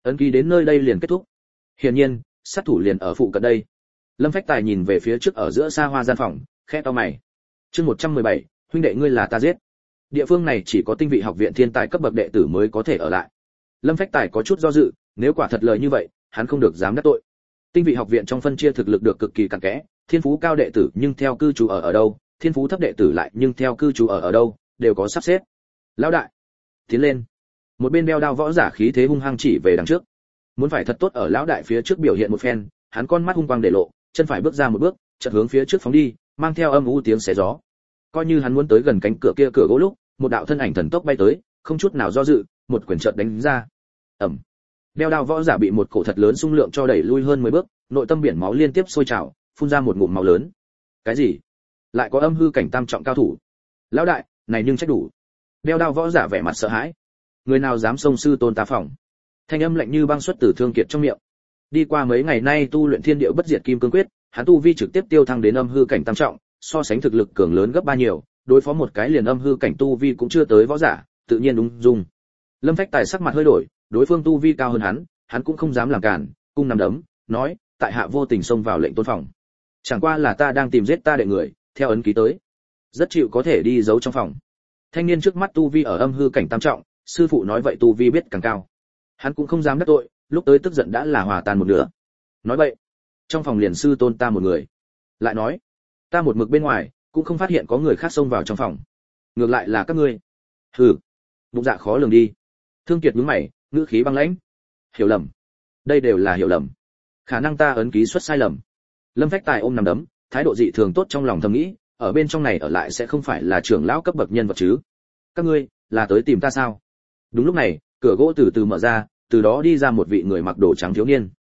Ấn ký đến nơi đây liền kết thúc. Hiển nhiên, sát thủ liền ở phụ cận đây. Lâm Phách Tài nhìn về phía trước ở giữa xa hoa gian phòng, khẽ cau mày. Chương 117, huynh đệ ngươi là ta giết. Địa phương này chỉ có tinh vị học viện thiên tài cấp bậc đệ tử mới có thể ở lại. Lâm Phách Tài có chút do dự, nếu quả thật lời như vậy, hắn không được dám đắc tội. Tinh vị học viện trong phân chia thực lực được cực kỳ cặn kẽ, thiên phú cao đệ tử nhưng theo cư trú ở đâu, thiên phú thấp đệ tử lại nhưng theo cư trú ở đâu, đều có sắp xếp. Lão đại, tiến lên. Một bên đeo đao võ giả khí thế hung hăng chỉ về đằng trước. Muốn phải thật tốt ở lão đại phía trước biểu hiện một phen, hắn con mắt hung quang để lộ, chân phải bước ra một bước, chợt hướng phía trước phóng đi, mang theo âm u tiếng xé gió. Coi như hắn muốn tới gần cánh cửa kia cửa gỗ lúc, một đạo thân ảnh thần tốc bay tới, không chút nào do dự, một quyền chợt đánh ra. Ầm. Đeo đao võ giả bị một cổ thật lớn xung lượng cho đẩy lui hơn 10 bước, nội tâm biển máu liên tiếp sôi trào, phun ra một ngụm máu lớn. Cái gì? Lại có âm hư cảnh tam trọng cao thủ? Lão đại, này nhưng trách đủ. Đeo đao võ giả vẻ mặt sợ hãi. Người nào dám xông sư tôn ta phòng? Thanh âm lạnh như băng xuất từ Thương Kiệt trong miệng. Đi qua mấy ngày nay tu luyện Thiên Điệu Bất Diệt Kim Cương Quyết, hắn tu vi trực tiếp tiêu thăng đến âm hư cảnh tam trọng, so sánh thực lực cường lớn gấp 3 nhiều, đối phó một cái liền âm hư cảnh tu vi cũng chưa tới võ giả, tự nhiên ung dung. Lâm Phách Tài sắc mặt hơi đổi, đối phương tu vi cao hơn hắn cũng không dám làm cản, cung nắm đấm, nói, tại hạ vô tình xông vào lệnh tôn phòng. Chẳng qua là ta đang tìm giết ta đệ người, theo ấn ký tới. Rất chịu có thể đi giấu trong phòng. Thanh niên trước mắt tu vi ở âm hư cảnh tam trọng, sư phụ nói vậy tu vi biết càng cao. Hắn cũng không dám đắc tội, lúc tới tức giận đã là hòa tan một nửa. Nói vậy, trong phòng liền sư tôn ta một người. Lại nói, ta một mực bên ngoài, cũng không phát hiện có người khác xông vào trong phòng. Ngược lại là các ngươi. Hừ, bụng dạ khó lường đi. Thương Kiệt nhướng mày, ngữ khí băng lãnh. Hiểu lầm. Đây đều là hiểu lầm. Khả năng ta ấn ký xuất sai lầm. Lâm Phách Tài ôm nằm đấm, thái độ dị thường tốt trong lòng thầm nghĩ, ở bên trong này ở lại sẽ không phải là trưởng lão cấp bậc nhân vật chứ? Các ngươi là tới tìm ta sao? Đúng lúc này, cửa gỗ từ từ mở ra, từ đó đi ra một vị người mặc đồ trắng thiếu niên.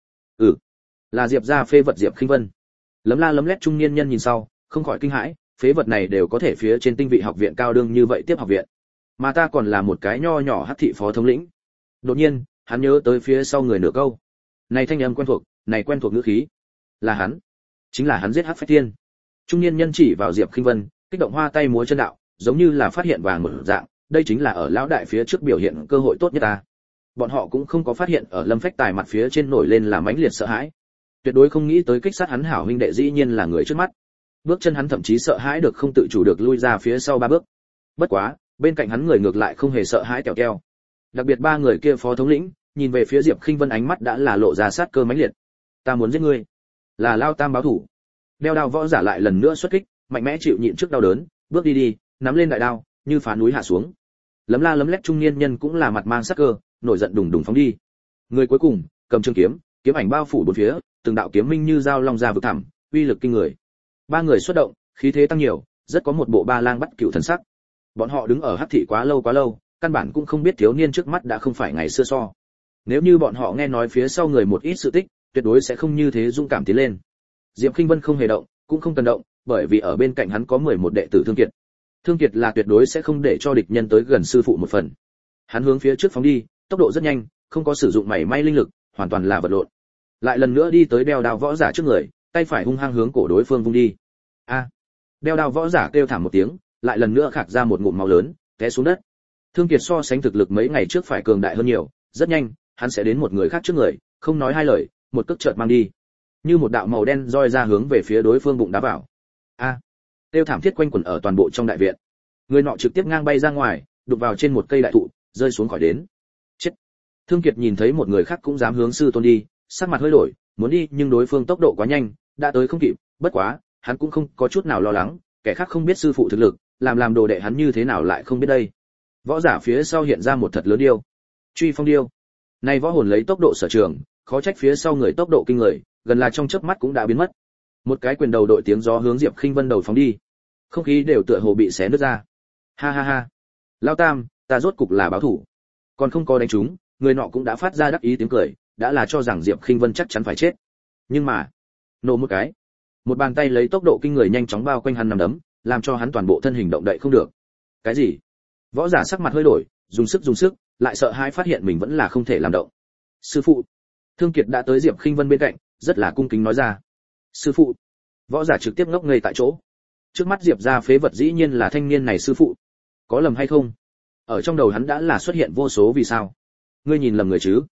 Là Diệp gia phế vật Diệp Khinh Vân. Lấm la lấm lét trung niên nhân nhìn sau, không khỏi kinh hãi, phế vật này đều có thể phía trên tinh vị học viện cao đương như vậy tiếp học viện, mà ta còn là một cái nho nhỏ hắc thị phó thống lĩnh. Đột nhiên, hắn nhớ tới phía sau người nửa câu. Này thanh âm quen thuộc, này quen thuộc ngữ khí. Là hắn. Chính là hắn giết Hắc Phách Thiên. Trung niên nhân chỉ vào Diệp Khinh Vân, kích động hoa tay múa chân đạo, giống như là phát hiện vàng mở dạng, đây chính là ở lão đại phía trước biểu hiện cơ hội tốt nhất ta. Bọn họ cũng không có phát hiện ở Lâm Phách Tài mặt phía trên nổi lên là mãnh liệt sợ hãi. Tuyệt đối không nghĩ tới kích sát hắn hảo huynh đệ dĩ nhiên là người trước mắt. Bước chân hắn thậm chí sợ hãi được không tự chủ được lui ra phía sau 3 bước. Bất quá, bên cạnh hắn người ngược lại không hề sợ hãi kẹo keo. Đặc biệt 3 người kia phó thống lĩnh, nhìn về phía Diệp Khinh Vân ánh mắt đã là lộ ra sát cơ mãnh liệt. Ta muốn giết ngươi, là Lao Tam báo thủ. Đeo đao võ giả lại lần nữa xuất kích, mạnh mẽ chịu nhịn trước đau đớn, bước đi, nắm lên đại đao, như phá núi hạ xuống. Lấm la lấm lét trung niên nhân cũng là mặt mang sát cơ, nổi giận đùng đùng phóng đi. Người cuối cùng, cầm trường kiếm, kiếm ảnh bao phủ bốn phía, từng đạo kiếm minh như dao long ra vực thẳm, uy lực kinh người. 3 người xuất động, khí thế tăng nhiều, rất có một bộ ba lang bắt cửu thần sắc. Bọn họ đứng ở hắc thị quá lâu, căn bản cũng không biết thiếu niên trước mắt đã không phải ngày xưa so. Nếu như bọn họ nghe nói phía sau người một ít sự tích, tuyệt đối sẽ không như thế dũng cảm tiến lên. Diệp Khinh Vân không hề động, cũng không cần động, bởi vì ở bên cạnh hắn có 11 đệ tử Thương Kiệt. Thương Kiệt là tuyệt đối sẽ không để cho địch nhân tới gần sư phụ một phần. Hắn hướng phía trước phóng đi, tốc độ rất nhanh, không có sử dụng mảy may linh lực, hoàn toàn là vật lộn. Lại lần nữa đi tới đeo đao võ giả trước người, tay phải hung hăng hướng cổ đối phương vung đi. A! Đeo đao võ giả kêu thảm một tiếng, lại lần nữa khạc ra một ngụm máu lớn, té xuống đất. Thương Kiệt so sánh thực lực mấy ngày trước phải cường đại hơn nhiều, rất nhanh, hắn sẽ đến một người khác trước người, không nói hai lời, một cước chợt mang đi. Như một đạo màu đen roi ra hướng về phía đối phương bụng đá vào. A! Kêu thảm thiết quanh quẩn ở toàn bộ trong đại viện. Người nọ trực tiếp ngang bay ra ngoài, đụng vào trên một cây đại thụ, rơi xuống khỏi đến. Chết! Thương Kiệt nhìn thấy một người khác cũng dám hướng sư tôn đi, sắc mặt hơi đổi, muốn đi nhưng đối phương tốc độ quá nhanh, đã tới không kịp, bất quá, hắn cũng không có chút nào lo lắng, kẻ khác không biết sư phụ thực lực, làm đồ đệ hắn như thế nào lại không biết đây. Võ giả phía sau hiện ra một thật lớn điêu. Truy phong điêu. Này võ hồn lấy tốc độ sở trường, khó trách phía sau người tốc độ kinh người, gần là trong chớp mắt cũng đã biến mất. Một cái quyền đầu đội tiếng gió hướng Diệp Khinh Vân đầu phóng đi. Không khí đều tựa hồ bị xé nứt ra. Ha ha ha. Lao Tam, ta rốt cục là báo thủ. Còn không có đánh trúng, người nọ cũng đã phát ra đắc ý tiếng cười, đã là cho rằng Diệp Khinh Vân chắc chắn phải chết. Nhưng mà, nổ một cái, một bàn tay lấy tốc độ kinh người nhanh chóng bao quanh hắn nằm đấm, làm cho hắn toàn bộ thân hình động đậy không được. Cái gì? Võ giả sắc mặt hơi đổi, dùng sức, lại sợ hãi phát hiện mình vẫn là không thể làm động. Sư phụ. Thương Kiệt đã tới Diệp Khinh Vân bên cạnh, rất là cung kính nói ra. Sư phụ. Võ giả trực tiếp ngốc ngây tại chỗ. Trước mắt Diệp gia phế vật dĩ nhiên là thanh niên này sư phụ. Có lầm hay không? Ở trong đầu hắn đã là xuất hiện vô số vì sao. Ngươi nhìn lầm người chứ?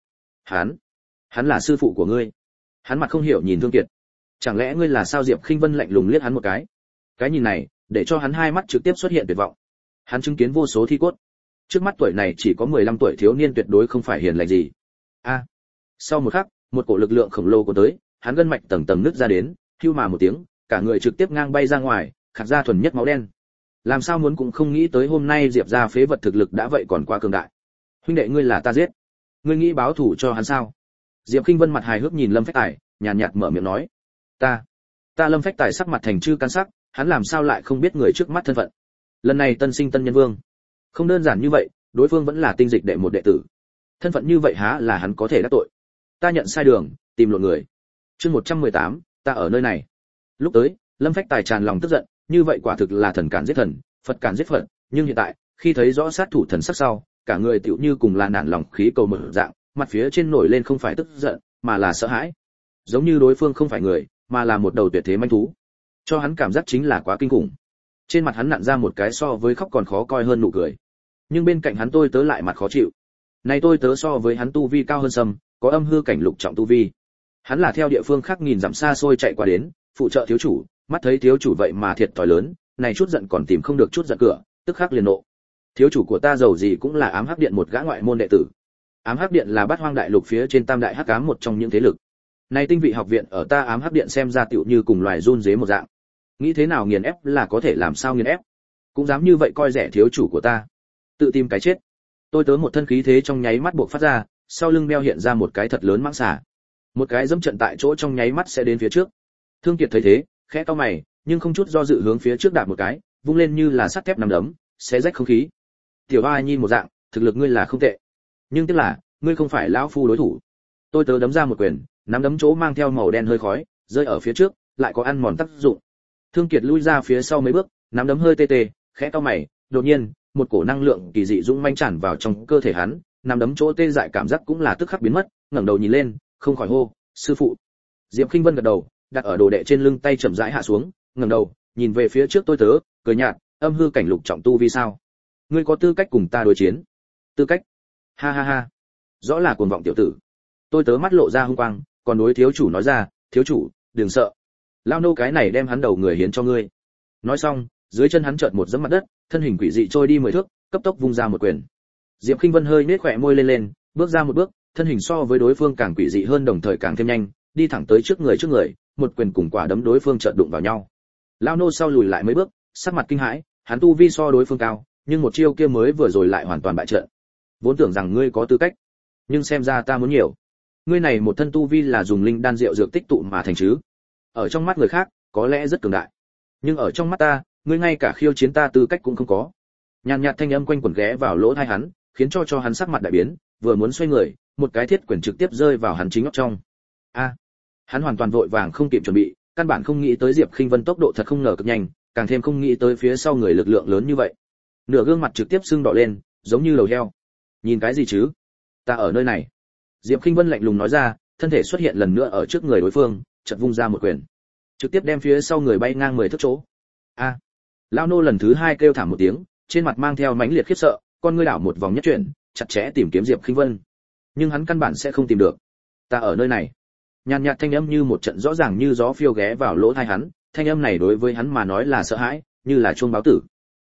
Hắn là sư phụ của ngươi? Hắn mặt không hiểu nhìn Thương Kiệt. Chẳng lẽ ngươi là sao? Diệp Khinh Vân lạnh lùng liếc hắn một cái. Cái nhìn này, để cho hắn hai mắt trực tiếp xuất hiện tuyệt vọng. Hắn chứng kiến vô số thi cốt. Trước mắt tuổi này chỉ có 15 tuổi thiếu niên tuyệt đối không phải hiền lành gì. Sau một khắc, một cổ lực lượng khổng lồ của tới, hắn gân mạch tầng tầng nứt ra đến, hưu mà một tiếng, cả người trực tiếp ngang bay ra ngoài, khạc ra thuần nhất máu đen. Làm sao muốn cũng không nghĩ tới hôm nay Diệp gia phế vật thực lực đã vậy còn quá cường đại. Huynh đệ ngươi là ta giết, ngươi nghĩ báo thù cho hắn sao? Diệp Khinh Vân mặt hài hước nhìn Lâm Phách Tài, nhàn nhạt mở miệng nói, ta Lâm Phách Tài sắc mặt thành chư can sắc, hắn làm sao lại không biết người trước mắt thân phận. Lần này tân sinh tân nhân vương, không đơn giản như vậy, đối phương vẫn là tinh dịch đệ một đệ tử. Thân phận như vậy há là hắn có thể đắc tội. Ta nhận sai đường, tìm lộn người. Chương 118, ta ở nơi này. Lúc tới, Lâm Phách Tài tràn lòng tức giận, như vậy quả thực là thần cản giết thần, Phật cản giết Phật, nhưng hiện tại, khi thấy rõ sát thủ thần sắc sau, cả người tựu như cùng là nản lòng khí cầu mở dạng, mặt phía trên nổi lên không phải tức giận, mà là sợ hãi. Giống như đối phương không phải người, mà là một đầu tuyệt thế manh thú. Cho hắn cảm giác chính là quá kinh khủng. Trên mặt hắn nặn ra một cái so với khóc còn khó coi hơn nụ cười. Nhưng bên cạnh hắn tôi tớ lại mặt khó chịu. Này tôi tớ so với hắn tu vi cao hơn sầm, có âm hư cảnh lục trọng tu vi. Hắn là theo địa phương khác nghìn dặm xa xôi chạy qua đến, phụ trợ thiếu chủ, mắt thấy thiếu chủ vậy mà thiệt thòi lớn, này chút giận còn tìm không được chút giận cửa, tức khắc liền nộ. Thiếu chủ của ta giàu gì cũng là ám hắc điện một gã ngoại môn đệ tử. Ám hắc điện là bát hoang đại lục phía trên tam đại hắc ám một trong những thế lực. Này tinh vị học viện ở ta ám hắc điện xem ra tựu như cùng loài run dế một dạng. Nghĩ thế nào nghiền ép là có thể làm sao nghiền ép. Cũng dám như vậy coi rẻ thiếu chủ của ta. Tự tìm cái chết. Tôi tớ một thân khí thế trong nháy mắt buộc phát ra, sau lưng đeo hiện ra một cái thật lớn mãng xà. Một cái dẫm trận tại chỗ trong nháy mắt sẽ đến phía trước. Thương Kiệt thấy thế, khẽ cau mày, nhưng không chút do dự hướng phía trước đạp một cái, vung lên như là sắt thép nắm đấm, xé rách không khí. Tiểu A Nhi một dạng, thực lực ngươi là không tệ, nhưng tiếc là, ngươi không phải lão phu đối thủ. Tôi tớ đấm ra một quyền, nắm đấm chỗ mang theo màu đen hơi khói, rơi ở phía trước, lại có ăn mòn tác dụng. Thương Kiệt lui ra phía sau mấy bước, nắm đấm hơi tê tê, khẽ cau mày, đột nhiên, một cổ năng lượng kỳ dị dũng mãnh tràn vào trong cơ thể hắn, nắm đấm chỗ tê dại cảm giác cũng là tức khắc biến mất, ngẩng đầu nhìn lên, không khỏi hô, sư phụ. Diệp Khinh Vân gật đầu, đặt ở đồ đệ trên lưng tay chậm rãi hạ xuống, ngẩng đầu, nhìn về phía trước tôi tớ, cười nhạt, âm hư cảnh lục trọng tu vì sao? Ngươi có tư cách cùng ta đối chiến? Tư cách? Ha ha ha. Rõ là cuồng vọng tiểu tử. Tôi tớ mắt lộ ra hung quang, còn đối thiếu chủ nói ra, thiếu chủ, đừng sợ. Lao nô cái này đem hắn đầu người hiến cho ngươi. Nói xong, dưới chân hắn chợt một giẫm mặt đất, thân hình quỷ dị trôi đi 10 thước, cấp tốc vung ra một quyền. Diệp Khinh Vân hơi nhếch khóe môi lên, bước ra một bước, thân hình so với đối phương càng quỷ dị hơn đồng thời càng thêm nhanh, đi thẳng tới trước người, một quyền cùng quả đấm đối phương chợt đụng vào nhau. Lao nô sau lùi lại mấy bước, sắc mặt kinh hãi, hắn tu vi so đối phương cao, nhưng một chiêu kia mới vừa rồi lại hoàn toàn bại trận. Vốn tưởng rằng ngươi có tư cách, nhưng xem ra ta muốn nhiều. Ngươi này một thân tu vi là dùng linh đan rượu dược tích tụ mà thành chứ? Ở trong mắt người khác, có lẽ rất cường đại, nhưng ở trong mắt ta, ngươi ngay cả khiêu chiến ta tư cách cũng không có. Nhàn nhạt thanh âm quanh quẩn ghé vào lỗ tai hắn, khiến cho hắn sắc mặt đại biến, vừa muốn xoay người, một cái thiết quyền trực tiếp rơi vào hắn chính óc trong. Hắn hoàn toàn vội vàng không kịp chuẩn bị, căn bản không nghĩ tới Diệp Khinh Vân tốc độ thật không ngờ cực nhanh, càng thêm không nghĩ tới phía sau người lực lượng lớn như vậy. Nửa gương mặt trực tiếp sưng đỏ lên, giống như lầu heo. Nhìn cái gì chứ? Ta ở nơi này. Diệp Khinh Vân lạnh lùng nói ra, thân thể xuất hiện lần nữa ở trước người đối phương, chợt vung ra một quyền, trực tiếp đem phía sau người bay ngang 10 thước chỗ. Lão nô lần thứ 2 kêu thảm một tiếng, trên mặt mang theo mãnh liệt khiếp sợ, con ngươi đảo một vòng nhất chuyển, chặt chẽ tìm kiếm Diệp Khinh Vân. Nhưng hắn căn bản sẽ không tìm được. Ta ở nơi này. Nhàn nhạt thanh âm như một trận rõ ràng như gió phiêu ghé vào lỗ tai hắn, thanh âm này đối với hắn mà nói là sợ hãi, như là chuông báo tử.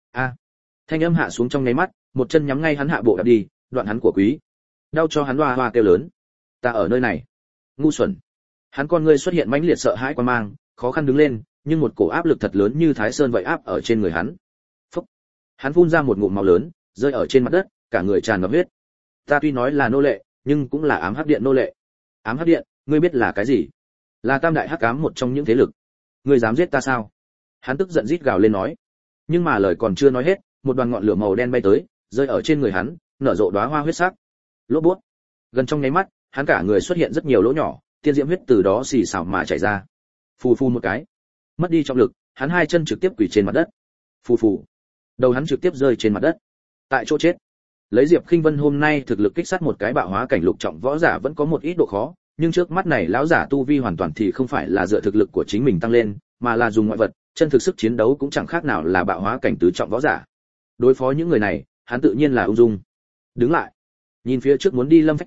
Thanh âm hạ xuống trong nháy mắt, một chân nhắm ngay hắn hạ bộ đạp đi, đoạn hắn của quý. Đau cho hắn hoa hoa kêu lớn. Ta ở nơi này. Ngu xuẩn. Hắn con ngươi xuất hiện mãnh liệt sợ hãi quan mang, khó khăn đứng lên, nhưng một cổ áp lực thật lớn như Thái Sơn vậy áp ở trên người hắn. Phốc. Hắn phun ra một ngụm máu lớn, rơi ở trên mặt đất, cả người tràn ngập huyết. Ta tuy nói là nô lệ, nhưng cũng là ám hắc điện nô lệ. Ám hắc điện, ngươi biết là cái gì? Là tam đại hắc ám một trong những thế lực. Ngươi dám giết ta sao? Hắn tức giận rít gào lên nói. Nhưng mà lời còn chưa nói hết, một đoàn ngọn lửa màu đen bay tới, rơi ở trên người hắn, nở rộ đóa hoa huyết sắc. Lỗ buốt. Gần trong nháy mắt, hắn cả người xuất hiện rất nhiều lỗ nhỏ, tiên diễm huyết từ đó xì xào mà chảy ra. Phù phù một cái, mất đi trọng lực, hắn hai chân trực tiếp quỳ trên mặt đất. Phù phù, đầu hắn trực tiếp rơi trên mặt đất, tại chỗ chết. Lấy Diệp Khinh Vân hôm nay thực lực kích sát một cái bạo hóa cảnh lục trọng võ giả vẫn có một ít độ khó, nhưng trước mắt này lão giả tu vi hoàn toàn thì không phải là dựa thực lực của chính mình tăng lên, mà là dùng ngoại vật, chân thực sức chiến đấu cũng chẳng khác nào là bạo hóa cảnh tứ trọng võ giả. Đối phó những người này, hắn tự nhiên là ung dung. Đứng lại, nhìn phía trước muốn đi Lâm Phách Tài,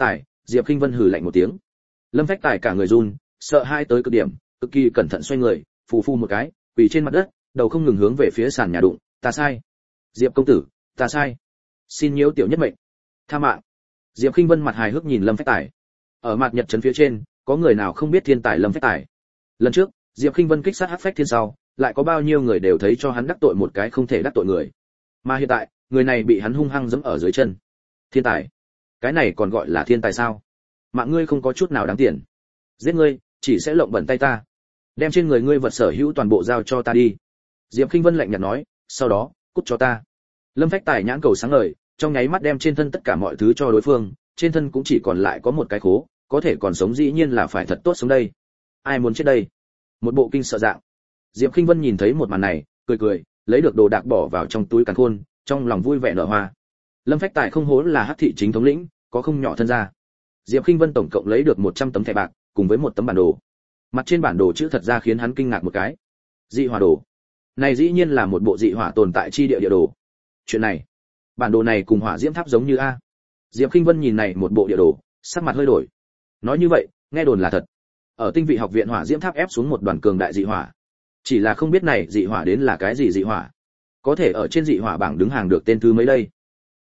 Diệp Khinh Vân hừ lạnh một tiếng. Lâm Phách Tài cả người run, sợ hãi tới cực điểm, cực kỳ cẩn thận xoay người, phù phù một cái, quỳ trên mặt đất, đầu không ngừng hướng về phía sàn nhà đụng, ta sai. Diệp công tử, ta sai. Xin nhiễu tiểu nhất mệnh. Tha mạng. Diệp Khinh Vân mặt hài hước nhìn Lâm Phách Tài. Ở mặt nhật trấn phía trên, có người nào không biết thiên tài Lâm Phách Tài? Lần trước, Diệp Khinh Vân kích sát Hắc Phách Thiên sau, lại có bao nhiêu người đều thấy cho hắn đắc tội một cái không thể đắc tội người. Mà hiện tại, người này bị hắn hung hăng giẫm ở dưới chân. Thiên tài? Cái này còn gọi là thiên tài sao? Mạng ngươi không có chút nào đáng tiền. Giết ngươi, chỉ sẽ lộng bẩn tay ta. Đem trên người ngươi vật sở hữu toàn bộ giao cho ta đi. Diệp Khinh Vân lạnh nhạt nói, sau đó, cút cho ta. Lâm Phách Tài nhãn cầu sáng ngời, trong nháy mắt đem trên thân tất cả mọi thứ cho đối phương, trên thân cũng chỉ còn lại có một cái khố, có thể còn sống dĩ nhiên là phải thật tốt sống đây. Ai muốn chết đây? Một bộ kinh sợ dạng. Diệp Khinh Vân nhìn thấy một màn này, cười cười, lấy được đồ đạc bỏ vào trong túi càn khôn, trong lòng vui vẻ nở hoa. Lâm Phách Tài không hố là Hắc thị chính thống lĩnh, có không nhỏ thân gia. Diệp Khinh Vân tổng cộng lấy được 100 tấm thẻ bạc, cùng với một tấm bản đồ. Mặt trên bản đồ chữ thật ra khiến hắn kinh ngạc một cái. Dị hỏa đồ. Này dĩ nhiên là một bộ dị hỏa tồn tại chi địa địa đồ. Chuyện này, bản đồ này cùng hỏa diễm tháp giống như a. Diệp Khinh Vân nhìn này một bộ địa đồ, sắc mặt hơi đổi. Nói như vậy, nghe đồn là thật. Ở Tinh Vị học viện hỏa diễm tháp ép xuống một đoàn cường đại dị hỏa. Chỉ là không biết này dị hỏa đến là cái gì dị hỏa. Có thể ở trên dị hỏa bảng đứng hàng được tên thứ mấy đây.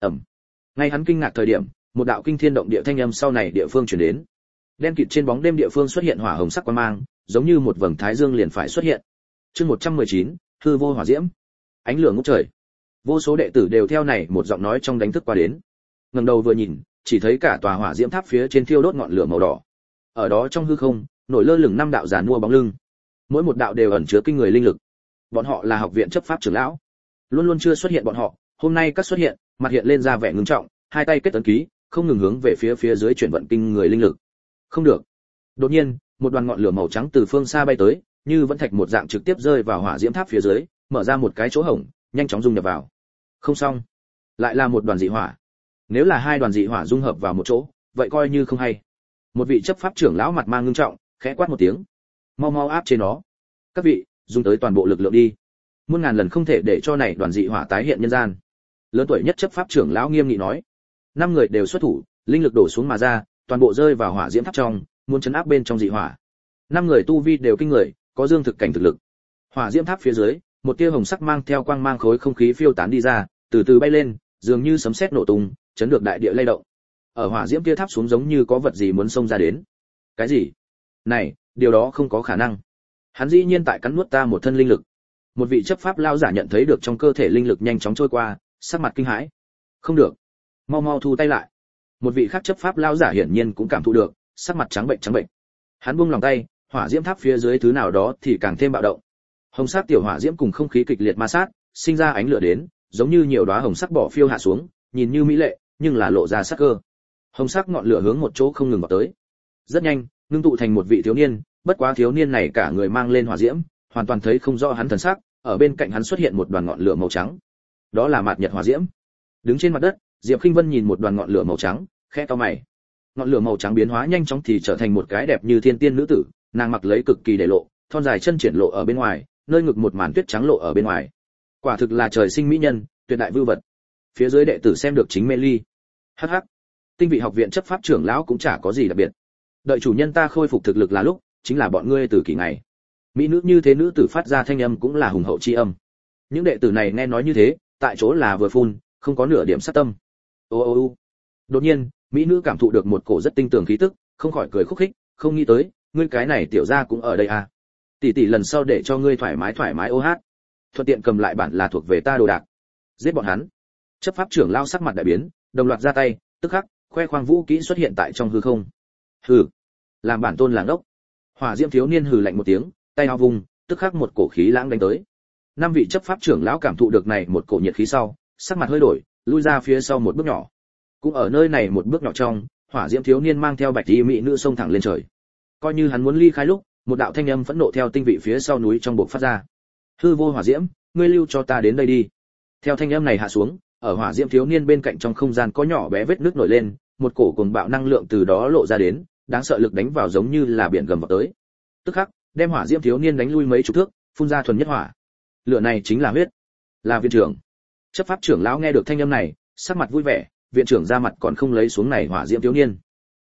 Ngay hắn kinh ngạc thời điểm, một đạo kinh thiên động địa thanh âm sau này địa phương truyền đến. Đen kịt trên bóng đêm địa phương xuất hiện hỏa hồng sắc quang mang, giống như một vầng thái dương liền phải xuất hiện. Chương 119, hư vô hỏa diễm. Ánh lửa ngút trời. Vô số đệ tử đều theo này một giọng nói trong đánh thức qua đến. Ngẩng đầu vừa nhìn, chỉ thấy cả tòa hỏa diễm tháp phía trên thiêu đốt ngọn lửa màu đỏ. Ở đó trong hư không, nổi lơ lửng 5 đạo giàn mua bóng lưng. Mỗi một đạo đều ẩn chứa kinh người linh lực. Bọn họ là học viện chấp pháp trưởng lão. Luôn luôn chưa xuất hiện bọn họ, hôm nay các xuất hiện, mặt hiện lên ra vẻ ngưng trọng, hai tay kết ấn ký, không ngừng hướng về phía dưới chuyển vận kinh người linh lực. Không được. Đột nhiên, một đoàn ngọn lửa màu trắng từ phương xa bay tới, như vẫn thạch một dạng trực tiếp rơi vào hỏa diễm tháp phía dưới, mở ra một cái chỗ hổng, nhanh chóng dung nhập vào. Không xong, lại là một đoàn dị hỏa. Nếu là hai đoàn dị hỏa dung hợp vào một chỗ, vậy coi như không hay. Một vị chấp pháp trưởng lão mặt mang ngưng trọng, khẽ quát một tiếng, mau mau áp chế nó. Các vị, dùng tới toàn bộ lực lượng đi. Muôn ngàn lần không thể để cho này đoàn dị hỏa tái hiện nhân gian. Lớn tuổi nhất chấp pháp trưởng lão nghiêm nghị nói. 5 người đều xuất thủ, linh lực đổ xuống mà ra, toàn bộ rơi vào hỏa diễm tháp trong, muốn chấn áp bên trong dị hỏa. 5 người tu vi đều kinh người, có dương thực cảnh thực lực. Hỏa diễm tháp phía dưới, một tia hồng sắc mang theo quang mang khối không khí phiêu tán đi ra, từ từ bay lên, dường như sấm sét nổ tung, chấn được đại địa lay động. Ở hỏa diễm kia tháp xuống giống như có vật gì muốn xông ra đến. Cái gì? Này, điều đó không có khả năng. Hắn dĩ nhiên tại cắn nuốt ta một thân linh lực. Một vị chấp pháp lão giả nhận thấy được trong cơ thể linh lực nhanh chóng trôi qua, sắc mặt kinh hãi. Không được, mau mau thu tay lại. Một vị khác chấp pháp lão giả hiển nhiên cũng cảm thụ được, sắc mặt trắng bệnh. Hắn buông lòng tay, hỏa diễm tháp phía dưới thứ nào đó thì càng thêm bạo động. Hồng sắc tiểu hỏa diễm cùng không khí kịch liệt ma sát, sinh ra ánh lửa đến, giống như nhiều đóa hồng sắc bỏ phiêu hạ xuống, nhìn như mỹ lệ, nhưng là lộ ra sắc cơ. Hồng sắc ngọn lửa hướng một chỗ không ngừng vào tới. Rất nhanh, ngưng tụ thành một vị thiếu niên, bất quá thiếu niên này cả người mang lên hỏa diễm, hoàn toàn thấy không rõ hắn thần sắc, ở bên cạnh hắn xuất hiện một đoàn ngọn lửa màu trắng. Đó là mạt nhật hỏa diễm. Đứng trên mặt đất, Diệp Khinh Vân nhìn một đoàn ngọn lửa màu trắng, khẽ cau mày. Ngọn lửa màu trắng biến hóa nhanh chóng thì trở thành một cái đẹp như thiên tiên nữ tử, nàng mặc lấy cực kỳ để lộ, thon dài chân triển lộ ở bên ngoài, nơi ngực một màn tuyết trắng lộ ở bên ngoài. Quả thực là trời sinh mỹ nhân, tuyệt đại vưu vật. Phía dưới đệ tử xem được chính mê ly. Hắc hắc. Tinh Vị học viện chấp pháp trưởng lão cũng chả có gì đặc biệt. Đợi chủ nhân ta khôi phục thực lực là lúc, chính là bọn ngươi từ kỳ ngày. Mỹ nữ như thế nữ tử phát ra thanh âm cũng là hùng hậu chi âm. Những đệ tử này nghe nói như thế, tại chỗ là vừa phun, không có nửa điểm sát tâm. Ô. Đột nhiên, mỹ nữ cảm thụ được một cổ rất tinh tường khí tức, không khỏi cười khúc khích, không nghĩ tới, ngươi cái này tiểu gia cũng ở đây à? Tỷ tỷ lần sau để cho ngươi thoải mái ô hát. Thuận tiện cầm lại bản là thuộc về ta đồ đạc. Giết bọn hắn. Chấp pháp trưởng lao sắc mặt đại biến, đồng loạt ra tay, tức khắc, khoe khoang vũ kỹ xuất hiện tại trong hư không. Hừ, làm bản tôn làng đốc. Hỏa diễm thiếu niên hừ lạnh một tiếng, tay áo vung, tức khắc một cổ khí lãng đánh tới. 5 vị chấp pháp trưởng lão cảm thụ được này một cổ nhiệt khí sau, sắc mặt hơi đổi, lui ra phía sau một bước nhỏ. Cũng ở nơi này một bước nhỏ trong, hỏa diễm thiếu niên mang theo bạch y mỹ nữ xông thẳng lên trời. Coi như hắn muốn ly khai lúc, một đạo thanh âm phẫn nộ theo tinh vị phía sau núi trong bộc phát ra. Hư vô hỏa diễm, ngươi lưu cho ta đến đây đi. Theo thanh âm này hạ xuống, ở hỏa diễm thiếu niên bên cạnh trong không gian có nhỏ bé vết nước nổi lên, một cổ cuồng bạo năng lượng từ đó lộ ra đến, đáng sợ lực đánh vào giống như là biển gầm vào tới. Tức khắc, đem hỏa diễm thiếu niên đánh lui mấy chục thước, phun ra thuần nhất hỏa. Lửa này chính là huyết. Là viện trưởng. Chấp pháp trưởng lão nghe được thanh âm này, sắc mặt vui vẻ, viện trưởng ra mặt còn không lấy xuống này hỏa diễm thiếu niên.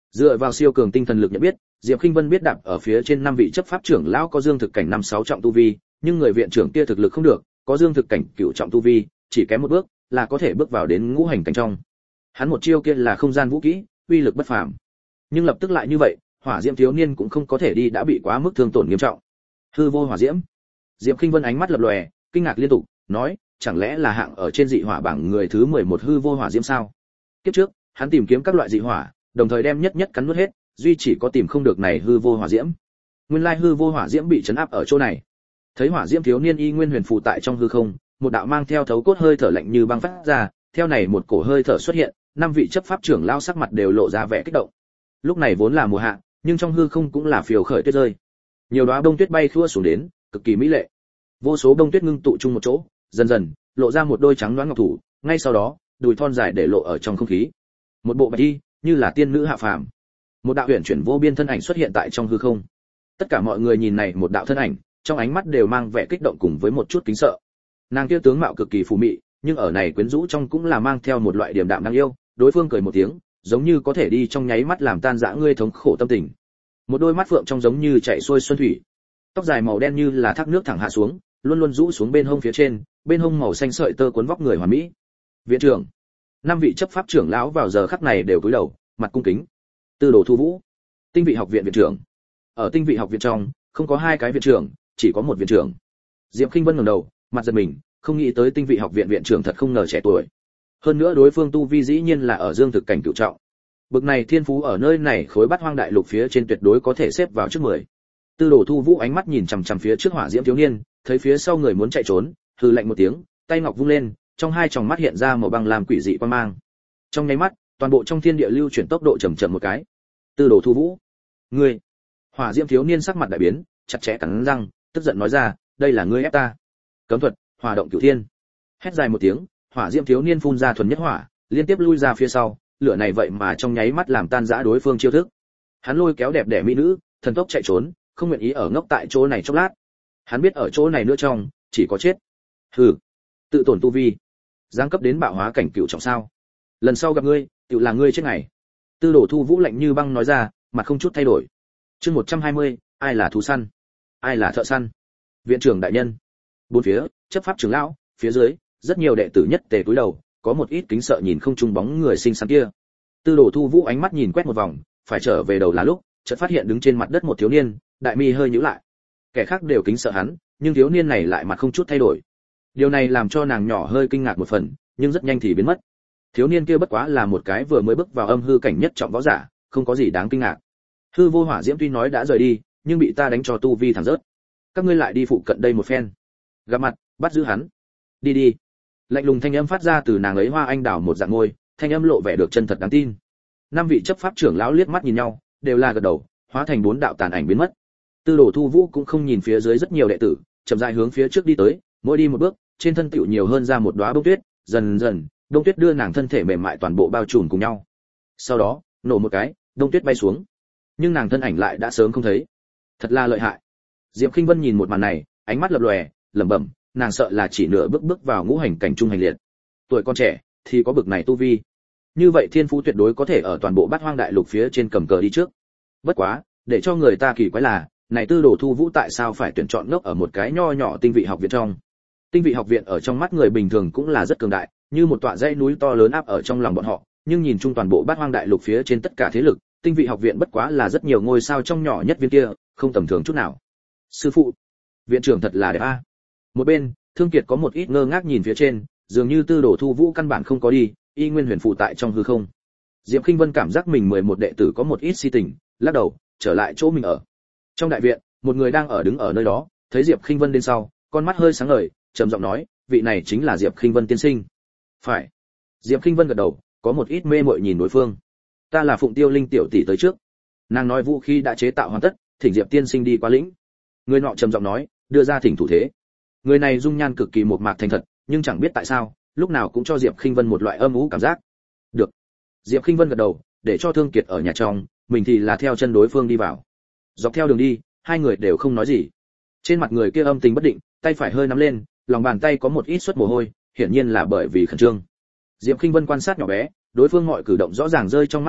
Dựa vào siêu cường tinh thần lực nhận biết, Diệp Khinh Vân biết đạp ở phía trên 5 vị chấp pháp trưởng lão có dương thực cảnh 5-6 trọng tu vi, nhưng người viện trưởng kia thực lực không được, có dương thực cảnh cửu trọng tu vi, chỉ kém một bước là có thể bước vào đến ngũ hành cảnh trong. Hắn một chiêu kia là không gian vũ kỹ, uy lực bất phàm. Nhưng lập tức lại như vậy, hỏa diễm thiếu niên cũng không có thể đi đã bị quá mức thương tổn nghiêm trọng. Hư vô hỏa diễm. Diệp Khinh Vân ánh mắt lập lòe, kinh ngạc liên tục, nói, chẳng lẽ là hạng ở trên dị hỏa bảng người thứ 11 hư vô hỏa diễm sao? Kiếp trước, hắn tìm kiếm các loại dị hỏa, đồng thời đem nhất nhất cắn nuốt hết, duy chỉ có tìm không được này hư vô hỏa diễm. Nguyên lai hư vô hỏa diễm bị trấn áp ở chỗ này. Thấy hỏa diễm thiếu niên y nguyên huyền phù tại trong hư không, một đạo mang theo thấu cốt hơi thở lạnh như băng phát ra, theo này một cổ hơi thở xuất hiện, 5 vị chấp pháp trưởng lao sắc mặt đều lộ ra vẻ kích động. Lúc này vốn là mùa hạ, nhưng trong hư không cũng là phiêu khởi tuyết rơi. Nhiều đóa bông tuyết bay khua xuống đến, cực kỳ mỹ lệ. Vô số bông tuyết ngưng tụ chung một chỗ, dần dần lộ ra một đôi trắng loáng ngọc thủ, ngay sau đó, đùi thon dài để lộ ở trong không khí. Một bộ bạch y, như là tiên nữ hạ phàm. Một đạo huyền chuyển vô biên thân ảnh xuất hiện tại trong hư không. Tất cả mọi người nhìn này một đạo thân ảnh, trong ánh mắt đều mang vẻ kích động cùng với một chút kính sợ. Nàng kia tướng mạo cực kỳ phù mị, nhưng ở này quyến rũ trong cũng là mang theo một loại điềm đạm đáng yêu. Đối phương cười một tiếng, giống như có thể đi trong nháy mắt làm tan rã ngươi thống khổ tâm tình. Một đôi mắt phượng trong giống như chảy xuôi xuân thủy. Tóc dài màu đen như là thác nước thẳng hạ xuống, luôn luôn rũ xuống bên hông phía trên, bên hông màu xanh sợi tơ cuốn vóc người hoàn mỹ. Viện trưởng, 5 vị chấp pháp trưởng lão vào giờ khắc này đều cúi đầu, mặt cung kính. Tư Đồ Thu Vũ, Tinh vị học viện viện trưởng. Ở Tinh vị học viện trong, không có 2 cái viện trưởng, chỉ có một viện trưởng. Diệp Khinh Vân ngẩng đầu, mặt giật mình, không nghĩ tới Tinh vị học viện viện trưởng thật không ngờ trẻ tuổi. Hơn nữa đối phương tu vi dĩ nhiên là ở dương thực cảnh cửu trọng. Bực này thiên phú ở nơi này khối Bát Hoang đại lục phía trên tuyệt đối có thể xếp vào trước 10. Tư Đồ Thu Vũ ánh mắt nhìn chằm chằm phía trước hỏa diễm thiếu niên, thấy phía sau người muốn chạy trốn, hừ lạnh một tiếng, tay ngọc vung lên, trong hai tròng mắt hiện ra màu băng làm quỷ dị quang mang. Trong nháy mắt, toàn bộ trong thiên địa lưu chuyển tốc độ chậm chậm một cái. Tư Đồ Thu Vũ, ngươi! Hỏa diễm thiếu niên sắc mặt đại biến, chặt chẽ cắn răng, tức giận nói ra, đây là ngươi ép ta. Cấm thuật, Hỏa động cửu thiên. Hét dài một tiếng, hỏa diễm thiếu niên phun ra thuần nhất hỏa, liên tiếp lui ra phía sau, lửa này vậy mà trong nháy mắt làm tan rã đối phương chiêu thức. Hắn lôi kéo đẹp đẽ mỹ nữ, thần tốc chạy trốn, không nguyện ý ở ngốc tại chỗ này chốc lát. Hắn biết ở chỗ này nữa trong, chỉ có chết. Hừ, tự tổn tu vi, giáng cấp đến bạo hóa cảnh cửu trọng sao? Lần sau gặp ngươi, tự là ngươi chết ngày. Tư Đồ Thu Vũ lạnh như băng nói ra, mặt không chút thay đổi. Chương 120, ai là thú săn, ai là thợ săn? Viện trưởng đại nhân. Bốn phía, chấp pháp trưởng lão, phía dưới, rất nhiều đệ tử nhất tề cúi đầu, có một ít kính sợ nhìn không trung bóng người xinh xắn kia. Tư Đồ Thu Vũ ánh mắt nhìn quét một vòng, phải trở về đầu là lúc, chợt phát hiện đứng trên mặt đất một thiếu niên, đại mi hơi nhíu lại. Kẻ khác đều kính sợ hắn, nhưng thiếu niên này lại mặt không chút thay đổi. Điều này làm cho nàng nhỏ hơi kinh ngạc một phần, nhưng rất nhanh thì biến mất. Thiếu niên kia bất quá là một cái vừa mới bước vào âm hư cảnh nhất trọng võ giả, không có gì đáng kinh ngạc. Hư vô hỏa diễm tuy nói đã rời đi, nhưng bị ta đánh cho tu vi thẳng rớt. Các ngươi lại đi phụ cận đây một phen. Gặp mặt, bắt giữ hắn. Đi đi. Lạnh lùng thanh âm phát ra từ nàng ấy hoa anh đào một dạng ngôi, thanh âm lộ vẻ được chân thật đáng tin. 5 vị chấp pháp trưởng lão liếc mắt nhìn nhau, đều là gật đầu, hóa thành 4 đạo tàn ảnh biến mất. Tư Đồ Thu Vũ cũng không nhìn phía dưới rất nhiều đệ tử, chậm rãi hướng phía trước đi tới, mỗi đi một bước, trên thân tiểu nhiều hơn ra một đóa bông tuyết, dần dần, đông tuyết đưa nàng thân thể mềm mại toàn bộ bao trùm cùng nhau. Sau đó, nổ một cái, đông tuyết bay xuống. Nhưng nàng thân ảnh lại đã sớm không thấy. Thật là lợi hại. Diệp Khinh Vân nhìn một màn này, ánh mắt lập lòe, lẩm bẩm, nàng sợ là chỉ nửa bước vào ngũ hành cảnh trung hành liệt. Tuổi con trẻ thì có bực này tu vi. Như vậy thiên phú tuyệt đối có thể ở toàn bộ Bát Hoang đại lục phía trên cầm cờ đi trước. Bất quá, để cho người ta kỳ quái là, này Tư Đồ Thu Vũ tại sao phải tuyển chọn ngốc ở một cái nho nhỏ tinh vị học viện trong? Tinh vị học viện ở trong mắt người bình thường cũng là rất cường đại, như một tọa dãy núi to lớn áp ở trong lòng bọn họ, nhưng nhìn chung toàn bộ Bát Hoang đại lục phía trên tất cả thế lực, tinh vị học viện bất quá là rất nhiều ngôi sao trong nhỏ nhất viên kia, không tầm thường chút nào. Sư phụ, viện trưởng thật là đẹp a. Một bên, Thương Kiệt có một ít ngơ ngác nhìn phía trên, dường như Tư Đồ Thu Vũ căn bản không có đi, y nguyên huyền phụ tại trong hư không. Diệp Khinh Vân cảm giác mình 11 đệ tử có một ít si tình, lắc đầu, trở lại chỗ mình ở. Trong đại viện, một người đang đứng ở nơi đó, thấy Diệp Khinh Vân đến sau, con mắt hơi sáng ngời, trầm giọng nói, vị này chính là Diệp Khinh Vân tiên sinh. Phải. Diệp Khinh Vân gật đầu, có một ít mê mội nhìn đối phương. Ta là Phụng Tiêu Linh tiểu tỷ tới trước. Nàng nói vũ khí đã chế tạo hoàn tất, thỉnh Diệp tiên sinh đi qua lĩnh. Người nọ trầm giọng nói, đưa ra thỉnh thủ thế. Người này dung nhan cực kỳ mộc mạc thành thật, nhưng chẳng biết tại sao, lúc nào cũng cho Diệp Khinh Vân một loại âm u cảm giác. Được. Diệp Khinh Vân gật đầu, để cho Thương Kiệt ở nhà trong, mình thì là theo chân đối phương đi vào. Dọc theo đường đi, hai người đều không nói gì. Trên mặt người kia âm tình bất định, tay phải hơi nắm lên, lòng bàn tay có một ít xuất mồ hôi, hiển nhiên là bởi vì khẩn trương. Diệp Khinh Vân quan sát nhỏ bé, đối phương mọi cử động rõ ràng rơi trong mắt hắn,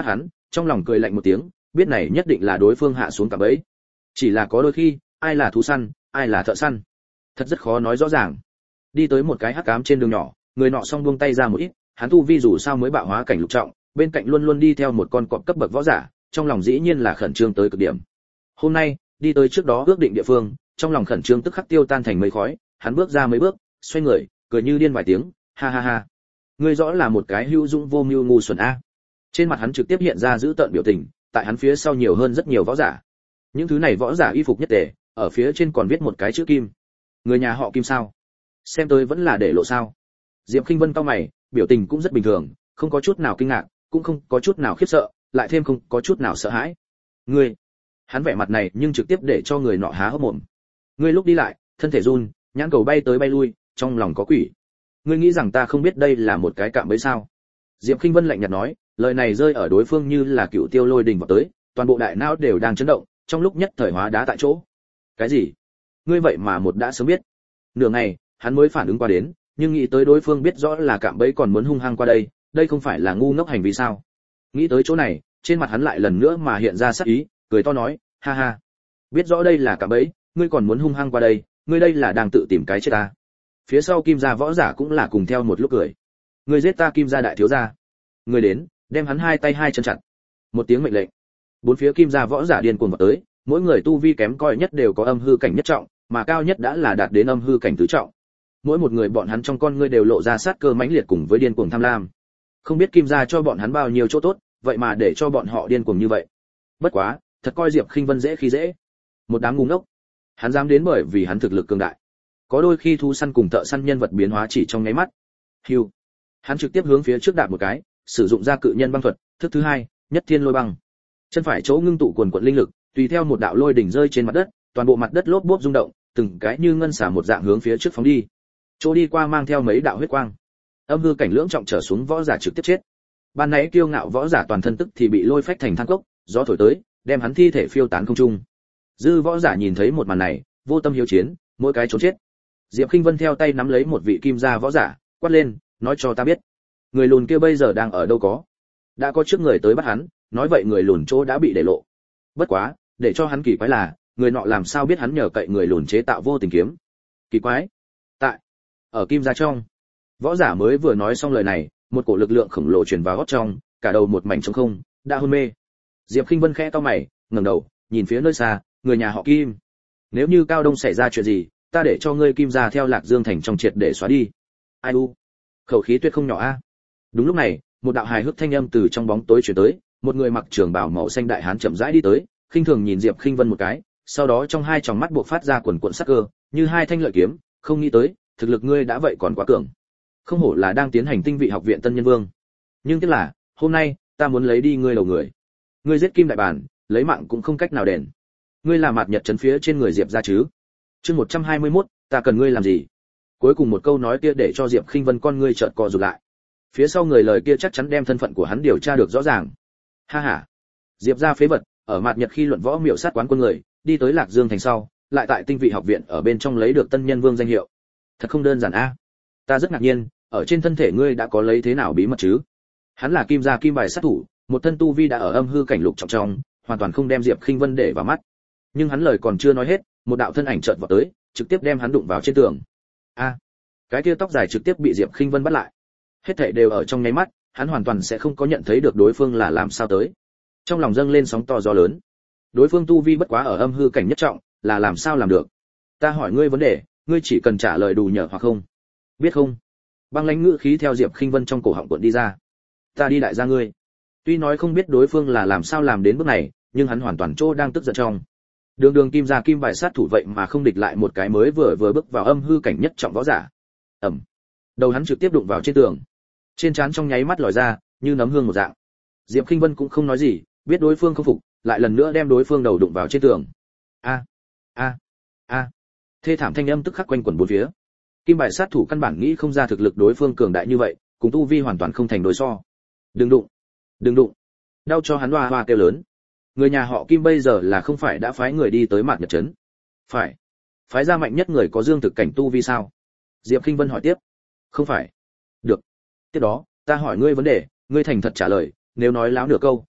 trong lòng cười lạnh một tiếng, biết này nhất định là đối phương hạ xuống cạm bẫy. Chỉ là có đôi khi, ai là thú săn, ai là thợ săn, thật rất khó nói rõ ràng. Đi tới một cái hắc ám trên đường nhỏ, người nọ song buông tay ra một ít, hắn tu vi dù sao mới bạo hóa cảnh lục trọng, bên cạnh luôn luôn đi theo một con cọp cấp bậc võ giả, trong lòng dĩ nhiên là khẩn trương tới cực điểm. Hôm nay, đi tới trước đó ước định địa phương, trong lòng khẩn trương tức khắc tiêu tan thành mây khói, hắn bước ra mấy bước, xoay người, cười như điên vài tiếng, ha ha ha. Ngươi rõ là một cái hữu dụng vô mưu ngu xuẩn a. Trên mặt hắn trực tiếp hiện ra dữ tợn biểu tình, tại hắn phía sau nhiều hơn rất nhiều võ giả. Những thứ này võ giả y phục nhất tề, ở phía trên còn viết một cái chữ Kim. Người nhà họ Kim sao? Xem tôi vẫn là để lộ sao? Diệp Khinh Vân cau mày, biểu tình cũng rất bình thường, không có chút nào kinh ngạc, cũng không có chút nào khiếp sợ, lại thêm không có chút nào sợ hãi. Ngươi, hắn vẻ mặt này nhưng trực tiếp để cho người nọ há hốc mồm. Ngươi lúc đi lại, thân thể run, nhãn cầu bay tới bay lui, trong lòng có quỷ. Ngươi nghĩ rằng ta không biết đây là một cái cạm bẫy sao? Diệp Khinh Vân lạnh nhạt nói, lời này rơi ở đối phương như là cựu tiêu lôi đình vào tới, toàn bộ đại não đều đang chấn động, trong lúc nhất thời hóa đá tại chỗ. Cái gì? Ngươi vậy mà một đã sớm biết? Nửa ngày, hắn mới phản ứng qua đến, nhưng nghĩ tới đối phương biết rõ là cạm bẫy còn muốn hung hăng qua đây, đây không phải là ngu ngốc hành vi sao? Nghĩ tới chỗ này, trên mặt hắn lại lần nữa mà hiện ra sắc ý, cười to nói, ha ha, biết rõ đây là cạm bẫy, ngươi còn muốn hung hăng qua đây, ngươi đây là đang tự tìm cái chết ta. Phía sau Kim gia võ giả cũng là cùng theo một lúc cười. Ngươi giết ta Kim gia đại thiếu gia. Ngươi đến, đem hắn hai tay hai chân chặt. Một tiếng mệnh lệnh. Bốn phía Kim gia võ giả điên cuồng vào tới, mỗi người tu vi kém cỏi nhất đều có âm hư cảnh nhất trọng, mà cao nhất đã là đạt đến âm hư cảnh tứ trọng. Mỗi một người bọn hắn trong con ngươi đều lộ ra sát cơ mãnh liệt cùng với điên cuồng tham lam. Không biết Kim gia cho bọn hắn bao nhiêu chỗ tốt, vậy mà để cho bọn họ điên cuồng như vậy. Bất quá, thật coi Diệp Khinh Vân dễ khi dễ. Một đám ngu ngốc. Hắn dám đến bởi vì hắn thực lực cường đại. Có đôi khi thu săn cùng thợ săn nhân vật biến hóa chỉ trong nháy mắt. Hưu. Hắn trực tiếp hướng phía trước đạp một cái, sử dụng ra cự nhân băng thuật, thức thứ hai, nhất thiên lôi băng. Chân phải chỗ ngưng tụ quần quần linh lực, tùy theo một đạo lôi đỉnh rơi trên mặt đất, toàn bộ mặt đất lốp bốp rung động, từng cái như ngân xả một dạng hướng phía trước phóng đi. Chỗ đi qua mang theo mấy đạo huyết quang. Âm hư cảnh lưỡng trọng trở xuống võ giả trực tiếp chết. Ban nãy kiêu ngạo võ giả toàn thân tức thì bị lôi phách thành than cốc, gió thổi tới, đem hắn thi thể phiêu tán không trung. Dư võ giả nhìn thấy một màn này, vô tâm hiếu chiến, mỗi cái trốn chết. Diệp Khinh Vân theo tay nắm lấy một vị kim gia võ giả, quát lên, nói cho ta biết, người lùn kia bây giờ đang ở đâu có? Đã có trước người tới bắt hắn, nói vậy người lùn chỗ đã bị để lộ. Bất quá, để cho hắn kỳ quái là, người nọ làm sao biết hắn nhờ cậy người lùn chế tạo vô tình kiếm? Kỳ quái. Tại ở kim gia trong. Võ giả mới vừa nói xong lời này, một cổ lực lượng khổng lồ truyền vào gót trong, cả đầu một mảnh trống không, đã hôn mê. Diệp Khinh Vân khẽ cau mày, ngẩng đầu, nhìn phía nơi xa, người nhà họ Kim. Nếu như Cao Đông xảy ra chuyện gì, ta để cho ngươi Kim gia theo Lạc Dương thành trong triệt để xóa đi. Ai u, khẩu khí tuyệt không nhỏ a. Đúng lúc này, một đạo hài hước thanh âm từ trong bóng tối truyền tới, một người mặc trường bào màu xanh đại hán chậm rãi đi tới, khinh thường nhìn Diệp Khinh Vân một cái, sau đó trong hai tròng mắt buộc phát ra quần cuộn sắc cơ, như hai thanh lợi kiếm, không nghĩ tới, thực lực ngươi đã vậy còn quá cường. Không hổ là đang tiến hành tinh vị học viện Tân Nhân Vương. Nhưng tiếc là, hôm nay, ta muốn lấy đi ngươi đầu người. Ngươi giết Kim đại bản, lấy mạng cũng không cách nào đền. Ngươi là mạt nhật chấn phía trên người Diệp gia chứ? Chương 121, ta cần ngươi làm gì? Cuối cùng một câu nói kia để cho Diệp Khinh Vân con ngươi chợt co rụt lại. Phía sau người lời kia chắc chắn đem thân phận của hắn điều tra được rõ ràng. Ha ha. Diệp gia phế vật, ở mạt nhật khi luận võ miểu sát quán quân người, đi tới Lạc Dương thành sau, lại tại tinh vị học viện ở bên trong lấy được Tân Nhân Vương danh hiệu. Thật không đơn giản a. Ta rất ngạc nhiên, ở trên thân thể ngươi đã có lấy thế nào bí mật chứ? Hắn là Kim gia kim bài sát thủ, một thân tu vi đã ở âm hư cảnh lục trọng trong, hoàn toàn không đem Diệp Khinh Vân để vào mắt. Nhưng hắn lời còn chưa nói hết, một đạo thân ảnh chợt vọt tới, trực tiếp đem hắn đụng vào trên tường. A, cái kia tóc dài trực tiếp bị Diệp Khinh Vân bắt lại. Hết thảy đều ở trong nháy mắt, hắn hoàn toàn sẽ không có nhận thấy được đối phương là làm sao tới. Trong lòng dâng lên sóng to gió lớn. Đối phương tu vi bất quá ở âm hư cảnh nhất trọng, là làm sao làm được? Ta hỏi ngươi vấn đề, ngươi chỉ cần trả lời đủ nhở hoặc không. Biết không? Băng lãnh ngữ khí theo Diệp Khinh Vân trong cổ họng cuộn đi ra. Ta đi đại gia ngươi. Tuy nói không biết đối phương là làm sao làm đến bước này, nhưng hắn hoàn toàn trô đang tức giận trong. Đường đường Kim gia kim bài sát thủ vậy mà không địch lại một cái mới vừa bước vào âm hư cảnh nhất trọng võ giả. Ầm. Đầu hắn trực tiếp đụng vào trên tường. Trên trán trong nháy mắt lòi ra, như nấm hương một dạng. Diệp Khinh Vân cũng không nói gì, biết đối phương không phục, lại lần nữa đem đối phương đầu đụng vào trên tường. A, a, a. Thê thảm thanh âm tức khắc quanh quẩn bốn phía. Kim bài sát thủ căn bản nghĩ không ra thực lực đối phương cường đại như vậy, cùng tu vi hoàn toàn không thành đối so. Đừng đụng, đừng đụng. Đau cho hắn hoa hoa kêu lớn. Người nhà họ Kim bây giờ là không phải đã phái người đi tới Mạt Nhật trấn? Phải. Phái ra mạnh nhất người có dương thực cảnh tu vi sao? Diệp Khinh Vân hỏi tiếp. Không phải. Được. Tiếp đó, ta hỏi ngươi vấn đề, ngươi thành thật trả lời, nếu nói láo nửa câu,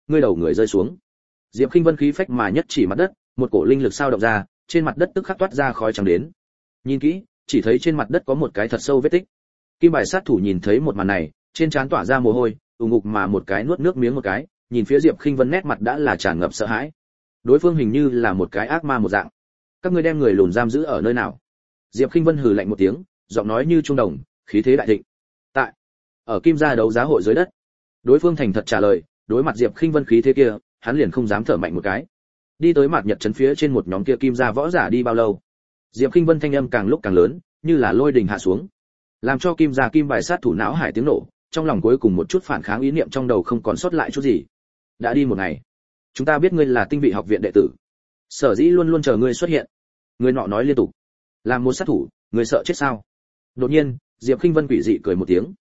ngươi đầu người rơi xuống. Diệp Khinh Vân khí phách mà nhất chỉ mặt đất, một cổ linh lực sao động ra, trên mặt đất tức khắc toát ra khói trắng đến. Nhìn kỹ, chỉ thấy trên mặt đất có một cái thật sâu vết tích. Kim bài sát thủ nhìn thấy một màn này, trên trán tỏa ra mồ hôi, ù ngục mà một cái nuốt nước miếng một cái, nhìn phía Diệp Khinh Vân nét mặt đã là tràn ngập sợ hãi. Đối phương hình như là một cái ác ma một dạng. Các ngươi đem người lùn giam giữ ở nơi nào? Diệp Khinh Vân hừ lạnh một tiếng, giọng nói như trung đồng, khí thế đại thịnh. Tại, ở Kim gia đấu giá hội dưới đất. Đối phương thành thật trả lời, đối mặt Diệp Khinh Vân khí thế kia, hắn liền không dám thở mạnh một cái. Đi tới mặt nhật trấn phía trên một nhóm kia Kim gia võ giả đi bao lâu? Diệp Khinh Vân thanh âm càng lúc càng lớn, như là lôi đình hạ xuống, làm cho Kim gia Kim bài sát thủ não hải tiếng nổ, trong lòng cuối cùng một chút phản kháng ý niệm trong đầu không còn sót lại chút gì. Đã đi một ngày, chúng ta biết ngươi là Tinh Vị học viện đệ tử, sở dĩ luôn luôn chờ ngươi xuất hiện. Người nọ nói liên tục. Làm một sát thủ, ngươi sợ chết sao? Đột nhiên, Diệp Khinh Vân quỷ dị cười một tiếng.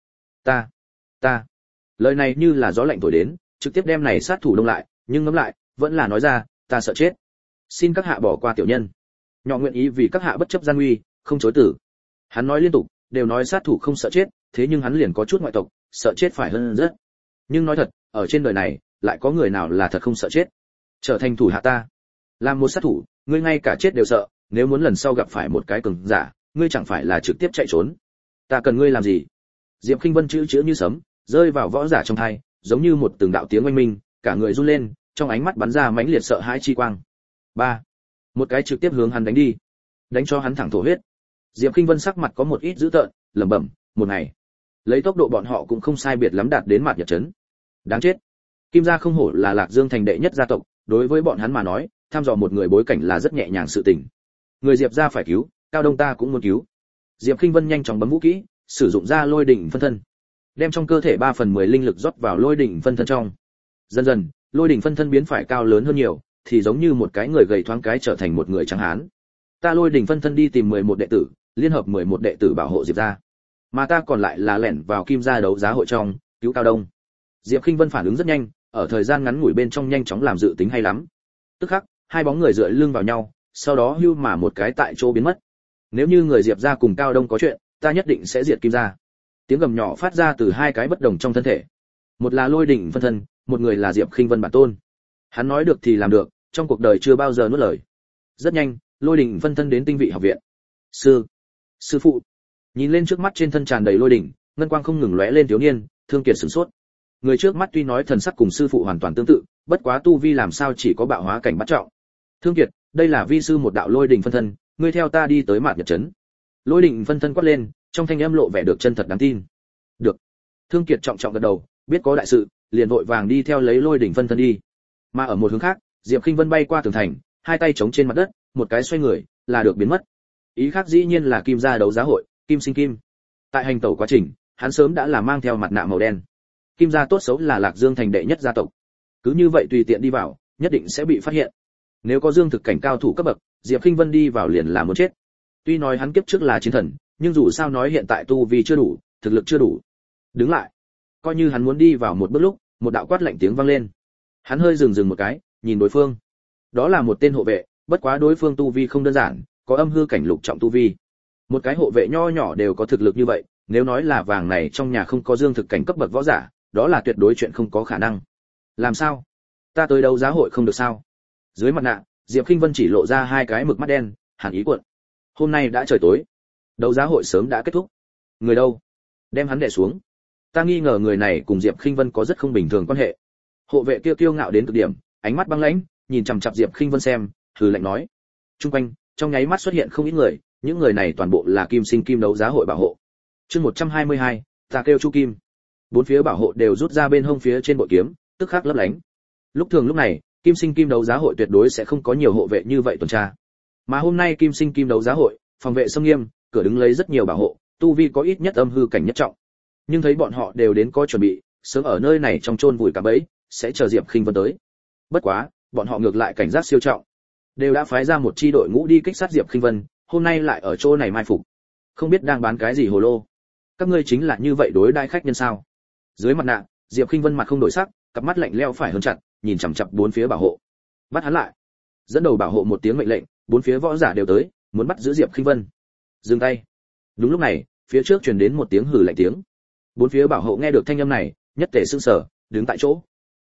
Ta. Lời này như là gió lạnh thổi đến, trực tiếp đem này sát thủ đông lại, nhưng ngẫm lại, vẫn là nói ra, ta sợ chết. Xin các hạ bỏ qua tiểu nhân. Nhỏ nguyện ý vì các hạ bất chấp gian nguy, không chối từ. Hắn nói liên tục, đều nói sát thủ không sợ chết, thế nhưng hắn liền có chút ngoại tộc, sợ chết phải hơn rất. Nhưng nói thật, ở trên đời này, lại có người nào là thật không sợ chết? Trở thành thủ hạ ta, làm một sát thủ, ngươi ngay cả chết đều sợ, nếu muốn lần sau gặp phải một cái cường giả, ngươi chẳng phải là trực tiếp chạy trốn? Ta cần ngươi làm gì? Diệp Khinh Vân chữ như sấm, rơi vào võ giả trong tai, giống như một từng đạo tiếng oanh minh, cả người run lên, trong ánh mắt bắn ra mãnh liệt sợ hãi chi quang. Ba, một cái trực tiếp hướng hắn đánh đi, đánh cho hắn thẳng thổ huyết. Diệp Khinh Vân sắc mặt có một ít dữ tợn, lẩm bẩm, một ngày, lấy tốc độ bọn họ cũng không sai biệt lắm đạt đến mặt nhật trấn. Đáng chết. Kim gia không hổ là Lạc Dương thành đệ nhất gia tộc, đối với bọn hắn mà nói, tham dò một người bối cảnh là rất nhẹ nhàng sự tình. Người Diệp gia phải cứu, Cao Đông ta cũng muốn cứu. Diệp Khinh Vân nhanh chóng bấm vũ kỹ, sử dụng ra lôi đỉnh phân thân, đem trong cơ thể 3/10 linh lực rót vào lôi đỉnh phân thân trong. Dần dần, lôi đỉnh phân thân biến phải cao lớn hơn nhiều, thì giống như một cái người gầy thoáng cái trở thành một người trắng hán. Ta lôi đỉnh phân thân đi tìm 11 đệ tử, liên hợp 11 đệ tử bảo hộ Diệp gia, mà ta còn lại là lẻn vào Kim gia đấu giá hội trong, cứu Cao Đông. Diệp Khinh Vân phản ứng rất nhanh, ở thời gian ngắn ngủi bên trong nhanh chóng làm dự tính hay lắm. Tức khắc, hai bóng người dựa lưng vào nhau, sau đó hưu mà một cái tại chỗ biến mất. Nếu như người Diệp gia cùng Cao Đông có chuyện, ta nhất định sẽ diệt Kim gia. Tiếng gầm nhỏ phát ra từ hai cái bất đồng trong thân thể. Một là lôi đỉnh phân thân, một người là Diệp Khinh Vân bản tôn. Hắn nói được thì làm được, trong cuộc đời chưa bao giờ nuốt lời. Rất nhanh, lôi đỉnh phân thân đến Tinh Vị học viện. Sư phụ. Nhìn lên trước mắt trên thân tràn đầy lôi đỉnh, ngân quang không ngừng lóe lên thiếu niên, Thương Kiệt sửng sốt. Người trước mắt tuy nói thần sắc cùng sư phụ hoàn toàn tương tự, bất quá tu vi làm sao chỉ có bạo hóa cảnh bắt trọng. Thương Kiệt, đây là vi sư một đạo lôi đỉnh phân thân, ngươi theo ta đi tới Mạt Nhật trấn. Lôi đỉnh phân thân quát lên, trong thanh âm lộ vẻ được chân thật đáng tin. Được. Thương Kiệt trọng trọng gật đầu, biết có đại sự, liền vội vàng đi theo lấy lôi đỉnh phân thân đi. Mà ở một hướng khác, Diệp Khinh Vân bay qua tường thành, hai tay chống trên mặt đất, một cái xoay người, là được biến mất. Ý khác dĩ nhiên là Kim gia đấu giá hội, Kim Sinh Kim. Tại hành tẩu quá trình, hắn sớm đã là mang theo mặt nạ màu đen. Kim gia tốt xấu là Lạc Dương thành đệ nhất gia tộc, cứ như vậy tùy tiện đi vào, nhất định sẽ bị phát hiện. Nếu có dương thực cảnh cao thủ cấp bậc, Diệp Khinh Vân đi vào liền là muốn chết. Tuy nói hắn kiếp trước là chiến thần, nhưng dù sao nói hiện tại tu vi chưa đủ, thực lực chưa đủ. Đứng lại. Coi như hắn muốn đi vào một bước lúc, một đạo quát lạnh tiếng vang lên. Hắn hơi dừng một cái, nhìn đối phương. Đó là một tên hộ vệ, bất quá đối phương tu vi không đơn giản, có âm hư cảnh lục trọng tu vi. Một cái hộ vệ nho nhỏ đều có thực lực như vậy, nếu nói là vàng này trong nhà không có dương thực cảnh cấp bậc võ giả, đó là tuyệt đối chuyện không có khả năng. Làm sao? Ta tới đấu giá hội không được sao? Dưới mặt nạ, Diệp Khinh Vân chỉ lộ ra hai cái mực mắt đen, hàn ý cuộn. Hôm nay đã trời tối, đấu giá hội sớm đã kết thúc. Người đâu? Đem hắn đè xuống. Ta nghi ngờ người này cùng Diệp Khinh Vân có rất không bình thường quan hệ. Hộ vệ kia kiêu ngạo đến cực điểm, ánh mắt băng lãnh, nhìn chằm chằm Diệp Khinh Vân xem, hừ lạnh nói. Trung quanh, trong nháy mắt xuất hiện không ít người, những người này toàn bộ là Kim Sinh Kim đấu giá hội bảo hộ. Chương 122, ta kêu Chu Kim. Bốn phía bảo hộ đều rút ra bên hông phía trên bội kiếm, tức khắc lấp lánh. Lúc thường lúc này, Kim Sinh Kim đấu giá hội tuyệt đối sẽ không có nhiều hộ vệ như vậy tuần tra. Mà hôm nay Kim Sinh Kim đấu giá hội, phòng vệ sông nghiêm, cửa đứng lấy rất nhiều bảo hộ, tu vi có ít nhất âm hư cảnh nhất trọng. Nhưng thấy bọn họ đều đến có chuẩn bị, sớm ở nơi này trong chôn vùi cả bẫy, sẽ chờ Diệp Khinh Vân tới. Bất quá, bọn họ ngược lại cảnh giác siêu trọng, đều đã phái ra một chi đội ngũ đi kích sát Diệp Khinh Vân, hôm nay lại ở chỗ này mai phục, không biết đang bán cái gì hồ lô. Các ngươi chính là như vậy đối đãi khách nhân sao? Dưới mặt nạ, Diệp Khinh Vân mặt không đổi sắc, cặp mắt lạnh lẽo phải hơn chặt, nhìn chằm chằm bốn phía bảo hộ. Bắt hắn lại. Dẫn đầu bảo hộ một tiếng mệnh lệnh, bốn phía võ giả đều tới, muốn bắt giữ Diệp Khinh Vân. Dừng tay. Đúng lúc này, phía trước truyền đến một tiếng hừ lạnh tiếng. Bốn phía bảo hộ nghe được thanh âm này, nhất tề sững sờ, đứng tại chỗ.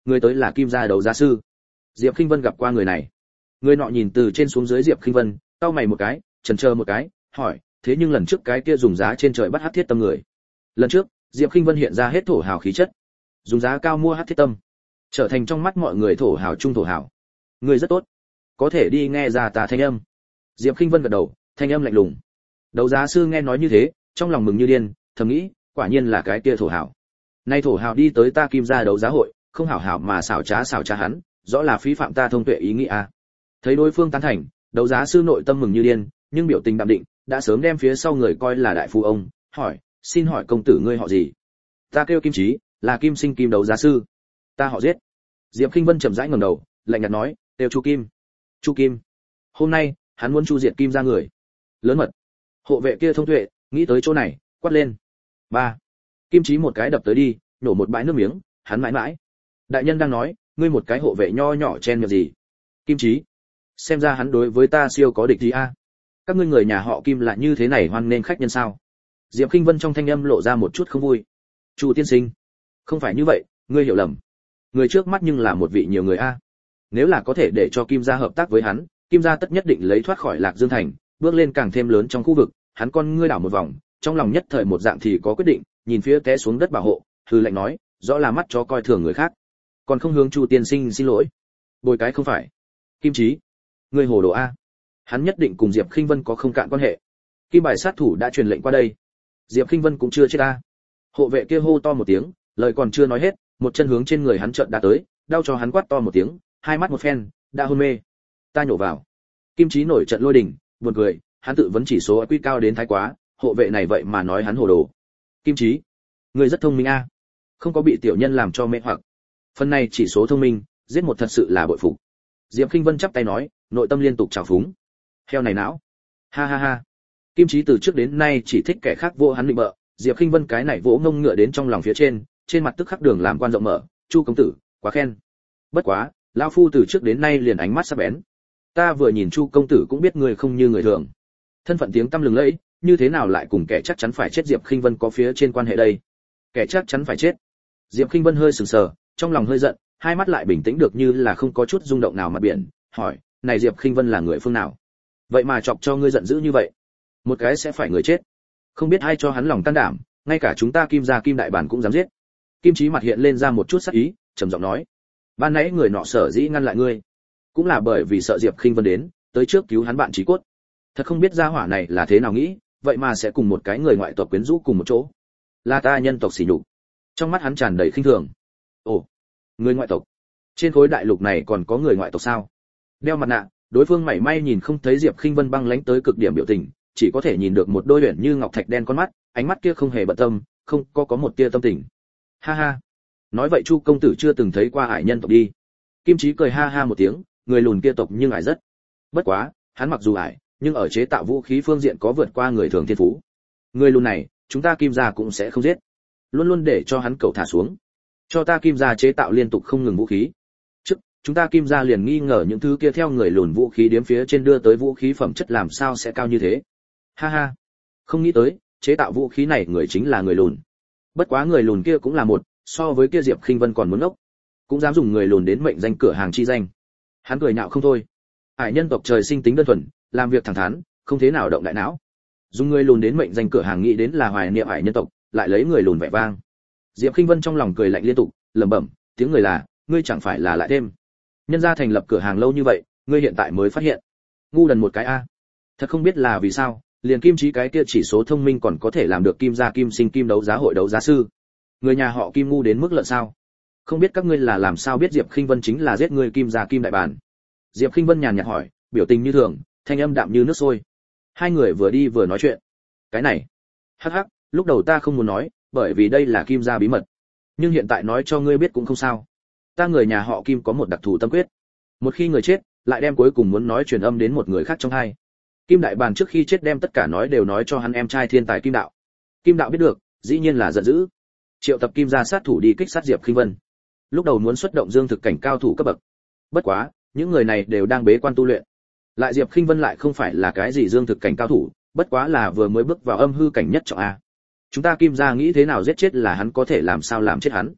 Người tới là Kim gia đấu giá sư. Diệp Khinh Vân gặp qua người này. Người nọ nhìn từ trên xuống dưới Diệp Khinh Vân, cau mày một cái, chần chờ một cái, hỏi, thế nhưng lần trước cái kia dùng giá trên trời bắt hắc thiết tâm người. Lần trước, Diệp Khinh Vân hiện ra hết thổ hào khí chất, dùng giá cao mua hắc thiết tâm, trở thành trong mắt mọi người thổ hào trung thổ hào. Người rất tốt, có thể đi nghe ra ta thanh âm. Diệp Khinh Vân gật đầu, thanh âm lạnh lùng. Đấu giá sư nghe nói như thế, trong lòng mừng như điên, thầm nghĩ, quả nhiên là cái kia thổ hào. Nay thổ hào đi tới ta Kim gia đấu giá hội, không hảo hảo mà xảo trá hắn, rõ là phí phạm ta thông tuệ ý nghĩ a. Thấy đối phương tán thành, đấu giá sư nội tâm mừng như điên, nhưng biểu tình đạm định, đã sớm đem phía sau người coi là đại phu ông, hỏi, xin hỏi công tử ngươi họ gì? Ta kêu Kim Chí, là Kim Sinh Kim đấu giá sư. Ta họ Giết. Diệp Khinh Vân chậm rãi ngẩng đầu, lạnh nhạt nói, đều Chu Kim. Chu Kim. Hôm nay, hắn muốn chu diệt Kim gia người. Lớn mật. Hộ vệ kia thông tuệ, nghĩ tới chỗ này, quát lên. 3. Kim Chí một cái đập tới đi, nổ một bãi nước miếng, hắn mãi mãi. Đại nhân đang nói, ngươi một cái hộ vệ nho nhỏ chen miệng gì? Kim Chí, xem ra hắn đối với ta siêu có địch gì a. Các ngươi người nhà họ Kim là như thế này hoan nên khách nhân sao? Diệp Khinh Vân trong thanh âm lộ ra một chút không vui. Chu tiên sinh, không phải như vậy, ngươi hiểu lầm. Người trước mắt nhưng là một vị nhiều người a. Nếu là có thể để cho Kim gia hợp tác với hắn, Kim gia tất nhất định lấy thoát khỏi Lạc Dương thành, bước lên càng thêm lớn trong khu vực. Hắn con ngươi đảo một vòng, trong lòng nhất thời một dạng thì có quyết định, nhìn phía té xuống đất bảo hộ, hừ lạnh nói, rõ là mắt chó coi thường người khác, còn không hướng Chu tiên sinh xin lỗi. Bồi cái không phải. Kim Chí, ngươi hồ đồ a. Hắn nhất định cùng Diệp Khinh Vân có không cạn quan hệ. Kim bài sát thủ đã truyền lệnh qua đây. Diệp Khinh Vân cũng chưa chết a. Hộ vệ kia hô to một tiếng, lời còn chưa nói hết, một chân hướng trên người hắn trợn đã tới, đau cho hắn quát to một tiếng, hai mắt một phen, đã hôn mê. Ta nhổ vào. Kim Chí nổi trận lôi đình, buồn cười, hắn tự vấn chỉ số IQ cao đến thái quá, hộ vệ này vậy mà nói hắn hồ đồ. Kim Chí, ngươi rất thông minh a, không có bị tiểu nhân làm cho mê hoặc. Phần này chỉ số thông minh, giết một thật sự là bội phục. Diệp Khinh Vân chắp tay nói, nội tâm liên tục trào phúng. Heo này não. Ha ha ha. Kim Chí từ trước đến nay chỉ thích kẻ khác vô hắn định bợ, Diệp Khinh Vân cái này vỗ ngông ngựa đến trong lòng phía trên mặt tức khắc đường làm quan rộng mở, Chu công tử, quá khen. Bất quá, lão phu từ trước đến nay liền ánh mắt sắc bén. Ta vừa nhìn Chu công tử cũng biết người không như người thường. Thân phận tiếng tăm lừng lẫy, như thế nào lại cùng kẻ chắc chắn phải chết Diệp Khinh Vân có phía trên quan hệ đây? Kẻ chắc chắn phải chết. Diệp Khinh Vân hơi sừng sờ, trong lòng hơi giận, hai mắt lại bình tĩnh được như là không có chút rung động nào mặt biển, hỏi, này Diệp Khinh Vân là người phương nào? Vậy mà chọc cho ngươi giận dữ như vậy? Một cái sẽ phải người chết. Không biết ai cho hắn lòng can đảm, ngay cả chúng ta Kim gia Kim đại bản cũng dám giết. Kim Chí mặt hiện lên ra một chút sắc ý, trầm giọng nói, ban nãy người nọ sở dĩ ngăn lại ngươi, cũng là bởi vì sợ Diệp Khinh Vân đến, tới trước cứu hắn bạn chí cốt. Thật không biết gia hỏa này là thế nào nghĩ, vậy mà sẽ cùng một cái người ngoại tộc quyến rũ cùng một chỗ. Là ta nhân tộc sỉ nhục. Trong mắt hắn tràn đầy khinh thường. Ồ, người ngoại tộc? Trên khối đại lục này còn có người ngoại tộc sao? Đeo mặt nạ, đối phương mảy may nhìn không thấy Diệp Khinh Vân băng lãnh tới cực điểm biểu tình, chỉ có thể nhìn được một đôi huyền như ngọc thạch đen con mắt, ánh mắt kia không hề bận tâm, không có một tia tâm tình. Ha ha, nói vậy Chu công tử chưa từng thấy qua ải nhân tộc đi? Kim Chí cười ha ha một tiếng, người lùn kia tộc nhưng ải rất. Bất quá, hắn mặc dù ải, nhưng ở chế tạo vũ khí phương diện có vượt qua người thường thiên phú. Người lùn này, chúng ta Kim gia cũng sẽ không giết, luôn luôn để cho hắn cẩu thả xuống, cho ta Kim gia chế tạo liên tục không ngừng vũ khí. Trước, chúng ta Kim gia liền nghi ngờ những thứ kia theo người lùn vũ khí điếm phía trên đưa tới vũ khí phẩm chất làm sao sẽ cao như thế. Ha ha, không nghĩ tới, chế tạo vũ khí này người chính là người lùn. Bất quá người lùn kia cũng là một, so với kia Diệp Khinh Vân còn muốn ngốc, cũng dám dùng người lùn đến mệnh danh cửa hàng chi danh. Hắn cười nhạo không thôi. Hải nhân tộc trời sinh tính đơn thuần, làm việc thẳng thắn, không thế nào động đại não. Dùng người lùn đến mệnh danh cửa hàng nghĩ đến là hoài niệm hải nhân tộc, lại lấy người lùn vẻ vang. Diệp Khinh Vân trong lòng cười lạnh liên tục, lẩm bẩm, tiếng người là, ngươi chẳng phải là lại thêm. Nhân gia thành lập cửa hàng lâu như vậy, ngươi hiện tại mới phát hiện. Ngu đần một cái a. Thật không biết là vì sao, liền Kim Chí cái kia chỉ số thông minh còn có thể làm được Kim gia Kim Sinh Kim đấu giá hội đấu giá sư. Người nhà họ Kim ngu đến mức lợn sao? Không biết các ngươi là làm sao biết Diệp Khinh Vân chính là giết người Kim gia Kim đại bản? Diệp Khinh Vân nhàn nhạt hỏi, biểu tình như thường, thanh âm đạm như nước sôi. Hai người vừa đi vừa nói chuyện. Cái này, hắc hắc, lúc đầu ta không muốn nói, bởi vì đây là Kim gia bí mật. Nhưng hiện tại nói cho ngươi biết cũng không sao. Ta người nhà họ Kim có một đặc thù tâm quyết. Một khi người chết, lại đem cuối cùng muốn nói truyền âm đến một người khác trong hai. Kim đại bản trước khi chết đem tất cả nói đều nói cho hắn em trai thiên tài Kim đạo. Kim đạo biết được, dĩ nhiên là giận dữ. Triệu tập Kim gia sát thủ đi kích sát Diệp Khinh Vân. Lúc đầu muốn xuất động dương thực cảnh cao thủ cấp bậc. Bất quá, những người này đều đang bế quan tu luyện. Lại Diệp Khinh Vân lại không phải là cái gì dương thực cảnh cao thủ, bất quá là vừa mới bước vào âm hư cảnh nhất trọng a. Chúng ta Kim gia nghĩ thế nào giết chết là hắn có thể làm sao làm chết hắn.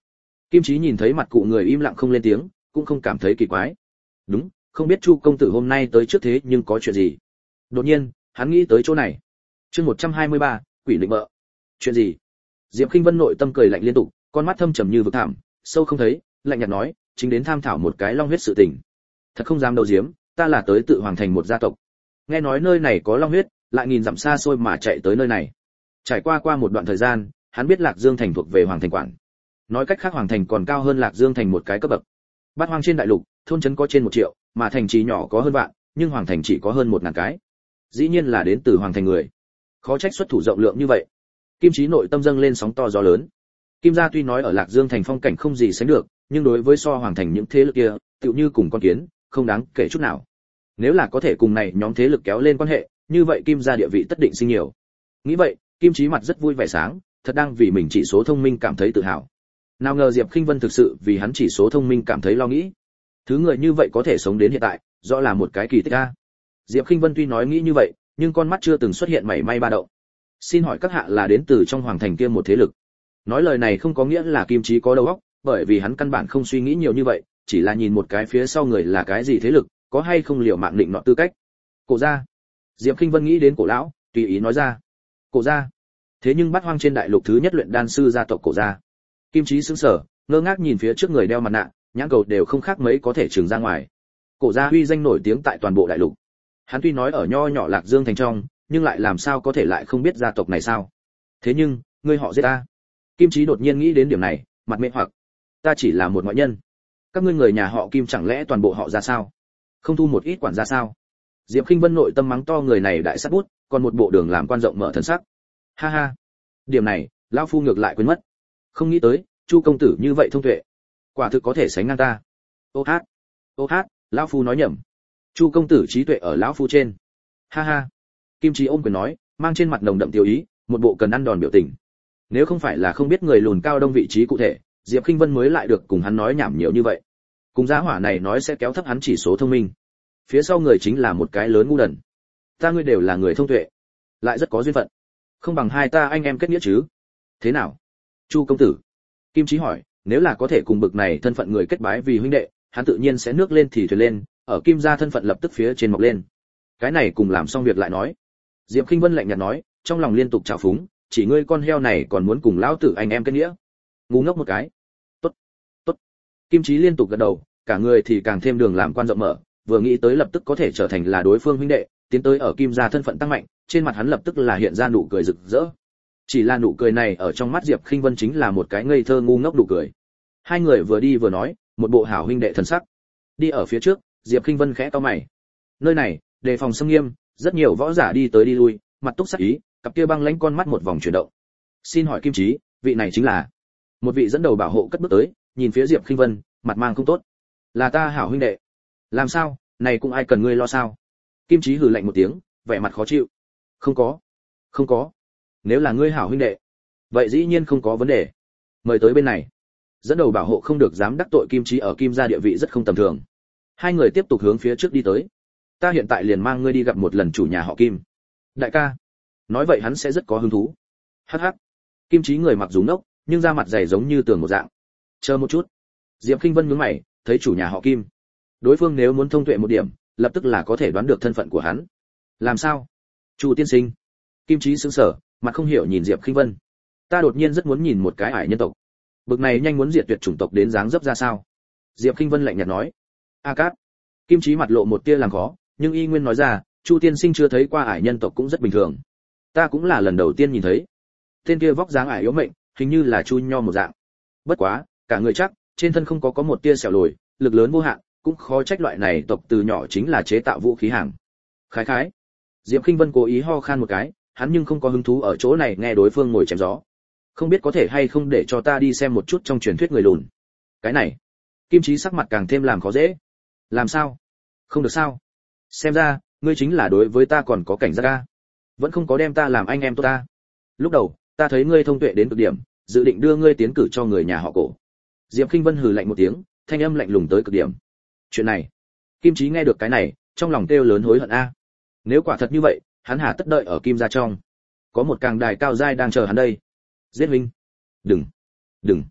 Kim Chí nhìn thấy mặt cụ người im lặng không lên tiếng, cũng không cảm thấy kỳ quái. Đúng, không biết Chu công tử hôm nay tới trước thế nhưng có chuyện gì. Đột nhiên, hắn nghĩ tới chỗ này. Chương 123, quỷ định vợ. Chuyện gì? Diệp Khinh Vân nội tâm cười lạnh liên tục, con mắt thâm trầm như vực thẳm, sâu không thấy, lạnh nhạt nói, chính đến tham thảo một cái long huyết sự tình. Thật không dám đầu diếm, ta là tới tự hoàng thành một gia tộc. Nghe nói nơi này có long huyết, lại nghìn dặm xa xôi mà chạy tới nơi này. Trải qua một đoạn thời gian, hắn biết Lạc Dương thành thuộc về Hoàng thành quản. Nói cách khác Hoàng thành còn cao hơn Lạc Dương thành một cái cấp bậc. Bát hoang trên đại lục, thôn trấn có trên 1 triệu, mà thành trì nhỏ có hơn vạn, nhưng Hoàng thành chỉ có hơn 1000 cái. Dĩ nhiên là đến từ Hoàng thành người. Khó trách xuất thủ rộng lượng như vậy. Kim Chí nội tâm dâng lên sóng to gió lớn. Kim gia tuy nói ở Lạc Dương thành phong cảnh không gì sánh được, nhưng đối với so Hoàng thành những thế lực kia, tựu như cùng con kiến, không đáng kể chút nào. Nếu là có thể cùng này nhóm thế lực kéo lên quan hệ, như vậy Kim gia địa vị tất định sinh nhiều. Nghĩ vậy, Kim Chí mặt rất vui vẻ sáng, thật đang vì mình chỉ số thông minh cảm thấy tự hào. Nào ngờ Diệp Khinh Vân thực sự vì hắn chỉ số thông minh cảm thấy lo nghĩ. Thứ người như vậy có thể sống đến hiện tại, rõ là một cái kỳ tích a. Diệp Khinh Vân tuy nói nghĩ như vậy, nhưng con mắt chưa từng xuất hiện mảy may ba động. Xin hỏi các hạ là đến từ trong Hoàng thành kia một thế lực. Nói lời này không có nghĩa là Kim Chí có đầu óc, bởi vì hắn căn bản không suy nghĩ nhiều như vậy, chỉ là nhìn một cái phía sau người là cái gì thế lực, có hay không liều mạng định nọ tư cách. Cổ gia. Diệp Khinh Vân nghĩ đến Cổ lão, tùy ý nói ra. Cổ gia. Thế nhưng Bát hoang trên đại lục thứ nhất luyện đan sư gia tộc Cổ gia. Kim Chí sững sờ, ngơ ngác nhìn phía trước người đeo mặt nạ, nhãn cầu đều không khác mấy có thể trừng ra ngoài. Cổ gia uy danh nổi tiếng tại toàn bộ đại lục. Hắn tuy nói ở nho nhỏ Lạc Dương thành trong, nhưng lại làm sao có thể lại không biết gia tộc này sao? Thế nhưng, ngươi họ giết ta. Kim Chí đột nhiên nghĩ đến điểm này, mặt mệt hoặc. Ta chỉ là một ngoại nhân. Các ngươi người nhà họ Kim chẳng lẽ toàn bộ họ ra sao? Không thu một ít quản gia sao? Diệp Khinh Vân nội tâm mắng to người này đại sát bút, còn một bộ đường làm quan rộng mở thần sắc. Ha ha, điểm này, lão phu ngược lại quên mất. Không nghĩ tới, Chu công tử như vậy thông tuệ, quả thực có thể sánh ngang ta. Ô hát, lão phu nói nhầm. Chu công tử trí tuệ ở lão phu trên. Ha ha. Kim Chí ôm quyền nói, mang trên mặt nồng đậm tiêu ý, một bộ cần ăn đòn biểu tình. Nếu không phải là không biết người lùn cao đông vị trí cụ thể, Diệp Khinh Vân mới lại được cùng hắn nói nhảm nhiều như vậy. Cùng giá hỏa này nói sẽ kéo thấp hắn chỉ số thông minh. Phía sau người chính là một cái lớn ngu đần. Ta ngươi đều là người thông tuệ, lại rất có duyên phận. Không bằng hai ta anh em kết nghĩa chứ? Thế nào? Chu công tử. Kim Chí hỏi, nếu là có thể cùng bực này thân phận người kết bái vì huynh đệ, hắn tự nhiên sẽ nước lên thì thuyền lên, ở Kim gia thân phận lập tức phía trên mọc lên. Cái này cùng làm xong việc lại nói. Diệp Khinh Vân lạnh nhạt nói, trong lòng liên tục trào phúng, chỉ ngươi con heo này còn muốn cùng lão tử anh em kết nghĩa. Ngu ngốc một cái. Tốt, tốt. Kim Chí liên tục gật đầu, cả người thì càng thêm đường làm quan rộng mở, vừa nghĩ tới lập tức có thể trở thành là đối phương huynh đệ, tiến tới ở Kim gia thân phận tăng mạnh, trên mặt hắn lập tức là hiện ra nụ cười rực rỡ. Chỉ là nụ cười này ở trong mắt Diệp Khinh Vân chính là một cái ngây thơ ngu ngốc nụ cười. Hai người vừa đi vừa nói, một bộ hảo huynh đệ thần sắc. Đi ở phía trước, Diệp Khinh Vân khẽ cau mày. Nơi này, đề phòng xâm nghiêm, rất nhiều võ giả đi tới đi lui, mặt túc sắc ý, cặp kia băng lãnh con mắt một vòng chuyển động. Xin hỏi Kim Chí, vị này chính là? Một vị dẫn đầu bảo hộ cất bước tới, nhìn phía Diệp Khinh Vân, mặt mang không tốt. Là ta hảo huynh đệ. Làm sao, này cũng ai cần ngươi lo sao? Kim Chí hừ lạnh một tiếng, vẻ mặt khó chịu. Không có. Nếu là ngươi hảo huynh đệ, vậy dĩ nhiên không có vấn đề. Mời tới bên này. Dẫn đầu bảo hộ không được dám đắc tội Kim Chí ở Kim gia địa vị rất không tầm thường. Hai người tiếp tục hướng phía trước đi tới. Ta hiện tại liền mang ngươi đi gặp một lần chủ nhà họ Kim. Đại ca. Nói vậy hắn sẽ rất có hứng thú. Hắc hắc. Kim Chí người mặc dù nốc, nhưng da mặt dày giống như tường một dạng. Chờ một chút. Diệp Khinh Vân nhướng mày, thấy chủ nhà họ Kim. Đối phương nếu muốn thông tuệ một điểm, lập tức là có thể đoán được thân phận của hắn. Làm sao? Chu tiên sinh. Kim Chí sững sờ, mặt không hiểu nhìn Diệp Khinh Vân. Ta đột nhiên rất muốn nhìn một cái ải nhân tộc. Bực này nhanh muốn diệt tuyệt chủng tộc đến dáng dấp ra sao? Diệp Khinh Vân lạnh nhạt nói. A Cát. Kim Chí mặt lộ một tia làm khó, nhưng y nguyên nói ra, Chu tiên sinh chưa thấy qua ải nhân tộc cũng rất bình thường. Ta cũng là lần đầu tiên nhìn thấy. Tên kia vóc dáng ải yếu mệnh, hình như là Chu Nho một dạng. Bất quá, cả người chắc, trên thân không có một tia sẹo lồi, lực lớn vô hạn, cũng khó trách loại này tộc từ nhỏ chính là chế tạo vũ khí hàng. Khái khái. Diệp Khinh Vân cố ý ho khan một cái, hắn nhưng không có hứng thú ở chỗ này nghe đối phương ngồi chém gió. Không biết có thể hay không để cho ta đi xem một chút trong truyền thuyết người lùn. Cái này. Kim Chí sắc mặt càng thêm làm khó dễ. Làm sao? Không được sao? Xem ra, ngươi chính là đối với ta còn có cảnh giác a. Vẫn không có đem ta làm anh em tốt ta. Lúc đầu, ta thấy ngươi thông tuệ đến cực điểm, dự định đưa ngươi tiến cử cho người nhà họ Cổ. Diệp Khinh Vân hừ lạnh một tiếng, thanh âm lạnh lùng tới cực điểm. Chuyện này, Kim Chí nghe được cái này, trong lòng kêu lớn hối hận a. Nếu quả thật như vậy, hắn hà tất đợi ở Kim gia trong. Có một càng đài cao giai đang chờ hắn đây. Giết huynh. Đừng.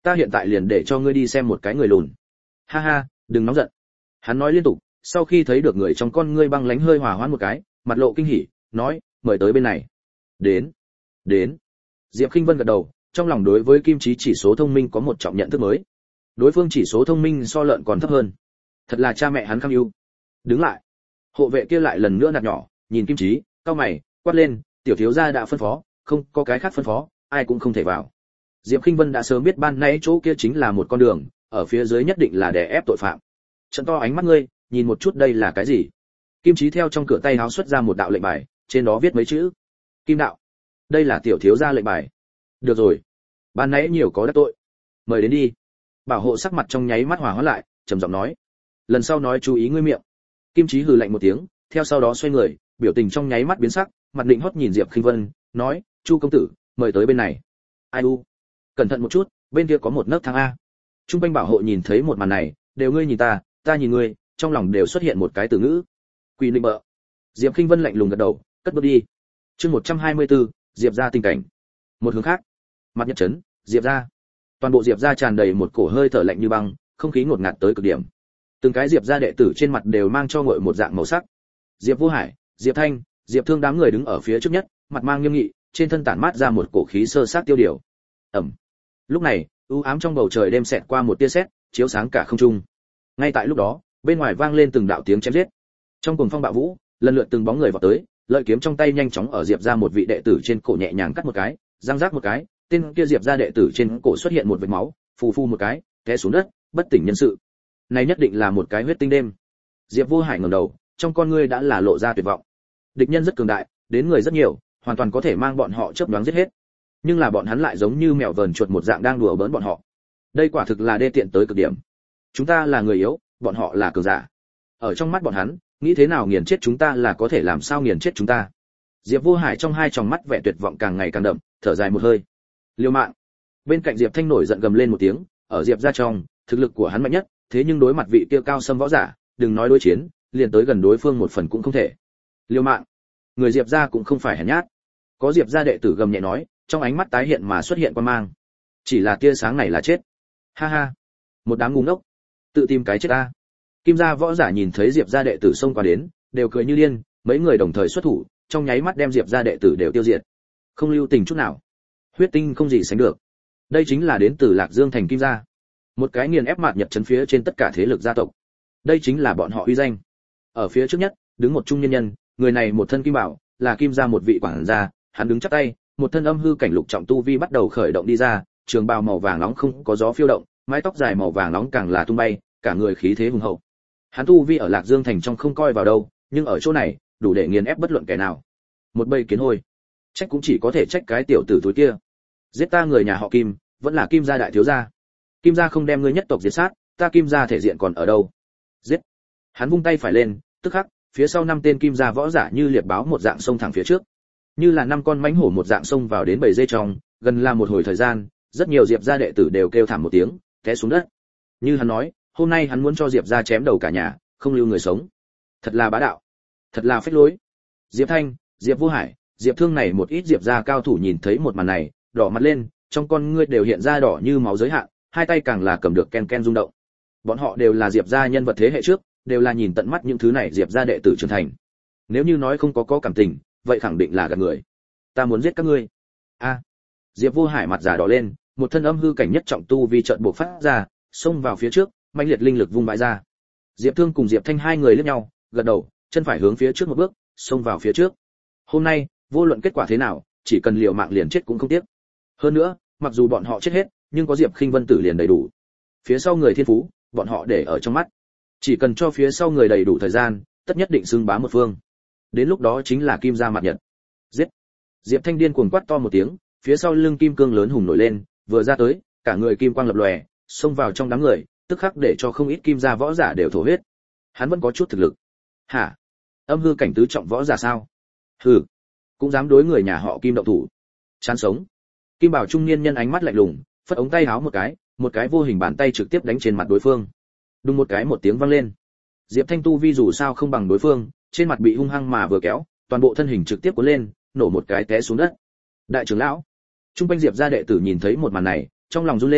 Ta hiện tại liền để cho ngươi đi xem một cái người lùn. Ha ha, đừng nóng giận. Hắn nói liên tục, sau khi thấy được người trong con ngươi băng lánh hơi hòa hoãn một cái, mặt lộ kinh hỉ, nói, mời tới bên này. Đến, đến. Diệp Khinh Vân gật đầu, trong lòng đối với Kim Chí chỉ số thông minh có một trọng nhận thức mới. Đối phương chỉ số thông minh so lợn còn thấp hơn. Thật là cha mẹ hắn kham ưu. Đứng lại. Hộ vệ kia lại lần nữa nạt nhỏ, nhìn Kim Chí, cau mày, quát lên, tiểu thiếu gia đã phân phó, không có cái khác phân phó, ai cũng không thể vào. Diệp Khinh Vân đã sớm biết ban nãy chỗ kia chính là một con đường, ở phía dưới nhất định là đè ép tội phạm. Trận to ánh mắt ngươi, nhìn một chút đây là cái gì? Kim Chí theo trong cửa tay áo xuất ra một đạo lệnh bài, trên đó viết mấy chữ. Kim đạo. Đây là tiểu thiếu gia lệnh bài. Được rồi, ban nãy nhiều có đắc tội, mời đến đi. Bảo hộ sắc mặt trong nháy mắt hòa hoãn lại, trầm giọng nói, lần sau nói chú ý ngươi miệng. Kim Chí hừ lạnh một tiếng, theo sau đó xoay người, biểu tình trong nháy mắt biến sắc, mặt định hót nhìn Diệp Khinh Vân, nói, Chu công tử, mời tới bên này. Ai u, cẩn thận một chút, bên kia có một nấc thang a. Trung quanh bảo hộ nhìn thấy một màn này, đều ngươi nhìn ta, ta nhìn ngươi, trong lòng đều xuất hiện một cái từ ngữ, quỷ nịnh bợ. Diệp Khinh Vân lạnh lùng gật đầu, cất bước đi. Chương 124, Diệp gia tình cảnh. Một hướng khác, mặt nhật trấn, Diệp gia. Toàn bộ Diệp gia tràn đầy một cổ hơi thở lạnh như băng, không khí ngột ngạt tới cực điểm. Từng cái Diệp gia đệ tử trên mặt đều mang cho ngội một dạng màu sắc. Diệp Vô Hải, Diệp Thanh, Diệp Thương đám người đứng ở phía trước nhất, mặt mang nghiêm nghị, trên thân tản mát ra một cổ khí sơ sát tiêu điều. Ầm. Lúc này, u ám trong bầu trời đêm xẹt qua một tia sét, chiếu sáng cả không trung. Ngay tại lúc đó, bên ngoài vang lên từng đạo tiếng chém giết. Trong cuồng phong bạo vũ, lần lượt từng bóng người vọt tới, lợi kiếm trong tay nhanh chóng ở Diệp gia một vị đệ tử trên cổ nhẹ nhàng cắt một cái, răng rác một cái, tên kia Diệp gia đệ tử trên cổ xuất hiện một vệt máu, phù phù một cái, té xuống đất, bất tỉnh nhân sự. Này nhất định là một cái huyết tinh đêm. Diệp Vô Hải ngẩng đầu, trong con ngươi đã là lộ ra tuyệt vọng. Địch nhân rất cường đại, đến người rất nhiều, hoàn toàn có thể mang bọn họ chớp nhoáng giết hết. Nhưng là bọn hắn lại giống như mèo vờn chuột một dạng đang đùa bỡn bọn họ. Đây quả thực là đê tiện tới cực điểm. Chúng ta là người yếu, bọn họ là cường giả. Ở trong mắt bọn hắn, nghĩ thế nào nghiền chết chúng ta là có thể làm sao nghiền chết chúng ta. Diệp Vô Hải trong hai tròng mắt vẻ tuyệt vọng càng ngày càng đậm, thở dài một hơi. Liêu mạng. Bên cạnh Diệp Thanh nổi giận gầm lên một tiếng, ở Diệp gia trong, thực lực của hắn mạnh nhất, thế nhưng đối mặt vị kia cao sâm võ giả, đừng nói đối chiến, liền tới gần đối phương một phần cũng không thể. Liêu mạng. Người Diệp gia cũng không phải hèn nhát. Có Diệp gia đệ tử gầm nhẹ nói, trong ánh mắt tái hiện mà xuất hiện quan mang. Chỉ là tia sáng này là chết. Ha ha, một đám ngu ngốc, tự tìm cái chết ta. Kim gia võ giả nhìn thấy Diệp gia đệ tử xông qua đến, đều cười như điên, mấy người đồng thời xuất thủ, trong nháy mắt đem Diệp gia đệ tử đều tiêu diệt. Không lưu tình chút nào. Huyết tinh không gì sánh được. Đây chính là đến từ Lạc Dương thành Kim gia. Một cái nghiền ép mạt nhật chấn phía trên tất cả thế lực gia tộc. Đây chính là bọn họ uy danh. Ở phía trước nhất, đứng một trung nhân nhân, người này một thân kim bảo, là Kim gia một vị quản gia, hắn đứng chắp tay, một thân âm hư cảnh lục trọng tu vi bắt đầu khởi động đi ra, trường bào màu vàng nóng không có gió phiêu động, mái tóc dài màu vàng nóng càng là tung bay, cả người khí thế hùng hậu. Hắn tu vi ở Lạc Dương thành trong không coi vào đâu, nhưng ở chỗ này, đủ để nghiền ép bất luận kẻ nào. Một bầy kiến hôi, trách cũng chỉ có thể trách cái tiểu tử túi kia. Giết ta người nhà họ Kim, vẫn là Kim gia đại thiếu gia. Kim gia không đem ngươi nhất tộc diệt sát, ta Kim gia thể diện còn ở đâu? Giết! Hắn vung tay phải lên, tức khắc, phía sau năm tên Kim gia võ giả như liệp báo một dạng xông thẳng phía trước, như là năm con mãnh hổ một dạng xông vào đến bầy dê trong, gần là một hồi thời gian, rất nhiều Diệp gia đệ tử đều kêu thảm một tiếng, té xuống đất. Như hắn nói, hôm nay hắn muốn cho Diệp gia chém đầu cả nhà, không lưu người sống. Thật là bá đạo, thật là phách lối. Diệp Thanh, Diệp Vô Hải, Diệp Thương này một ít Diệp gia cao thủ nhìn thấy một màn này, đỏ mặt lên, trong con ngươi đều hiện ra đỏ như máu giới hạn, hai tay càng là cầm được ken ken rung động. Bọn họ đều là Diệp gia nhân vật thế hệ trước, đều là nhìn tận mắt những thứ này Diệp gia đệ tử trưởng thành. Nếu như nói không có cảm tình, vậy khẳng định là gạt người. Ta muốn giết các ngươi. A. Diệp Vô Hải mặt già đỏ lên, một thân âm hư cảnh nhất trọng tu vi chợt bộc phát ra, xông vào phía trước, mãnh liệt linh lực vung bãi ra. Diệp Thương cùng Diệp Thanh hai người liếc nhau, gật đầu, chân phải hướng phía trước một bước, xông vào phía trước. Hôm nay, vô luận kết quả thế nào, chỉ cần liều mạng liền chết cũng không tiếc. Hơn nữa, mặc dù bọn họ chết hết, nhưng có Diệp Khinh Vân tử liền đầy đủ. Phía sau người thiên phú, bọn họ để ở trong mắt. Chỉ cần cho phía sau người đầy đủ thời gian, tất nhất định xưng bá một phương. Đến lúc đó chính là Kim gia mặt nhật. Giết! Diệp Thanh điên cuồng quát to một tiếng, phía sau lưng kim cương lớn hùng nổi lên, vừa ra tới, cả người kim quang lập lòe, xông vào trong đám người, tức khắc để cho không ít Kim gia võ giả đều thổ huyết. Hắn vẫn có chút thực lực. Hả? Âm hư cảnh tứ trọng võ giả sao? Hừ, cũng dám đối người nhà họ Kim động thủ. Chán sống. Kim bảo trung niên nhân ánh mắt lạnh lùng, phất ống tay háo một cái vô hình bàn tay trực tiếp đánh trên mặt đối phương. Đùng một cái một tiếng vang lên. Diệp Thanh tu vi dù sao không bằng đối phương, trên mặt bị hung hăng mà vừa kéo, toàn bộ thân hình trực tiếp cuốn lên, nổ một cái té xuống đất. Đại trưởng lão, trung quanh Diệp gia đệ tử nhìn thấy một màn này, trong lòng run lên,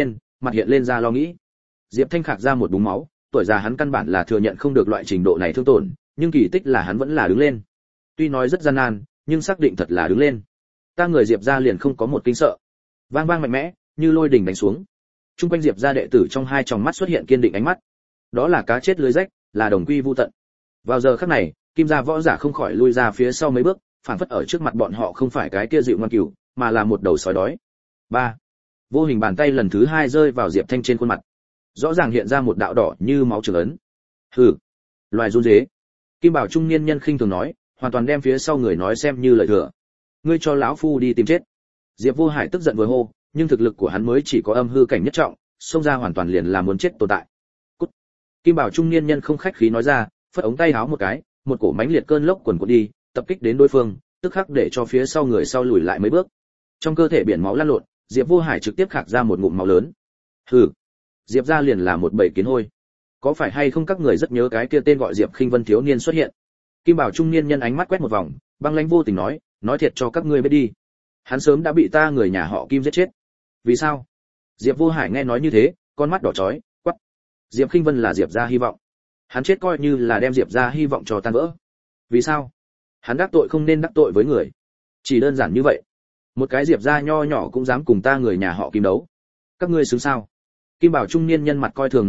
mặt hiện lên ra lo nghĩ. Diệp Thanh khạc ra một búng máu, tuổi già hắn căn bản là thừa nhận không được loại trình độ này thương tổn, nhưng kỳ tích là hắn vẫn là đứng lên. Tuy nói rất gian nan, nhưng xác định thật là đứng lên. Ta người Diệp gia liền không có một kinh sợ. Vang vang mạnh mẽ, như lôi đình đánh xuống. Trung quanh Diệp gia đệ tử trong hai tròng mắt xuất hiện kiên định ánh mắt. Đó là cá chết lưới rách, là đồng quy vu tận. Vào giờ khắc này, Kim gia võ giả không khỏi lui ra phía sau mấy bước, phản phất ở trước mặt bọn họ không phải cái kia dịu ngoan cừu, mà là một đầu sói đói. 3. Vô hình bàn tay lần thứ 2 rơi vào Diệp Thanh trên khuôn mặt. Rõ ràng hiện ra một đạo đỏ như máu trường ấn. Hừ, loài run rế. Kim Bảo trung niên nhân khinh thường nói, hoàn toàn đem phía sau người nói xem như lời thừa. Ngươi cho lão phu đi tìm chết. Diệp Vô Hải tức giận vừa hô, nhưng thực lực của hắn mới chỉ có âm hư cảnh nhất trọng, xông ra hoàn toàn liền là muốn chết tồn tại. Cút. Kim Bảo trung niên nhân không khách khí nói ra, phất ống tay háo một cái, một cổ mãnh liệt cơn lốc quần cuộn đi, tập kích đến đối phương, tức khắc để cho phía sau người sau lùi lại mấy bước. Trong cơ thể biển máu lăn lộn, Diệp Vô Hải trực tiếp khạc ra một ngụm máu lớn. Hừ, Diệp gia liền là một bầy kiến hôi. Có phải hay không các người rất nhớ cái kia tên gọi Diệp Khinh Vân thiếu niên xuất hiện? Kim Bảo trung niên nhân ánh mắt quét một vòng, băng lãnh vô tình nói thiệt cho các ngươi biết đi. Hắn sớm đã bị ta người nhà họ Kim giết chết. Vì sao? Diệp Vô Hải nghe nói như thế, con mắt đỏ chói, quắc. Diệp Khinh Vân là Diệp gia hy vọng. Hắn chết coi như là đem Diệp gia hy vọng cho tan vỡ. Vì sao? Hắn đắc tội không nên đắc tội với người. Chỉ đơn giản như vậy. Một cái Diệp gia nho nhỏ cũng dám cùng ta người nhà họ Kim đấu. Các ngươi xứng sao? Kim Bảo trung niên nhân mặt coi thường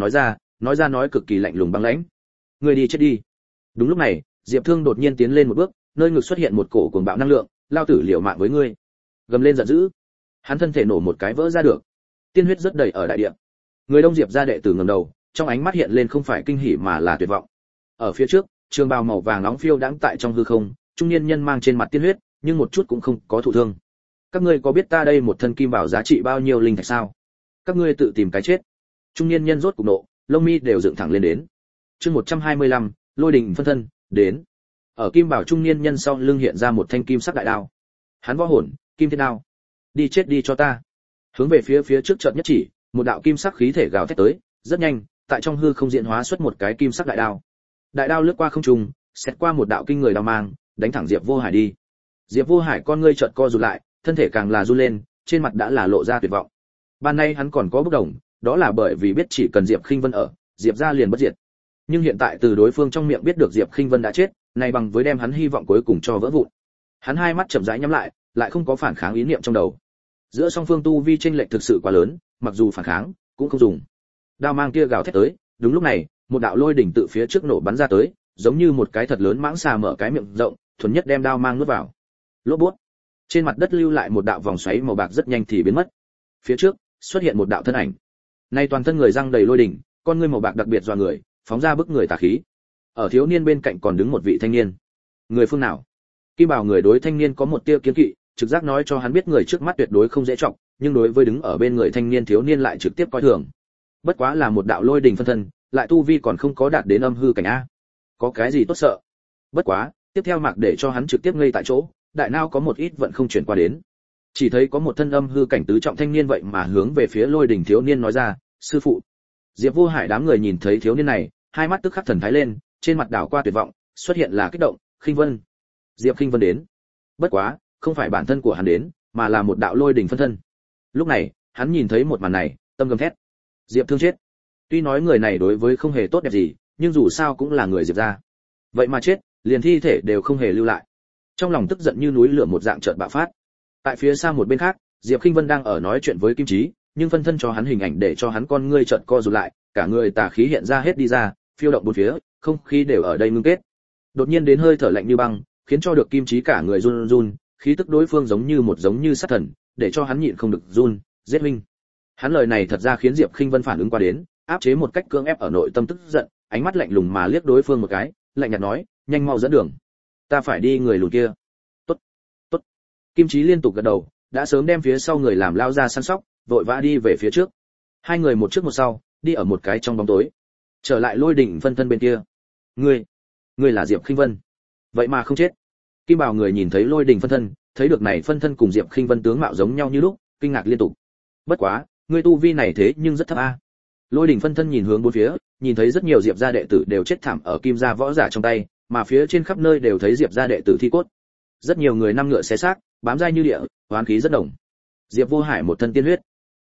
nói cực kỳ lạnh lùng băng lãnh. Ngươi đi chết đi. Đúng lúc này, Diệp Thương đột nhiên tiến lên một bước, nơi ngực xuất hiện một cổ cuồng bạo năng lượng, lao tử liều mạng với ngươi. Gầm lên giận dữ. Hắn thân thể nổ một cái vỡ ra được. Tiên huyết rất đầy ở đại địa. Người Đông Diệp gia đệ tử ngẩng đầu, trong ánh mắt hiện lên không phải kinh hỉ mà là tuyệt vọng. Ở phía trước, trường bào màu vàng nóng phiêu đãng tại trong hư không, trung niên nhân mang trên mặt tiên huyết, nhưng một chút cũng không có thụ thương. Các ngươi có biết ta đây một thân kim bảo giá trị bao nhiêu linh thạch sao? Các ngươi tự tìm cái chết. Trung niên nhân rốt cục nộ, lông mi đều dựng thẳng lên đến. Chương 125, Lôi đỉnh phân thân, đến. Ở kim bảo trung niên nhân sau lưng hiện ra một thanh kim sắc đại đao. Hắn võ hồn, kim thiên đao. Đi chết đi cho ta. Hướng về phía trước chợt nhất chỉ, một đạo kim sắc khí thể gào thét tới, rất nhanh, tại trong hư không diễn hóa xuất một cái kim sắc đại đao. Đại đao lướt qua không trung, xét qua một đạo kinh người đao mang, đánh thẳng Diệp Vô Hải đi. Diệp Vô Hải con ngươi chợt co rụt lại, thân thể càng là run lên, trên mặt đã là lộ ra tuyệt vọng. Ban nay hắn còn có bốc đồng, đó là bởi vì biết chỉ cần Diệp Khinh Vân ở, Diệp gia liền bất diệt. Nhưng hiện tại từ đối phương trong miệng biết được Diệp Khinh Vân đã chết, này bằng với đem hắn hy vọng cuối cùng cho vỡ vụn. Hắn hai mắt chậm rãi nhắm lại không có phản kháng ý niệm trong đầu. Giữa song phương tu vi chênh lệch thực sự quá lớn, mặc dù phản kháng, cũng không dùng. Đao mang kia gào thét tới, đúng lúc này, một đạo lôi đỉnh tự phía trước nổ bắn ra tới, giống như một cái thật lớn mãng xà mở cái miệng rộng, thuần nhất đem đao mang nuốt vào. Lốp bút. Trên mặt đất lưu lại một đạo vòng xoáy màu bạc rất nhanh thì biến mất. Phía trước xuất hiện một đạo thân ảnh. Nay toàn thân người răng đầy lôi đỉnh, con ngươi màu bạc đặc biệt dọa người, phóng ra bức người tà khí. Ở thiếu niên bên cạnh còn đứng một vị thanh niên. Người phương nào? Kim Bảo người đối thanh niên có một tia kiến kỵ, trực giác nói cho hắn biết người trước mắt tuyệt đối không dễ trọng, nhưng đối với đứng ở bên người thanh niên thiếu niên lại trực tiếp coi thường. Bất quá là một đạo lôi đỉnh phân thân, lại tu vi còn không có đạt đến âm hư cảnh a. Có cái gì tốt sợ? Bất quá, tiếp theo mặc để cho hắn trực tiếp ngây tại chỗ, đại não có một ít vận không chuyển qua đến. Chỉ thấy có một thân âm hư cảnh tứ trọng thanh niên vậy mà hướng về phía lôi đỉnh thiếu niên nói ra, sư phụ. Diệp Vô Hải đám người nhìn thấy thiếu niên này, hai mắt tức khắc thần thái lên, trên mặt đảo qua tuyệt vọng, xuất hiện là kích động, Khinh Vân. Diệp Khinh Vân đến. Bất quá, không phải bản thân của hắn đến, mà là một đạo lôi đỉnh phân thân. Lúc này, hắn nhìn thấy một màn này, tâm gầm thét. Diệp Thương chết. Tuy nói người này đối với không hề tốt đẹp gì, nhưng dù sao cũng là người Diệp gia. Vậy mà chết, liền thi thể đều không hề lưu lại. Trong lòng tức giận như núi lửa một dạng chợt bạo phát. Tại phía xa một bên khác, Diệp Khinh Vân đang ở nói chuyện với Kim Chí, nhưng phân thân cho hắn hình ảnh để cho hắn con ngươi chợt co rụt lại, cả người tà khí hiện ra hết đi ra, phiêu động bốn phía, không khí đều ở đây ngưng kết. Đột nhiên đến hơi thở lạnh như băng, khiến cho được Kim Chí cả người run run, khí tức đối phương giống như sát thần, để cho hắn nhịn không được run, giết huynh. Hắn lời này thật ra khiến Diệp Khinh Vân phản ứng qua đến, áp chế một cách cưỡng ép ở nội tâm tức giận, ánh mắt lạnh lùng mà liếc đối phương một cái, lạnh nhạt nói, nhanh mau dẫn đường. Ta phải đi người lùn kia. Tốt, tốt. Kim Chí liên tục gật đầu, đã sớm đem phía sau người làm lao ra săn sóc, vội vã đi về phía trước. Hai người một trước một sau, đi ở một cái trong bóng tối. Trở lại lôi đỉnh phân thân bên kia. Ngươi là Diệp Khinh Vân. Vậy mà không chết. Kim Bảo người nhìn thấy lôi đỉnh phân thân, thấy được này phân thân cùng Diệp Khinh Vân tướng mạo giống nhau như lúc, kinh ngạc liên tục. Bất quá, ngươi tu vi này thế nhưng rất thấp a. Lôi đỉnh phân thân nhìn hướng bốn phía, nhìn thấy rất nhiều Diệp gia đệ tử đều chết thảm ở Kim gia võ giả trong tay, mà phía trên khắp nơi đều thấy Diệp gia đệ tử thi cốt. Rất nhiều người năm ngựa xé xác, bám dai như địa, oán khí rất đồng. Diệp Vô Hải một thân tiên huyết.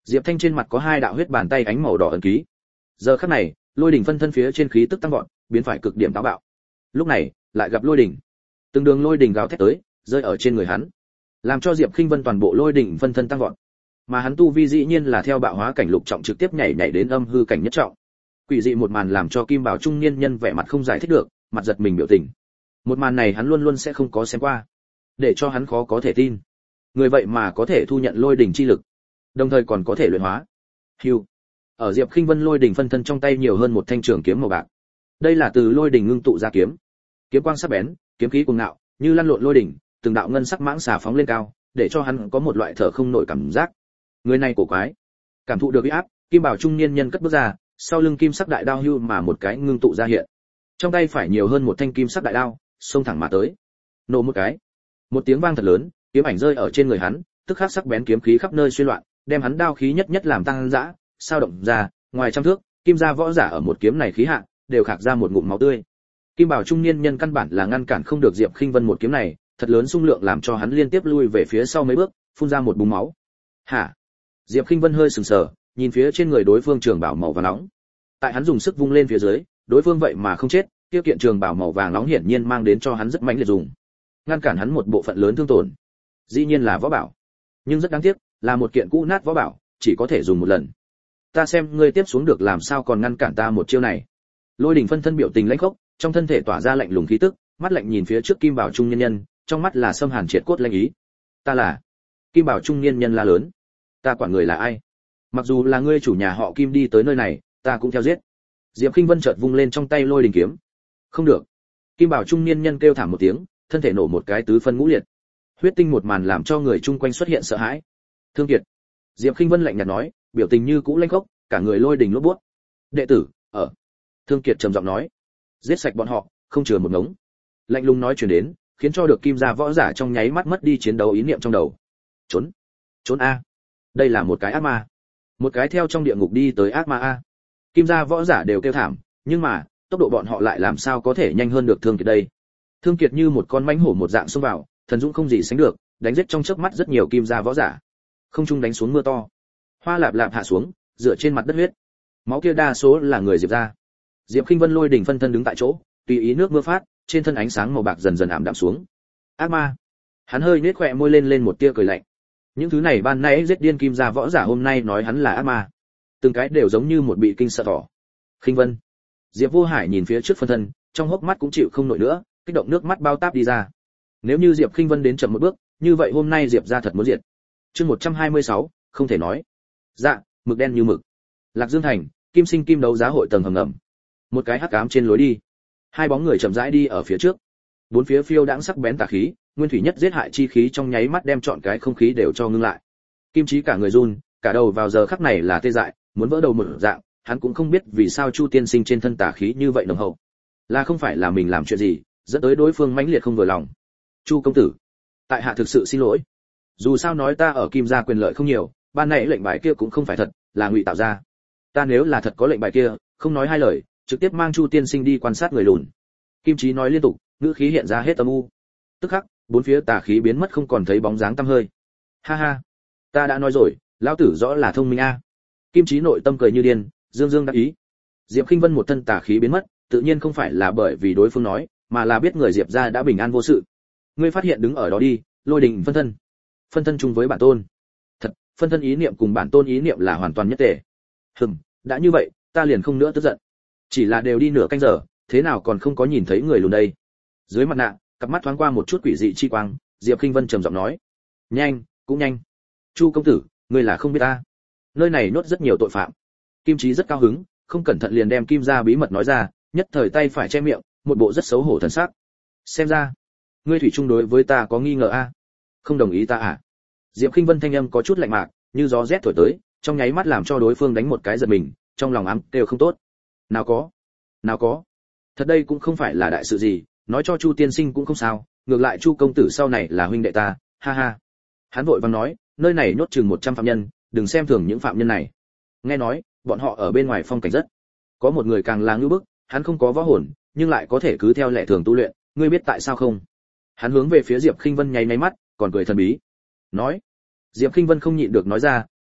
Diệp Thanh trên mặt có hai đạo huyết bàn tay ánh màu đỏ ấn ký. Giờ khắc này, lôi đỉnh phân thân phía trên khí tức tăng vọt, biến phải cực điểm táo bạo. Lúc này, lại gặp lôi đỉnh. Từng đường lôi đỉnh gào thét tới, rơi ở trên người hắn, làm cho Diệp Khinh Vân toàn bộ lôi đỉnh phân thân tăng vọt. Mà hắn tu vi dĩ nhiên là theo bạo hóa cảnh lục trọng trực tiếp nhảy đến âm hư cảnh nhất trọng. Quỷ dị một màn làm cho Kim Bảo trung niên nhân vẻ mặt không giải thích được, mặt giật mình biểu tình. Một màn này hắn luôn luôn sẽ không có xem qua, để cho hắn khó có thể tin. Người vậy mà có thể thu nhận lôi đỉnh chi lực, đồng thời còn có thể luyện hóa. Hưu. Ở Diệp Khinh Vân lôi đỉnh phân thân trong tay nhiều hơn một thanh trường kiếm màu bạc. Đây là từ lôi đỉnh ngưng tụ ra kiếm. Kiếm quang sắc bén, kiếm khí cuồng ngạo, như lăn lộn lôi đỉnh, từng đạo ngân sắc mãng xà phóng lên cao, để cho hắn có một loại thở không nổi cảm giác. Người này cổ quái. Cảm thụ được uy áp, Kim Bảo trung niên nhân cất bước ra, sau lưng kim sắc đại đao hưu mà một cái ngưng tụ ra hiện. Trong tay phải nhiều hơn một thanh kim sắc đại đao, xông thẳng mà tới. Nổ một cái. Một tiếng vang thật lớn, kiếm ảnh rơi ở trên người hắn, tức khắc sắc bén kiếm khí khắp nơi xuyên loạn, đem hắn đao khí nhất nhất làm tăng dã, sao động ra, ngoài trăm thước, kim gia võ giả ở một kiếm này khí hạ, đều khạc ra một ngụm máu tươi. Kim Bảo trung niên nhân căn bản là ngăn cản không được Diệp Khinh Vân một kiếm này, thật lớn xung lượng làm cho hắn liên tiếp lui về phía sau mấy bước, phun ra một búng máu. Hả? Diệp Khinh Vân hơi sừng sờ, nhìn phía trên người đối phương trường bảo màu vàng nóng. Tại hắn dùng sức vung lên phía dưới, đối phương vậy mà không chết, tiêu kiện trường bảo màu vàng nóng hiển nhiên mang đến cho hắn rất mãnh liệt dùng, ngăn cản hắn một bộ phận lớn thương tổn. Dĩ nhiên là võ bảo, nhưng rất đáng tiếc, là một kiện cũ nát võ bảo, chỉ có thể dùng một lần. Ta xem ngươi tiếp xuống được làm sao còn ngăn cản ta một chiêu này. Lôi đỉnh phân thân biểu tình lãnh khốc, trong thân thể tỏa ra lạnh lùng khí tức, mắt lạnh nhìn phía trước Kim Bảo trung niên nhân, trong mắt là xâm hàn triệt cốt lanh ý. Ta là Kim Bảo trung niên nhân la lớn. Ta quản người là ai? Mặc dù là ngươi chủ nhà họ Kim đi tới nơi này, ta cũng theo giết. Diệp Khinh Vân chợt vung lên trong tay lôi đỉnh kiếm. Không được. Kim Bảo trung niên nhân kêu thảm một tiếng, thân thể nổ một cái tứ phân ngũ liệt. Huyết tinh một màn làm cho người chung quanh xuất hiện sợ hãi. Thương Kiệt. Diệp Khinh Vân lạnh nhạt nói, biểu tình như cũ lãnh khốc, cả người lôi đỉnh lốp buốt. Đệ tử, ở. Thương Kiệt trầm giọng nói, giết sạch bọn họ, không chừa một ngống. Lạnh lùng nói truyền đến, khiến cho được Kim gia võ giả trong nháy mắt mất đi chiến đấu ý niệm trong đầu. Trốn, trốn a. Đây là một cái ác ma. Một cái theo trong địa ngục đi tới ác ma a. Kim gia võ giả đều kêu thảm, nhưng mà, tốc độ bọn họ lại làm sao có thể nhanh hơn được Thương Kiệt đây. Thương Kiệt như một con mãnh hổ một dạng xông vào, thần dũng không gì sánh được, đánh giết trong chớp mắt rất nhiều kim gia võ giả. Không trung đánh xuống mưa to. Hoa lạp lạp hạ xuống, dựa trên mặt đất huyết. Máu kia đa số là người Diệp gia. Diệp Khinh Vân lôi đỉnh phân thân đứng tại chỗ, tùy ý nước mưa phát, trên thân ánh sáng màu bạc dần dần ảm đạm xuống. Ác ma. Hắn hơi nhếch khóe môi lên một tia cười lạnh. Những thứ này ban nãy giết điên kim gia võ giả hôm nay nói hắn là ác ma, từng cái đều giống như một bị kinh sợ thỏ. Khinh Vân. Diệp Vô Hải nhìn phía trước phân thân, trong hốc mắt cũng chịu không nổi nữa, kích động nước mắt bao táp đi ra. Nếu như Diệp Khinh Vân đến chậm một bước, như vậy hôm nay Diệp gia thật muốn diệt. Chương 126, không thể nói. Dạ, mực đen như mực. Lạc Dương thành, Kim Sinh Kim đấu giá hội tầng hầm ngầm. Một cái hắc ám trên lối đi, hai bóng người chậm rãi đi ở phía trước. Bốn phía phiêu đãng sắc bén tà khí, nguyên thủy nhất giết hại chi khí trong nháy mắt đem trọn cái không khí đều cho ngưng lại. Kim Chí cả người run, cả đầu vào giờ khắc này là tê dại, muốn vỡ đầu một dạng, hắn cũng không biết vì sao Chu tiên sinh trên thân tà khí như vậy nồng hậu. Là không phải là mình làm chuyện gì, dẫn tới đối phương mãnh liệt không vừa lòng. Chu công tử, tại hạ thực sự xin lỗi. Dù sao nói ta ở Kim gia quyền lợi không nhiều, ban nãy lệnh bài kia cũng không phải thật, là ngụy tạo ra. Ta nếu là thật có lệnh bài kia, không nói hai lời, trực tiếp mang Chu tiên sinh đi quan sát người lùn. Kim Chí nói liên tục, ngữ khí hiện ra hết âm u. Tức khắc, bốn phía tà khí biến mất không còn thấy bóng dáng tăm hơi. Ha ha, ta đã nói rồi, lão tử rõ là thông minh a. Kim Chí nội tâm cười như điên, dương dương đắc ý. Diệp Khinh Vân một thân tà khí biến mất, tự nhiên không phải là bởi vì đối phương nói, mà là biết người Diệp gia đã bình an vô sự. Ngươi phát hiện đứng ở đó đi, lôi đình phân thân chung với bản tôn. Thật, phân thân ý niệm cùng bản tôn ý niệm là hoàn toàn nhất thể. Đã như vậy, ta liền không nữa tức giận. Chỉ là đều đi nửa canh giờ, thế nào còn không có nhìn thấy người lùn đây. Dưới mặt nạ, cặp mắt thoáng qua một chút quỷ dị chi quang, Diệp Khinh Vân trầm giọng nói, nhanh, cũng nhanh. Chu công tử, ngươi là không biết ta, nơi này nhốt rất nhiều tội phạm. Kim Chí rất cao hứng, không cẩn thận liền đem Kim gia bí mật nói ra, nhất thời tay phải che miệng, một bộ rất xấu hổ thần sắc. Xem ra, ngươi thủy chung đối với ta có nghi ngờ a? Không đồng ý ta à? Diệp Khinh Vân thanh âm có chút lạnh mạc, như gió rét thổi tới, trong nháy mắt làm cho đối phương đánh một cái giật mình, trong lòng ám kêu không tốt. Nào có. Thật đây cũng không phải là đại sự gì, nói cho Chu tiên sinh cũng không sao, ngược lại Chu công tử sau này là huynh đệ ta, ha ha. Hắn vội vàng nói, nơi này nhốt chừng 100 phạm nhân, đừng xem thường những phạm nhân này. Nghe nói, bọn họ ở bên ngoài phong cảnh rất. Có một người càng là ngưu bức, hắn không có võ hồn, nhưng lại có thể cứ theo lệ thường tu luyện, ngươi biết tại sao không? Hắn hướng về phía Diệp Khinh Vân nháy mắt, còn cười thần bí. Nói. Diệp Khinh Vân không nhịn được nói ra,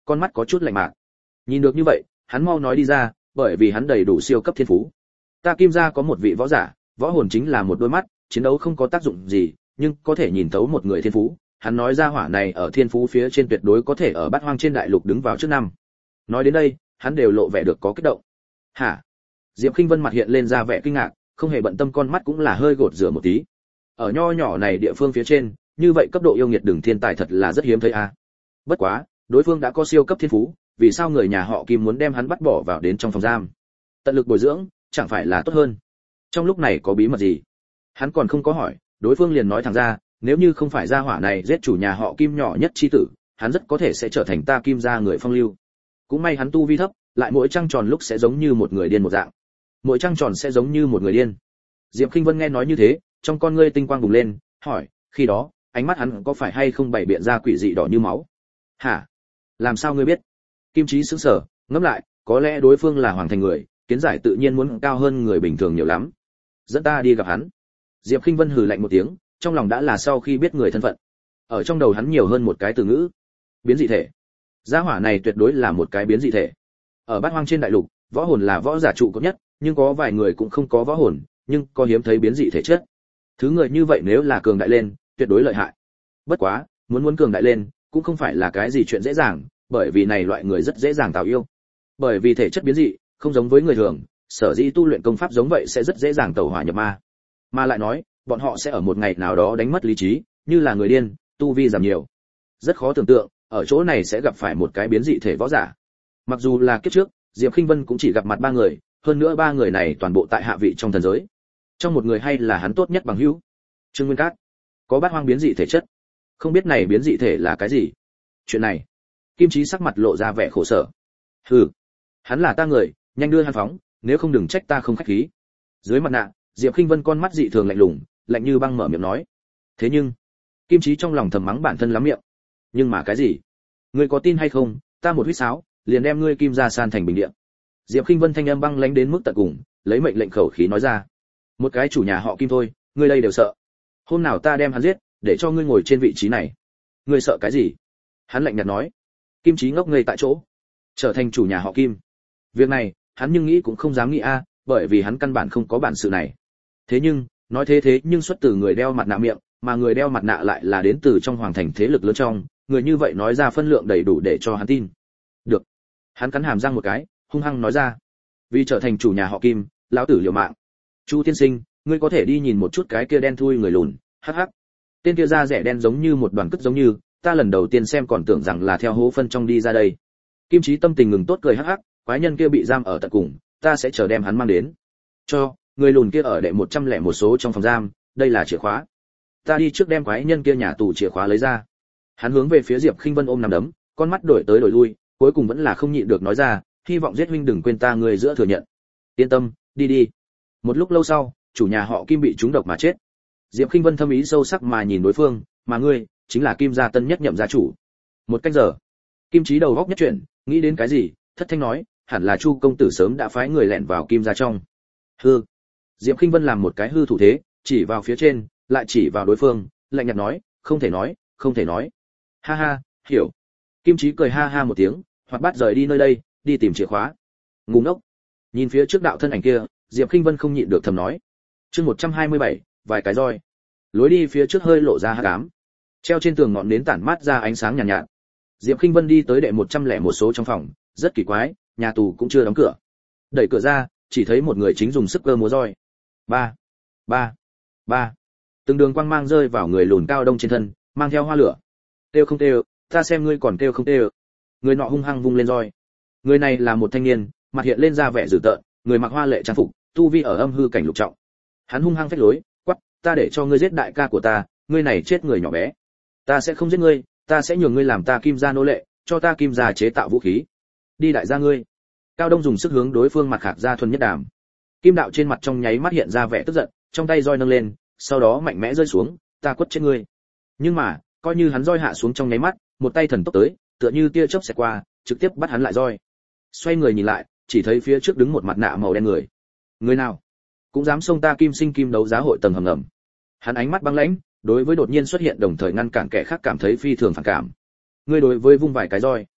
con mắt có chút lạnh mạc. Nhìn được như vậy, hắn mau nói đi ra, bởi vì hắn đầy đủ siêu cấp thiên phú. Ta Kim gia có một vị võ giả, võ hồn chính là một đôi mắt, chiến đấu không có tác dụng gì, nhưng có thể nhìn thấu một người thiên phú. Hắn nói ra hỏa này ở thiên phú phía trên tuyệt đối có thể ở bát hoang trên đại lục đứng vào trước năm. Nói đến đây, hắn đều lộ vẻ được có kích động. Hả? Diệp Khinh Vân mặt hiện lên ra vẻ kinh ngạc, không hề bận tâm, con mắt cũng là hơi gột rửa một tí. Ở nho nhỏ này địa phương phía trên, như vậy cấp độ yêu nghiệt đường thiên tài thật là rất hiếm thấy a. Bất quá, đối phương đã có siêu cấp thiên phú, vì sao người nhà họ Kim muốn đem hắn bắt bỏ vào đến trong phòng giam? Tận lực bồi dưỡng, chẳng phải là tốt hơn? Trong lúc này có bí mật gì? Hắn còn không có hỏi, đối phương liền nói thẳng ra, nếu như không phải gia hỏa này giết chủ nhà họ Kim nhỏ nhất chi tử, hắn rất có thể sẽ trở thành ta Kim gia người phong lưu. Cũng may hắn tu vi thấp, lại mỗi trăng tròn lúc sẽ giống như một người điên một dạng. Mỗi trăng tròn sẽ giống như một người điên. Diệp Khinh Vân nghe nói như thế, trong con ngươi tinh quang bùng lên, hỏi, khi đó, ánh mắt hắn có phải hay không bày biện ra quỷ dị đỏ như máu? Hả? Làm sao ngươi biết? Kim Chí sững sờ, ngẫm lại, có lẽ đối phương là hoàng thành người, kiến giải tự nhiên muốn cao hơn người bình thường nhiều lắm. Dẫn ta đi gặp hắn. Diệp Khinh Vân hừ lạnh một tiếng, trong lòng đã là sau khi biết người thân phận. Ở trong đầu hắn nhiều hơn một cái từ ngữ, biến dị thể. Gia hỏa này tuyệt đối là một cái biến dị thể. Ở bát hoang trên đại lục, võ hồn là võ giả trụ cột nhất, nhưng có vài người cũng không có võ hồn, nhưng có hiếm thấy biến dị thể chất. Thứ người như vậy nếu là cường đại lên, tuyệt đối lợi hại. Bất quá, muốn cường đại lên, cũng không phải là cái gì chuyện dễ dàng, bởi vì này loại người rất dễ dàng tạo yêu. Bởi vì thể chất biến dị, không giống với người thường, sở dĩ tu luyện công pháp giống vậy sẽ rất dễ dàng tẩu hỏa nhập ma. Mà lại nói, bọn họ sẽ ở một ngày nào đó đánh mất lý trí, như là người điên, tu vi giảm nhiều. Rất khó tưởng tượng, ở chỗ này sẽ gặp phải một cái biến dị thể võ giả. Mặc dù là kiếp trước, Diệp Khinh Vân cũng chỉ gặp mặt 3 người, hơn nữa 3 người này toàn bộ tại hạ vị trong thần giới. Trong một người hay là hắn tốt nhất bằng hữu, Trương Nguyên Cát, có bát hoang biến dị thể chất. Không biết này biến dị thể là cái gì? Chuyện này, Kim Chí sắc mặt lộ ra vẻ khổ sở. Hừ, hắn là ta người, nhanh đưa hắn phóng, nếu không đừng trách ta không khách khí. Dưới mặt nạ, Diệp Khinh Vân con mắt dị thường lạnh lùng, lạnh như băng mở miệng nói. Thế nhưng, Kim Chí trong lòng thầm mắng bản thân lắm miệng. Nhưng mà cái gì? Ngươi có tin hay không, ta một huýt sáo, liền đem ngươi Kim gia san thành bình địa. Diệp Khinh Vân thanh âm băng lãnh đến mức tận cùng, lấy mệnh lệnh khẩu khí nói ra. Một cái chủ nhà họ Kim thôi, ngươi đây đều sợ. Hôm nào ta đem hắn giết, để cho ngươi ngồi trên vị trí này. Ngươi sợ cái gì? Hắn lạnh nhạt nói. Kim Chí ngốc ngây tại chỗ, trở thành chủ nhà họ Kim. Việc này, hắn nhưng nghĩ cũng không dám nghĩ a, bởi vì hắn căn bản không có bản sự này. Thế nhưng, nói thế nhưng xuất từ người đeo mặt nạ miệng, mà người đeo mặt nạ lại là đến từ trong hoàng thành thế lực lớn trong, người như vậy nói ra phân lượng đầy đủ để cho hắn tin. Được. Hắn cắn hàm răng một cái, hung hăng nói ra. Vì trở thành chủ nhà họ Kim, lão tử liều mạng. Chu tiên sinh, ngươi có thể đi nhìn một chút cái kia đen thui người lùn, hắc hắc. Tên kia da rẻ đen giống như một đoàn cứt giống như, ta lần đầu tiên xem còn tưởng rằng là theo hố phân trong đi ra đây. Kim Chí tâm tình ngừng tốt cười hắc hắc, quái nhân kia bị giam ở tận cùng, ta sẽ chờ đem hắn mang đến. Cho, người lùn kia ở đệ 101 số trong phòng giam, đây là chìa khóa. Ta đi trước đem quái nhân kia nhà tù chìa khóa lấy ra. Hắn hướng về phía Diệp Khinh Vân ôm nằm đấm, con mắt đổi tới đổi lui, cuối cùng vẫn là không nhịn được nói ra, hy vọng giết huynh đừng quên ta người giữa thừa nhận. Yên tâm, đi đi. Một lúc lâu sau, chủ nhà họ Kim bị trúng độc mà chết. Diệp Khinh Vân thâm ý sâu sắc mà nhìn đối phương, mà ngươi chính là Kim gia tân nhất nhậm gia chủ. Một canh giờ, Kim Chí đầu góc nhất chuyển, nghĩ đến cái gì, thất thanh nói, hẳn là Chu công tử sớm đã phái người lẻn vào Kim gia trong. Hư. Diệp Khinh Vân làm một cái hư thủ thế, chỉ vào phía trên, lại chỉ vào đối phương, lạnh nhạt nói, không thể nói, không thể nói. Ha ha, hiểu. Kim Chí cười ha ha một tiếng, hoạt bát rời đi nơi đây, đi tìm chìa khóa. Ngu ngốc. Nhìn phía trước đạo thân ảnh kia, Diệp Khinh Vân không nhịn được thầm nói. Chương 127, vài cái roi. Lối đi phía trước hơi lộ ra hắc ám. Treo trên tường ngọn nến tản mát ra ánh sáng nhàn nhạt. Diệp Khinh Vân đi tới đệ 101 số trong phòng, rất kỳ quái, nhà tù cũng chưa đóng cửa. Đẩy cửa ra, chỉ thấy một người chính dùng sức cơ múa roi. Ba, ba, ba. Từng đường quang mang rơi vào người lùn cao đông trên thân, mang theo hoa lửa. Kêu không kêu, ta xem ngươi còn kêu không kêu. Người nọ hung hăng vung lên roi. Người này là một thanh niên, mặt hiện lên ra vẻ dữ tợn, người mặc hoa lệ trang phục, tu vi ở âm hư cảnh lục trọng. Hắn hung hăng phách lối, quát, ta để cho ngươi giết đại ca của ta, ngươi này chết người nhỏ bé. Ta sẽ không giết ngươi, ta sẽ nhường ngươi làm ta Kim gia nô lệ, cho ta Kim gia chế tạo vũ khí. Đi đại gia ngươi. Cao Đông dùng sức hướng đối phương mặt khạc ra thuần nhất đàm. Kim đạo trên mặt trong nháy mắt hiện ra vẻ tức giận, trong tay roi nâng lên, sau đó mạnh mẽ rơi xuống, ta quất chết ngươi. Nhưng mà, coi như hắn roi hạ xuống trong nháy mắt, một tay thần tốc tới, tựa như tia chớp xẹt qua, trực tiếp bắt hắn lại roi. Xoay người nhìn lại, chỉ thấy phía trước đứng một mặt nạ màu đen người. Người nào cũng dám xông ta Kim Sinh Kim đấu giá hội tầng hầm ngầm. Hắn ánh mắt băng lãnh, đối với đột nhiên xuất hiện đồng thời ngăn cản kẻ khác cảm thấy phi thường phản cảm. Ngươi đối với vung vài cái roi.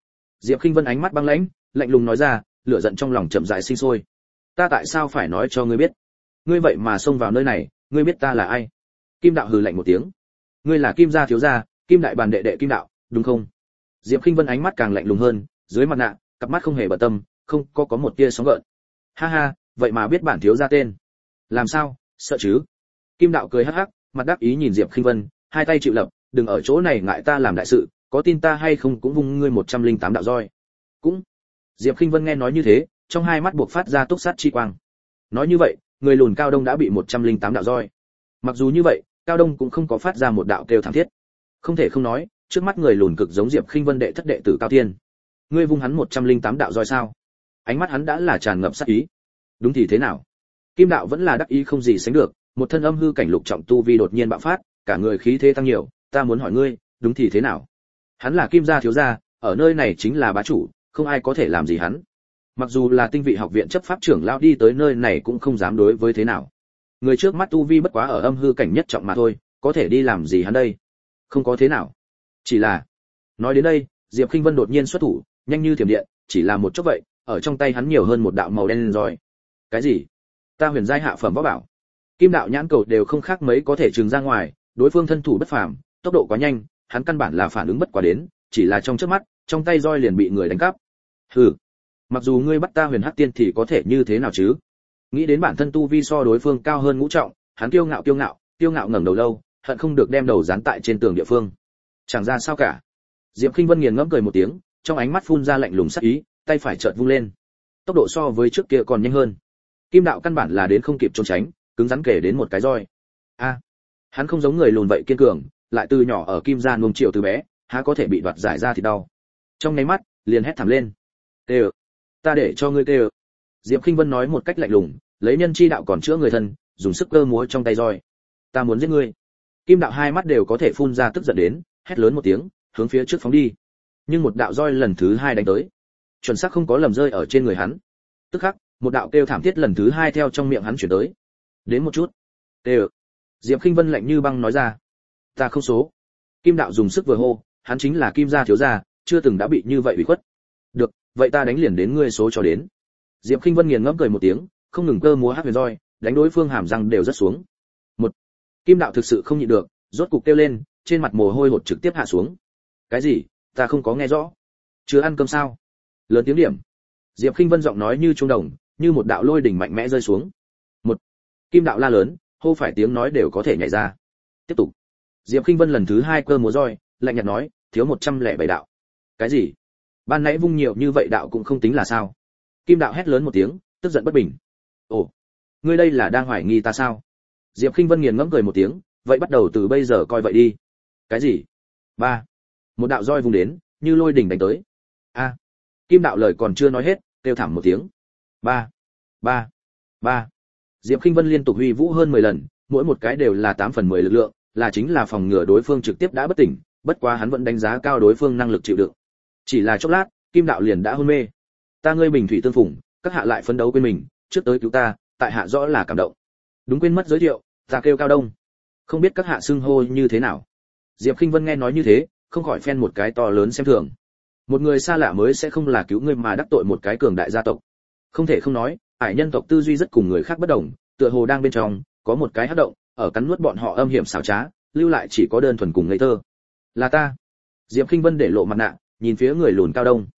Diệp Khinh Vân ánh mắt băng lãnh, lạnh lùng nói ra, lửa giận trong lòng chậm rãi sinh sôi. Ta tại sao phải nói cho ngươi biết? Ngươi vậy mà xông vào nơi này, ngươi biết ta là ai? Kim đạo hừ lạnh một tiếng. Ngươi là Kim gia thiếu gia, Kim đại bàn đệ đệ Kim đạo, đúng không? Diệp Khinh Vân ánh mắt càng lạnh lùng hơn, dưới mặt nạ, cặp mắt không hề bận tâm, không có một tia sóng gợn. Ha ha, vậy mà biết bản thiếu gia tên. Làm sao, sợ chứ? Kim đạo cười hắc hắc, mặt đắc ý nhìn Diệp Khinh Vân, hai tay chịu lập, đừng ở chỗ này ngại ta làm đại sự, có tin ta hay không cũng vung ngươi 108 đạo roi. Cũng. Diệp Khinh Vân nghe nói như thế, trong hai mắt buộc phát ra túc sát chi quang. Nói như vậy, người lùn Cao Đông đã bị 108 đạo roi. Mặc dù như vậy, Cao Đông cũng không có phát ra một đạo kêu thảm thiết. Không thể không nói, trước mắt người lùn cực giống Diệp Khinh Vân đệ thất đệ tử Cao Thiên. Ngươi vung hắn 108 đạo roi sao? Ánh mắt hắn đã là tràn ngập sát ý. Đúng thì thế nào? Kim đạo vẫn là đắc ý không gì sánh được, một thân âm hư cảnh lục trọng tu vi đột nhiên bạo phát, cả người khí thế tăng nhiều, ta muốn hỏi ngươi, đúng thì thế nào? Hắn là Kim gia thiếu gia, ở nơi này chính là bá chủ, không ai có thể làm gì hắn. Mặc dù là tinh vị học viện chấp pháp trưởng lão đi tới nơi này cũng không dám đối với thế nào. Người trước mắt tu vi bất quá ở âm hư cảnh nhất trọng mà thôi, có thể đi làm gì hắn đây? Không có thế nào. Chỉ là, nói đến đây, Diệp Khinh Vân đột nhiên xuất thủ, nhanh như thiểm điện, chỉ là một chốc vậy, ở trong tay hắn nhiều hơn một đạo màu đen rồi. Cái gì? Ta huyền giai hạ phẩm võ bảo. Kim đạo nhãn cầu đều không khác mấy có thể trừng ra ngoài, đối phương thân thủ bất phàm, tốc độ quá nhanh, hắn căn bản là phản ứng bất quá đến, chỉ là trong chớp mắt, trong tay roi liền bị người đánh cắp. Hừ, mặc dù ngươi bắt ta huyền hắc tiên thì có thể như thế nào chứ? Nghĩ đến bản thân tu vi so đối phương cao hơn ngũ trọng, hắn kiêu ngạo ngẩng đầu lâu, hận không được đem đầu dán tại trên tường địa phương. Chẳng ra sao cả. Diệp Khinh Vân nghiền ngẫm cười một tiếng, trong ánh mắt phun ra lạnh lùng sắc ý, tay phải chợt vung lên. Tốc độ so với trước kia còn nhanh hơn. Kim đạo căn bản là đến không kịp trốn tránh, cứng rắn kể đến một cái roi. A, hắn không giống người lùn vậy kiên cường, lại từ nhỏ ở Kim gia nuông chiều từ bé, há có thể bị đoạt giải ra thì đau. Trong nháy mắt, liền hét thảm lên. "Tê, ta để cho ngươi tê." Diệp Khinh Vân nói một cách lạnh lùng, lấy nhân chi đạo còn chữa người thân, dùng sức cơ múa trong tay roi. "Ta muốn giết ngươi." Kim đạo hai mắt đều có thể phun ra tức giận đến, hét lớn một tiếng, hướng phía trước phóng đi. Nhưng một đạo roi lần thứ hai đánh tới, chuẩn xác không có lầm rơi ở trên người hắn. Tức khắc, một đạo kêu thảm thiết lần thứ hai theo trong miệng hắn chuyển tới. Đến một chút. Tê. Diệp Khinh Vân lạnh như băng nói ra. Ta không số. Kim đạo dùng sức vừa hô, hắn chính là Kim gia thiếu gia, chưa từng đã bị như vậy ủy khuất. Được, vậy ta đánh liền đến ngươi số cho đến. Diệp Khinh Vân nghiền ngẫm cười một tiếng, không ngừng cơ múa hắc huyền roi, đánh đối phương hàm răng đều rất xuống. Một. Kim đạo thực sự không nhịn được, rốt cục kêu lên, trên mặt mồ hôi hột trực tiếp hạ xuống. Cái gì? Ta không có nghe rõ. Chưa ăn cơm sao? Lớn tiếng điểm. Diệp Khinh Vân giọng nói như trung đồng, như một đạo lôi đỉnh mạnh mẽ rơi xuống. Một. Kim đạo la lớn, hô phải tiếng nói đều có thể nhảy ra. Tiếp tục. Diệp Khinh Vân lần thứ hai cơ múa roi, lạnh nhạt nói, thiếu 107 đạo. Cái gì? Ban nãy vung nhiều như vậy đạo cũng không tính là sao? Kim đạo hét lớn một tiếng, tức giận bất bình. Ồ, ngươi đây là đang hoài nghi ta sao? Diệp Khinh Vân nghiền ngẫm cười một tiếng, vậy bắt đầu từ bây giờ coi vậy đi. Cái gì? Ba. Một đạo roi vung đến, như lôi đỉnh đánh tới. A. Kim đạo lời còn chưa nói hết, kêu thảm một tiếng. Ba. Ba. Ba. Diệp Khinh Vân liên tục huy vũ hơn 10 lần, mỗi một cái đều là 8 phần 10 lực lượng, là chính là phòng ngừa đối phương trực tiếp đã bất tỉnh, bất quá hắn vẫn đánh giá cao đối phương năng lực chịu đựng. Chỉ là chốc lát, Kim đạo liền đã hôn mê. Ta ngươi bình thủy tương phùng, các hạ lại phấn đấu quên mình, trước tới cứu ta, tại hạ rõ là cảm động. Đúng quên mất giới thiệu, ta kêu Cao Đông. Không biết các hạ xưng hô như thế nào. Diệp Khinh Vân nghe nói như thế, không khỏi phen một cái to lớn xem thường. Một người xa lạ mới sẽ không là cứu ngươi mà đắc tội một cái cường đại gia tộc. Không thể không nói, hải nhân tộc tư duy rất cùng người khác bất đồng, tựa hồ đang bên trong có một cái hắc động, ở cắn nuốt bọn họ âm hiểm xảo trá, lưu lại chỉ có đơn thuần cùng ngây thơ. Là ta. Diệp Khinh Vân để lộ mặt nạ, nhìn phía người lùn Cao Đông.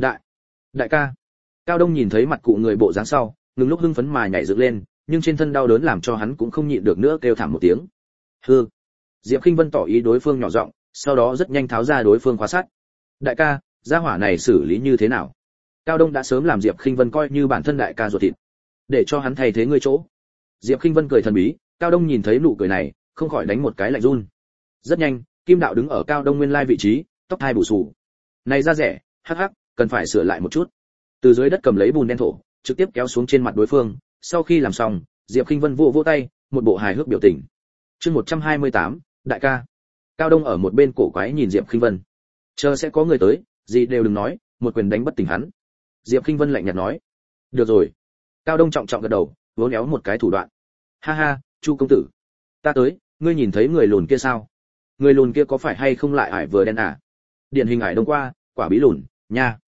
Đại ca. Cao Đông nhìn thấy mặt cụ người bộ dáng sau, ngừng lúc hưng phấn mà nhảy dựng lên, nhưng trên thân đau đớn làm cho hắn cũng không nhịn được nữa kêu thảm một tiếng. Hừ. Diệp Khinh Vân tỏ ý đối phương nhỏ giọng, sau đó rất nhanh tháo ra đối phương khóa sắt. Đại ca, gia hỏa này xử lý như thế nào? Cao Đông đã sớm làm Diệp Khinh Vân coi như bản thân đại ca ruột thịt, để cho hắn thay thế ngươi chỗ. Diệp Khinh Vân cười thần bí, Cao Đông nhìn thấy nụ cười này, không khỏi đánh một cái lạnh run. Rất nhanh, Kim đạo đứng ở Cao Đông nguyên lai vị trí, tóc hai bù xù. Này da rẻ, hắc hắc, cần phải sửa lại một chút. Từ dưới đất cầm lấy bùn đen thổ, trực tiếp kéo xuống trên mặt đối phương, sau khi làm xong, Diệp Khinh Vân vỗ vỗ tay, một bộ hài hước biểu tình. Chương 128, đại ca. Cao Đông ở một bên cổ quái nhìn Diệp Khinh Vân. Chờ sẽ có người tới, gì đều đừng nói, một quyền đánh bất tỉnh hắn. Diệp Khinh Vân lạnh nhạt nói. Được rồi. Cao Đông trọng trọng gật đầu, vỗ néo một cái thủ đoạn. Ha ha, Chu công tử, ta tới, ngươi nhìn thấy người lùn kia sao? Người lùn kia có phải hay không lại ải vừa đen à? Điển hình ải đông qua, quả bí lùn, nha.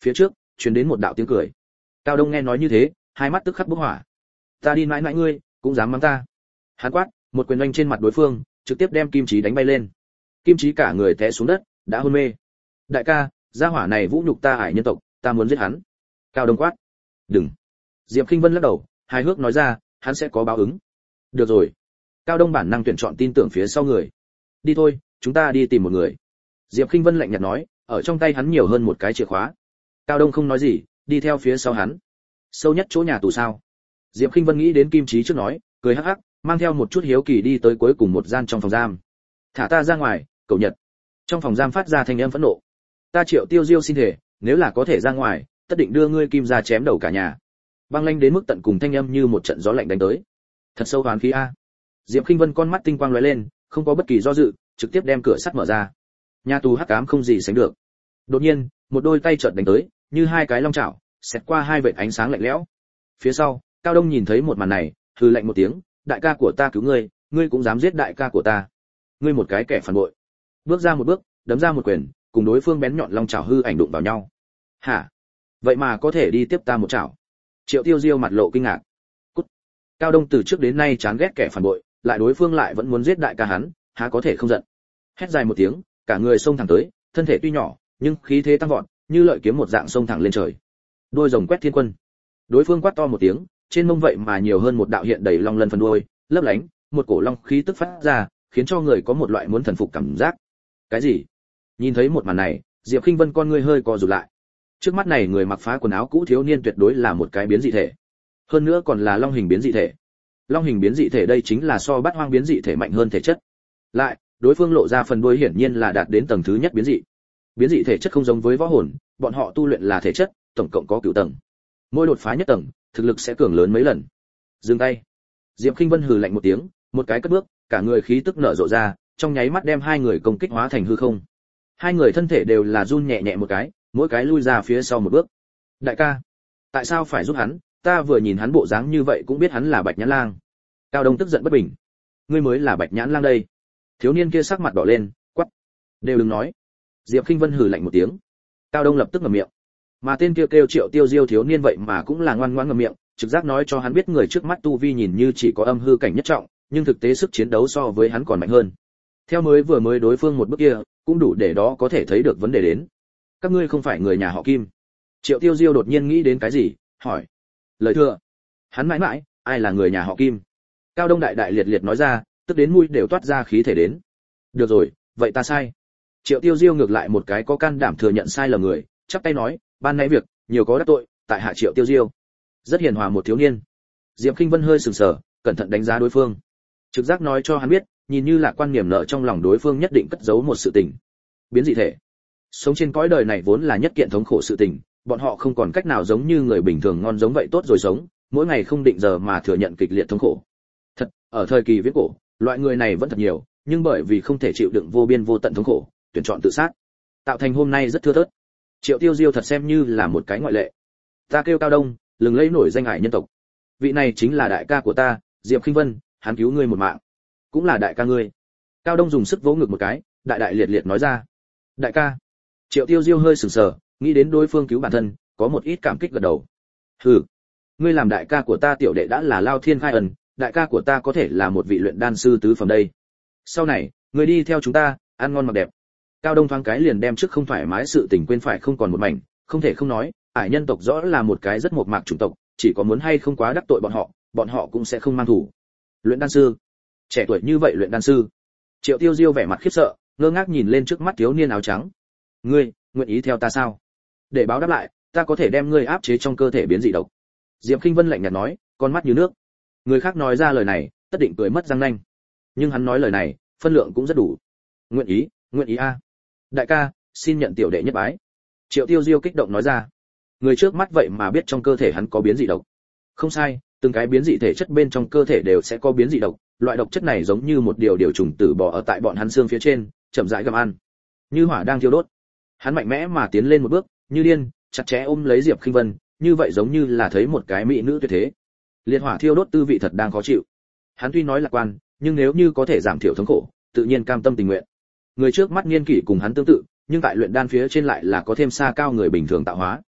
phía trước truyền đến một đạo tiếng cười. Cao Đông nghe nói như thế, hai mắt tức khắc bốc hỏa. Ta đi mãi mãi ngươi, cũng dám mắng ta. Hắn quát, một quyền oanh trên mặt đối phương, trực tiếp đem Kim Chí đánh bay lên. Kim Chí cả người té xuống đất, đã hôn mê. Đại ca, gia hỏa này vũ nhục ta Hải nhân tộc, ta muốn giết hắn. Cao Đông quát. Đừng. Diệp Khinh Vân lắc đầu, hài hước nói ra, hắn sẽ có báo ứng. Được rồi. Cao Đông bản năng tuyển chọn tin tưởng phía sau người. Đi thôi, chúng ta đi tìm một người. Diệp Khinh Vân lạnh nhạt nói, ở trong tay hắn nhiều hơn một cái chìa khóa. Cao Đông không nói gì, đi theo phía sau hắn. Sâu nhất chỗ nhà tù sao? Diệp Khinh Vân nghĩ đến Kim Chí trước nói, cười hắc hắc, mang theo một chút hiếu kỳ đi tới cuối cùng một gian trong phòng giam. Thả ta ra ngoài, cậu Nhật. Trong phòng giam phát ra thanh âm phẫn nộ. Ta Triệu Tiêu Diêu xin thể, nếu là có thể ra ngoài, tất định đưa ngươi Kim ra chém đầu cả nhà. Băng lanh đến mức tận cùng thanh âm như một trận gió lạnh đánh tới. Thật sâu oán khí a. Diệp Khinh Vân con mắt tinh quang lóe lên, không có bất kỳ do dự, trực tiếp đem cửa sắt mở ra. Nhà tù hắc ám không gì sánh được. Đột nhiên, một đôi tay chợt đánh tới, như hai cái long chảo, xẹt qua hai vệt ánh sáng lạnh lẽo. Phía sau, Cao Đông nhìn thấy một màn này, hừ lạnh một tiếng, đại ca của ta cứu ngươi, ngươi cũng dám giết đại ca của ta. Ngươi một cái kẻ phản bội. Bước ra một bước, đấm ra một quyền, cùng đối phương bén nhọn long chảo hư ảnh đụng vào nhau. Hả? Vậy mà có thể đi tiếp ta một chảo? Triệu Tiêu Diêu mặt lộ kinh ngạc. Cút. Cao Đông từ trước đến nay chán ghét kẻ phản bội, lại đối phương lại vẫn muốn giết đại ca hắn, há có thể không giận. Hét dài một tiếng, cả người xông thẳng tới, thân thể tuy nhỏ, nhưng khí thế tăng vọt, như lợi kiếm một dạng xông thẳng lên trời. Đôi rồng quét thiên quân. Đối phương quát to một tiếng, trên mông vậy mà nhiều hơn một đạo hiện đầy long lân phần đuôi, lấp lánh, một cổ long khí tức phát ra, khiến cho người có một loại muốn thần phục cảm giác. Cái gì? Nhìn thấy một màn này, Diệp Khinh Vân con ngươi hơi co rụt lại. Trước mắt này người mặc phá quần áo cũ thiếu niên tuyệt đối là một cái biến dị thể. Hơn nữa còn là long hình biến dị thể. Long hình biến dị thể đây chính là so bát hoang biến dị thể mạnh hơn thể chất. Lại, đối phương lộ ra phần đuôi hiển nhiên là đạt đến tầng thứ nhất biến dị. Biến dị thể chất không giống với võ hồn, bọn họ tu luyện là thể chất, tổng cộng có 9 tầng. Mỗi đột phá nhất tầng, thực lực sẽ cường lớn mấy lần. Dừng tay. Diệp Khinh Vân hừ lạnh một tiếng, một cái cất bước, cả người khí tức nở rộ ra, trong nháy mắt đem hai người công kích hóa thành hư không. Hai người thân thể đều là run nhẹ nhẹ một cái, mỗi cái lui ra phía sau một bước. Đại ca, tại sao phải giúp hắn? Ta vừa nhìn hắn bộ dáng như vậy cũng biết hắn là Bạch Nhãn Lang. Cao Đông tức giận bất bình. Ngươi mới là Bạch Nhãn Lang đây. Thiếu niên kia sắc mặt đỏ lên, quát. Đều đừng nói. Diệp Khinh Vân hừ lạnh một tiếng. Cao Đông lập tức ngậm miệng. Mà tên kia kêu Triệu Tiêu Diêu thiếu niên vậy mà cũng là ngoan ngoãn ngậm miệng, trực giác nói cho hắn biết người trước mắt tu vi nhìn như chỉ có âm hư cảnh nhất trọng, nhưng thực tế sức chiến đấu so với hắn còn mạnh hơn. Theo vừa mới đối phương một bước kia, cũng đủ để đó có thể thấy được vấn đề đến. Các ngươi không phải người nhà họ Kim? Triệu Tiêu Diêu đột nhiên nghĩ đến cái gì, hỏi. Lời thưa. Hắn mãi mãi, ai là người nhà họ Kim? Cao Đông đại đại liệt liệt nói ra, tức đến mũi đều toát ra khí thể đến. Được rồi, vậy ta sai. Triệu Tiêu Diêu ngược lại một cái có can đảm thừa nhận sai lầm người, chắp tay nói, ban nãy việc nhiều có đắc tội, tại hạ Triệu Tiêu Diêu. Rất hiền hòa một thiếu niên. Diệp Khinh Vân hơi sừng sờ, cẩn thận đánh giá đối phương. Trực giác nói cho hắn biết, nhìn như là quan niệm nợ trong lòng đối phương nhất định cất giấu một sự tình. Biến dị thể. Sống trên cõi đời này vốn là nhất kiện thống khổ sự tình, bọn họ không còn cách nào giống như người bình thường ngon giống vậy tốt rồi sống, mỗi ngày không định giờ mà thừa nhận kịch liệt thống khổ. Thật, ở thời kỳ viễn cổ, loại người này vẫn thật nhiều, nhưng bởi vì không thể chịu đựng vô biên vô tận thống khổ, tuyển chọn tự sát, tạo thành hôm nay rất thưa thớt. Triệu Tiêu Diêu thật xem như là một cái ngoại lệ. Ta kêu Cao Đông, lừng lẫy nổi danh Hải nhân tộc. Vị này chính là đại ca của ta, Diệp Khinh Vân, hắn cứu ngươi một mạng, cũng là đại ca ngươi. Cao Đông dùng sức vỗ ngực một cái, đại đại liệt liệt nói ra. Đại ca. Triệu Tiêu Diêu hơi sửng sờ, nghĩ đến đối phương cứu bản thân, có một ít cảm kích gật đầu. Hừ, ngươi làm đại ca của ta tiểu đệ đã là lao thiên khai ân, đại ca của ta có thể là một vị luyện đan sư tứ phẩm đây. Sau này, ngươi đi theo chúng ta, ăn ngon mặc đẹp. Cao Đông thoáng cái liền đem trước không thoải mái sự tình quên phải không còn một mảnh, không thể không nói, Hải nhân tộc rõ là một cái rất mộc mạc chủng tộc, chỉ có muốn hay không quá đắc tội bọn họ cũng sẽ không mang thủ. Luyện đan sư, trẻ tuổi như vậy luyện đan sư. Triệu Tiêu Diêu vẻ mặt khiếp sợ, ngơ ngác nhìn lên trước mắt thiếu niên áo trắng. Ngươi, nguyện ý theo ta sao? Để báo đáp lại, ta có thể đem ngươi áp chế trong cơ thể biến dị độc. Diệp Khinh Vân lạnh nhạt nói, con mắt như nước. Người khác nói ra lời này, tất định cười mất răng nanh. Nhưng hắn nói lời này, phân lượng cũng rất đủ. Nguyện ý a. Đại ca, xin nhận tiểu đệ nhất bái. Triệu Tiêu Diêu kích động nói ra. Người trước mắt vậy mà biết trong cơ thể hắn có biến dị độc. Không sai, từng cái biến dị thể chất bên trong cơ thể đều sẽ có biến dị độc, loại độc chất này giống như một điều trùng tử bò ở tại bọn hắn xương phía trên, chậm rãi gặm ăn. Như hỏa đang thiêu đốt. Hắn mạnh mẽ mà tiến lên một bước, như điên, chặt chẽ ôm lấy Diệp Khinh Vân, như vậy giống như là thấy một cái mỹ nữ tuyệt thế. Liệt hỏa thiêu đốt tư vị thật đang khó chịu. Hắn tuy nói lạc quan, nhưng nếu như có thể giảm thiểu thống khổ, tự nhiên cam tâm tình nguyện. Người trước mắt niên kỷ cùng hắn tương tự, nhưng tại luyện đan phía trên lại là có thêm xa cao người bình thường tạo hóa.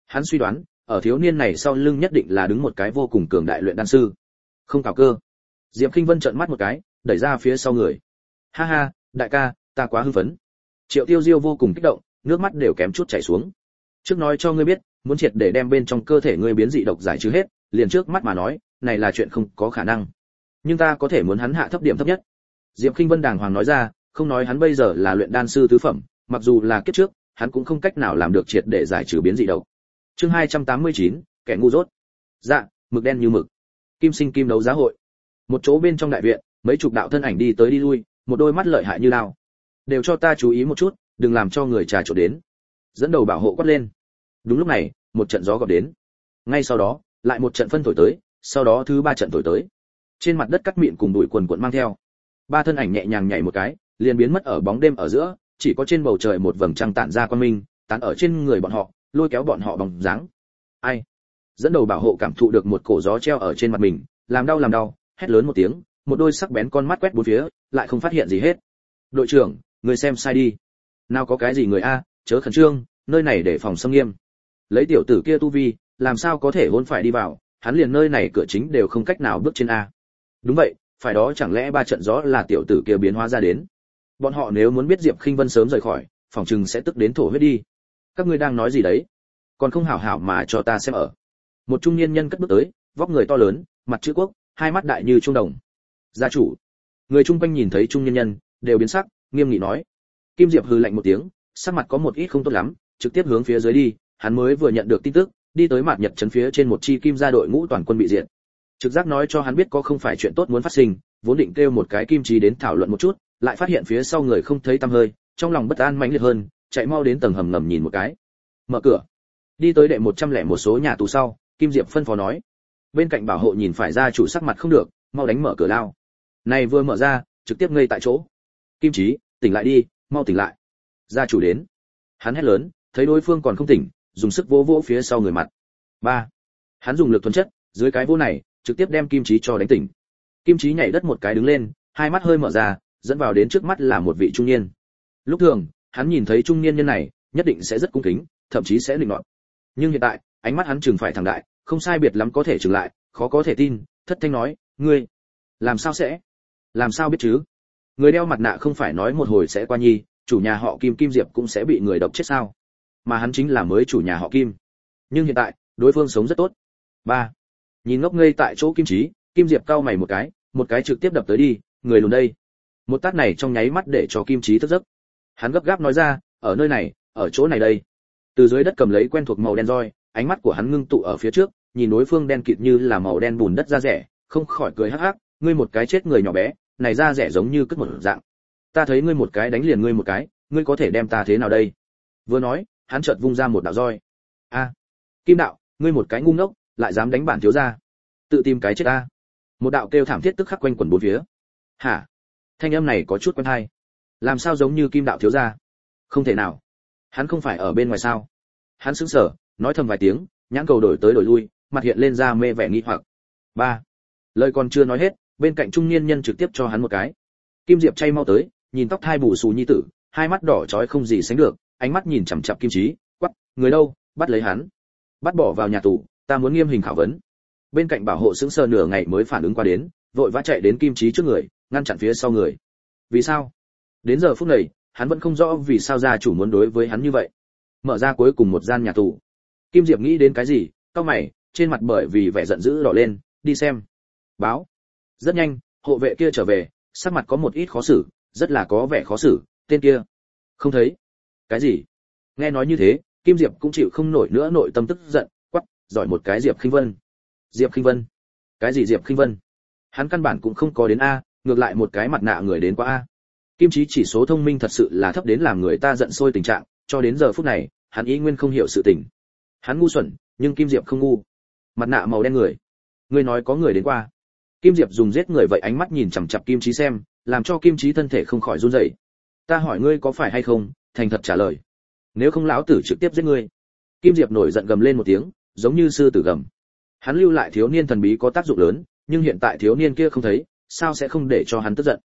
Hắn suy đoán, ở thiếu niên này sau lưng nhất định là đứng một cái vô cùng cường đại luyện đan sư. Không cào cơ. Diệp Khinh Vân trợn mắt một cái, đẩy ra phía sau người. Ha ha, đại ca, ta quá hưng phấn. Triệu Tiêu Diêu vô cùng kích động, nước mắt đều kém chút chảy xuống. Trước nói cho ngươi biết, muốn triệt để đem bên trong cơ thể ngươi biến dị độc giải trừ hết, liền trước mắt mà nói, này là chuyện không có khả năng. Nhưng ta có thể muốn hắn hạ thấp điểm thấp nhất. Diệp Khinh Vân đàng hoàng nói ra, không nói hắn bây giờ là luyện đan sư tứ phẩm, mặc dù là kiếp trước, hắn cũng không cách nào làm được triệt để giải trừ biến dị độc. Chương 289, kẻ ngu dốt. Dạ, mực đen như mực. Kim sinh kim đấu giá hội. Một chỗ bên trong đại viện, mấy chục đạo thân ảnh đi tới đi lui, một đôi mắt lợi hại như lao. Đều cho ta chú ý một chút, đừng làm cho người trà trộn đến. Dẫn đầu bảo hộ quát lên. Đúng lúc này, một trận gió gập đến. Ngay sau đó, lại một trận phân thổi tới, sau đó thứ ba trận thổi tới. Trên mặt đất cắt mịn cùng bụi quần quần mang theo. Ba thân ảnh nhẹ nhàng nhảy một cái, liền biến mất ở bóng đêm ở giữa, chỉ có trên bầu trời một vầng trăng tản ra quang minh, tán ở trên người bọn họ, lôi kéo bọn họ bóng dáng. Ai? Dẫn đầu bảo hộ cảm thụ được một cổ gió treo ở trên mặt mình, làm đau, hét lớn một tiếng, một đôi sắc bén con mắt quét bốn phía, lại không phát hiện gì hết. Đội trưởng, người xem sai đi. Nào có cái gì người a, chớ khẩn trương, nơi này để phòng xâm nghiêm. Lấy tiểu tử kia tu vi, làm sao có thể hôn phải đi vào, hắn liền nơi này cửa chính đều không cách nào bước trên a. Đúng vậy, phải đó chẳng lẽ ba trận gió là tiểu tử kia biến hóa ra đến. Bọn họ nếu muốn biết Diệp Khinh Vân sớm rời khỏi, phòng trừng sẽ tức đến thổ huyết đi. Các ngươi đang nói gì đấy? Còn không hảo hảo mà cho ta xem ở. Một trung niên nhân cất bước tới, vóc người to lớn, mặt chữ quốc, hai mắt đại như trung đồng. Gia chủ. Người chung quanh nhìn thấy trung niên nhân, đều biến sắc, nghiêm nghị nói. Kim Diệp hừ lạnh một tiếng, sắc mặt có một ít không tốt lắm, trực tiếp hướng phía dưới đi, hắn mới vừa nhận được tin tức, đi tới Mạt Nhật trấn phía trên một chi kim gia đội ngũ toàn quân bị diệt. Trực giác nói cho hắn biết có không phải chuyện tốt muốn phát sinh, vốn định kêu một cái kim trí đến thảo luận một chút, lại phát hiện phía sau người không thấy tăm hơi, trong lòng bất an mãnh liệt hơn, chạy mau đến tầng hầm ngầm nhìn một cái. Mở cửa. Đi tới đệ 101 số nhà tù sau, Kim Diệp phân phó nói. Bên cạnh bảo hộ nhìn phải gia chủ sắc mặt không được, mau đánh mở cửa lao. Này vừa mở ra, trực tiếp ngây tại chỗ. Kim Chí, tỉnh lại đi, mau tỉnh lại. Gia chủ đến. Hắn hét lớn, thấy đối phương còn không tỉnh, dùng sức vỗ vỗ phía sau người mặt. Ba. Hắn dùng lực thuần chất, dưới cái vỗ này, trực tiếp đem Kim Chí cho đánh tỉnh. Kim Chí nhảy đất một cái đứng lên, hai mắt hơi mở ra, dẫn vào đến trước mắt là một vị trung niên. Lúc thường, hắn nhìn thấy trung niên nhân này, nhất định sẽ rất cung kính, thậm chí sẽ định nọt. Nhưng hiện tại, ánh mắt hắn chừng phải thẳng đại, không sai biệt lắm có thể chừng lại, khó có thể tin, thất thanh nói, ngươi, làm sao sẽ? Làm sao biết chứ? Người đeo mặt nạ không phải nói một hồi sẽ qua nhi, chủ nhà họ Kim Kim Diệp cũng sẽ bị người độc chết sao? Mà hắn chính là mới chủ nhà họ Kim. Nhưng hiện tại, đối phương sống rất tốt. Ba. Nhìn ngốc ngây tại chỗ Kim Chí, Kim Diệp cau mày một cái trực tiếp đập tới đi, người lùn đây. Một tát này trong nháy mắt để cho Kim Chí thức giấc. Hắn gấp gáp nói ra, ở nơi này, ở chỗ này đây. Từ dưới đất cầm lấy quen thuộc màu đen roi, ánh mắt của hắn ngưng tụ ở phía trước, nhìn đối phương đen kịt như là màu đen bùn đất da rẻ, không khỏi cười hắc hắc, ngươi một cái chết người nhỏ bé, này da rẻ giống như cất một dạng. Ta thấy ngươi một cái đánh liền ngươi một cái, ngươi có thể đem ta thế nào đây? Vừa nói, hắn chợt vung ra một đạo roi. A, Kim đạo, ngươi một cái ngu ngốc, lại dám đánh bản thiếu gia, tự tìm cái chết a. Một đạo kêu thảm thiết tức khắc quanh quẩn bốn phía. Hả? Thanh âm này có chút quen tai. Làm sao giống như Kim đạo thiếu gia? Không thể nào. Hắn không phải ở bên ngoài sao? Hắn sững sờ, nói thầm vài tiếng, nhãn cầu đổi tới đổi lui, mặt hiện lên ra mê vẻ nghi hoặc. Ba. Lời còn chưa nói hết, bên cạnh trung niên nhân trực tiếp cho hắn một cái. Kim Diệp chay mau tới, nhìn tóc thai bù xù nhi tử, hai mắt đỏ chói không gì sánh được, ánh mắt nhìn chằm chằm Kim Chí, quắc, người đâu, bắt lấy hắn, bắt bỏ vào nhà tù, ta muốn nghiêm hình khảo vấn. Bên cạnh bảo hộ sững sờ nửa ngày mới phản ứng qua đến, vội vã chạy đến Kim Chí trước người, ngăn chặn phía sau người. Vì sao? Đến giờ phút này, hắn vẫn không rõ vì sao gia chủ muốn đối với hắn như vậy. Mở ra cuối cùng một gian nhà tù. Kim Diệp nghĩ đến cái gì, cau mày, trên mặt bởi vì vẻ giận dữ đỏ lên, đi xem. Báo. Rất nhanh, hộ vệ kia trở về, sắc mặt có một ít khó xử, rất là có vẻ khó xử, tên kia. Không thấy. Cái gì? Nghe nói như thế, Kim Diệp cũng chịu không nổi nữa nội tâm tức giận, quắc, giỏi một cái Diệp Khinh Vân. Diệp Khinh Vân? Cái gì Diệp Khinh Vân? Hắn căn bản cũng không có đến a, ngược lại một cái mặt nạ người đến qua a. Kim Chí chỉ số thông minh thật sự là thấp đến làm người ta giận sôi tình trạng, cho đến giờ phút này, hắn ý nguyên không hiểu sự tình. Hắn ngu xuẩn, nhưng Kim Diệp không ngu. Mặt nạ màu đen người. Ngươi nói có người đến qua. Kim Diệp dùng giết người vậy ánh mắt nhìn chằm chằm Kim Chí xem, làm cho Kim Chí thân thể không khỏi run rẩy. Ta hỏi ngươi có phải hay không, thành thật trả lời. Nếu không lão tử trực tiếp giết ngươi. Kim Diệp nổi giận gầm lên một tiếng, giống như sư tử gầm. Hắn lưu lại thiếu niên thần bí có tác dụng lớn, nhưng hiện tại thiếu niên kia không thấy, sao sẽ không để cho hắn tức giận?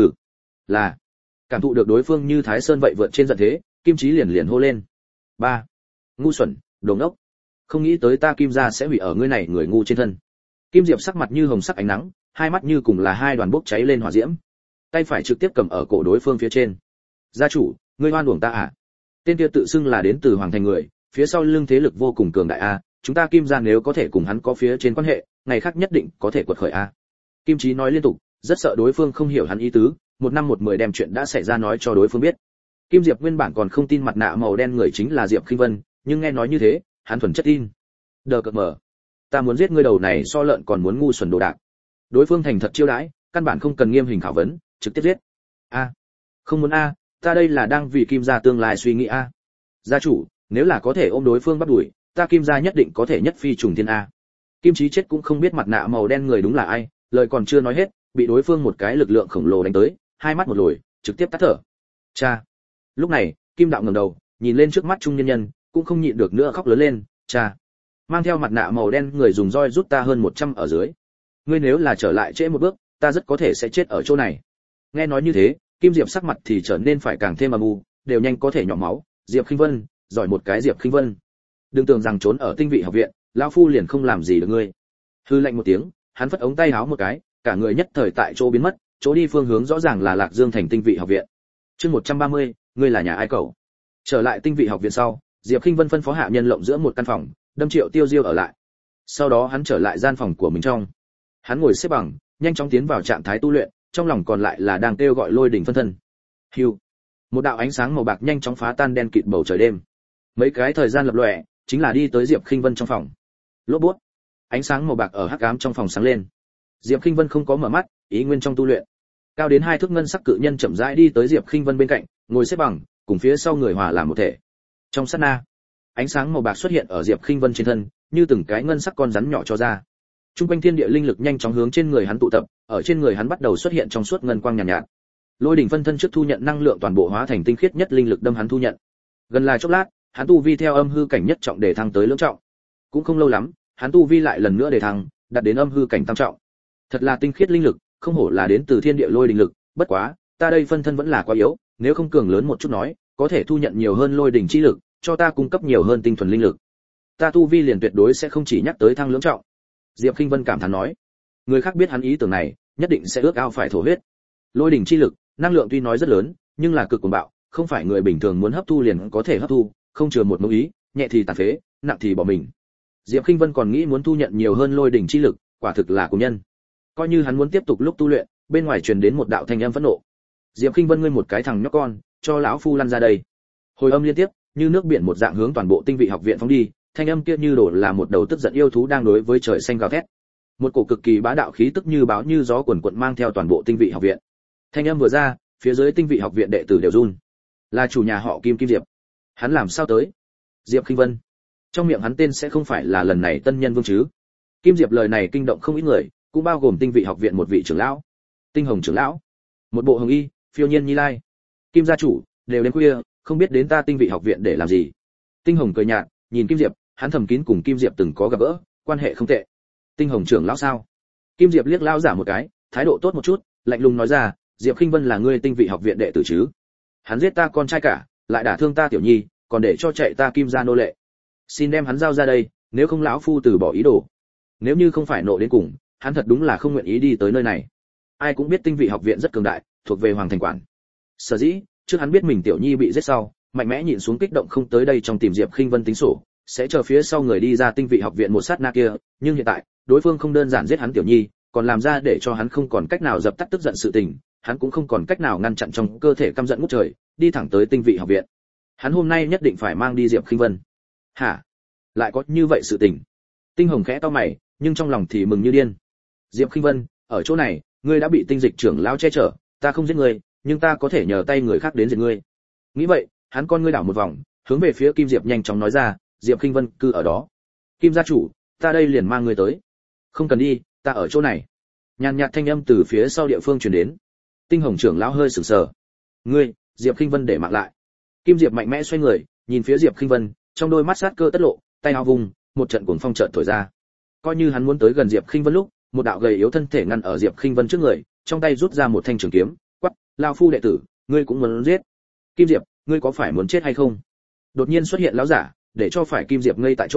Là. Cảm thụ được đối phương như Thái Sơn vậy vượt trên giận thế, Kim Chí liền hô lên. Ba. Ngu xuẩn, đồ ngốc. Không nghĩ tới ta Kim gia sẽ hủy ở ngươi này người ngu trên thân. Kim Diệp sắc mặt như hồng sắc ánh nắng, hai mắt như cùng là hai đoàn bốc cháy lên hỏa diễm. Tay phải trực tiếp cầm ở cổ đối phương phía trên. Gia chủ, ngươi oan uổng ta à? Tên kia tự xưng là đến từ hoàng thành người, phía sau lưng thế lực vô cùng cường đại a, chúng ta Kim gia nếu có thể cùng hắn có phía trên quan hệ, ngày khác nhất định có thể quật khởi a. Kim Chí nói liên tục, rất sợ đối phương không hiểu hắn ý tứ, một năm một mười đem chuyện đã xảy ra nói cho đối phương biết. Kim Diệp nguyên bản còn không tin mặt nạ màu đen người chính là Diệp Khinh Vân, nhưng nghe nói như thế, hắn thuần chất tin. Đờ cợt mở, ta muốn giết ngươi đầu này so lợn còn muốn ngu xuẩn đồ đạc. Đối phương thành thật chiêu đãi, căn bản không cần nghiêm hình khảo vấn, trực tiếp giết. A, không muốn a, ta đây là đang vì Kim gia tương lai suy nghĩ a. Gia chủ, nếu là có thể ôm đối phương bắt đuổi, ta Kim gia nhất định có thể nhất phi trùng thiên a. Kim Chí chết cũng không biết mặt nạ màu đen người đúng là ai, lời còn chưa nói hết, bị đối phương một cái lực lượng khổng lồ đánh tới, hai mắt một lồi, trực tiếp tắt thở. Cha. Lúc này, Kim Đạo ngẩng đầu, nhìn lên trước mắt trung nhân nhân, cũng không nhịn được nữa khóc lớn lên, cha. Mang theo mặt nạ màu đen người dùng roi rút ta hơn 100 ở dưới. Ngươi nếu là trở lại trễ một bước, ta rất có thể sẽ chết ở chỗ này. Nghe nói như thế, Kim Diệp sắc mặt thì trở nên phải càng thêm âm u, đều nhanh có thể nhỏ máu. Diệp Khinh Vân, giỏi một cái Diệp Khinh Vân. Đừng tưởng rằng trốn ở Tinh Vị học viện, lão phu liền không làm gì được ngươi. Hư lạnh một tiếng, hắn phất ống tay háo một cái, cả người nhất thời tại chỗ biến mất, chỗ đi phương hướng rõ ràng là Lạc Dương thành Tinh Vị học viện. Chương 130, ngươi là nhà ai cậu? Trở lại Tinh Vị học viện sau, Diệp Khinh Vân phân phó hạ nhân lộng giữa một căn phòng, đâm Triệu Tiêu Diêu ở lại. Sau đó hắn trở lại gian phòng của mình trong. Hắn ngồi xếp bằng, nhanh chóng tiến vào trạng thái tu luyện, trong lòng còn lại là đang kêu gọi Lôi đỉnh phân thân. Hưu. Một đạo ánh sáng màu bạc nhanh chóng phá tan đen kịt bầu trời đêm. Mấy cái thời gian lập lòe, chính là đi tới Diệp Khinh Vân trong phòng. Lốp bút. Ánh sáng màu bạc ở hắc ám trong phòng sáng lên. Diệp Khinh Vân không có mở mắt, ý nguyên trong tu luyện. Cao đến 2 thước ngân sắc cự nhân chậm rãi đi tới Diệp Khinh Vân bên cạnh, ngồi xếp bằng, cùng phía sau người hòa làm một thể. Trong sát na, ánh sáng màu bạc xuất hiện ở Diệp Khinh Vân trên thân, như từng cái ngân sắc con rắn nhỏ cho ra. Trung quanh thiên địa linh lực nhanh chóng hướng trên người hắn tụ tập, ở trên người hắn bắt đầu xuất hiện trong suốt ngân quang nhàn nhạt. Lôi đỉnh phân thân trước thu nhận năng lượng toàn bộ hóa thành tinh khiết nhất linh lực đâm hắn thu nhận. Gần là chốc lát, hắn tu vi theo âm hư cảnh nhất trọng để thăng tới lưỡng trọng. Cũng không lâu lắm, hắn tu vi lại lần nữa để thăng, đạt đến âm hư cảnh tam trọng. Thật là tinh khiết linh lực, không hổ là đến từ thiên địa lôi đỉnh lực, bất quá, ta đây phân thân vẫn là quá yếu, nếu không cường lớn một chút nói, có thể thu nhận nhiều hơn lôi đỉnh chi lực, cho ta cung cấp nhiều hơn tinh thuần linh lực. Ta tu vi liền tuyệt đối sẽ không chỉ nhắc tới thăng lưỡng trọng. Diệp Khinh Vân cảm thán nói. Người khác biết hắn ý tưởng này, nhất định sẽ ước ao phải thổ huyết. Lôi đỉnh chi lực, năng lượng tuy nói rất lớn, nhưng là cực cuồng bạo, không phải người bình thường muốn hấp thu liền có thể hấp thu, không chừa một mẫu ý, nhẹ thì tàn phế, nặng thì bỏ mình. Diệp Khinh Vân còn nghĩ muốn thu nhận nhiều hơn lôi đỉnh chi lực, quả thực là cuồng nhân. Coi như hắn muốn tiếp tục lúc tu luyện, bên ngoài truyền đến một đạo thanh âm phẫn nộ. Diệp Khinh Vân, ngươi một cái thằng nhóc con, cho lão phu lăn ra đây. Hồi âm liên tiếp, như nước biển một dạng hướng toàn bộ Tinh Vị học viện phóng đi, thanh âm kia như đổ là một đầu tức giận yêu thú đang đối với trời xanh gào thét. Một cổ cực kỳ bá đạo khí tức như báo như gió quần quật mang theo toàn bộ Tinh Vị học viện. Thanh âm vừa ra, phía dưới Tinh Vị học viện đệ tử đều run. Là chủ nhà họ Kim, Kim Diệp. Hắn làm sao tới? Diệp Khinh Vân. Trong miệng hắn tên sẽ không phải là lần này tân nhân vương chứ? Kim Diệp lời này kinh động không ít người, cũng bao gồm Tinh Vị học viện một vị trưởng lão, Tinh Hồng trưởng lão, một bộ hồng y, phiêu nhiên Nhi Lai. Kim gia chủ, đều đến khuya, không biết đến ta Tinh Vị học viện để làm gì? Tinh Hồng cười nhạt, nhìn Kim Diệp, hắn thầm kín cùng Kim Diệp từng có gặp gỡ, quan hệ không tệ. Tinh Hồng trưởng lão sao? Kim Diệp liếc lão giả một cái, thái độ tốt một chút, lạnh lùng nói ra, Diệp Khinh Vân là ngươi Tinh Vị học viện đệ tử chứ? Hắn giết ta con trai cả, lại đả thương ta tiểu nhi, còn để cho chạy ta Kim gia nô lệ. Xin đem hắn giao ra đây, nếu không lão phu từ bỏ ý đồ. Nếu như không phải nộ đến cùng, hắn thật đúng là không nguyện ý đi tới nơi này. Ai cũng biết Tinh Vị học viện rất cường đại, thuộc về hoàng thành quản. Sở dĩ, trước hắn biết mình tiểu nhi bị giết sau, mạnh mẽ nhịn xuống kích động không tới đây trong tìm Diệp Khinh Vân tính sổ, sẽ chờ phía sau người đi ra Tinh Vị học viện một sát na kia, nhưng hiện tại, đối phương không đơn giản giết hắn tiểu nhi, còn làm ra để cho hắn không còn cách nào dập tắt tức giận sự tình, hắn cũng không còn cách nào ngăn chặn trong cơ thể căm giận ngút trời, đi thẳng tới Tinh Vị học viện. Hắn hôm nay nhất định phải mang đi Diệp Khinh Vân. Hả? Lại có như vậy sự tình? Tinh Hồng khẽ cau mày, nhưng trong lòng thì mừng như điên. Diệp Khinh Vân, ở chỗ này, ngươi đã bị Tinh Dịch trưởng lão che chở, ta không giết ngươi, nhưng ta có thể nhờ tay người khác đến giết ngươi. Nghĩ vậy, hắn con ngươi đảo một vòng, hướng về phía Kim Diệp nhanh chóng nói ra, Diệp Khinh Vân cứ ở đó. Kim gia chủ, ta đây liền mang ngươi tới. Không cần đi, ta ở chỗ này. Nhàn nhạt thanh âm từ phía sau địa phương truyền đến. Tinh Hồng trưởng lão hơi sửng sờ. Ngươi, Diệp Khinh Vân để mặc lại. Kim Diệp mạnh mẽ xoay người, nhìn phía Diệp Khinh Vân, trong đôi mắt sát cơ tất lộ, tay áo vùng, một trận cuồng phong chợt thổi ra. Coi như hắn muốn tới gần Diệp Khinh Vân lúc, một đạo gầy yếu thân thể ngăn ở Diệp Khinh Vân trước người, trong tay rút ra một thanh trường kiếm, quát, lão phu đệ tử, ngươi cũng muốn giết? Kim Diệp, ngươi có phải muốn chết hay không? Đột nhiên xuất hiện lão giả, để cho phải Kim Diệp ngây tại chỗ,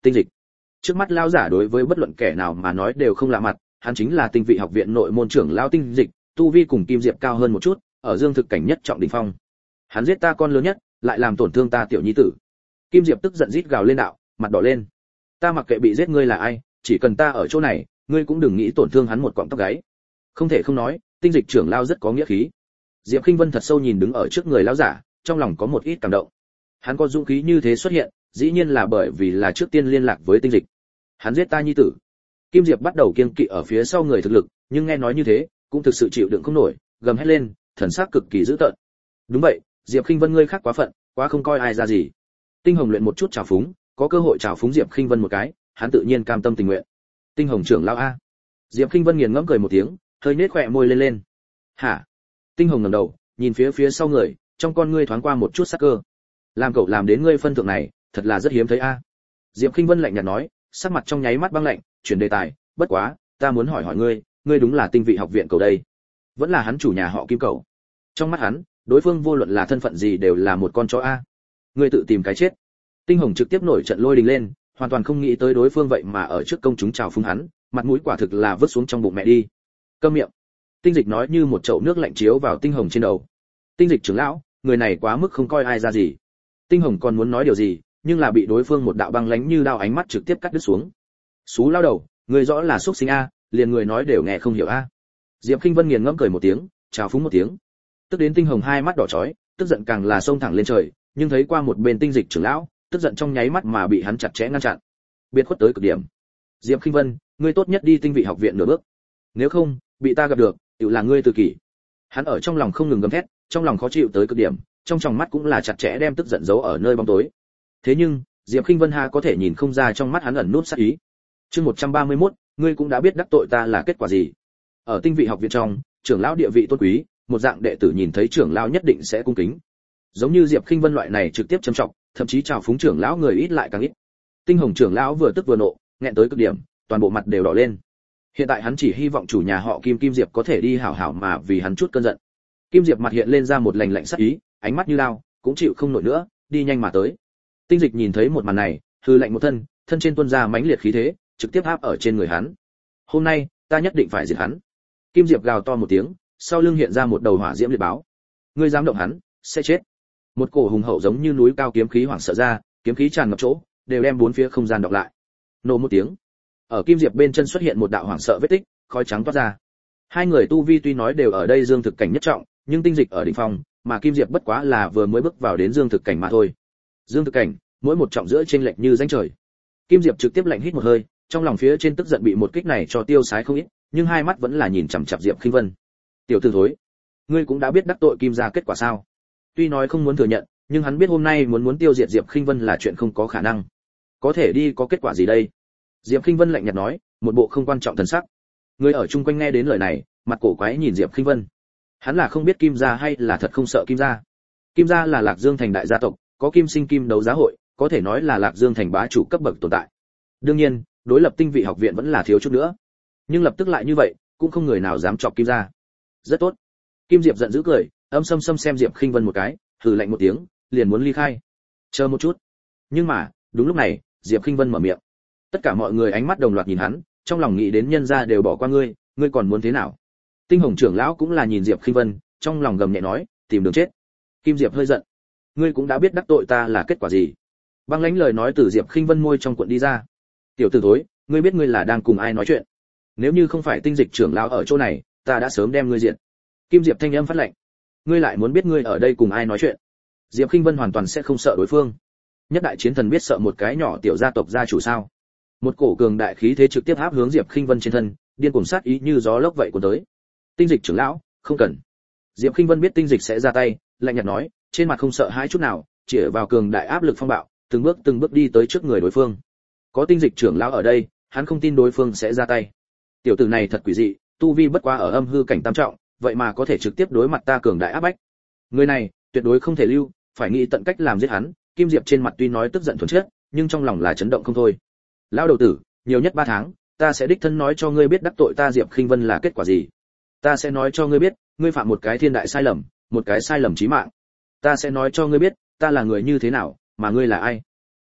Tinh Dịch. Trước mắt lão giả đối với bất luận kẻ nào mà nói đều không lạ mặt, hắn chính là Tinh Vị học viện nội môn trưởng lão Tinh Dịch, tu vi cùng Kim Diệp cao hơn một chút, ở dương thực cảnh nhất trọng đỉnh phong. Hắn giết ta con lớn nhất, lại làm tổn thương ta tiểu nhi tử. Kim Diệp tức giận rít gào lên đạo, mặt đỏ lên. Ta mặc kệ bị giết ngươi là ai, chỉ cần ta ở chỗ này, ngươi cũng đừng nghĩ tổn thương hắn một cọng tóc gáy. Không thể không nói, Tinh Dịch trưởng lão rất có nghĩa khí. Diệp Khinh Vân thật sâu nhìn đứng ở trước người lão giả, trong lòng có một ít cảm động. Hắn có dũng khí như thế xuất hiện, dĩ nhiên là bởi vì là trước tiên liên lạc với Tinh Dịch. Hắn giết ta nhi tử. Kim Diệp bắt đầu kiêng kỵ ở phía sau người thực lực, nhưng nghe nói như thế, cũng thực sự chịu đựng không nổi, gầm hét lên, thần sắc cực kỳ dữ tợn. Đúng vậy, Diệp Khinh Vân ngươi khác quá phận, quá không coi ai ra gì. Tinh Hồng luyện một chút trào phúng, có cơ hội trào phúng Diệp Khinh Vân một cái, hắn tự nhiên cam tâm tình nguyện. Tinh Hồng trưởng lão a. Diệp Khinh Vân nghiền ngẫm cười một tiếng, hơi nhếch khóe môi lên lên. Hả? Tinh Hồng ngẩng đầu, nhìn phía sau người, trong con ngươi thoáng qua một chút sắc cơ. Làm cậu làm đến ngươi phân thượng này, thật là rất hiếm thấy a. Diệp Khinh Vân lạnh nhạt nói, sắc mặt trong nháy mắt băng lạnh, chuyển đề tài, bất quá, ta muốn hỏi ngươi đúng là Tinh Vị học viện cậu đây, vẫn là hắn chủ nhà họ Kim cậu? Trong mắt hắn, đối phương vô luận là thân phận gì đều là một con chó a. Ngươi tự tìm cái chết. Tinh Hồng trực tiếp nổi trận lôi đình lên, hoàn toàn không nghĩ tới đối phương vậy mà ở trước công chúng chào phúng hắn, mặt mũi quả thực là vứt xuống trong bụng mẹ đi. Câm miệng. Tinh Dịch nói như một chậu nước lạnh chiếu vào Tinh Hồng trên đầu. Tinh Dịch trưởng lão, người này quá mức không coi ai ra gì. Tinh Hồng còn muốn nói điều gì, nhưng là bị đối phương một đạo băng lánh như đao ánh mắt trực tiếp cắt đứt xuống. Sú lao đầu, người rõ là xúc sinh a, liền người nói đều nghe không hiểu a. Diệp Khinh Vân nghiền ngẫm cười một tiếng, chào phúng một tiếng. Tức đến Tinh Hồng hai mắt đỏ chói, tức giận càng là xông thẳng lên trời, nhưng thấy qua một bên Tinh Dịch trưởng lão, tức giận trong nháy mắt mà bị hắn chặt chẽ ngăn chặn. Biệt khuất tới cực điểm. Diệp Khinh Vân, ngươi tốt nhất đi Tinh Vị học viện nửa bước. Nếu không, bị ta gặp được, tự là ngươi tự kỷ. Hắn ở trong lòng không ngừng gầm thét, trong lòng khó chịu tới cực điểm, trong tròng mắt cũng là chặt chẽ đem tức giận giấu ở nơi bóng tối. Thế nhưng, Diệp Khinh Vân ha có thể nhìn không ra trong mắt hắn ẩn nút sát ý. Chương 131, ngươi cũng đã biết đắc tội ta là kết quả gì. Ở Tinh Vị học viện trong, trưởng lão địa vị tôn quý, một dạng đệ tử nhìn thấy trưởng lão nhất định sẽ cung kính. Giống như Diệp Khinh Vân loại này trực tiếp trầm trọng, thậm chí chào phúng trưởng lão người ít lại càng ít. Tinh Hồng trưởng lão vừa tức vừa nộ, nghẹn tới cực điểm, toàn bộ mặt đều đỏ lên. Hiện tại hắn chỉ hy vọng chủ nhà họ Kim Diệp có thể đi hảo hảo mà vì hắn chút cơn giận. Kim Diệp mặt hiện lên ra một lạnh lạnh sắc ý, ánh mắt như lao, cũng chịu không nổi nữa, đi nhanh mà tới. Tinh Dịch nhìn thấy một màn này, hừ lạnh một thân, thân trên tuôn ra mãnh liệt khí thế, trực tiếp áp ở trên người hắn. Hôm nay, ta nhất định phải diệt hắn. Kim Diệp gào to một tiếng, sau lưng hiện ra một đầu hỏa diễm liệt báo. Ngươi dám động hắn, sẽ chết. Một cổ hùng hậu giống như núi cao kiếm khí hoảng sợ ra, kiếm khí tràn ngập chỗ, đều đem bốn phía không gian đọc lại. Nổ một tiếng, ở Kim Diệp bên chân xuất hiện một đạo hoảng sợ vết tích, khói trắng toát ra. Hai người tu vi tuy nói đều ở đây dương thực cảnh nhất trọng, nhưng Tinh Dịch ở đỉnh phong, mà Kim Diệp bất quá là vừa mới bước vào đến dương thực cảnh mà thôi. Dương thực cảnh, mỗi một trọng giữa chênh lệch như ranh trời. Kim Diệp trực tiếp lạnh hít một hơi, trong lòng phía trên tức giận bị một kích này cho tiêu sái không ít, nhưng hai mắt vẫn là nhìn chằm chằm Diệp Khinh Vân. Tiểu tử thối, ngươi cũng đã biết đắc tội Kim gia kết quả sao? Tuy nói không muốn thừa nhận, nhưng hắn biết hôm nay muốn tiêu diệt Diệp Khinh Vân là chuyện không có khả năng. Có thể đi có kết quả gì đây? Diệp Khinh Vân lạnh nhạt nói, một bộ không quan trọng thần sắc. Người ở chung quanh nghe đến lời này, mặt cổ quái nhìn Diệp Khinh Vân. Hắn là không biết Kim gia hay là thật không sợ Kim gia. Kim gia là Lạc Dương thành đại gia tộc, có Kim Sinh Kim đấu giá hội, có thể nói là Lạc Dương thành bá chủ cấp bậc tồn tại. Đương nhiên, đối lập Tinh Vị học viện vẫn là thiếu chút nữa. Nhưng lập tức lại như vậy, cũng không người nào dám chọc Kim gia. Rất tốt. Kim Diệp giận dữ cười, âm sâm xem Diệp Khinh Vân một cái, hừ lạnh một tiếng, liền muốn ly khai. Chờ một chút. Nhưng mà, đúng lúc này, Diệp Khinh Vân mở miệng. Tất cả mọi người ánh mắt đồng loạt nhìn hắn, trong lòng nghĩ đến nhân gia đều bỏ qua ngươi, ngươi còn muốn thế nào? Tinh Hồng trưởng lão cũng là nhìn Diệp Khinh Vân, trong lòng gầm nhẹ nói, tìm đường chết. Kim Diệp hơi giận. Ngươi cũng đã biết đắc tội ta là kết quả gì? Băng lãnh lời nói từ Diệp Khinh Vân môi trong cuộn đi ra. Tiểu tử thối, ngươi biết ngươi là đang cùng ai nói chuyện? Nếu như không phải Tinh Dịch trưởng lão ở chỗ này, ta đã sớm đem ngươi diệt. Kim Diệp thanh âm phát lạnh. Ngươi lại muốn biết ngươi ở đây cùng ai nói chuyện? Diệp Khinh Vân hoàn toàn sẽ không sợ đối phương. Nhất đại chiến thần biết sợ một cái nhỏ tiểu gia tộc gia chủ sao? Một cổ cường đại khí thế trực tiếp áp hướng Diệp Khinh Vân trên thân, điên cuồng sát ý như gió lốc vậy cuốn tới. Tinh Dịch trưởng lão, không cần. Diệp Khinh Vân biết Tinh Dịch sẽ ra tay, lạnh nhạt nói, trên mặt không sợ hãi chút nào, chỉ vào cường đại áp lực phong bạo, từng bước đi tới trước người đối phương. Có Tinh Dịch trưởng lão ở đây, hắn không tin đối phương sẽ ra tay. Tiểu tử này thật quỷ dị, tu vi bất quá ở âm hư cảnh tam trọng, vậy mà có thể trực tiếp đối mặt ta cường đại áp bách. Người này, tuyệt đối không thể lưu, phải nghĩ tận cách làm giết hắn. Kim Diệp trên mặt tuy nói tức giận thuần chất, nhưng trong lòng là chấn động không thôi. Lão đầu tử, nhiều nhất 3 tháng, ta sẽ đích thân nói cho ngươi biết đắc tội ta Diệp Khinh Vân là kết quả gì. Ta sẽ nói cho ngươi biết, ngươi phạm một cái thiên đại sai lầm, một cái sai lầm chí mạng. Ta sẽ nói cho ngươi biết, ta là người như thế nào, mà ngươi là ai.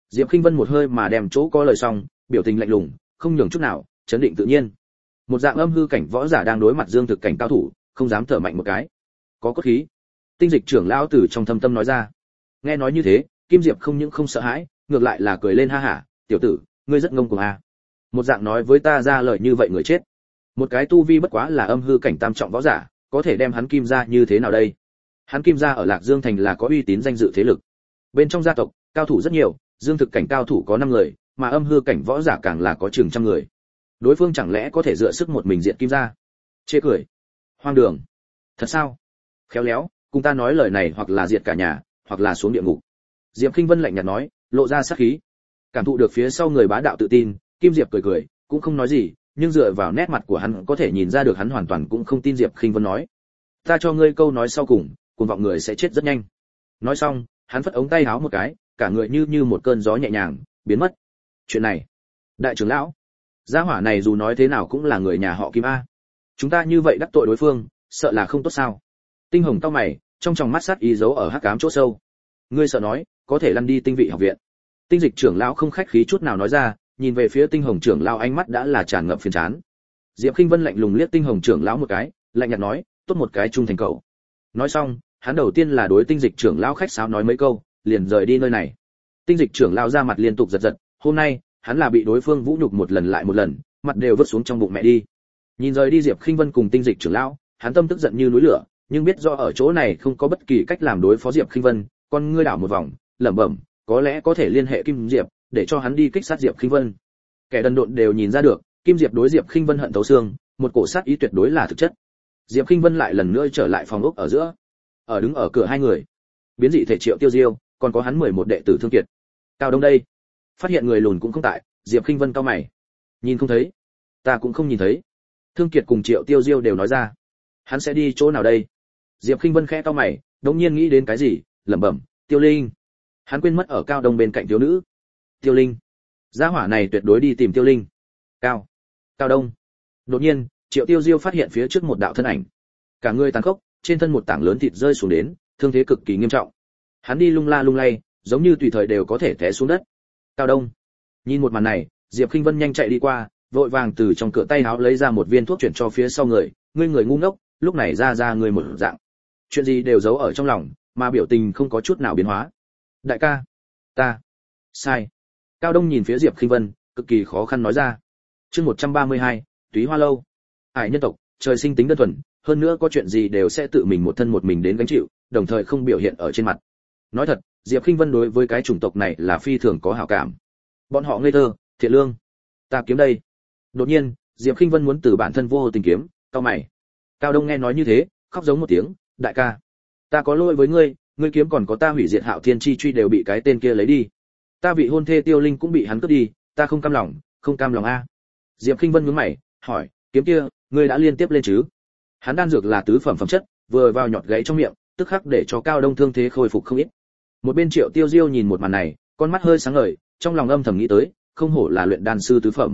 Diệp Khinh Vân một hơi mà đem chỗ có lời xong, biểu tình lạnh lùng, không nhường chút nào, chấn định tự nhiên. Một dạng âm hư cảnh võ giả đang đối mặt dương thực cảnh cao thủ, không dám thở mạnh một cái. Có cốt khí. Tinh dịch trưởng lão từ trong thâm tâm nói ra. Nghe nói như thế, Kim Diệp không những không sợ hãi, ngược lại là cười lên ha hả, "Tiểu tử, ngươi rất ngông cuồng à? Một dạng nói với ta ra lời như vậy người chết. Một cái tu vi bất quá là âm hư cảnh tam trọng võ giả, có thể đem hắn Kim gia như thế nào đây?" Hắn Kim gia ở Lạc Dương thành là có uy tín danh dự thế lực. Bên trong gia tộc, cao thủ rất nhiều, dương thực cảnh cao thủ có 5 người, mà âm hư cảnh võ giả càng là có chừng trăm người. Đối phương chẳng lẽ có thể dựa sức một mình diện Kim gia? Chê cười. Hoang đường. Thật sao? Khéo léo, cùng ta nói lời này hoặc là diệt cả nhà, hoặc là xuống địa ngục. Diệp Khinh Vân lạnh nhạt nói, lộ ra sát khí. Cảm thụ được phía sau người bá đạo tự tin, Kim Diệp cười cười, cũng không nói gì, nhưng dựa vào nét mặt của hắn có thể nhìn ra được hắn hoàn toàn cũng không tin Diệp Khinh Vân nói. Ta cho ngươi câu nói sau cùng, cuồng vọng người sẽ chết rất nhanh. Nói xong, hắn phất ống tay áo một cái, cả người như một cơn gió nhẹ nhàng biến mất. Chuyện này, đại trưởng lão, gia hỏa này dù nói thế nào cũng là người nhà họ Kim a. Chúng ta như vậy đắc tội đối phương, sợ là không tốt sao? Tinh Hồng cau mày, trong tròng mắt sát ý giấu ở hắc ám chỗ sâu. Ngươi sợ nói, có thể lăn đi Tinh Vị học viện. Tinh Dịch trưởng lão không khách khí chút nào nói ra, nhìn về phía Tinh Hồng trưởng lão ánh mắt đã là tràn ngập phiền chán. Diệp Khinh Vân lạnh lùng liếc Tinh Hồng trưởng lão một cái, lạnh nhạt nói, tốt một cái trung thành cậu. Nói xong, hắn đầu tiên là đối Tinh Dịch trưởng lão khách sáo nói mấy câu, liền rời đi nơi này. Tinh Dịch trưởng lão ra mặt liên tục giật giật, hôm nay, hắn là bị đối phương vũ nhục một lần lại một lần, mặt đều vứt xuống trong bụng mẹ đi. Nhìn rời đi Diệp Khinh Vân cùng Tinh Dịch trưởng lão, hắn tâm tức giận như núi lửa, nhưng biết do ở chỗ này không có bất kỳ cách làm đối phó Diệp Khinh Vân, con ngươi đảo một vòng, lẩm bẩm, có lẽ có thể liên hệ Kim Diệp, để cho hắn đi kích sát Diệp Khinh Vân. Kẻ đần độn đều nhìn ra được, Kim Diệp đối Diệp Khinh Vân hận thấu xương, một cổ sát ý tuyệt đối là thực chất. Diệp Khinh Vân lại lần nữa trở lại phòng ốc ở giữa, đứng ở cửa hai người, biến dị thể Triệu Tiêu Diêu, còn có hắn 11 đệ tử Thương Kiệt. Cao Đông đây, phát hiện người lùn cũng không tại, Diệp Khinh Vân cau mày, nhìn không thấy, ta cũng không nhìn thấy. Thương Kiệt cùng Triệu Tiêu Diêu đều nói ra, hắn sẽ đi chỗ nào đây? Diệp Khinh Vân khẽ cau mày, đột nhiên nghĩ đến cái gì, lẩm bẩm, Tiêu Linh. Hắn quên mất ở Cao Đông bên cạnh thiếu nữ. Tiêu Linh, gia hỏa này tuyệt đối đi tìm Tiêu Linh. Cao Đông. Đột nhiên, Triệu Tiêu Diêu phát hiện phía trước một đạo thân ảnh, cả người tàn khốc, trên thân một tảng lớn thịt rơi xuống đến, thương thế cực kỳ nghiêm trọng. Hắn đi lung la lung lay, giống như tùy thời đều có thể té xuống đất. Cao Đông. Nhìn một màn này, Diệp Khinh Vân nhanh chạy đi qua, vội vàng từ trong cửa tay áo lấy ra một viên thuốc chuyển cho phía sau người, ngươi người ngu ngốc, lúc này ra người một dạng. Chuyện gì đều giấu ở trong lòng, mà biểu tình không có chút nào biến hóa. Đại ca, ta sai. Cao Đông nhìn phía Diệp Khinh Vân, cực kỳ khó khăn nói ra. Chương 132, Túy Hoa lâu. Hải nhân tộc, trời sinh tính đơn thuần, hơn nữa có chuyện gì đều sẽ tự mình một thân một mình đến gánh chịu, đồng thời không biểu hiện ở trên mặt. Nói thật, Diệp Khinh Vân đối với cái chủng tộc này là phi thường có hảo cảm. Bọn họ ngây thơ, thiện lương. Ta kiếm đây. Đột nhiên, Diệp Khinh Vân muốn từ bản thân vô tình kiếm, cau mày. Cao Đông nghe nói như thế, khóc giống một tiếng, đại ca, ta có lỗi với ngươi, ngươi kiếm còn có ta hủy diệt Hạo Thiên chi truy đều bị cái tên kia lấy đi. Ta vị hôn thê Tiêu Linh cũng bị hắn cướp đi, ta không cam lòng a. Diệp Khinh Vân nhướng mày, hỏi, kiếm kia, ngươi đã liên tiếp lên chứ? Hắn đan dược là tứ phẩm phẩm chất, vừa vào nhọt gãy trong miệng, tức khắc để cho Cao Đông thương thế khôi phục không ít. Một bên Triệu Tiêu Diêu nhìn một màn này, con mắt hơi sáng ngời, trong lòng âm thầm nghĩ tới, không hổ là luyện đan sư tứ phẩm.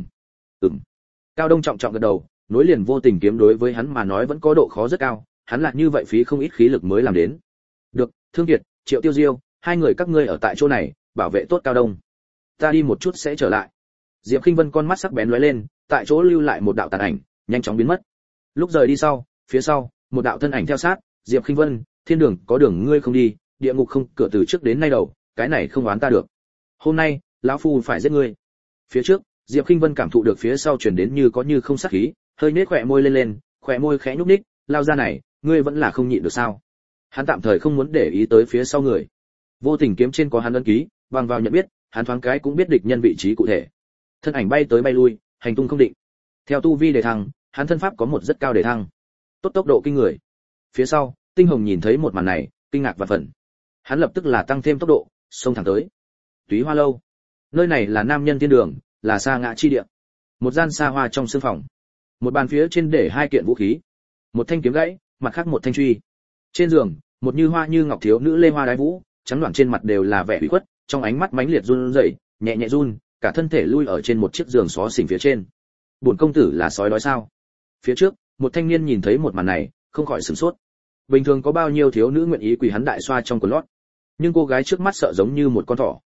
Cao Đông trọng trọng gật đầu, nối liền vô tình kiếm đối với hắn mà nói vẫn có độ khó rất cao, hắn là như vậy phí không ít khí lực mới làm đến. Được, Thương Kiệt, Triệu Tiêu Diêu, hai người các ngươi ở tại chỗ này, bảo vệ tốt Cao Đông. Ta đi một chút sẽ trở lại. Diệp Khinh Vân con mắt sắc bén lóe lên, tại chỗ lưu lại một đạo tàn ảnh, nhanh chóng biến mất. Lúc rời đi sau, phía sau, một đạo thân ảnh theo sát, Diệp Khinh Vân, thiên đường có đường ngươi không đi, địa ngục không cửa từ trước đến nay đầu, cái này không oán ta được. Hôm nay, lão phu phải giết ngươi. Phía trước, Diệp Khinh Vân cảm thụ được phía sau truyền đến như có như không sát khí, hơi nết khóe môi lên, khóe môi khẽ nhúc nhích, lao ra này, ngươi vẫn là không nhịn được sao? Hắn tạm thời không muốn để ý tới phía sau người. Vô tình kiếm trên có hắn ấn ký, bằng vào nhận biết, hắn thoáng cái cũng biết địch nhân vị trí cụ thể. Thân ảnh bay tới bay lui, hành tung không định. Theo tu vi đề thăng, hắn thân pháp có một rất cao đề thăng. Tốt tốc độ kinh người. Phía sau, Tinh Hồng nhìn thấy một màn này, kinh ngạc và phẫn. Hắn lập tức là tăng thêm tốc độ, xông thẳng tới. Túy Hoa lâu. Nơi này là nam nhân thiên đường, là sa ngã chi địa. Một gian xa hoa trong sương phòng. Một bàn phía trên để hai kiện vũ khí. Một thanh kiếm gãy, mặt khác một thanh truy. Trên giường, một như hoa như ngọc thiếu nữ lê hoa đái vũ, trắng đoản trên mặt đều là vẻ ủy khuất, trong ánh mắt mãnh liệt run rẩy, nhẹ nhẹ run, cả thân thể lui ở trên một chiếc giường xó xỉnh phía trên. Bổn công tử là sói đói sao? Phía trước, một thanh niên nhìn thấy một màn này, không khỏi sửng sốt. Bình thường có bao nhiêu thiếu nữ nguyện ý quỳ hắn đại xoa trong quần lót, nhưng cô gái trước mắt sợ giống như một con thỏ.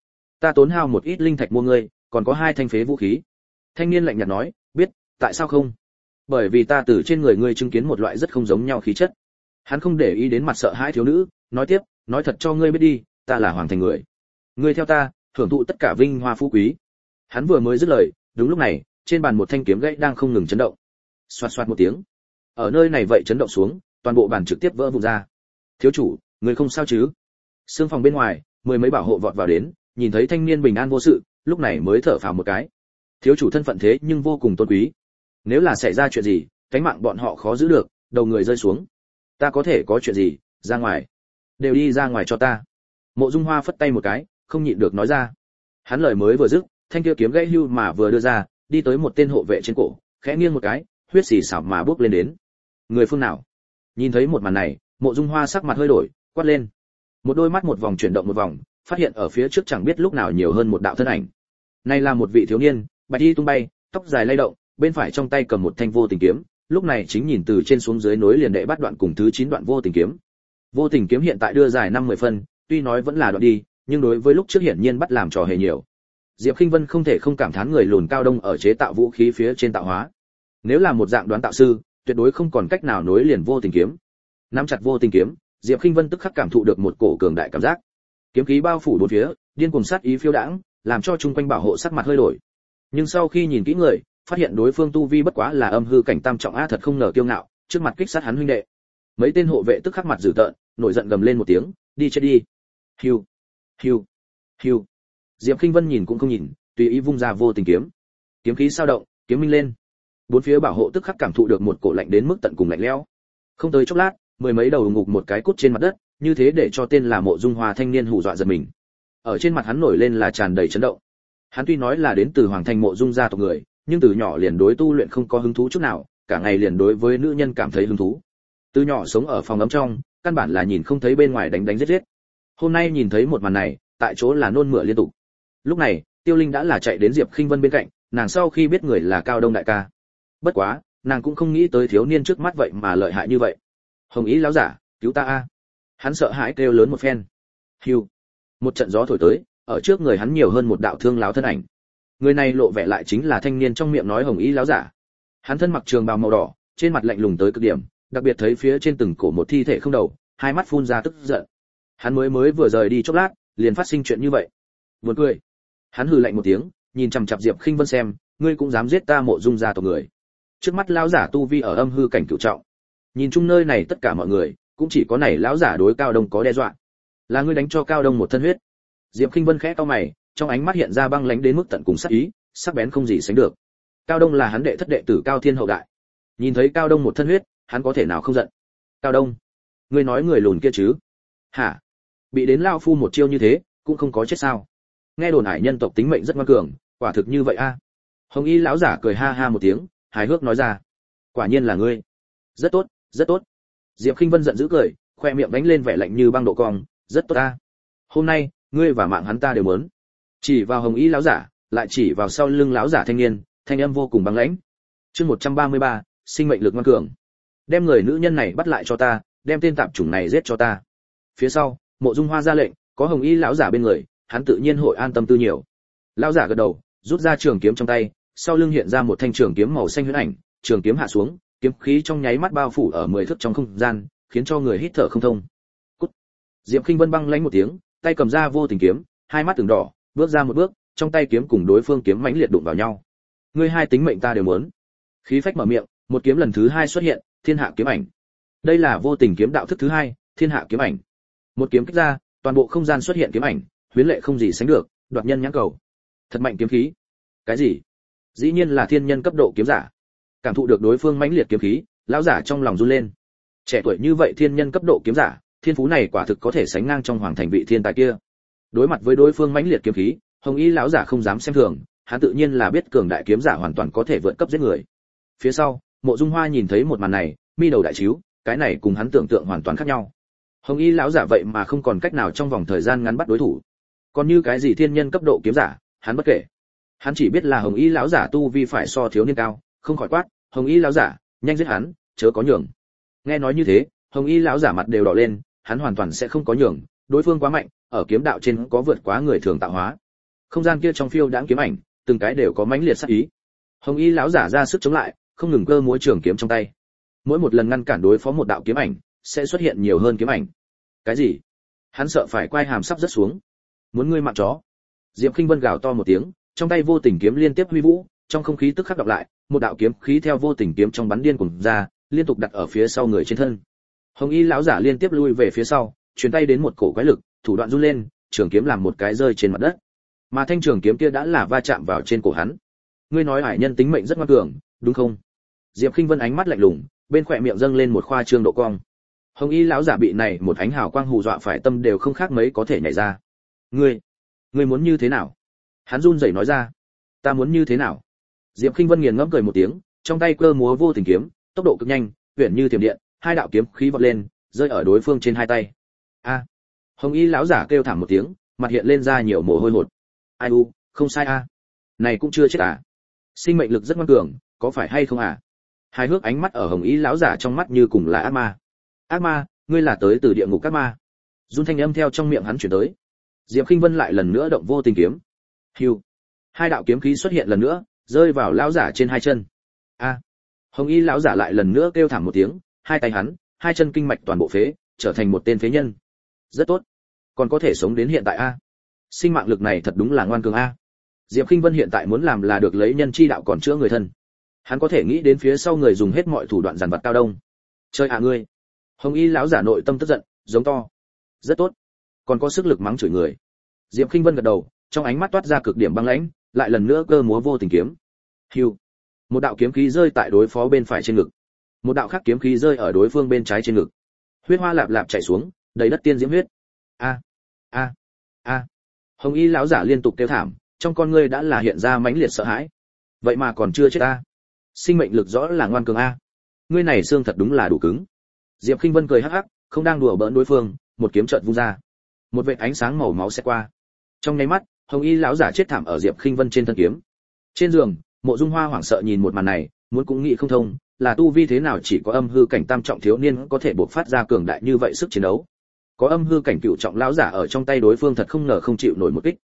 Ta tốn hao một ít linh thạch mua ngươi, còn có 2 thanh phế vũ khí. Thanh niên lạnh nhạt nói, biết, tại sao không? Bởi vì ta từ trên người ngươi chứng kiến một loại rất không giống nhau khí chất. Hắn không để ý đến mặt sợ hãi thiếu nữ, nói tiếp, nói thật cho ngươi biết đi, ta là hoàng thành người. Ngươi theo ta, hưởng thụ tất cả vinh hoa phú quý. Hắn vừa mới dứt lời, đúng lúc này, trên bàn một thanh kiếm gãy đang không ngừng chấn động. Xoạt xoạt một tiếng. Ở nơi này vậy chấn động xuống, toàn bộ bàn trực tiếp vỡ vụn ra. Thiếu chủ, người không sao chứ? Sương phòng bên ngoài, 10 mấy bảo hộ vọt vào đến, nhìn thấy thanh niên bình an vô sự, lúc này mới thở phào một cái. Thiếu chủ thân phận thế nhưng vô cùng tôn quý. Nếu là xảy ra chuyện gì, cánh mạng bọn họ khó giữ được, đầu người rơi xuống. Ta có thể có chuyện gì, ra ngoài. Đều đi ra ngoài cho ta. Mộ Dung Hoa phất tay một cái, không nhịn được nói ra. Hắn lời mới vừa dứt, thanh kia kiếm gãy hưu mà vừa đưa ra, đi tới một tên hộ vệ trên cổ, khẽ nghiêng một cái, huyết xì xảo mà bước lên đến. Người phương nào? Nhìn thấy một màn này, Mộ Dung Hoa sắc mặt hơi đổi, quát lên. Một đôi mắt một vòng chuyển động một vòng, phát hiện ở phía trước chẳng biết lúc nào nhiều hơn một đạo thân ảnh. Này là một vị thiếu niên, bạch y tung bay, tóc dài lay động, bên phải trong tay cầm một thanh vô tình kiếm, lúc này chính nhìn từ trên xuống dưới nối liền đệ bắt đoạn cùng thứ 9 đoạn vô tình kiếm. Vô tình kiếm hiện tại đưa dài 50 phân, tuy nói vẫn là đoạn đi, nhưng đối với lúc trước hiển nhiên bắt làm trò hề nhiều. Diệp Khinh Vân không thể không cảm thán người lùn cao đông ở chế tạo vũ khí phía trên tạo hóa. Nếu là một dạng đoán tạo sư, tuyệt đối không còn cách nào nối liền vô tình kiếm. Nắm chặt vô tình kiếm, Diệp Khinh Vân tức khắc cảm thụ được một cổ cường đại cảm giác. Kiếm khí bao phủ bốn phía, điên cuồng sát ý phiêu đãng, làm cho chung quanh bảo hộ sắc mặt hơi đổi. Nhưng sau khi nhìn kỹ người, phát hiện đối phương tu vi bất quá là âm hư cảnh tam trọng a, thật không ngờ kiêu ngạo, trước mặt kích sát hắn huynh đệ. Mấy tên hộ vệ tức khắc mặt dữ tợn, nổi giận gầm lên một tiếng, đi chết đi. Hiu, hiu, hiu. Diệp Khinh Vân nhìn cũng không nhìn, tùy ý vung ra vô tình kiếm. Kiếm khí sao động, kiếm minh lên. Bốn phía bảo hộ tức khắc cảm thụ được một cổ lạnh đến mức tận cùng lạnh lẽo. Không tới chốc lát, 10 mấy đầu ngục một cái cút trên mặt đất, như thế để cho tên là Mộ Dung Hoa thanh niên hù dọa giật mình. Ở trên mặt hắn nổi lên là tràn đầy chấn động. Hắn tuy nói là đến từ Hoàng Thành Mộ Dung gia tộc người, nhưng từ nhỏ liền đối tu luyện không có hứng thú chút nào, cả ngày liền đối với nữ nhân cảm thấy hứng thú. Từ nhỏ sống ở phòng ấm trong, căn bản là nhìn không thấy bên ngoài đánh đánh giết giết. Hôm nay nhìn thấy một màn này, tại chỗ là nôn mửa liên tục. Lúc này, Tiêu Linh đã là chạy đến Diệp Khinh Vân bên cạnh, nàng sau khi biết người là Cao Đông đại ca. Bất quá, nàng cũng không nghĩ tới thiếu niên trước mắt vậy mà lợi hại như vậy. Hồng Ý lão giả, cứu ta a! Hắn sợ hãi kêu lớn một phen. Hưu! Một trận gió thổi tới, ở trước người hắn nhiều hơn một đạo thương lão thân ảnh. Người này lộ vẻ lại chính là thanh niên trong miệng nói Hồng Ý lão giả. Hắn thân mặc trường bào màu đỏ, trên mặt lạnh lùng tới cực điểm, đặc biệt thấy phía trên từng cổ một thi thể không đầu, hai mắt phun ra tức giận. Hắn mới vừa rời đi chốc lát, liền phát sinh chuyện như vậy. Buồn cười. Hắn hừ lạnh một tiếng, nhìn chằm chằm Diệp Khinh Vân xem, ngươi cũng dám giết ta Mộ Dung gia tộc người. Trước mắt lão giả tu vi ở âm hư cảnh cửu trọng. Nhìn chung nơi này tất cả mọi người, cũng chỉ có này lão giả đối Cao Đông có đe dọa. Là ngươi đánh cho Cao Đông một thân huyết. Diệp Khinh Vân khẽ cau mày, trong ánh mắt hiện ra băng lãnh đến mức tận cùng sắc ý, sắc bén không gì sánh được. Cao Đông là hắn đệ thất đệ tử Cao Thiên hậu đại. Nhìn thấy Cao Đông một thân huyết, hắn có thể nào không giận. Cao Đông, ngươi nói người lùn kia chứ? Hả? Bị đến lão phu một chiêu như thế, cũng không có chết sao? Nghe đồn hải nhân tộc tính mệnh rất ngoan cường, quả thực như vậy a. Hồng Y lão giả cười ha ha một tiếng, hài hước nói ra, quả nhiên là ngươi. Rất tốt, rất tốt. Diệp Khinh Vân giận dữ cười, khoe miệng đánh lên vẻ lạnh như băng độ cong, rất tốt a. Hôm nay, ngươi và mạng hắn ta đều muốn. Chỉ vào Hồng Y lão giả, lại chỉ vào sau lưng lão giả thanh niên, thanh âm vô cùng băng lãnh. Chương 133, sinh mệnh lực ngoan cường. Đem người nữ nhân này bắt lại cho ta, đem tên tạp chủng này giết cho ta. Phía sau, Mộ Dung Hoa ra lệnh, có Hồng Y lão giả bên người, hắn tự nhiên hội an tâm tư nhiều. Lão giả gật đầu, rút ra trường kiếm trong tay, sau lưng hiện ra một thanh trường kiếm màu xanh huyễn ảnh, trường kiếm hạ xuống, kiếm khí trong nháy mắt bao phủ ở 10 thước trong không gian, khiến cho người hít thở không thông. Cút. Diệp Khinh Vân băng lãnh một tiếng, tay cầm ra vô tình kiếm, hai mắt từng đỏ, bước ra một bước, trong tay kiếm cùng đối phương kiếm mãnh liệt đụng vào nhau. Ngươi hai tính mệnh ta đều muốn. Khí phách mở miệng, một kiếm lần thứ hai xuất hiện, thiên hạ kiếm ảnh. Đây là vô tình kiếm đạo thức thứ hai, thiên hạ kiếm ảnh. Một kiếm kích ra, toàn bộ không gian xuất hiện kiếm ảnh, huyễn lệ không gì sánh được, đoạt nhân nhãn cầu. Thật mạnh kiếm khí. Cái gì? Dĩ nhiên là thiên nhân cấp độ kiếm giả. Cảm thụ được đối phương mãnh liệt kiếm khí, lão giả trong lòng run lên. Trẻ tuổi như vậy thiên nhân cấp độ kiếm giả, thiên phú này quả thực có thể sánh ngang trong hoàng thành vị thiên tài kia. Đối mặt với đối phương mãnh liệt kiếm khí, Hồng Y lão giả không dám xem thường, hắn tự nhiên là biết cường đại kiếm giả hoàn toàn có thể vượt cấp giết người. Phía sau, Mộ Dung Hoa nhìn thấy một màn này, mi đầu đại chiếu, cái này cùng hắn tưởng tượng hoàn toàn khác nhau. Hồng Y lão giả vậy mà không còn cách nào trong vòng thời gian ngắn bắt đối thủ. Còn như cái gì thiên nhân cấp độ kiếm giả, hắn bất kể. Hắn chỉ biết là Hồng Y lão giả tu vi phải so thiếu niên cao, không khỏi quát, Hồng Y lão giả, nhanh giết hắn, chớ có nhường. Nghe nói như thế, Hồng Y lão giả mặt đều đỏ lên, hắn hoàn toàn sẽ không có nhường, đối phương quá mạnh, ở kiếm đạo trên có vượt quá người thường tạo hóa. Không gian kia trong phiêu đãng kiếm ảnh, từng cái đều có mãnh liệt sát ý. Hồng Y lão giả ra sức chống lại, không ngừng cơ múa trường kiếm trong tay. Mỗi một lần ngăn cản đối phó một đạo kiếm ảnh, sẽ xuất hiện nhiều hơn kiếm ảnh. Cái gì? Hắn sợ phải quay hàm sắp rớt xuống. Muốn ngươi mạng chó. Diệp Khinh Vân gào to một tiếng, trong tay vô tình kiếm liên tiếp huy vũ, trong không khí tức khắc đọc lại, một đạo kiếm khí theo vô tình kiếm trong bắn điên cuồng ra, liên tục đặt ở phía sau người trên thân. Hồng Y lão giả liên tiếp lui về phía sau, truyền tay đến một cổ quái lực, thủ đoạn run lên, trường kiếm làm một cái rơi trên mặt đất. Mà thanh trường kiếm kia đã là va chạm vào trên cổ hắn. Ngươi nói hải nhân tính mệnh rất ngoan cường, đúng không? Diệp Khinh Vân ánh mắt lạnh lùng, bên khóe miệng dâng lên một khoa trương độ cong. Hồng Y lão giả bị này một ánh hào quang hù dọa phải tâm đều không khác mấy có thể nhảy ra. Ngươi muốn như thế nào? Hắn run rẩy nói ra. Ta muốn như thế nào? Diệp Khinh Vân nghiền ngẫm cười một tiếng, trong tay cơ múa vô tình kiếm, tốc độ cực nhanh, huyền như thiểm điện, hai đạo kiếm khí vọt lên, rơi ở đối phương trên hai tay. A! Hồng Y lão giả kêu thảm một tiếng, mặt hiện lên ra nhiều mồ hôi hột. Ai u, không sai a. Này cũng chưa chết à? Sinh mệnh lực rất ngoan cường, có phải hay không à? Hài hước ánh mắt ở Hồng Y lão giả trong mắt như cùng là ác ma. Ác ma, ngươi là tới từ địa ngục ác ma. Run thanh âm theo trong miệng hắn truyền tới. Diệp Khinh Vân lại lần nữa động vô tình kiếm. Hưu. Hai đạo kiếm khí xuất hiện lần nữa, rơi vào lão giả trên hai chân. A. Hồng Y lão giả lại lần nữa kêu thảm một tiếng, hai tay hắn, hai chân kinh mạch toàn bộ phế, trở thành một tên phế nhân. Rất tốt, còn có thể sống đến hiện tại a. Sinh mạng lực này thật đúng là ngoan cường a. Diệp Khinh Vân hiện tại muốn làm là được lấy nhân chi đạo còn chữa người thân. Hắn có thể nghĩ đến phía sau người dùng hết mọi thủ đoạn giàn vặt Cao Đông. Chơi à ngươi. Hồng Y lão giả nội tâm tức giận, giống to. Rất tốt, còn có sức lực mắng chửi người. Diệp Khinh Vân gật đầu, trong ánh mắt toát ra cực điểm băng lãnh, lại lần nữa cơ múa vô tình kiếm. Hưu. Một đạo kiếm khí rơi tại đối phó bên phải trên ngực. Một đạo khác kiếm khí rơi ở đối phương bên trái trên ngực. Huyết hoa lạp lạp chảy xuống, đầy đất tiên diễm huyết. A, a, a. Hồng Y lão giả liên tục kêu thảm, trong con ngươi đã là hiện ra mãnh liệt sợ hãi. Vậy mà còn chưa chết a. Sinh mệnh lực rõ là ngoan cường a. Ngươi này xương thật đúng là đủ cứng. Diệp Khinh Vân cười hắc hắc, không đang đùa bỡn đối phương, một kiếm chợt vung ra. Một vệt ánh sáng màu máu sẽ qua. Trong nháy mắt, Hồng Y lão giả chết thảm ở Diệp Khinh Vân trên thân kiếm. Trên giường, Mộ Dung Hoa hoảng sợ nhìn một màn này, muốn cũng nghĩ không thông, là tu vi thế nào chỉ có âm hư cảnh tam trọng thiếu niên có thể bộc phát ra cường đại như vậy sức chiến đấu. Có âm hư cảnh cựu trọng lão giả ở trong tay đối phương thật không ngờ không chịu nổi một kích.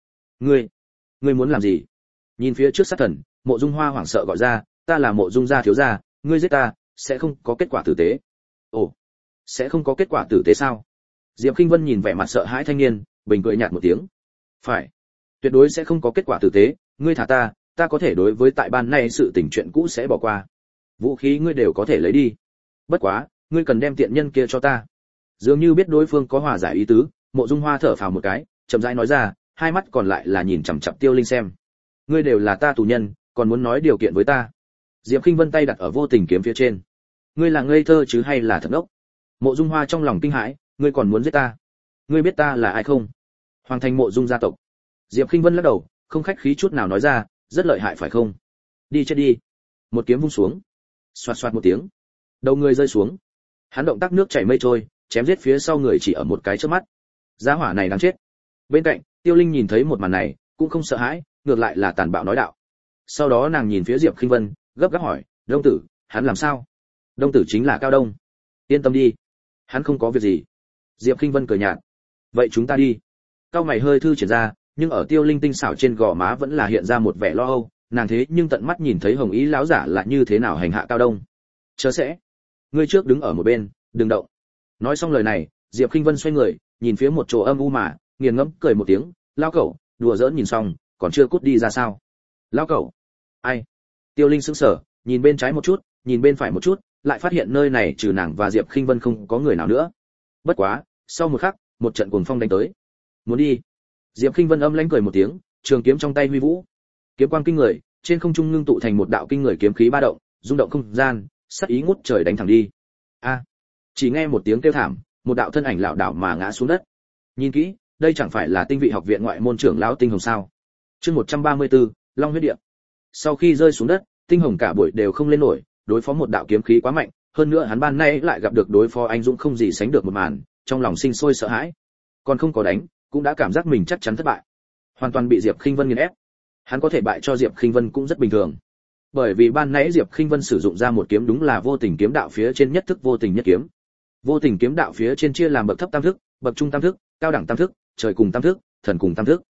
Ngươi muốn làm gì? Nhìn phía trước sát thần, Mộ Dung Hoa hoảng sợ gọi ra, ta là Mộ Dung gia thiếu gia, ngươi giết ta, sẽ không có kết quả tử tế. Ồ, sẽ không có kết quả tử tế sao? Diệp Khinh Vân nhìn vẻ mặt sợ hãi thanh niên, bình cười nhạt một tiếng. Phải, tuyệt đối sẽ không có kết quả tử tế, ngươi thả ta, ta có thể đối với tại ban nay sự tình chuyện cũ sẽ bỏ qua. Vũ khí ngươi đều có thể lấy đi. Bất quá, ngươi cần đem tiện nhân kia cho ta. Dường như biết đối phương có hòa giải ý tứ, Mộ Dung Hoa thở phào một cái, chậm rãi nói ra, hai mắt còn lại là nhìn chằm chằm Tiêu Linh xem. Ngươi đều là ta tù nhân, còn muốn nói điều kiện với ta? Diệp Khinh Vân tay đặt ở vô tình kiếm phía trên. Ngươi là ngây thơ chứ hay là thật ngốc? Mộ Dung Hoa trong lòng kinh hãi, ngươi còn muốn giết ta? Ngươi biết ta là ai không? Hoàng thành Mộ Dung gia tộc. Diệp Khinh Vân lắc đầu, không khách khí chút nào nói ra, rất lợi hại phải không? Đi chết đi. Một kiếm vung xuống. Xoạt xoạt một tiếng, đầu người rơi xuống. Hắn động tác nước chảy mây trôi, chém giết phía sau người chỉ ở một cái chớp mắt. Giá hỏa này đáng chết. Bên cạnh, Tiêu Linh nhìn thấy một màn này, cũng không sợ hãi, ngược lại là tàn bạo nói đạo. Sau đó nàng nhìn phía Diệp Khinh Vân, gấp gáp hỏi, Đông tử, hắn làm sao? Đông tử chính là Cao Đông. Yên tâm đi, hắn không có việc gì. Diệp Khinh Vân cười nhạt. Vậy chúng ta đi. Cao mày hơi thư triển ra, nhưng ở Tiêu Linh tinh xảo trên gò má vẫn là hiện ra một vẻ lo âu, nàng thế nhưng tận mắt nhìn thấy Hồng Y lão giả là như thế nào hành hạ Cao Đông. Chớ sẽ, ngươi trước đứng ở một bên, đừng động. Nói xong lời này, Diệp Khinh Vân xoay người, nhìn phía một chỗ âm u mà, nghiền ngẫm cười một tiếng, lao cẩu, đùa giỡn nhìn xong, còn chưa cút đi ra sao? Lao cẩu? Ai? Tiêu Linh sững sờ, nhìn bên trái một chút, nhìn bên phải một chút, lại phát hiện nơi này trừ nàng và Diệp Khinh Vân không có người nào nữa. Bất quá, sau một khắc, một trận cuồng phong đánh tới. Muốn đi? Diệp Khinh Vân âm lãnh cười một tiếng, trường kiếm trong tay huy vũ. Kiếm quang kinh người, trên không trung ngưng tụ thành một đạo kinh người kiếm khí ba động, rung động không gian, sát ý ngút trời đánh thẳng đi. A! Chỉ nghe một tiếng kêu thảm, một đạo thân ảnh lảo đảo mà ngã xuống đất. Nhìn kỹ, đây chẳng phải là Tinh Vị học viện ngoại môn trưởng lão Tinh Hồng sao? Chương 134, Long huyết địa. Sau khi rơi xuống đất, Tinh Hồng cả buổi đều không lên nổi, đối phó một đạo kiếm khí quá mạnh, hơn nữa hắn ban nay lại gặp được đối phó anh dũng không gì sánh được một màn, trong lòng sinh sôi sợ hãi. Còn không có đánh, cũng đã cảm giác mình chắc chắn thất bại. Hoàn toàn bị Diệp Khinh Vân nghiền ép. Hắn có thể bại cho Diệp Khinh Vân cũng rất bình thường. Bởi vì ban nãy Diệp Khinh Vân sử dụng ra một kiếm đúng là vô tình kiếm đạo phía trên nhất thức vô tình nhất kiếm. Vô tình kiếm đạo phía trên chia làm bậc thấp tam thức, bậc trung tam thức, cao đẳng tam thức, trời cùng tam thức, thần cùng tam thức.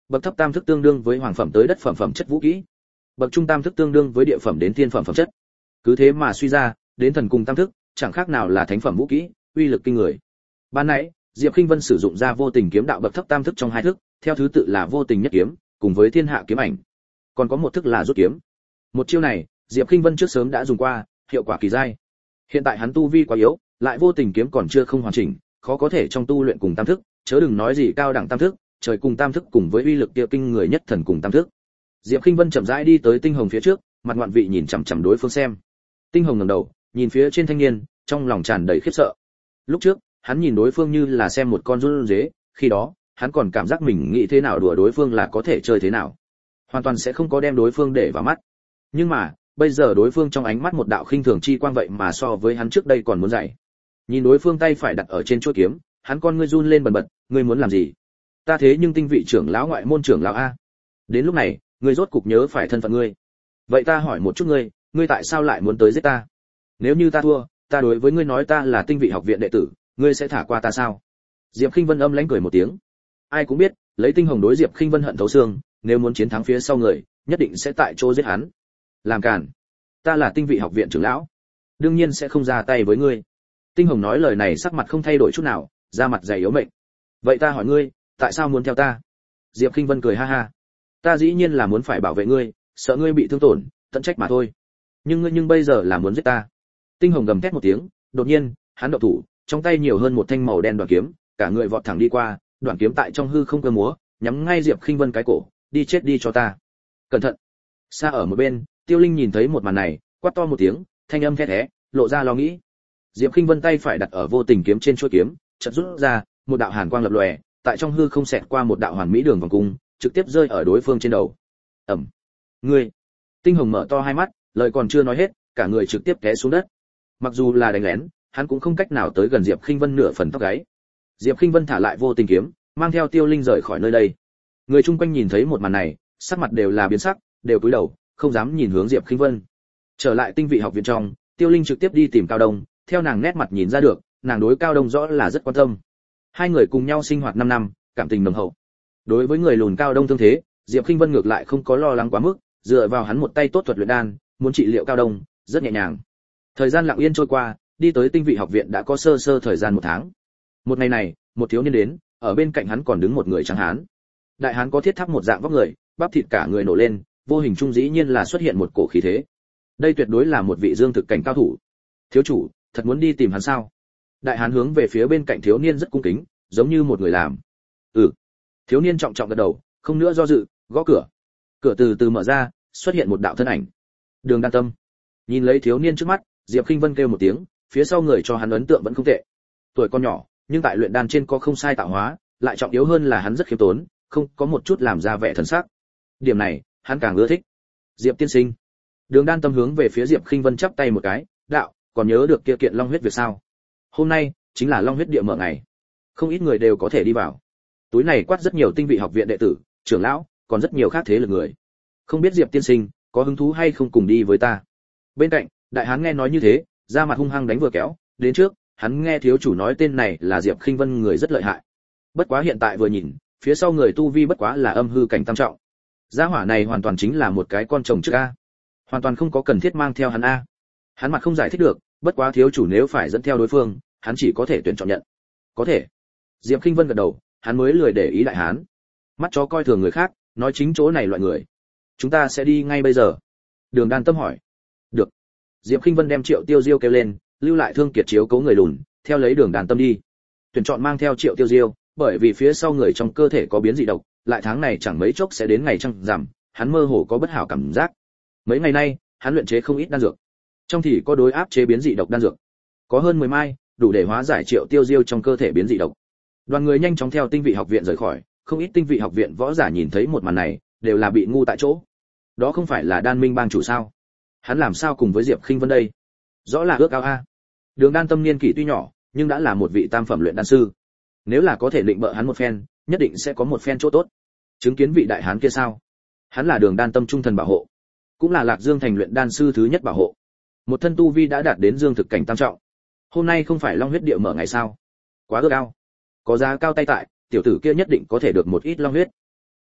Bậc thấp tam thức tương đương với hoàng phẩm tới đất phẩm phẩm chất vũ kỹ. Bậc trung tam thức tương đương với địa phẩm đến thiên phẩm phẩm chất. Cứ thế mà suy ra, đến thần cùng tam thức, chẳng khác nào là thánh phẩm vũ kỹ, uy lực kinh người. Ban nãy, Diệp Khinh Vân sử dụng ra vô tình kiếm đạo bậc thấp tam thức trong hai thức, theo thứ tự là vô tình nhất kiếm, cùng với thiên hạ kiếm ảnh. Còn có một thức là rút kiếm. Một chiêu này, Diệp Khinh Vân trước sớm đã dùng qua, hiệu quả kỳ dai. Hiện tại hắn tu vi quá yếu, lại vô tình kiếm còn chưa không hoàn chỉnh, khó có thể trong tu luyện cùng tam thức, chớ đừng nói gì cao đẳng tam thức, trời cùng tam thức cùng với uy lực kia kinh người nhất thần cùng tam thức. Diệp Khinh Vân chậm rãi đi tới Tinh Hồng phía trước, mặt ngoạn vị nhìn chằm chằm đối phương xem. Tinh Hồng ngẩng đầu, nhìn phía trên thanh niên, trong lòng tràn đầy khiếp sợ. Lúc trước, hắn nhìn đối phương như là xem một con run dế, khi đó, hắn còn cảm giác mình nghĩ thế nào đùa đối phương là có thể chơi thế nào, hoàn toàn sẽ không có đem đối phương để vào mắt. Nhưng mà, bây giờ đối phương trong ánh mắt một đạo khinh thường chi quang vậy mà so với hắn trước đây còn muốn dạy. Nhìn đối phương tay phải đặt ở trên chuôi kiếm, hắn con ngươi run lên bần bật, ngươi muốn làm gì? Ta thế nhưng tinh vị trưởng lão ngoại môn trưởng lão a. Đến lúc này, ngươi rốt cục nhớ phải thân phận ngươi. Vậy ta hỏi một chút ngươi, ngươi tại sao lại muốn tới giết ta? Nếu như ta thua, ta đối với ngươi nói ta là tinh vị học viện đệ tử, ngươi sẽ thả qua ta sao? Diệp Khinh Vân âm lãnh cười một tiếng. Ai cũng biết, lấy Tinh Hồng đối Diệp Khinh Vân hận thấu xương, nếu muốn chiến thắng phía sau người, nhất định sẽ tại chỗ giết hắn. Làm cản, ta là tinh vị học viện trưởng lão, đương nhiên sẽ không ra tay với ngươi. Tinh Hồng nói lời này sắc mặt không thay đổi chút nào, da mặt dày yếu mệnh. Vậy ta hỏi ngươi, tại sao muốn theo ta? Diệp Khinh Vân cười ha ha. Ta dĩ nhiên là muốn phải bảo vệ ngươi, sợ ngươi bị thương tổn, tận trách mà thôi. Nhưng bây giờ là muốn giết ta. Tinh Hồng gầm thét một tiếng, đột nhiên, hắn động thủ, trong tay nhiều hơn một thanh màu đen đoạn kiếm, cả người vọt thẳng đi qua, đoạn kiếm tại trong hư không cơ múa, nhắm ngay Diệp Khinh Vân cái cổ, đi chết đi cho ta. Cẩn thận. Xa ở một bên, Tiêu Linh nhìn thấy một màn này, quát to một tiếng, thanh âm thét thé, lộ ra lo nghĩ. Diệp Khinh Vân tay phải đặt ở vô tình kiếm trên chuôi kiếm, chợt rút ra, một đạo hàn quang lập lòe, tại trong hư không xẹt qua một đạo hoàn mỹ đường vòng cung, trực tiếp rơi ở đối phương trên đầu. Ầm. Ngươi. Tinh Hồng mở to hai mắt, lời còn chưa nói hết, cả người trực tiếp té xuống đất. Mặc dù là đánh lén, hắn cũng không cách nào tới gần Diệp Khinh Vân nửa phần tóc gáy. Diệp Khinh Vân thả lại vô tình kiếm, mang theo Tiêu Linh rời khỏi nơi đây. Người chung quanh nhìn thấy một màn này, sắc mặt đều là biến sắc, đều cúi đầu, không dám nhìn hướng Diệp Khinh Vân. Trở lại tinh vị học viện trong, Tiêu Linh trực tiếp đi tìm Cao Đông, theo nàng nét mặt nhìn ra được, nàng đối Cao Đông rõ là rất quan tâm. Hai người cùng nhau sinh hoạt 5 năm, cảm tình nồng hậu. Đối với người lùn Cao Đông thương thế, Diệp Khinh Vân ngược lại không có lo lắng quá mức, dựa vào hắn một tay tốt thuật luyện đan, muốn trị liệu Cao Đông, rất nhẹ nhàng. Thời gian lặng yên trôi qua, đi tới tinh vị học viện đã có sơ sơ thời gian 1 tháng. Một ngày này, một thiếu niên đến, ở bên cạnh hắn còn đứng một người trắng hán. Đại hán có thiết tháp một dạng vóc người, bắp thịt cả người nổ lên, vô hình trung dĩ nhiên là xuất hiện một cổ khí thế. Đây tuyệt đối là một vị dương thực cảnh cao thủ. Thiếu chủ, thật muốn đi tìm hắn sao? Đại hán hướng về phía bên cạnh thiếu niên rất cung kính, giống như một người làm. Ừ. Thiếu niên trọng trọng gật đầu, không nữa do dự, gõ cửa. Cửa từ từ mở ra, xuất hiện một đạo thân ảnh. Đường Đan Tâm. Nhìn lấy thiếu niên trước mắt, Diệp Khinh Vân kêu một tiếng, phía sau người cho hắn ấn tượng vẫn không tệ. Tuổi còn nhỏ, nhưng tại luyện đan trên có không sai tạo hóa, lại trọng yếu hơn là hắn rất khiêm tốn, không có một chút làm ra vẻ thần sắc. Điểm này, hắn càng ưa thích. Diệp tiên sinh. Đường Đan Tâm hướng về phía Diệp Khinh Vân chắp tay một cái, đạo, còn nhớ được kia kiện long huyết việc sao? Hôm nay chính là long huyết địa mở ngày, không ít người đều có thể đi vào. Túi này quát rất nhiều tinh vị học viện đệ tử, trưởng lão, còn rất nhiều khác thế lực người. Không biết Diệp tiên sinh có hứng thú hay không cùng đi với ta? Bên cạnh, đại hán nghe nói như thế, da mặt hung hăng đánh vừa kéo, đến trước, hắn nghe thiếu chủ nói tên này là Diệp Khinh Vân người rất lợi hại. Bất quá hiện tại vừa nhìn, phía sau người tu vi bất quá là âm hư cảnh tam trọng. Gia hỏa này hoàn toàn chính là một cái con chồng trước a. Hoàn toàn không có cần thiết mang theo hắn a. Hắn mặt không giải thích được, bất quá thiếu chủ nếu phải dẫn theo đối phương, hắn chỉ có thể tuyển chọn nhận. Có thể. Diệp Khinh Vân gật đầu, hắn mới lười để ý đại hán. Mắt chó coi thường người khác, nói chính chỗ này loại người. Chúng ta sẽ đi ngay bây giờ. Đường Đan Tâm hỏi. Được. Diệp Khinh Vân đem Triệu Tiêu Diêu kêu lên, lưu lại Thương Kiệt chiếu cố người lùn, theo lấy Đường Đan Tâm đi. Tuyển chọn mang theo Triệu Tiêu Diêu, bởi vì phía sau người trong cơ thể có biến dị độc, lại tháng này chẳng mấy chốc sẽ đến ngày trăng rằm, hắn mơ hồ có bất hảo cảm giác. Mấy ngày nay, hắn luyện chế không ít đan dược. Trong thì có đối áp chế biến dị độc đan dược, có hơn 10 mai, đủ để hóa giải Triệu Tiêu Diêu trong cơ thể biến dị độc. Đoàn người nhanh chóng theo tinh vị học viện rời khỏi, không ít tinh vị học viện võ giả nhìn thấy một màn này, đều là bị ngu tại chỗ. Đó không phải là Đan Minh bang chủ sao? Hắn làm sao cùng với Diệp Khinh Vân đây? Rõ là ước ao a. Đường Đan Tâm niên kỷ tuy nhỏ, nhưng đã là một vị tam phẩm luyện đan sư. Nếu là có thể định bợ hắn một phen, nhất định sẽ có một phen chỗ tốt. Chứng kiến vị đại hán kia sao? Hắn là Đường Đan Tâm trung thần bảo hộ, cũng là Lạc Dương thành luyện đan sư thứ nhất bảo hộ. Một thân tu vi đã đạt đến dương thực cảnh tam trọng. Hôm nay không phải long huyết địa mở ngày sao? Quá ước ao. Có giá cao tay tại, tiểu tử kia nhất định có thể được một ít long huyết.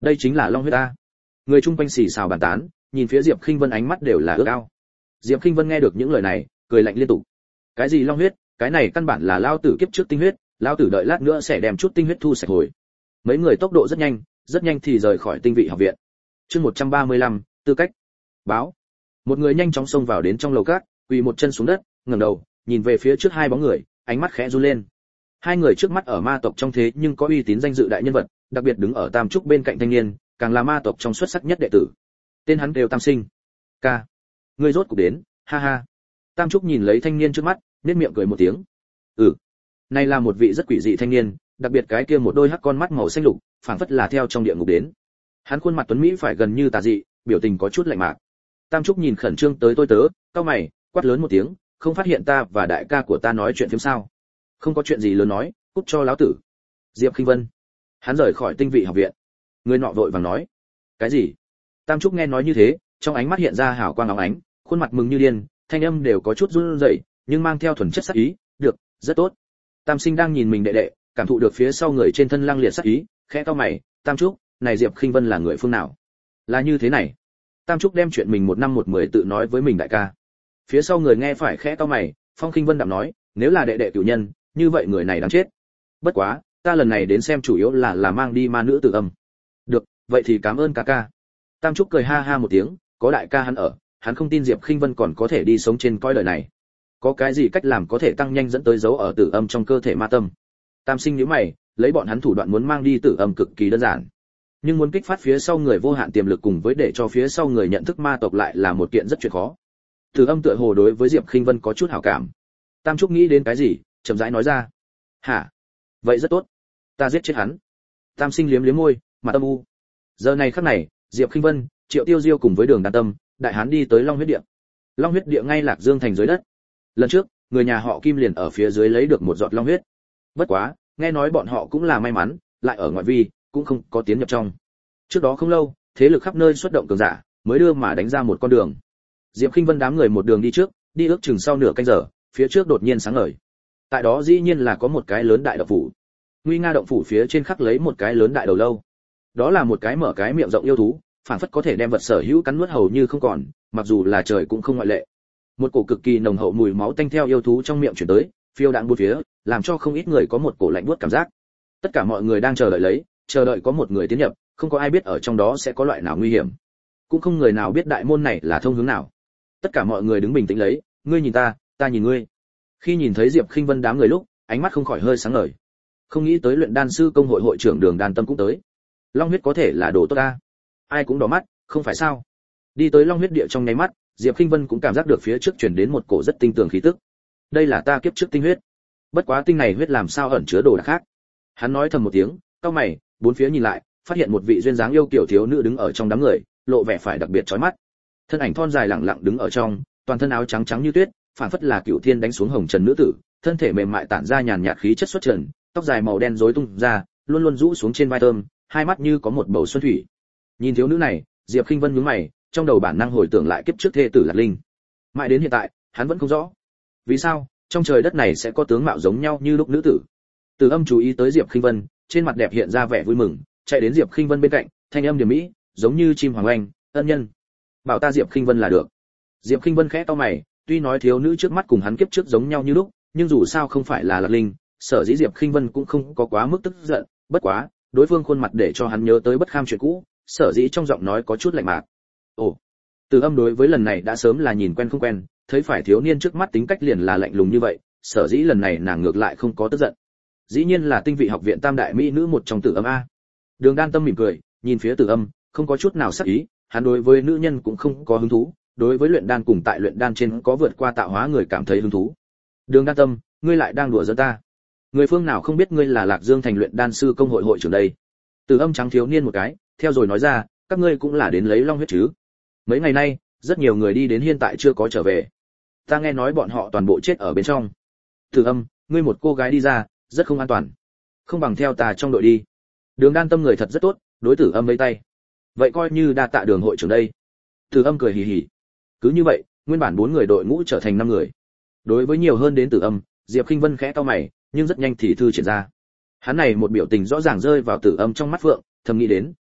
Đây chính là long huyết ta. Người chung quanh xì xào bàn tán, nhìn phía Diệp Khinh Vân ánh mắt đều là ước ao. Diệp Khinh Vân nghe được những lời này, cười lạnh liên tục. Cái gì long huyết, cái này căn bản là lao tử kiếp trước tinh huyết, lao tử đợi lát nữa sẽ đem chút tinh huyết thu sạch hồi. Mấy người tốc độ rất nhanh thì rời khỏi tinh vị học viện. Chương 135, tư cách. Báo. Một người nhanh chóng xông vào đến trong lầu các, quỳ một chân xuống đất, ngẩng đầu, nhìn về phía trước hai bóng người, ánh mắt khẽ run lên. Hai người trước mắt ở ma tộc trong thế nhưng có uy tín danh dự đại nhân vật, đặc biệt đứng ở Tam Trúc bên cạnh thanh niên, càng là ma tộc trong xuất sắc nhất đệ tử. Tên hắn đều Tam Sinh. Ca, ngươi rốt cục đến, ha ha. Tam Trúc nhìn lấy thanh niên trước mắt, nhếch miệng cười một tiếng. Này là một vị rất quỷ dị thanh niên, đặc biệt cái kia một đôi hắc con mắt màu xanh lục, phảng phất là theo trong địa ngục đến. Hắn khuôn mặt tuấn mỹ phải gần như tà dị, biểu tình có chút lạnh mạc. Tam Trúc nhìn khẩn trương tới tôi tớ, cau mày, quát lớn một tiếng, không phát hiện ta và đại ca của ta nói chuyện phiếm sao? Không có chuyện gì lớn nói, cút cho lão tử. Diệp Khinh Vân. Hắn rời khỏi tinh vị học viện. Người nọ vội vàng nói, cái gì? Tam Trúc nghe nói như thế, trong ánh mắt hiện ra hào quang óng ánh, khuôn mặt mừng như điên, thanh âm đều có chút run rẩy, nhưng mang theo thuần chất sắc ý, được, rất tốt. Tam Sinh đang nhìn mình đệ đệ, cảm thụ được phía sau người trên thân lăng liệt sắc ý, khẽ cau mày, Tam Trúc, này Diệp Khinh Vân là người phương nào? Là như thế này. Tam Trúc đem chuyện mình 1 năm 1 10 tự nói với mình đại ca. Phía sau người nghe phải khẽ cau mày, Phong Khinh Vân đạm nói, nếu là đệ đệ cửu nhân, như vậy người này đáng chết. Bất quá, ta lần này đến xem chủ yếu là mang đi ma nữ Tử Âm. Được, vậy thì cảm ơn ca ca. Tam Trúc cười ha ha một tiếng, có đại ca hắn ở, hắn không tin Diệp Khinh Vân còn có thể đi sống trên cõi đời này. Có cái gì cách làm có thể tăng nhanh dẫn tới dấu ở Tử Âm trong cơ thể ma tâm? Tam Sinh nhíu mày, lấy bọn hắn thủ đoạn muốn mang đi Tử Âm cực kỳ đơn giản, nhưng muốn kích phát phía sau người vô hạn tiềm lực cùng với để cho phía sau người nhận thức ma tộc lại là một kiện rất chuyện khó. Tử Âm tựa hồ đối với Diệp Khinh Vân có chút hảo cảm. Tam Trúc nghĩ đến cái gì, chậm rãi nói ra. Hả? Vậy rất tốt, ta giết chết hắn. Tam Sinh liếm liếm môi, mặt âm u. Giờ này khắc này, Diệp Khinh Vân, Triệu Tiêu Diêu cùng với Đường Đan Tâm, đại hán đi tới Long huyết địa. Long huyết địa ngay Lạc Dương thành dưới đất. Lần trước, người nhà họ Kim liền ở phía dưới lấy được một giọt long huyết. Bất quá, nghe nói bọn họ cũng là may mắn, lại ở ngoại vi, cũng không có tiến nhập trong. Trước đó không lâu, thế lực khắp nơi xuất động cường giả, mới đưa mà đánh ra một con đường. Diệp Khinh Vân đám người một đường đi trước, đi ước chừng sau nửa canh giờ, phía trước đột nhiên sáng ngời. Tại đó dĩ nhiên là có một cái lớn đại động phủ. Nguy nga động phủ phía trên khắc lấy một cái lớn đại đầu lâu. Đó là một cái mở cái miệng rộng yêu thú, phản phất có thể đem vật sở hữu cắn nuốt hầu như không còn, mặc dù là trời cũng không ngoại lệ. Một cổ cực kỳ nồng hậu mùi máu tanh theo yêu thú trong miệng truyền tới, phiêu đãng bốn phía, làm cho không ít người có một cổ lạnh buốt cảm giác. Tất cả mọi người đang chờ đợi có một người tiến nhập, không có ai biết ở trong đó sẽ có loại nào nguy hiểm, cũng không người nào biết đại môn này là thông hướng nào. Tất cả mọi người đứng bình tĩnh lấy, ngươi nhìn ta, ta nhìn ngươi. Khi nhìn thấy Diệp Khinh Vân đám người lúc, ánh mắt không khỏi hơi sáng ngời. Không nghĩ tới luyện đan sư công hội hội trưởng Đường Đan Tâm cũng tới. Long huyết có thể là đồ tốt ta. Ai cũng đỏ mắt, không phải sao? Đi tới Long huyết địa trong nháy mắt, Diệp Khinh Vân cũng cảm giác được phía trước truyền đến một cổ rất tinh tường khí tức. Đây là ta kiếp trước tinh huyết. Bất quá tinh này huyết làm sao ẩn chứa đồ đạc khác. Hắn nói thầm một tiếng, cau mày, bốn phía nhìn lại, phát hiện một vị duyên dáng yêu kiều thiếu nữ đứng ở trong đám người, lộ vẻ phải đặc biệt chói mắt. Thân ảnh thon dài lẳng lặng đứng ở trong, toàn thân áo trắng trắng như tuyết, phản phất là cửu thiên đánh xuống hồng trần nữ tử, thân thể mềm mại tản ra nhàn nhạt khí chất xuất trần, tóc dài màu đen rối tung ra, luôn luôn rũ xuống trên vai thơm, hai mắt như có một bầu xuân thủy. Nhìn thiếu nữ này, Diệp Khinh Vân nhướng mày, trong đầu bản năng hồi tưởng lại kiếp trước thê tử Lạc Linh. Mãi đến hiện tại, hắn vẫn không rõ, vì sao trong trời đất này sẽ có tướng mạo giống nhau như lúc nữ tử. Từ Âm chú ý tới Diệp Khinh Vân, trên mặt đẹp hiện ra vẻ vui mừng, chạy đến Diệp Khinh Vân bên cạnh, thanh âm điềm mỹ, giống như chim hoàng oanh, ân nhân, bảo ta Diệp Khinh Vân là được. Diệp Khinh Vân khẽ cau mày, tuy nói thiếu nữ trước mắt cùng hắn kiếp trước giống nhau như lúc, nhưng dù sao không phải là Lạc Linh, sở dĩ Diệp Khinh Vân cũng không có quá mức tức giận, bất quá, đối phương khuôn mặt để cho hắn nhớ tới bất kham chuyện cũ, sở dĩ trong giọng nói có chút lạnh mạc. Ồ, Từ Âm đối với lần này đã sớm là nhìn quen không quen, thấy phải thiếu niên trước mắt tính cách liền là lạnh lùng như vậy, sở dĩ lần này nàng ngược lại không có tức giận. Dĩ nhiên là tinh vị học viện tam đại mỹ nữ một trong Tử Âm a. Đường Đan Tâm mỉm cười, nhìn phía Tử Âm, không có chút nào sắc ý, hắn đối với nữ nhân cũng không có hứng thú, đối với luyện đan cùng tại luyện đan trên có vượt qua tạo hóa người cảm thấy hứng thú. Đường Đan Tâm, ngươi lại đang đùa giỡn ta? Người phương nào không biết ngươi là Lạc Dương thành luyện đan sư công hội hội trưởng đây? Tử Âm trắng thiếu niên một cái, theo rồi nói ra, các ngươi cũng là đến lấy long huyết chứ? Mấy ngày nay, rất nhiều người đi đến hiện tại chưa có trở về. Ta nghe nói bọn họ toàn bộ chết ở bên trong. Tử Âm, ngươi một cô gái đi ra, rất không an toàn. Không bằng theo ta trong đội đi. Đường Đan Tâm người thật rất tốt, đối Tử Âm vẫy tay. Vậy coi như đa tạ Đường hội trưởng đây. Tử Âm cười hì hì. Cứ như vậy, nguyên bản 4 người đội ngũ trở thành 5 người. Đối với nhiều hơn đến Tử Âm, Diệp Khinh Vân khẽ cau mày, nhưng rất nhanh thì thư triển ra. Hắn này một biểu tình rõ ràng rơi vào Tử Âm trong mắt phượng, thầm nghĩ đến,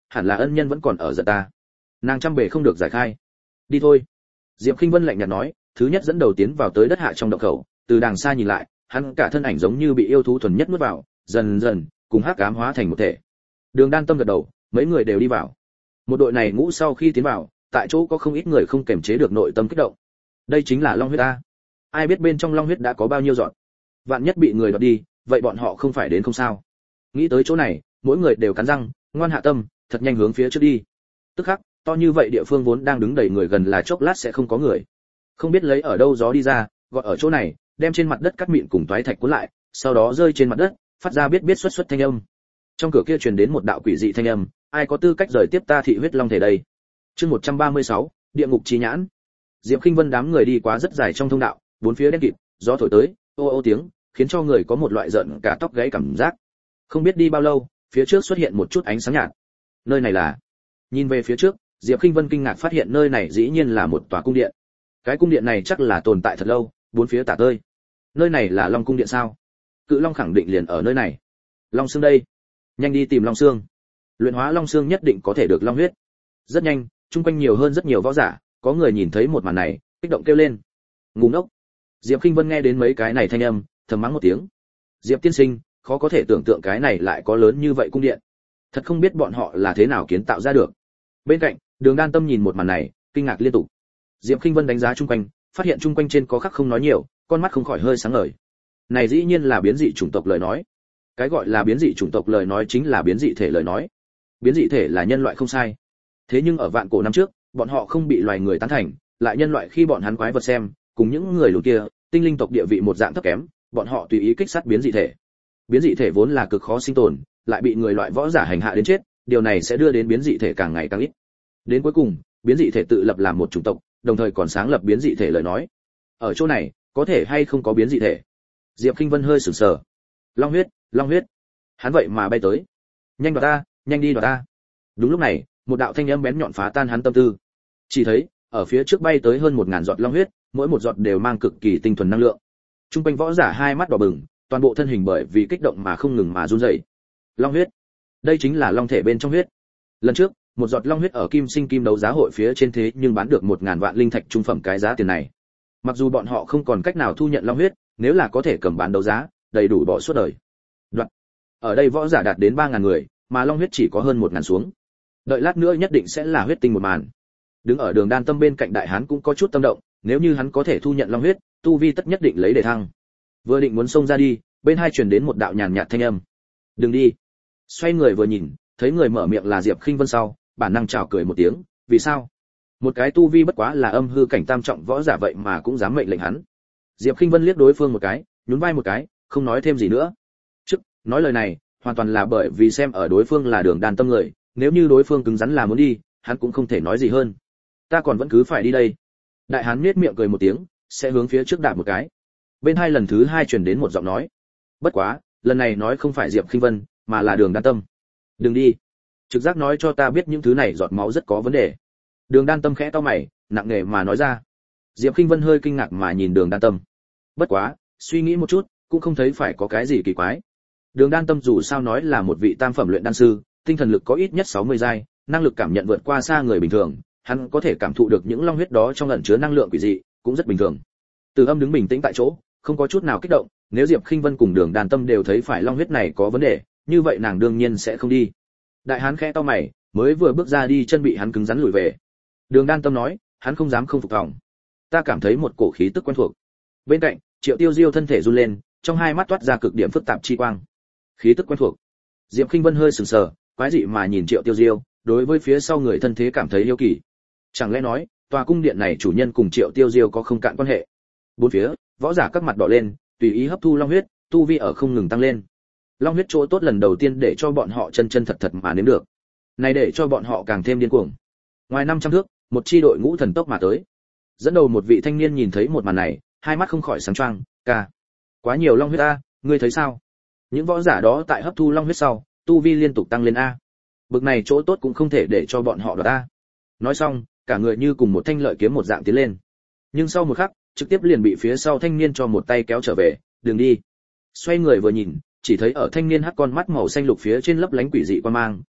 hẳn là ân nhân vẫn còn ở giận ta. Nàng trăm bề không được giải khai. Đi thôi. Diệp Khinh Vân lạnh nhạt nói, thứ nhất dẫn đầu tiến vào tới đất hạ trong động khẩu, từ đàng xa nhìn lại, hắn cả thân ảnh giống như bị yêu thú thuần nhất nuốt vào, dần dần cùng hắc ám hóa thành một thể. Đường Đan Tâm gật đầu, mấy người đều đi vào. Một đội này ngũ sau khi tiến vào, tại chỗ có không ít người không kềm chế được nội tâm kích động. Đây chính là long huyết a. Ai biết bên trong long huyết đã có bao nhiêu giọt. Vạn nhất bị người đoạt đi, vậy bọn họ không phải đến không sao. Nghĩ tới chỗ này, mỗi người đều cắn răng, ngoan hạ tâm, thật nhanh hướng phía trước đi. Tức khắc, to như vậy địa phương vốn đang đứng đầy người gần là chốc lát sẽ không có người. Không biết lấy ở đâu gió đi ra, gọi ở chỗ này, đem trên mặt đất cắt mịn cùng toái thạch cuốn lại, sau đó rơi trên mặt đất, phát ra biết xuất thanh âm. Trong cửa kia truyền đến một đạo quỷ dị thanh âm, ai có tư cách rời tiếp ta thị huyết long thể đây? Chương 136, địa ngục chi nhãn. Diệp Khinh Vân đám người đi quá rất dài trong thông đạo, bốn phía đen kịt, gió thổi tới, ô ô tiếng, khiến cho người có một loại giận cả tóc gáy cảm giác. Không biết đi bao lâu, phía trước xuất hiện một chút ánh sáng nhạt. Nơi này là? Nhìn về phía trước, Diệp Khinh Vân kinh ngạc phát hiện nơi này dĩ nhiên là một tòa cung điện. Cái cung điện này chắc là tồn tại thật lâu, bốn phía tả tơi. Nơi này là Long cung điện sao? Cự Long khẳng định liền ở nơi này. Long xương đây, nhanh đi tìm Long xương. Luyện hóa Long xương nhất định có thể được Long huyết. Rất nhanh, chung quanh nhiều hơn rất nhiều võ giả, có người nhìn thấy một màn này, kích động kêu lên. Ngu ngốc. Diệp Khinh Vân nghe đến mấy cái này thanh âm, thầm mắng một tiếng. Diệp tiên sinh, khó có thể tưởng tượng cái này lại có lớn như vậy cung điện. Thật không biết bọn họ là thế nào kiến tạo ra được. Bên cạnh, Đường Đan Tâm nhìn một màn này, kinh ngạc liên tục. Diệp Khinh Vân đánh giá chung quanh, phát hiện chung quanh trên có khắc không nói nhiều, con mắt không khỏi hơi sáng ngời. Này dĩ nhiên là biến dị chủng tộc lời nói. Cái gọi là biến dị chủng tộc lời nói chính là biến dị thể lời nói. Biến dị thể là nhân loại không sai. Thế nhưng ở vạn cổ năm trước, bọn họ không bị loài người tán thành, lại nhân loại khi bọn hắn quái vật xem, cùng những người lùn kia, tinh linh tộc địa vị một dạng thấp kém, bọn họ tùy ý kích sát biến dị thể. Biến dị thể vốn là cực khó sinh tồn, lại bị người loại võ giả hành hạ đến chết, điều này sẽ đưa đến biến dị thể càng ngày càng ít. Đến cuối cùng, biến dị thể tự lập làm một chủng tộc, đồng thời còn sáng lập biến dị thể lời nói. Ở chỗ này, có thể hay không có biến dị thể? Diệp Khinh Vân hơi sửng sờ. Long huyết, Long huyết. Hắn vậy mà bay tới. Nhanh đoạt ta, nhanh đi đoạt ta. Đúng lúc này, một đạo thanh âm bén nhọn phá tan hắn tâm tư. Chỉ thấy, ở phía trước bay tới hơn 1000 giọt long huyết, mỗi một giọt đều mang cực kỳ tinh thuần năng lượng. Trung quanh võ giả hai mắt đỏ bừng, toàn bộ thân hình bởi vì kích động mà không ngừng mà run rẩy. Long huyết, đây chính là long thể bên trong huyết. Lần trước, một giọt long huyết ở Kim Sinh Kim đấu giá hội phía trên thế nhưng bán được 1000 vạn linh thạch trung phẩm cái giá tiền này. Mặc dù bọn họ không còn cách nào thu nhận long huyết, nếu là có thể cầm bán đấu giá, đầy đủ bỏ suốt đời. Đoạn. Ở đây võ giả đạt đến 3000 người, mà long huyết chỉ có hơn 1000 xuống. Đợi lát nữa nhất định sẽ là huyết tinh một màn. Đứng ở Đường Đan Tâm bên cạnh đại hán cũng có chút tâm động, nếu như hắn có thể thu nhận long huyết, tu vi tất nhất định lấy để thăng. Vừa định muốn xông ra đi, bên hai truyền đến một đạo nhàn nhạt thanh âm. "Đừng đi." Xoay người vừa nhìn, thấy người mở miệng là Diệp Khinh Vân sau, bản năng chào cười một tiếng, vì sao? Một cái tu vi bất quá là âm hư cảnh tam trọng võ giả vậy mà cũng dám mệnh lệnh hắn. Diệp Khinh Vân liếc đối phương một cái, nhún vai một cái, không nói thêm gì nữa. Trước, nói lời này, hoàn toàn là bởi vì xem ở đối phương là Đường Đan Tâm người, nếu như đối phương cứng rắn là muốn đi, hắn cũng không thể nói gì hơn. Ta còn vẫn cứ phải đi đây. Đại hán nhếch miệng cười một tiếng, sẽ hướng phía trước đạp một cái. Bên hai lần thứ hai truyền đến một giọng nói. Bất quá, lần này nói không phải Diệp Khinh Vân, mà là Đường Đan Tâm. Đừng đi. Trực giác nói cho ta biết những thứ này giọt máu rất có vấn đề. Đường Đan Tâm khẽ cau mày, nặng nề mà nói ra. Diệp Khinh Vân hơi kinh ngạc mà nhìn Đường Đan Tâm. Bất quá, suy nghĩ một chút, cũng không thấy phải có cái gì kỳ quái. Đường Đan Tâm dù sao nói là một vị tam phẩm luyện đan sư, tinh thần lực có ít nhất 60 giai, năng lực cảm nhận vượt qua xa người bình thường, hắn có thể cảm thụ được những long huyết đó trong ẩn chứa năng lượng quỷ dị, cũng rất bình thường. Từ Âm đứng bình tĩnh tại chỗ, không có chút nào kích động, nếu Diệp Khinh Vân cùng Đường Đan Tâm đều thấy phải long huyết này có vấn đề, như vậy nàng đương nhiên sẽ không đi. Đại hán khẽ cau mày, mới vừa bước ra đi chân bị hắn cứng rắn lùi về. Đường Đan Tâm nói, hắn không dám không phục tòng. Ta cảm thấy một cổ khí tức quen thuộc. Bên cạnh, Triệu Tiêu Diêu thân thể run lên, trong hai mắt toát ra cực điểm phức tạp chi quang. Khí tức quen thuộc. Diệp Khinh Vân hơi sửng sờ, quái dị mà nhìn Triệu Tiêu Diêu, đối với phía sau người thân thế cảm thấy yêu kỳ. Chẳng lẽ nói, tòa cung điện này chủ nhân cùng Triệu Tiêu Diêu có không cạn quan hệ? Bốn phía, võ giả các mặt đỏ lên, tùy ý hấp thu long huyết, tu vi ở không ngừng tăng lên. Long huyết chỗ tốt lần đầu tiên để cho bọn họ chân chân thật thật mà nếm được. Này để cho bọn họ càng thêm điên cuồng. Ngoài 500 thước, một chi đội ngũ thần tốc mà tới. Dẫn đầu một vị thanh niên nhìn thấy một màn này, hai mắt không khỏi sáng choang, "Ca, quá nhiều long huyết a, ngươi thấy sao?" Những võ giả đó tại hấp thu long huyết sau, tu vi liên tục tăng lên a. Bực này chỗ tốt cũng không thể để cho bọn họ đoạt a. Nói xong, cả người như cùng một thanh lợi kiếm một dạng tiến lên. Nhưng sau một khắc, trực tiếp liền bị phía sau thanh niên cho một tay kéo trở về, "Đừng đi." Xoay người vừa nhìn, chỉ thấy ở thanh niên hắc con mắt màu xanh lục phía trên lấp lánh quỷ dị quan mang,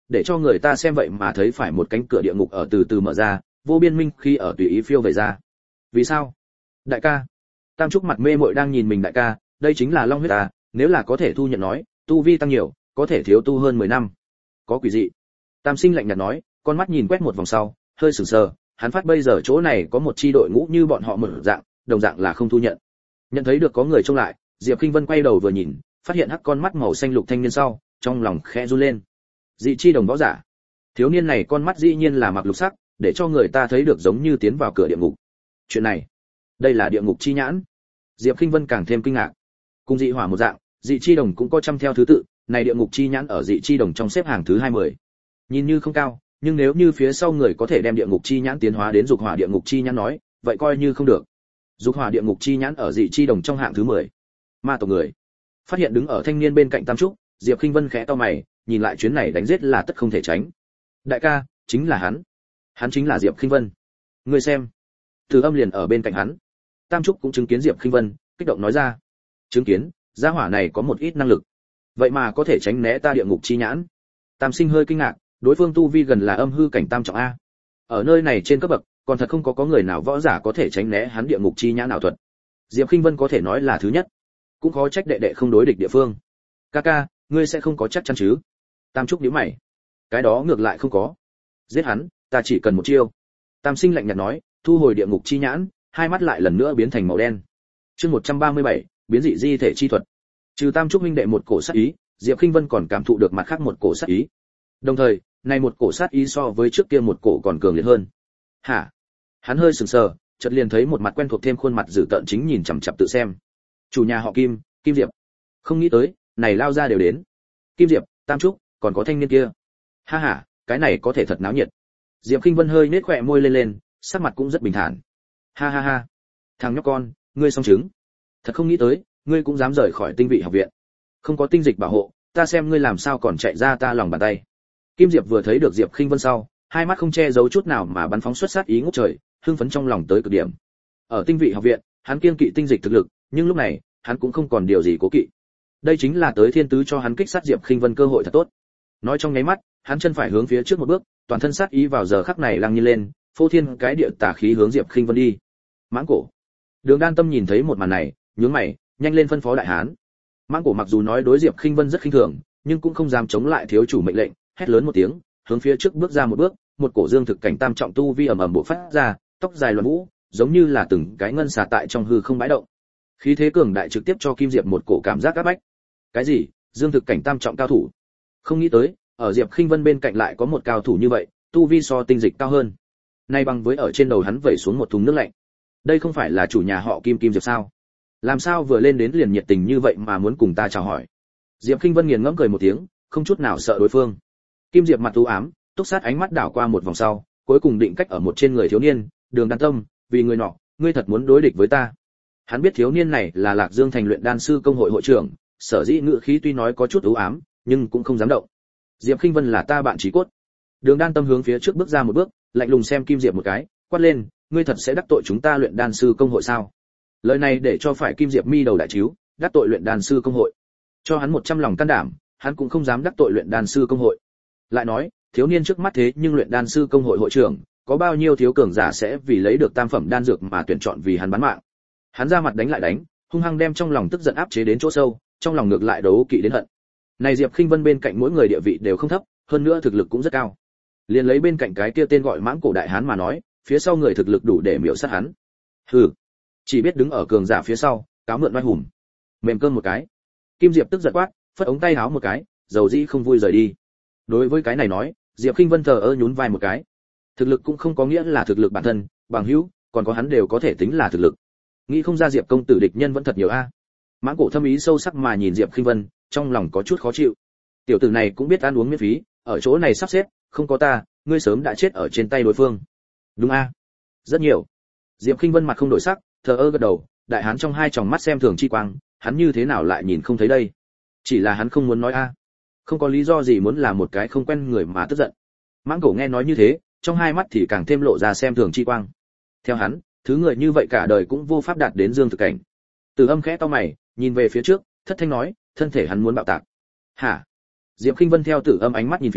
để cho người ta xem vậy mà thấy phải một cánh cửa địa ngục ở từ từ mở ra, vô biên minh khi ở tùy ý phiêu về ra. Vì sao? Đại ca. Tam Trúc mặt mê muội đang nhìn mình đại ca, đây chính là long huyết à, nếu là có thể thu nhận nói, tu vi tăng nhiều, có thể thiếu tu hơn 10 năm. Có quỷ dị. Tam Sinh lạnh nhạt nói, con mắt nhìn quét một vòng sau, hơi sửng sờ, hắn phát bây giờ chỗ này có một chi đội ngũ như bọn họ một dạng, đồng dạng là không thu nhận. Nhận thấy được có người trông lại, Diệp Khinh Vân quay đầu vừa nhìn, phát hiện hắc con mắt màu xanh lục thanh niên sau, trong lòng khẽ run lên. Dị chi đồng võ giả. Thiếu niên này con mắt dĩ nhiên là mặc lục sắc, để cho người ta thấy được giống như tiến vào cửa địa ngục. Chuyện này, đây là địa ngục chi nhãn. Diệp Khinh Vân càng thêm kinh ngạc. Cùng dị hỏa một dạng, dị chi đồng cũng có trăm theo thứ tự, này địa ngục chi nhãn ở dị chi đồng trong xếp hàng thứ 20. Nhìn như không cao, nhưng nếu như phía sau người có thể đem địa ngục chi nhãn tiến hóa đến dục hỏa địa ngục chi nhãn nói, vậy coi như không được. Dục hỏa địa ngục chi nhãn ở dị chi đồng trong hạng thứ 10. Ma tộc người. Phát hiện đứng ở thanh niên bên cạnh Tam Trúc, Diệp Khinh Vân khẽ cau mày, nhìn lại chuyến này đánh giết là tất không thể tránh. Đại ca, chính là hắn. Hắn chính là Diệp Khinh Vân. Ngươi xem. Từ Âm liền ở bên cạnh hắn. Tam Trúc cũng chứng kiến Diệp Khinh Vân, kích động nói ra. Chứng kiến, gia hỏa này có một ít năng lực. Vậy mà có thể tránh né ta địa ngục chi nhãn. Tam Sinh hơi kinh ngạc, đối phương tu vi gần là âm hư cảnh tam trọng a. Ở nơi này trên cấp bậc, còn thật không có người nào võ giả có thể tránh né hắn địa ngục chi nhãn ảo thuật. Diệp Khinh Vân có thể nói là thứ nhất, cũng khó trách đệ đệ không đối địch địa phương. Ca, ngươi sẽ không có chắc chắn chứ? Tam Trúc nhíu mày. Cái đó ngược lại không có. Giết hắn, ta chỉ cần một chiêu. Tam Sinh lạnh nhạt nói, thu hồi địa ngục chi nhãn, hai mắt lại lần nữa biến thành màu đen. Chương 137, biến dị di thể chi thuật. Trừ Tam Trúc huynh đệ một cổ sát ý, Diệp Khinh Vân còn cảm thụ được mặt khác một cổ sát ý. Đồng thời, này một cổ sát ý so với trước kia một cổ còn cường liệt hơn. Hả? Hắn hơi sửng sờ, chợt liền thấy một mặt quen thuộc thêm khuôn mặt dữ tợn chính nhìn chằm chằm tự xem. Chủ nhà họ Kim, Kim Diệp. Không nghĩ tới, này lao ra đều đến. Kim Diệp, Tam Trúc, còn có thanh niên kia. Ha ha, cái này có thể thật náo nhiệt. Diệp Khinh Vân hơi nhếch khóe môi lên, sắc mặt cũng rất bình thản. Ha ha ha, thằng nhóc con, ngươi song chứng. Thật không nghĩ tới, ngươi cũng dám rời khỏi tinh vị học viện. Không có tinh dịch bảo hộ, ta xem ngươi làm sao còn chạy ra ta lòng bàn tay. Kim Diệp vừa thấy được Diệp Khinh Vân sau, hai mắt không che giấu chút nào mà bắn phóng xuất sát ý ngút trời, hưng phấn trong lòng tới cực điểm. Ở tinh vị học viện, hắn kiêng kỵ tinh dịch thực lực, nhưng lúc này, hắn cũng không còn điều gì cố kỵ. Đây chính là tới thiên tứ cho hắn kích sát Diệp Khinh Vân cơ hội thật tốt. Nói trong nháy mắt, hắn chân phải hướng phía trước một bước, toàn thân sát ý vào giờ khắc này lăng nhiên lên, phô thiên cái địa tà khí hướng Diệp Khinh Vân đi. Mãng cổ. Đường Đan Tâm nhìn thấy một màn này, nhướng mày, nhanh lên phân phó đại hán. Mãng cổ mặc dù nói đối Diệp Khinh Vân rất khinh thường, nhưng cũng không dám chống lại thiếu chủ mệnh lệnh, hét lớn một tiếng, hướng phía trước bước ra một bước, một cổ dương thực cảnh tam trọng tu vi ầm ầm bộc phát ra, tóc dài loạn vũ, giống như là từng cái ngân xà tại trong hư không bãi động. Khí thế cường đại trực tiếp cho Kim Diệp một cổ cảm giác áp bách. Cái gì? Dương thực cảnh tam trọng cao thủ? Không nghĩ tới, ở Diệp Khinh Vân bên cạnh lại có một cao thủ như vậy, tu vi so tinh dịch cao hơn. Nay bằng với ở trên đầu hắn vẩy xuống một thùng nước lạnh. Đây không phải là chủ nhà họ Kim Kim Diệp sao? Làm sao vừa lên đến liền nhiệt tình như vậy mà muốn cùng ta chào hỏi? Diệp Khinh Vân nghiền ngẫm cười một tiếng, không chút nào sợ đối phương. Kim Diệp mặt u ám, túc sát ánh mắt đảo qua một vòng sau, cuối cùng định cách ở một trên người thiếu niên, Đường Đan Tâm, vì người nọ, ngươi thật muốn đối địch với ta? Hắn biết thiếu niên này là Lạc Dương thành luyện đan sư công hội hội trưởng, sở dĩ ngữ khí tuy nói có chút u ám, nhưng cũng không dám động. Diệp Khinh Vân là ta bạn chí cốt. Đường Đan Tâm hướng phía trước bước ra một bước, lạnh lùng xem Kim Diệp một cái, quát lên, ngươi thật sẽ đắc tội chúng ta luyện đan sư công hội sao? Lời này để cho phải Kim Diệp mi đầu đại chiếu, đắc tội luyện đan sư công hội. Cho hắn 100 lòng can đảm, hắn cũng không dám đắc tội luyện đan sư công hội. Lại nói, thiếu niên trước mắt thế nhưng luyện đan sư công hội hội trưởng, có bao nhiêu thiếu cường giả sẽ vì lấy được tam phẩm đan dược mà tuyển chọn vì hắn bán mạng. Hắn ra mặt đánh lại đánh, hung hăng đem trong lòng tức giận áp chế đến chỗ sâu, trong lòng ngược lại đấu kỵ đến hận. Này Diệp Khinh Vân bên cạnh mỗi người địa vị đều không thấp, hơn nữa thực lực cũng rất cao. Liền lấy bên cạnh cái kia tên gọi Mãng Cổ đại hán mà nói, phía sau người thực lực đủ để miểu sát hắn. Hừ, chỉ biết đứng ở cường giả phía sau, cáo mượn oai hùng. Mềm cơm một cái. Kim Diệp tức giận quát, phất ống tay háo một cái, dầu dĩ không vui rời đi. Đối với cái này nói, Diệp Khinh Vân thờ ơ nhún vai một cái. Thực lực cũng không có nghĩa là thực lực bản thân, bằng hữu, còn có hắn đều có thể tính là thực lực. Nghĩ không ra Diệp công tử địch nhân vẫn thật nhiều a. Mãng Cổ thâm ý sâu sắc mà nhìn Diệp Khinh Vân, trong lòng có chút khó chịu. Tiểu tử này cũng biết ăn uống miễn phí, ở chỗ này sắp xếp, không có ta, ngươi sớm đã chết ở trên tay đối phương. Đúng a? Rất nhiều. Diệp Khinh Vân mặt không đổi sắc, thờ ơ gật đầu, đại hán trong hai tròng mắt xem thường chi quang, hắn như thế nào lại nhìn không thấy đây? Chỉ là hắn không muốn nói a. Không có lý do gì muốn làm một cái không quen người mà tức giận. Mãng Cổ nghe nói như thế, trong hai mắt thì càng thêm lộ ra xem thường chi quang. Theo hắn, thứ người như vậy cả đời cũng vô pháp đạt đến dương thực cảnh. Từ Âm khẽ cau mày, nhìn về phía trước, thất thanh nói, thân thể hắn muốn bạo tạc. Hả? Diệp Khinh Vân theo Tử Âm ánh mắt nhìn phía,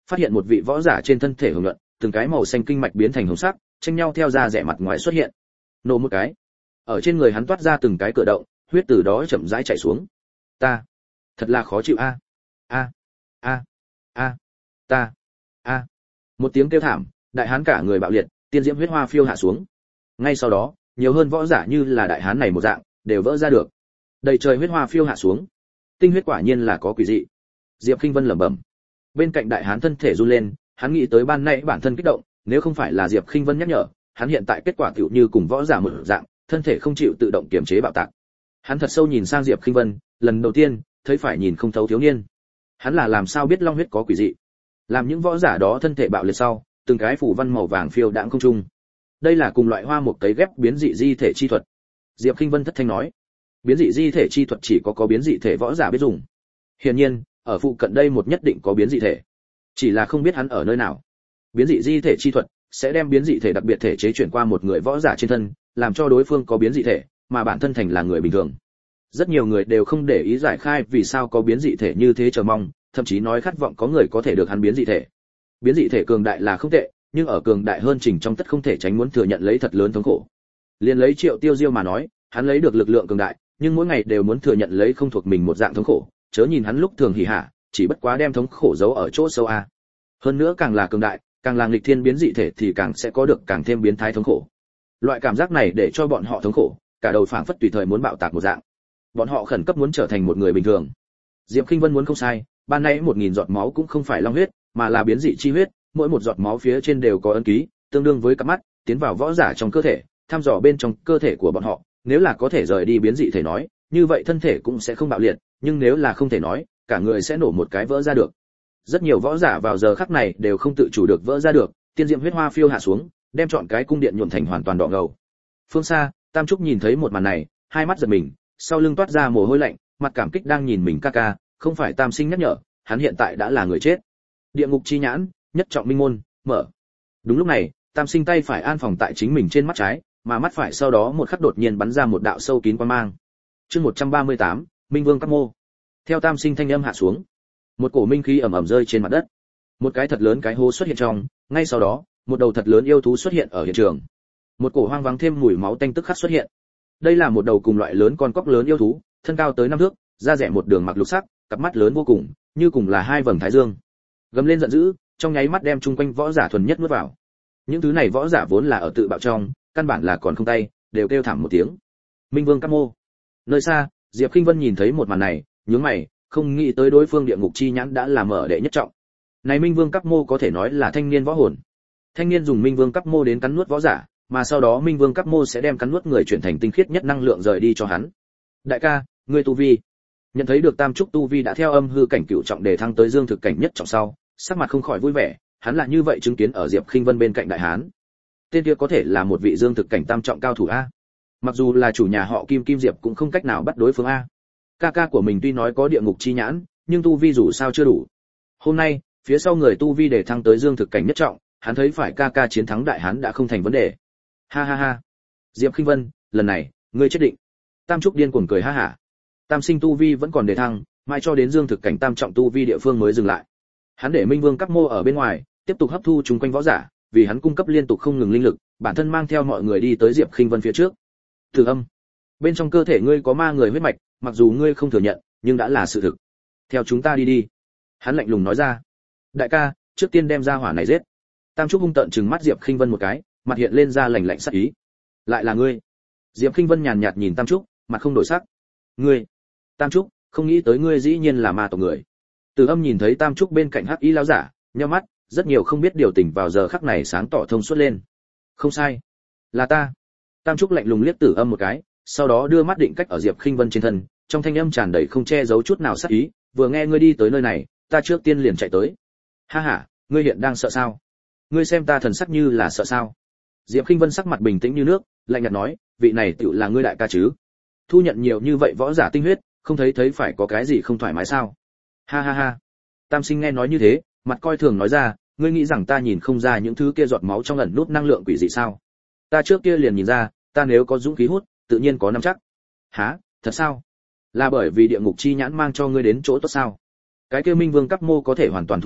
phát hiện một vị võ giả trên thân thể hồng nhuận, từng cái màu xanh kinh mạch biến thành hồng sắc, tranh nhau theo da rẻ mặt ngoài xuất hiện. Nổ một cái, ở trên người hắn toát ra từng cái cửa động, huyết từ đó chậm rãi chảy xuống. Ta, thật là khó chịu a. A, a, a, ta, a. Một tiếng kêu thảm, đại hán cả người bạo liệt, tiên diễm huyết hoa phiêu hạ xuống. Ngay sau đó, nhiều hơn võ giả như là đại hán này một dạng, đều vỡ ra được. Đầy trời huyết hoa phiêu hạ xuống. Tinh huyết quả nhiên là có quỷ dị. Diệp Khinh Vân lẩm bẩm. Bên cạnh đại hán thân thể run lên, hắn nghĩ tới ban nãy bản thân kích động, nếu không phải là Diệp Khinh Vân nhắc nhở, hắn hiện tại kết quả tựu như cùng võ giả một dạng, thân thể không chịu tự động kiềm chế bạo tạc. Hắn thật sâu nhìn sang Diệp Khinh Vân, lần đầu tiên, thấy phải nhìn không thấu thiếu niên. Hắn là làm sao biết long huyết có quỷ dị? Làm những võ giả đó thân thể bạo liệt sau, từng cái phủ văn màu vàng phiêu đãng không trung. Đây là cùng loại hoa một cấy ghép biến dị di thể chi thuật. Diệp Khinh Vân thất thanh nói, biến dị di thể chi thuật chỉ có biến dị thể võ giả biết dùng. Hiển nhiên, ở phụ cận đây một nhất định có biến dị thể, chỉ là không biết hắn ở nơi nào. Biến dị di thể chi thuật sẽ đem biến dị thể đặc biệt thể chế chuyển qua một người võ giả trên thân, làm cho đối phương có biến dị thể, mà bản thân thành là người bình thường. Rất nhiều người đều không để ý giải khai vì sao có biến dị thể như thế chờ mong, thậm chí nói khát vọng có người có thể được hắn biến dị thể. Biến dị thể cường đại là không tệ, nhưng ở cường đại hơn trình trong tất không thể tránh muốn thừa nhận lấy thật lớn thống khổ. Liên lấy Triệu Tiêu Diêu mà nói, hắn lấy được lực lượng cường đại, nhưng mỗi ngày đều muốn thừa nhận lấy không thuộc mình một dạng thống khổ, chớ nhìn hắn lúc thường hỉ hả, chỉ bất quá đem thống khổ giấu ở chỗ sâu a. Hơn nữa càng là cường đại, càng là nghịch thiên biến dị thể thì càng sẽ có được càng thêm biến thái thống khổ. Loại cảm giác này để cho bọn họ thống khổ, cả đầu phảng phất tùy thời muốn bạo tạc một dạng. Bọn họ khẩn cấp muốn trở thành một người bình thường. Diệp Khinh Vân muốn không sai, ban nãy 1000 giọt máu cũng không phải long huyết, mà là biến dị chi huyết, mỗi một giọt máu phía trên đều có ấn ký, tương đương với cặp mắt, tiến vào võ giả trong cơ thể, thăm dò bên trong cơ thể của bọn họ, nếu là có thể rời đi biến dị thể nói, như vậy thân thể cũng sẽ không bạo liệt, nhưng nếu là không thể nói, cả người sẽ nổ một cái vỡ ra được. Rất nhiều võ giả vào giờ khắc này đều không tự chủ được vỡ ra được, tiên diễm huyết hoa phiêu hạ xuống, đem trọn cái cung điện nhuộm thành hoàn toàn đỏ ngầu. Phương xa, Tam Trúc nhìn thấy một màn này, hai mắt giật mình, sau lưng toát ra mồ hôi lạnh, mặt cảm kích đang nhìn mình ca ca, không phải Tam Sinh nhắc nhở, hắn hiện tại đã là người chết. Địa ngục chi nhãn, nhất trọng minh môn, mở. Đúng lúc này, Tam Sinh tay phải an phòng tại chính mình trên mắt trái, mà mắt phải sau đó một khắc đột nhiên bắn ra một đạo sâu kín quang mang. Chương 138, Minh Vương Các Mô. Theo Tam Sinh thanh âm hạ xuống, một cổ minh khí ầm ầm rơi trên mặt đất. Một cái thật lớn cái hố xuất hiện trong, ngay sau đó, một đầu thật lớn yêu thú xuất hiện ở hiện trường. Một cổ hoang vắng thêm mùi máu tanh tức khắc xuất hiện. Đây là một đầu cùng loại lớn con cóc lớn yêu thú, thân cao tới 5 thước, da rẻ một đường mặc lục sắc, cặp mắt lớn vô cùng, như cùng là hai vầng thái dương. Gầm lên giận dữ, trong nháy mắt đem chung quanh võ giả thuần nhất nuốt vào. Những thứ này võ giả vốn là ở tự bạo trong, căn bản là còn không tay, đều kêu thảm một tiếng. Minh Vương Các Mô. Nơi xa, Diệp Khinh Vân nhìn thấy một màn này, nhướng mày, không nghĩ tới đối phương địa ngục chi nhãn đã làm mở đệ nhất trọng. Này Minh Vương Các Mô có thể nói là thanh niên võ hồn. Thanh niên dùng Minh Vương Các Mô đến cắn nuốt võ giả, mà sau đó Minh Vương Các Mô sẽ đem cắn nuốt người chuyển thành tinh khiết nhất năng lượng rời đi cho hắn. Đại ca, ngươi tu vi. Nhận thấy được Tam Trúc tu vi đã theo âm hư cảnh cửu trọng đề thăng tới dương thực cảnh nhất trọng sau, sắc mặt không khỏi vui vẻ, hắn là như vậy chứng kiến ở Diệp Khinh Vân bên cạnh đại hán. Tên kia có thể là một vị dương thực cảnh tam trọng cao thủ a. Mặc dù là chủ nhà họ Kim Kim Diệp cũng không cách nào bắt đối phương a. Ca ca của mình tuy nói có địa ngục chi nhãn, nhưng tu vi dù sao chưa đủ. Hôm nay, phía sau người tu vi để thăng tới dương thực cảnh nhất trọng, hắn thấy phải ca ca chiến thắng đại hán đã không thành vấn đề. Ha ha ha. Diệp Khinh Vân, lần này, ngươi chết định. Tam Trúc điên cuồng cười ha hả. Tam Sinh tu vi vẫn còn để thăng, mãi cho đến dương thực cảnh tam trọng tu vi địa phương mới dừng lại. Hắn để Minh Vương Các Mô ở bên ngoài, tiếp tục hấp thu chúng quanh võ giả, vì hắn cung cấp liên tục không ngừng linh lực, bản thân mang theo mọi người đi tới Diệp Khinh Vân phía trước. Từ âm, bên trong cơ thể ngươi có ma người huyết mạch, mặc dù ngươi không thừa nhận, nhưng đã là sự thực. Theo chúng ta đi đi. Hắn lạnh lùng nói ra. Đại ca, trước tiên đem ra hỏa này giết. Tam Trúc hung tợn trừng mắt Diệp Khinh Vân một cái, mặt hiện lên ra lạnh lạnh sắc ý. Lại là ngươi? Diệp Khinh Vân nhàn nhạt nhìn Tam Trúc, mặt không đổi sắc. Ngươi? Tam Trúc, không nghĩ tới ngươi dĩ nhiên là ma tộc người. Từ âm nhìn thấy Tam Trúc bên cạnh hắc y lão giả, nhíu mắt, rất nhiều không biết điều tình vào giờ khắc này sáng tỏ thông suốt lên. Không sai, là ta. Tam Trúc lạnh lùng liếc Tử Âm một cái, sau đó đưa mắt định cách ở Diệp Khinh Vân trên thân, trong thanh âm tràn đầy không che giấu chút nào sát ý, vừa nghe ngươi đi tới nơi này, ta trước tiên liền chạy tới. Ha ha, ngươi hiện đang sợ sao? Ngươi xem ta thần sắc như là sợ sao? Diệp Khinh Vân sắc mặt bình tĩnh như nước, lạnh nhạt nói, vị này tựu là ngươi đại ca chứ? Thu nhận nhiều như vậy võ giả tinh huyết, không thấy phải có cái gì không thoải mái sao? Ha ha ha. Tam Sinh nghe nói như thế, mặt coi thường nói ra, ngươi nghĩ rằng ta nhìn không ra những thứ kia giọt máu trong ẩn nút năng lượng quỷ dị sao? Ta trước kia liền nhìn ra, ta nếu có dũng khí hút, tự nhiên có nắm chắc. Hả? Thật sao? Là bởi vì địa ngục chi nhãn mang cho ngươi đến chỗ tốt sao? Cái kia Minh Vương Các Mô có thể hoàn toàn thu nhận,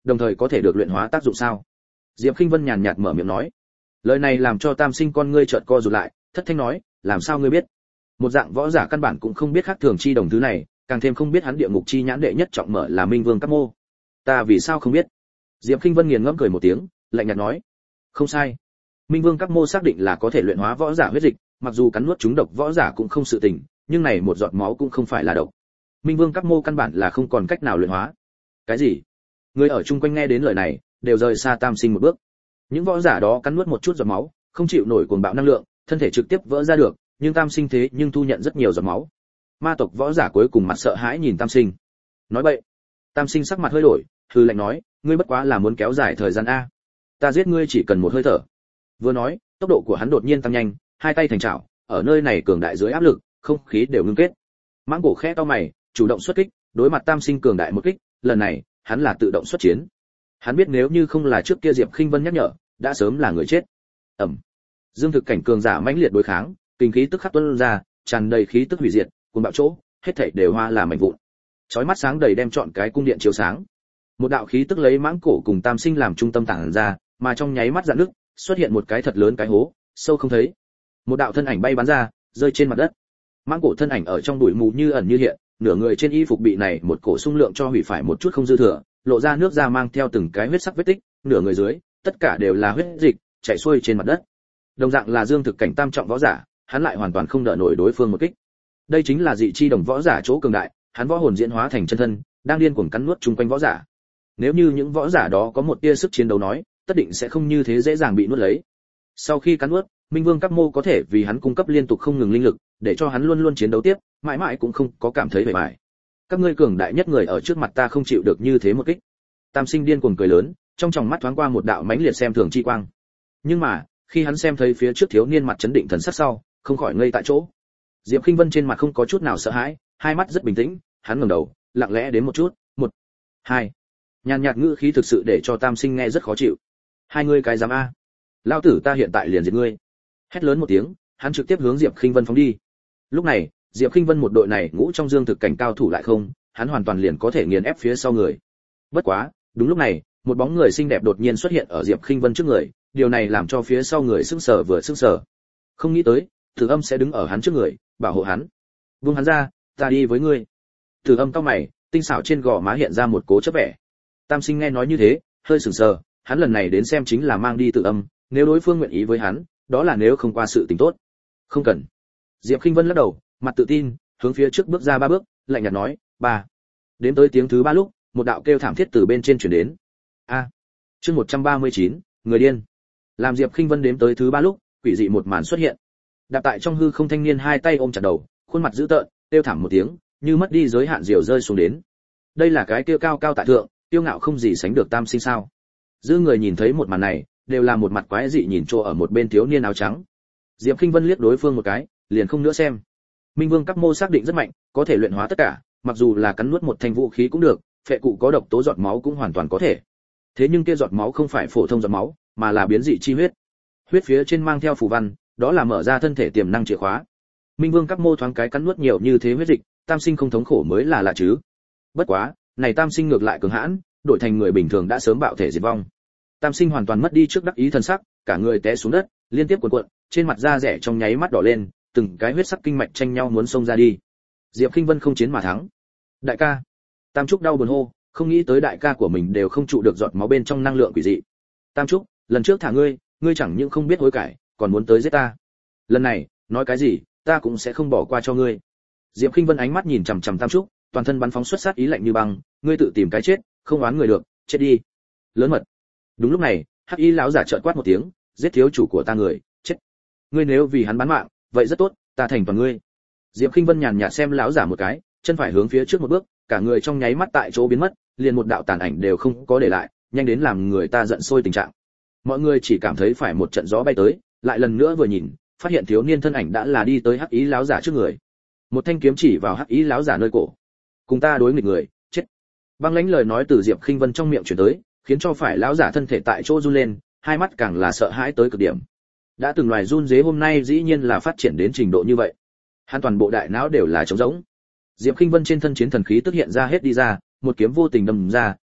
đồng thời có thể được luyện hóa tác dụng sao? Diệp Khinh Vân nhàn nhạt mở miệng nói. Lời này làm cho Tam Sinh con ngươi chợt co rụt lại, thất thanh nói, làm sao ngươi biết? Một dạng võ giả căn bản cũng không biết khác thường chi đồng thứ này, càng thêm không biết hắn địa ngục chi nhãn đệ nhất trọng mở là Minh Vương Các Mô. Ta vì sao không biết? Diệp Khinh Vân nghiền ngẫm cười một tiếng, lạnh nhạt nói, không sai. Minh Vương Các Mô xác định là có thể luyện hóa võ giả huyết dịch, mặc dù cắn nuốt chúng độc võ giả cũng không sự tình, nhưng này một giọt máu cũng không phải là độc. Minh Vương Các Mô căn bản là không còn cách nào luyện hóa. Cái gì? Người ở chung quanh nghe đến lời này, đều rời xa Tam Sinh một bước. Những võ giả đó cắn nuốt một chút giọt máu, không chịu nổi cuồng bạo năng lượng, thân thể trực tiếp vỡ ra được, nhưng Tam Sinh thế nhưng thu nhận rất nhiều giọt máu. Ma tộc võ giả cuối cùng mặt sợ hãi nhìn Tam Sinh. Nói bậy. Tam Sinh sắc mặt hơi đổi, hừ lạnh nói, ngươi bất quá là muốn kéo dài thời gian a. Ta giết ngươi chỉ cần một hơi thở. Vừa nói, tốc độ của hắn đột nhiên tăng nhanh, hai tay thành chảo, ở nơi này cường đại dưới áp lực, không khí đều ngưng kết. Mãng Cổ khẽ cau mày, chủ động xuất kích, đối mặt Tam Sinh cường đại một kích, lần này, hắn là tự động xuất chiến. Hắn biết nếu như không là trước kia Diệp Khinh Vân nhắc nhở, đã sớm là người chết. Ầm. Dương thực cảnh cường giả mãnh liệt đối kháng, kinh khí tức khắc tuôn ra, tràn đầy khí tức hủy diệt, cuồng bạo chỗ, hết thảy đều hoa là mảnh vụn. Chói mắt sáng đầy đem trọn cái cung điện chiếu sáng. Một đạo khí tức lấy Mãng Cổ cùng Tam Sinh làm trung tâm tản ra, mà trong nháy mắt rạn nứt, xuất hiện một cái thật lớn cái hố, sâu không thấy. Một đạo thân ảnh bay bắn ra, rơi trên mặt đất. Mãng Cổ thân ảnh ở trong bụi mù như ẩn như hiện, nửa người trên y phục bị này một cổ xung lượng cho hủy phải một chút không dư thừa, lộ ra nước da mang theo từng cái huyết sắc vết tích, nửa người dưới, tất cả đều là huyết dịch chảy xuôi trên mặt đất. Đồng dạng là Dương thực cảnh tam trọng võ giả, hắn lại hoàn toàn không đỡ nổi đối phương một kích. Đây chính là dị chi đồng võ giả chỗ cường đại, hắn võ hồn diễn hóa thành chân thân, đang điên cuồng cắn nuốt chung quanh võ giả. Nếu như những võ giả đó có một tia sức chiến đấu nói, tất định sẽ không như thế dễ dàng bị nuốt lấy. Sau khi cắn nuốt, Minh Vương Các Mô có thể vì hắn cung cấp liên tục không ngừng linh lực, để cho hắn luôn luôn chiến đấu tiếp, mãi mãi cũng không có cảm thấy bề bại. Các ngươi cường đại nhất người ở trước mặt ta không chịu được như thế một kích. Tam Sinh điên cuồng cười lớn, trong tròng mắt thoáng qua một đạo mãnh liệt xem thường chi quang. Nhưng mà, khi hắn xem thấy phía trước thiếu niên mặt chấn định thần sắc sau, không khỏi ngây tại chỗ. Diệp Khinh Vân trên mặt không có chút nào sợ hãi, hai mắt rất bình tĩnh, hắn ngẩng đầu, lặng lẽ đến một chút, một, hai. Nhàn nhạt ngữ khí thực sự để cho Tam Sinh nghe rất khó chịu. Hai ngươi cái dám a? Lão tử ta hiện tại liền giết ngươi. Hét lớn một tiếng, hắn trực tiếp hướng Diệp Khinh Vân phóng đi. Lúc này, Diệp Khinh Vân một đội này ngũ trong Dương thực cảnh cao thủ lại không, hắn hoàn toàn liền có thể nghiền ép phía sau người. Bất quá, đúng lúc này, một bóng người xinh đẹp đột nhiên xuất hiện ở Diệp Khinh Vân trước người, điều này làm cho phía sau người sững sờ vừa sững sờ. Không nghĩ tới, Tử Âm sẽ đứng ở hắn trước người, bảo hộ hắn. Buông hắn ra, ta đi với ngươi. Tử Âm cau mày, tinh xảo trên gò má hiện ra một cố chấp vẻ. Tam Sinh nghe nói như thế, hơi sửng sờ, hắn lần này đến xem chính là mang đi Tử Âm, nếu đối phương nguyện ý với hắn, đó là nếu không qua sự tình tốt. Không cần. Diệp Khinh Vân lắc đầu, mặt tự tin, hướng phía trước bước ra 3 bước, lạnh nhạt nói, "3." Đến tới tiếng thứ 3 lúc, một đạo kêu thảm thiết từ bên trên truyền đến. A. Chương 139, người điên. Làm Diệp Khinh Vân đếm tới thứ 3 lúc, quỷ dị một màn xuất hiện. Đạp tại trong hư không thanh niên hai tay ôm chặt đầu, khuôn mặt dữ tợn, kêu thảm một tiếng, như mất đi giới hạn diều rơi xuống đến. Đây là cái kêu cao cao tại thượng, tiêu ngạo không gì sánh được Tam Sinh sao? Dư người nhìn thấy một màn này, đều là một mặt quái dị nhìn chỗ ở một bên thiếu niên áo trắng. Diệp Khinh Vân liếc đối phương một cái, liền không nữa xem. Minh Vương Các Mô xác định rất mạnh, có thể luyện hóa tất cả, mặc dù là cắn nuốt một thanh vũ khí cũng được, phệ cụ có độc tố giọt máu cũng hoàn toàn có thể. Thế nhưng kia giọt máu không phải phổ thông giọt máu, mà là biến dị chi huyết. Huyết phía trên mang theo phù văn, đó là mở ra thân thể tiềm năng chìa khóa. Minh Vương Các Mô thoáng cái cắn nuốt nhiều như thế huyết dịch, Tam Sinh không thống khổ mới là lạ chứ. Bất quá, này Tam Sinh ngược lại cường hãn, đổi thành người bình thường đã sớm bạo thể diệt vong. Tam Sinh hoàn toàn mất đi trước đắc ý thần sắc, cả người té xuống đất, liên tiếp cuộn cuộn, trên mặt da rẻ trong nháy mắt đỏ lên, từng cái huyết sắc kinh mạch tranh nhau muốn xông ra đi. Diệp Khinh Vân không chiến mà thắng. Đại ca. Tam Trúc đau buồn hô, không nghĩ tới đại ca của mình đều không trụ được giọt máu bên trong năng lượng quỷ dị. Tam Trúc, lần trước thả ngươi, ngươi chẳng những không biết hối cải, còn muốn tới giết ta. Lần này, nói cái gì, ta cũng sẽ không bỏ qua cho ngươi. Diệp Khinh Vân ánh mắt nhìn chằm chằm Tam Trúc, toàn thân bắn phóng xuất sát ý lạnh như băng, ngươi tự tìm cái chết, không oán người được, chết đi. Lớn mật. Đúng lúc này, Hắc Y lão giả chợt quát một tiếng, giết thiếu chủ của ta người, chết. Ngươi nếu vì hắn bán mạng, vậy rất tốt, ta thành toàn ngươi. Diệp Khinh Vân nhàn nhạt xem lão giả một cái, chân phải hướng phía trước một bước, cả người trong nháy mắt tại chỗ biến mất, liền một đạo tàn ảnh đều không có để lại, nhanh đến làm người ta giận sôi tình trạng. Mọi người chỉ cảm thấy phải một trận gió bay tới, lại lần nữa vừa nhìn, phát hiện thiếu niên thân ảnh đã là đi tới Hắc Ý lão giả trước người. Một thanh kiếm chỉ vào Hắc Ý lão giả nơi cổ. Cùng ta đối nghịch người, chết. Băng lãnh lời nói từ Diệp Khinh Vân trong miệng truyền tới, khiến cho phải lão giả thân thể tại chỗ run lên, hai mắt càng là sợ hãi tới cực điểm. Đã từng loài run dế hôm nay dĩ nhiên là phát triển đến trình độ như vậy. Hắn toàn bộ đại não đều là trống rỗng. Diệp Khinh Vân trên thân chiến thần khí tức hiện ra hết đi ra, một kiếm vô tình đâm ra,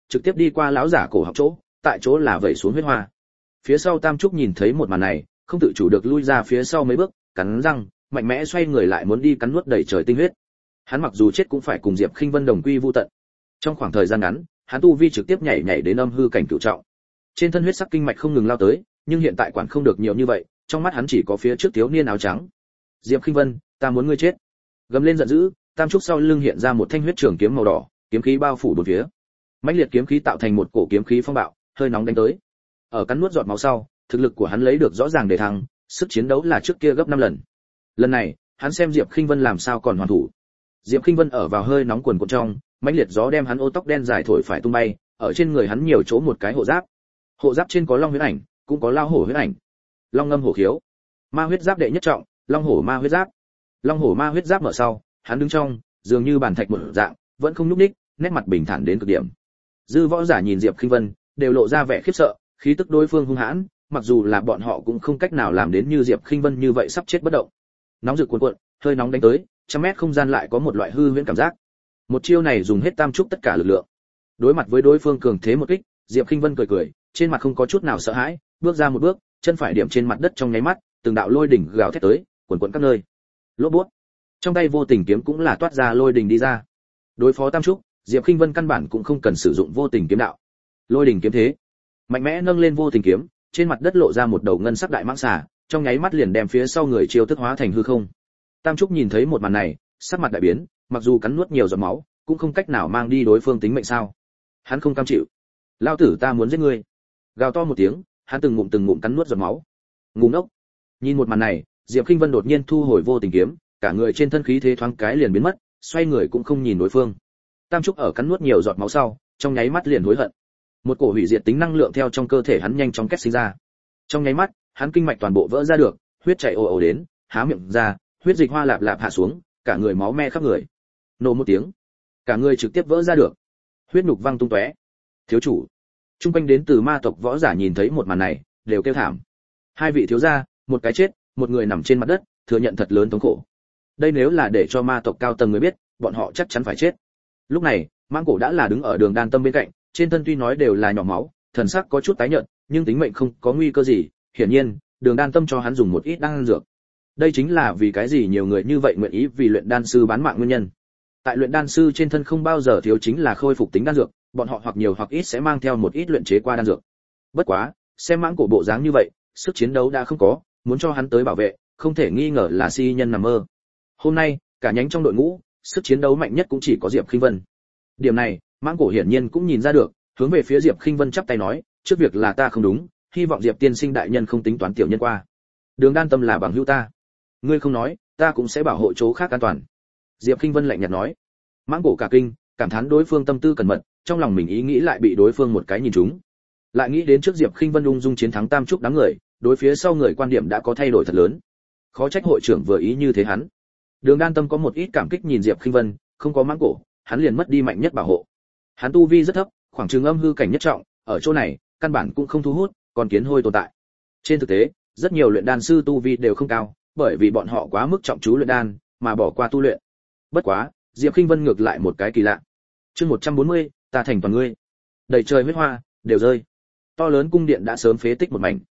trực tiếp đi qua lão giả cổ họng chỗ, tại chỗ là vẩy xuống huyết hoa. Phía sau Tam Trúc nhìn thấy một màn này, không tự chủ được lui ra phía sau mấy bước, cắn răng, mạnh mẽ xoay người lại muốn đi cắn nuốt đầy trời tinh huyết. Hắn mặc dù chết cũng phải cùng Diệp Khinh Vân đồng quy vu tận. Trong khoảng thời gian ngắn, hắn tu vi trực tiếp nhảy đến âm hư cảnh cửu trọng. Trên thân huyết sắc kinh mạch không ngừng lao tới, nhưng hiện tại quản không được nhiều như vậy, trong mắt hắn chỉ có phía trước thiếu niên áo trắng. Diệp Khinh Vân, ta muốn ngươi chết. Gầm lên giận dữ, Tam Trúc sau lưng hiện ra một thanh huyết trường kiếm màu đỏ, kiếm khí bao phủ bốn phía. Mãnh liệt kiếm khí tạo thành một cổ kiếm khí phong bạo, hơi nóng đánh tới. Ở cắn nuốt giọt máu sau, thực lực của hắn lấy được rõ ràng để thăng, sức chiến đấu là trước kia gấp 5 lần. Lần này, hắn xem Diệp Khinh Vân làm sao còn hoàn thủ. Diệp Khinh Vân ở vào hơi nóng cuồn cuộn trong, mãnh liệt gió đem hắn ô tóc đen dài thổi phải tung bay, ở trên người hắn nhiều chỗ một cái hộ giáp. Hộ giáp trên có long huyết ảnh, cũng có lao hổ huyết ảnh. Long ngâm hổ khiếu, ma huyết giáp đệ nhất trọng, long hổ ma huyết giáp. Long hổ ma huyết giáp mở sau, hắn đứng trong, dường như bàn thạch một dạng, vẫn không nhúc nhích, nét mặt bình thản đến cực điểm. Dư võ giả nhìn Diệp Khinh Vân, đều lộ ra vẻ khiếp sợ, khí tức đối phương hung hãn, mặc dù là bọn họ cũng không cách nào làm đến như Diệp Khinh Vân như vậy sắp chết bất động. Nóng rực cuồn cuộn, hơi nóng đánh tới, trăm mét không gian lại có một loại hư huyễn cảm giác. Một chiêu này dùng hết Tam Trúc tất cả lực lượng. Đối mặt với đối phương cường thế một kích, Diệp Khinh Vân cười cười, trên mặt không có chút nào sợ hãi, bước ra một bước, chân phải điểm trên mặt đất trong nháy mắt, từng đạo lôi đỉnh gào thét tới, cuồn cuộn các nơi. Lốp bút. Trong tay vô tình kiếm cũng là toát ra lôi đỉnh đi ra. Đối phó Tam Trúc, Diệp Khinh Vân căn bản cũng không cần sử dụng vô tình kiếm đạo. Lôi đỉnh kiếm thế, mạnh mẽ nâng lên vô tình kiếm, trên mặt đất lộ ra một đầu ngân sắc đại mãng xà, trong nháy mắt liền đem phía sau người chiêu thức hóa thành hư không. Tam Trúc nhìn thấy một màn này, sắc mặt đại biến, mặc dù cắn nuốt nhiều giọt máu, cũng không cách nào mang đi đối phương tính mệnh sao? Hắn không cam chịu. Lao tử ta muốn giết ngươi. Gào to một tiếng, hắn từng ngụm cắn nuốt giọt máu. Ngu ngốc. Nhìn một màn này, Diệp Khinh Vân đột nhiên thu hồi vô tình kiếm, cả người trên thân khí thế thoáng cái liền biến mất, xoay người cũng không nhìn đối phương. Tam Trúc ở cắn nuốt nhiều giọt máu sau, trong nháy mắt liền hối hận. Một cổ hủy diệt tính năng lượng theo trong cơ thể hắn nhanh chóng kết sinh ra. Trong nháy mắt, hắn kinh mạch toàn bộ vỡ ra được, huyết chảy ồ ồ đến, há miệng ra, huyết dịch hoa lạp lạp hạ xuống, cả người máu me khắp người. Nổ một tiếng, cả người trực tiếp vỡ ra được, huyết nhục văng tung tóe. Thiếu chủ, trung quanh đến từ ma tộc võ giả nhìn thấy một màn này, đều kêu thảm. Hai vị thiếu gia, một cái chết, một người nằm trên mặt đất, thừa nhận thật lớn thống khổ. Đây nếu là để cho ma tộc cao tầng người biết, bọn họ chắc chắn phải chết. Lúc này, Mãng Cổ đã là đứng ở Đường Đan Tâm bên cạnh, trên thân tuy nói đều là nhỏ máu, thần sắc có chút tái nhợt, nhưng tính mệnh không có nguy cơ gì. Hiển nhiên, Đường Đan Tâm cho hắn dùng một ít đan dược. Đây chính là vì cái gì nhiều người như vậy nguyện ý vì luyện đan sư bán mạng nguyên nhân. Tại luyện đan sư trên thân không bao giờ thiếu chính là khôi phục tính đan dược, bọn họ hoặc nhiều hoặc ít sẽ mang theo một ít luyện chế qua đan dược. Bất quá, xem Mãng Cổ bộ dáng như vậy, sức chiến đấu đã không có, muốn cho hắn tới bảo vệ, không thể nghi ngờ là si nhân nằm mơ. Hôm nay, cả nhánh trong đội ngũ, sức chiến đấu mạnh nhất cũng chỉ có Diệp Khinh Vân. Điểm này, Mãng Cổ hiển nhiên cũng nhìn ra được, hướng về phía Diệp Khinh Vân chắp tay nói, trước việc là ta không đúng, hy vọng Diệp tiên sinh đại nhân không tính toán tiểu nhân qua. Đường Đan Tâm là bằng hữu ta, ngươi không nói, ta cũng sẽ bảo hộ chỗ khác an toàn. Diệp Khinh Vân lạnh nhạt nói. Mãng Cổ cả kinh, cảm thán đối phương tâm tư cẩn mật, trong lòng mình ý nghĩ lại bị đối phương một cái nhìn trúng. Lại nghĩ đến trước Diệp Khinh Vân ung dung chiến thắng Tam Trúc đám người, đối phía sau người quan điểm đã có thay đổi thật lớn. Khó trách hội trưởng vừa ý như thế hắn. Đường Đan Tâm có một ít cảm kích nhìn Diệp Khinh Vân, không có Mãng Cổ, hắn liền mất đi mạnh nhất bảo hộ. Hắn tu vi rất thấp, khoảng chừng âm hư cảnh nhất trọng, ở chỗ này, căn bản cũng không thu hút, còn kiến hôi tồn tại. Trên thực tế, rất nhiều luyện đan sư tu vi đều không cao, bởi vì bọn họ quá mức trọng chú luyện đan, mà bỏ qua tu luyện. Bất quá, Diệp Khinh Vân ngược lại một cái kỳ lạ. Chương 140, ta thành toàn ngươi. Đầy trời huyết hoa đều rơi. To lớn cung điện đã sớm phế tích một mảnh.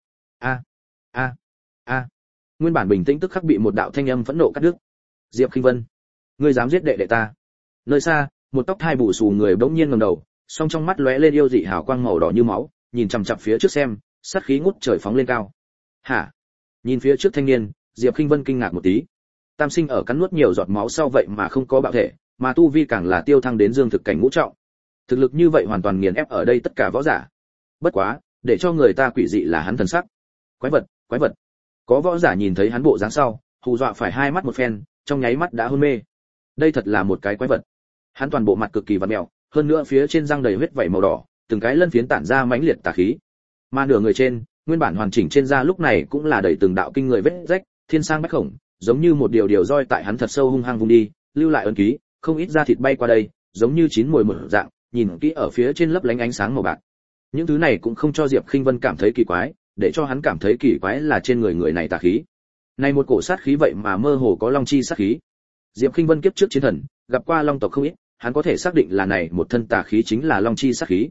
A. Nguyên bản bình tĩnh tức khắc bị một đạo thanh âm phẫn nộ cắt đứt. Diệp Khinh Vân, ngươi dám giết đệ đệ ta? Nơi xa, một tóc thai bù xù người bỗng nhiên ngẩng đầu, song trong mắt lóe lên yêu dị hào quang màu đỏ như máu, nhìn chằm chằm phía trước xem, sát khí ngút trời phóng lên cao. Hả? Nhìn phía trước thanh niên, Diệp Khinh Vân kinh ngạc một tí. Tam sinh ở cắn nuốt nhiều giọt máu sau vậy mà không có bạo thể, mà tu vi càng là tiêu thăng đến dương thực cảnh ngũ trọng. Thực lực như vậy hoàn toàn nghiền ép ở đây tất cả võ giả. Bất quá, để cho người ta quỷ dị là hắn thần sắc. Quái vật. Có võ giả nhìn thấy hắn bộ dáng sau, hù dọa phải hai mắt một phen, trong nháy mắt đã hôn mê. Đây thật là một cái quái vật. Hắn toàn bộ mặt cực kỳ vặn mèo, hơn nữa phía trên răng đầy huyết vảy màu đỏ, từng cái lân phiến tản ra mãnh liệt tà khí. Mà nửa người trên, nguyên bản hoàn chỉnh trên da lúc này cũng là đầy từng đạo kinh người vết rách, thiên sang bách khổng, giống như một điều roi tại hắn thật sâu hung hăng vung đi, lưu lại ấn ký, không ít da thịt bay qua đây, giống như chín mùi một dạng, nhìn kỹ ở phía trên lấp lánh ánh sáng màu bạc. Những thứ này cũng không cho Diệp Khinh Vân cảm thấy kỳ quái, để cho hắn cảm thấy kỳ quái là trên người này tà khí. Này một cổ sát khí vậy mà mơ hồ có long chi sát khí. Diệp Khinh Vân kiếp trước chiến thần, gặp qua long tộc không ít, hắn có thể xác định là này một thân tà khí chính là long chi sát khí.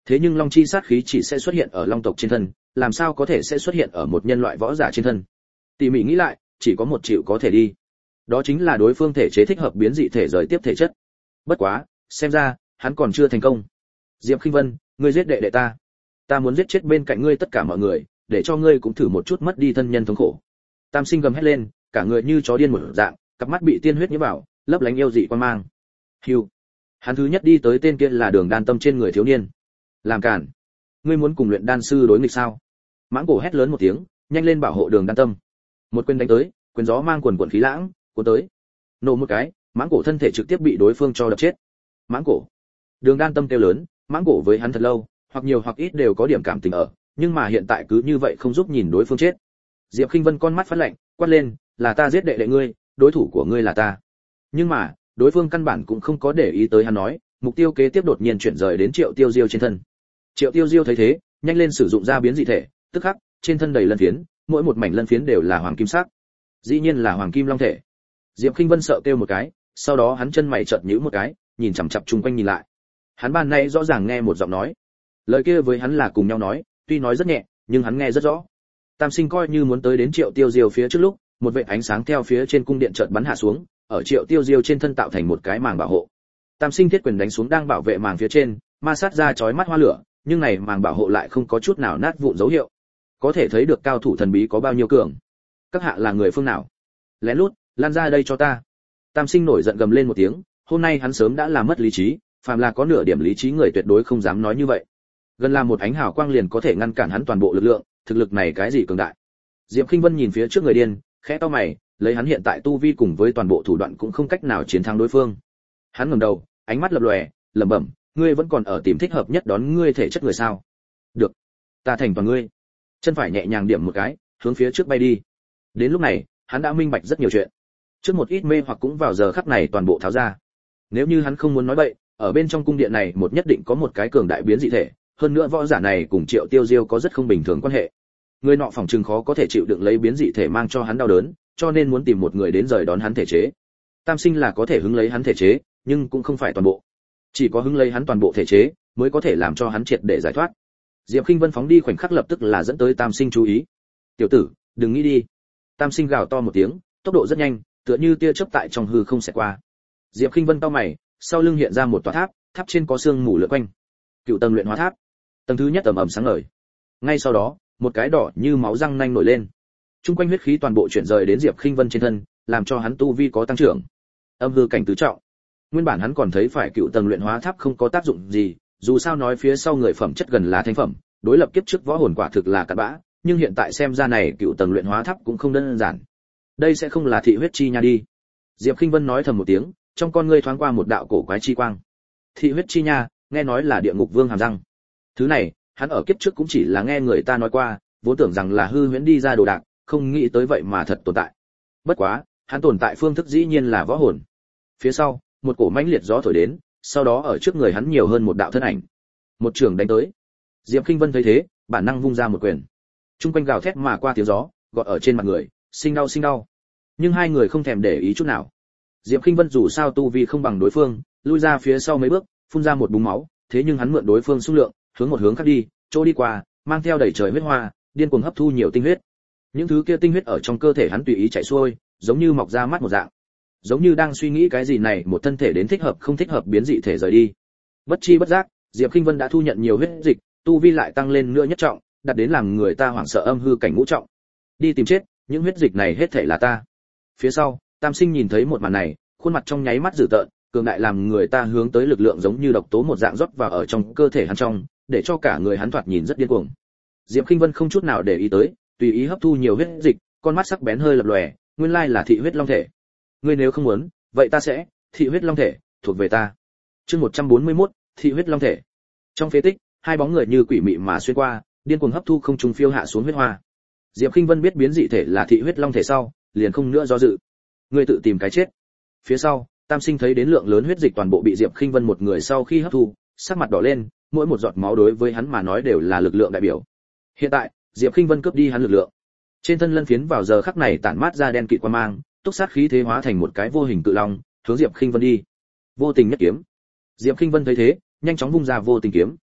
Thế nhưng long chi sát khí chỉ sẽ xuất hiện ở long tộc trên thân, làm sao có thể sẽ xuất hiện ở một nhân loại võ giả trên thân? Tỉ mỉ nghĩ lại, chỉ có một chịu có thể đi. Đó chính là đối phương thể chế thích hợp biến dị thể rời tiếp thể chất. Bất quá, xem ra hắn còn chưa thành công. Diệp Khinh Vân, ngươi giết đệ đệ ta muốn giết chết bên cạnh ngươi tất cả mọi người, để cho ngươi cũng thử một chút mất đi thân nhân thống khổ. Tam Sinh gầm hét lên, cả người như chó điên một dạng, cặp mắt bị tiên huyết nhiễm vào, lấp lánh yêu dị quan mang. Hưu. Hắn thứ nhất đi tới tên kia là Đường Đan Tâm trên người thiếu niên. Làm cản. Ngươi muốn cùng luyện đan sư đối nghịch sao? Mãng Cổ hét lớn một tiếng, nhanh lên bảo hộ Đường Đan Tâm. Một quyền đánh tới, quyền gió mang quần quần khí lãng, cuốn tới. Nổ một cái, Mãng Cổ thân thể trực tiếp bị đối phương cho đập chết. Mãng Cổ. Đường Đan Tâm kêu lớn, Mãng Cổ với hắn thật lâu, hoặc nhiều hoặc ít đều có điểm cảm tình ở, nhưng mà hiện tại cứ như vậy không giúp nhìn đối phương chết. Diệp Khinh Vân con mắt phát lạnh, quát lên, là ta giết đệ đệ ngươi, đối thủ của ngươi là ta. Nhưng mà, đối phương căn bản cũng không có để ý tới hắn nói, mục tiêu kế tiếp đột nhiên chuyển rời đến Triệu Tiêu Diêu trên thân. Triệu Tiêu Diêu thấy thế, nhanh lên sử dụng ra biến dị thể, tức khắc, trên thân đầy lân phiến, mỗi một mảnh lân phiến đều là hoàng kim sắc. Dĩ nhiên là hoàng kim long thể. Diệp Khinh Vân sợ kêu một cái, sau đó hắn chân mày chợt nhíu một cái, nhìn chằm chằm chung quanh nhìn lại. Hắn ban nay rõ ràng nghe một giọng nói. Lời kia với hắn là cùng nhau nói, tuy nói rất nhẹ, nhưng hắn nghe rất rõ. Tam Sinh coi như muốn tới đến Triệu Tiêu Diêu phía trước lúc, một vệt ánh sáng theo phía trên cung điện chợt bắn hạ xuống, ở Triệu Tiêu Diêu trên thân tạo thành một cái màng bảo hộ. Tam Sinh thiết quyền đánh xuống đang bảo vệ màng phía trên, ma sát ra chói mắt hoa lửa, nhưng này màng bảo hộ lại không có chút nào nát vụn dấu hiệu. Có thể thấy được cao thủ thần bí có bao nhiêu cường. Các hạ là người phương nào? Lén lút, lan ra đây cho ta. Tam Sinh nổi giận gầm lên một tiếng, hôm nay hắn sớm đã làm mất lý trí, phàm là có nửa điểm lý trí người tuyệt đối không dám nói như vậy. Gần là một ánh hào quang liền có thể ngăn cản hắn toàn bộ lực lượng, thực lực này cái gì cường đại. Diệp Khinh Vân nhìn phía trước người điên, khẽ cau mày, lấy hắn hiện tại tu vi cùng với toàn bộ thủ đoạn cũng không cách nào chiến thắng đối phương. Hắn ngẩng đầu, ánh mắt lập lòe, lẩm bẩm, ngươi vẫn còn ở tìm thích hợp nhất đón ngươi thể chất người sao? Được, ta thành toàn ngươi. Chân phải nhẹ nhàng điểm một cái, hướng phía trước bay đi. Đến lúc này, hắn đã minh bạch rất nhiều chuyện. Trước một ít mê hoặc cũng vào giờ khắc này toàn bộ tháo ra. Nếu như hắn không muốn nói bậy, ở bên trong cung điện này một nhất định có một cái cường đại biến dị thể, hơn nữa võ giả này cùng Triệu Tiêu Diêu có rất không bình thường quan hệ. Người nọ phòng trừng khó có thể chịu đựng lấy biến dị thể mang cho hắn đau đớn, cho nên muốn tìm một người đến rời đón hắn thể chế. Tam Sinh là có thể hứng lấy hắn thể chế, nhưng cũng không phải toàn bộ. Chỉ có hứng lấy hắn toàn bộ thể chế, mới có thể làm cho hắn triệt để giải thoát. Diệp Khinh Vân phóng đi khoảnh khắc lập tức là dẫn tới Tam Sinh chú ý. "Tiểu tử, đừng nghĩ đi." Tam Sinh gào to một tiếng, tốc độ rất nhanh, tựa như tia chớp tại trong hư không xẹt qua. Diệp Khinh Vân cau mày, sau lưng hiện ra một tòa tháp, tháp trên có sương mù lượn quanh. Cựu tầng luyện hóa tháp. Tầng thứ nhất ầm ầm sáng ngời. Ngay sau đó, một cái đỏ như máu răng nanh nổi lên. Trung quanh huyết khí toàn bộ chuyển rời đến Diệp Khinh Vân trên thân, làm cho hắn tu vi có tăng trưởng. Âm hư cảnh tứ trọng. Nguyên bản hắn còn thấy phải cựu tầng luyện hóa tháp không có tác dụng gì, dù sao nói phía sau người phẩm chất gần là thánh phẩm, đối lập kiếp trước võ hồn quả thực là cặn bã, nhưng hiện tại xem ra này cựu tầng luyện hóa tháp cũng không đơn giản. Đây sẽ không là thị huyết chi nha đi. Diệp Khinh Vân nói thầm một tiếng, trong con ngươi thoáng qua một đạo cổ quái chi quang. Thị huyết chi nha, nghe nói là địa ngục vương hàm răng. Thứ này, hắn ở kiếp trước cũng chỉ là nghe người ta nói qua, vốn tưởng rằng là hư huyễn đi ra đồ đạc, không nghĩ tới vậy mà thật tồn tại. Bất quá, hắn tồn tại phương thức dĩ nhiên là võ hồn. Phía sau, một cổ mãnh liệt gió thổi đến, sau đó ở trước người hắn nhiều hơn một đạo thân ảnh. Một trường đánh tới. Diệp Khinh Vân thấy thế, bản năng vung ra một quyền. Trung quanh gào thét mà qua tiếng gió, gọt ở trên mặt người, sinh đau. Nhưng hai người không thèm để ý chút nào. Diệp Khinh Vân dù sao tu vi không bằng đối phương, lui ra phía sau mấy bước, phun ra một búng máu, thế nhưng hắn mượn đối phương xung lượng, hướng một hướng khác đi, chỗ đi qua, mang theo đầy trời huyết hoa, điên cuồng hấp thu nhiều tinh huyết. Những thứ kia tinh huyết ở trong cơ thể hắn tùy ý chảy xuôi, giống như mọc ra mắt một dạng. Giống như đang suy nghĩ cái gì này, một thân thể đến thích hợp không thích hợp biến dị thể rời đi. Bất chi bất giác, Diệp Khinh Vân đã thu nhận nhiều huyết dịch, tu vi lại tăng lên nữa nhất trọng, đạt đến làm người ta hoảng sợ âm hư cảnh ngũ trọng. Đi tìm chết, những huyết dịch này hết thảy là ta. Phía sau, Tam Sinh nhìn thấy một màn này, khuôn mặt trong nháy mắt dữ tợn, cường đại làm người ta hướng tới lực lượng giống như độc tố một dạng rót vào ở trong cơ thể hắn trong, để cho cả người hắn thoạt nhìn rất điên cuồng. Diệp Khinh Vân không chút nào để ý tới, tùy ý hấp thu nhiều huyết dịch, con mắt sắc bén hơi lập lòe, nguyên lai là thị huyết long thể. Ngươi nếu không muốn, vậy ta sẽ, thị huyết long thể, thuộc về ta. Chương 141, thị huyết long thể. Trong phế tích, hai bóng người như quỷ mị mà xuyên qua, điên cuồng hấp thu không trung phiêu hạ xuống huyết hoa. Diệp Khinh Vân biết biến dị thể là thị huyết long thể sau, liền không nữa do dự. Ngươi tự tìm cái chết. Phía sau, Tam Sinh thấy đến lượng lớn huyết dịch toàn bộ bị Diệp Khinh Vân một người sau khi hấp thu, sắc mặt đỏ lên, mỗi một giọt máu đối với hắn mà nói đều là lực lượng đại biểu. Hiện tại, Diệp Khinh Vân cướp đi hắn lực lượng. Trên thân lân phiến vào giờ khắc này tản mát ra đen kịt quang mang, túc sát khí thế hóa thành một cái vô hình cự long, hướng Diệp Khinh Vân đi. Vô tình nhất kiếm. Diệp Khinh Vân thấy thế, nhanh chóng vung ra vô tình kiếm.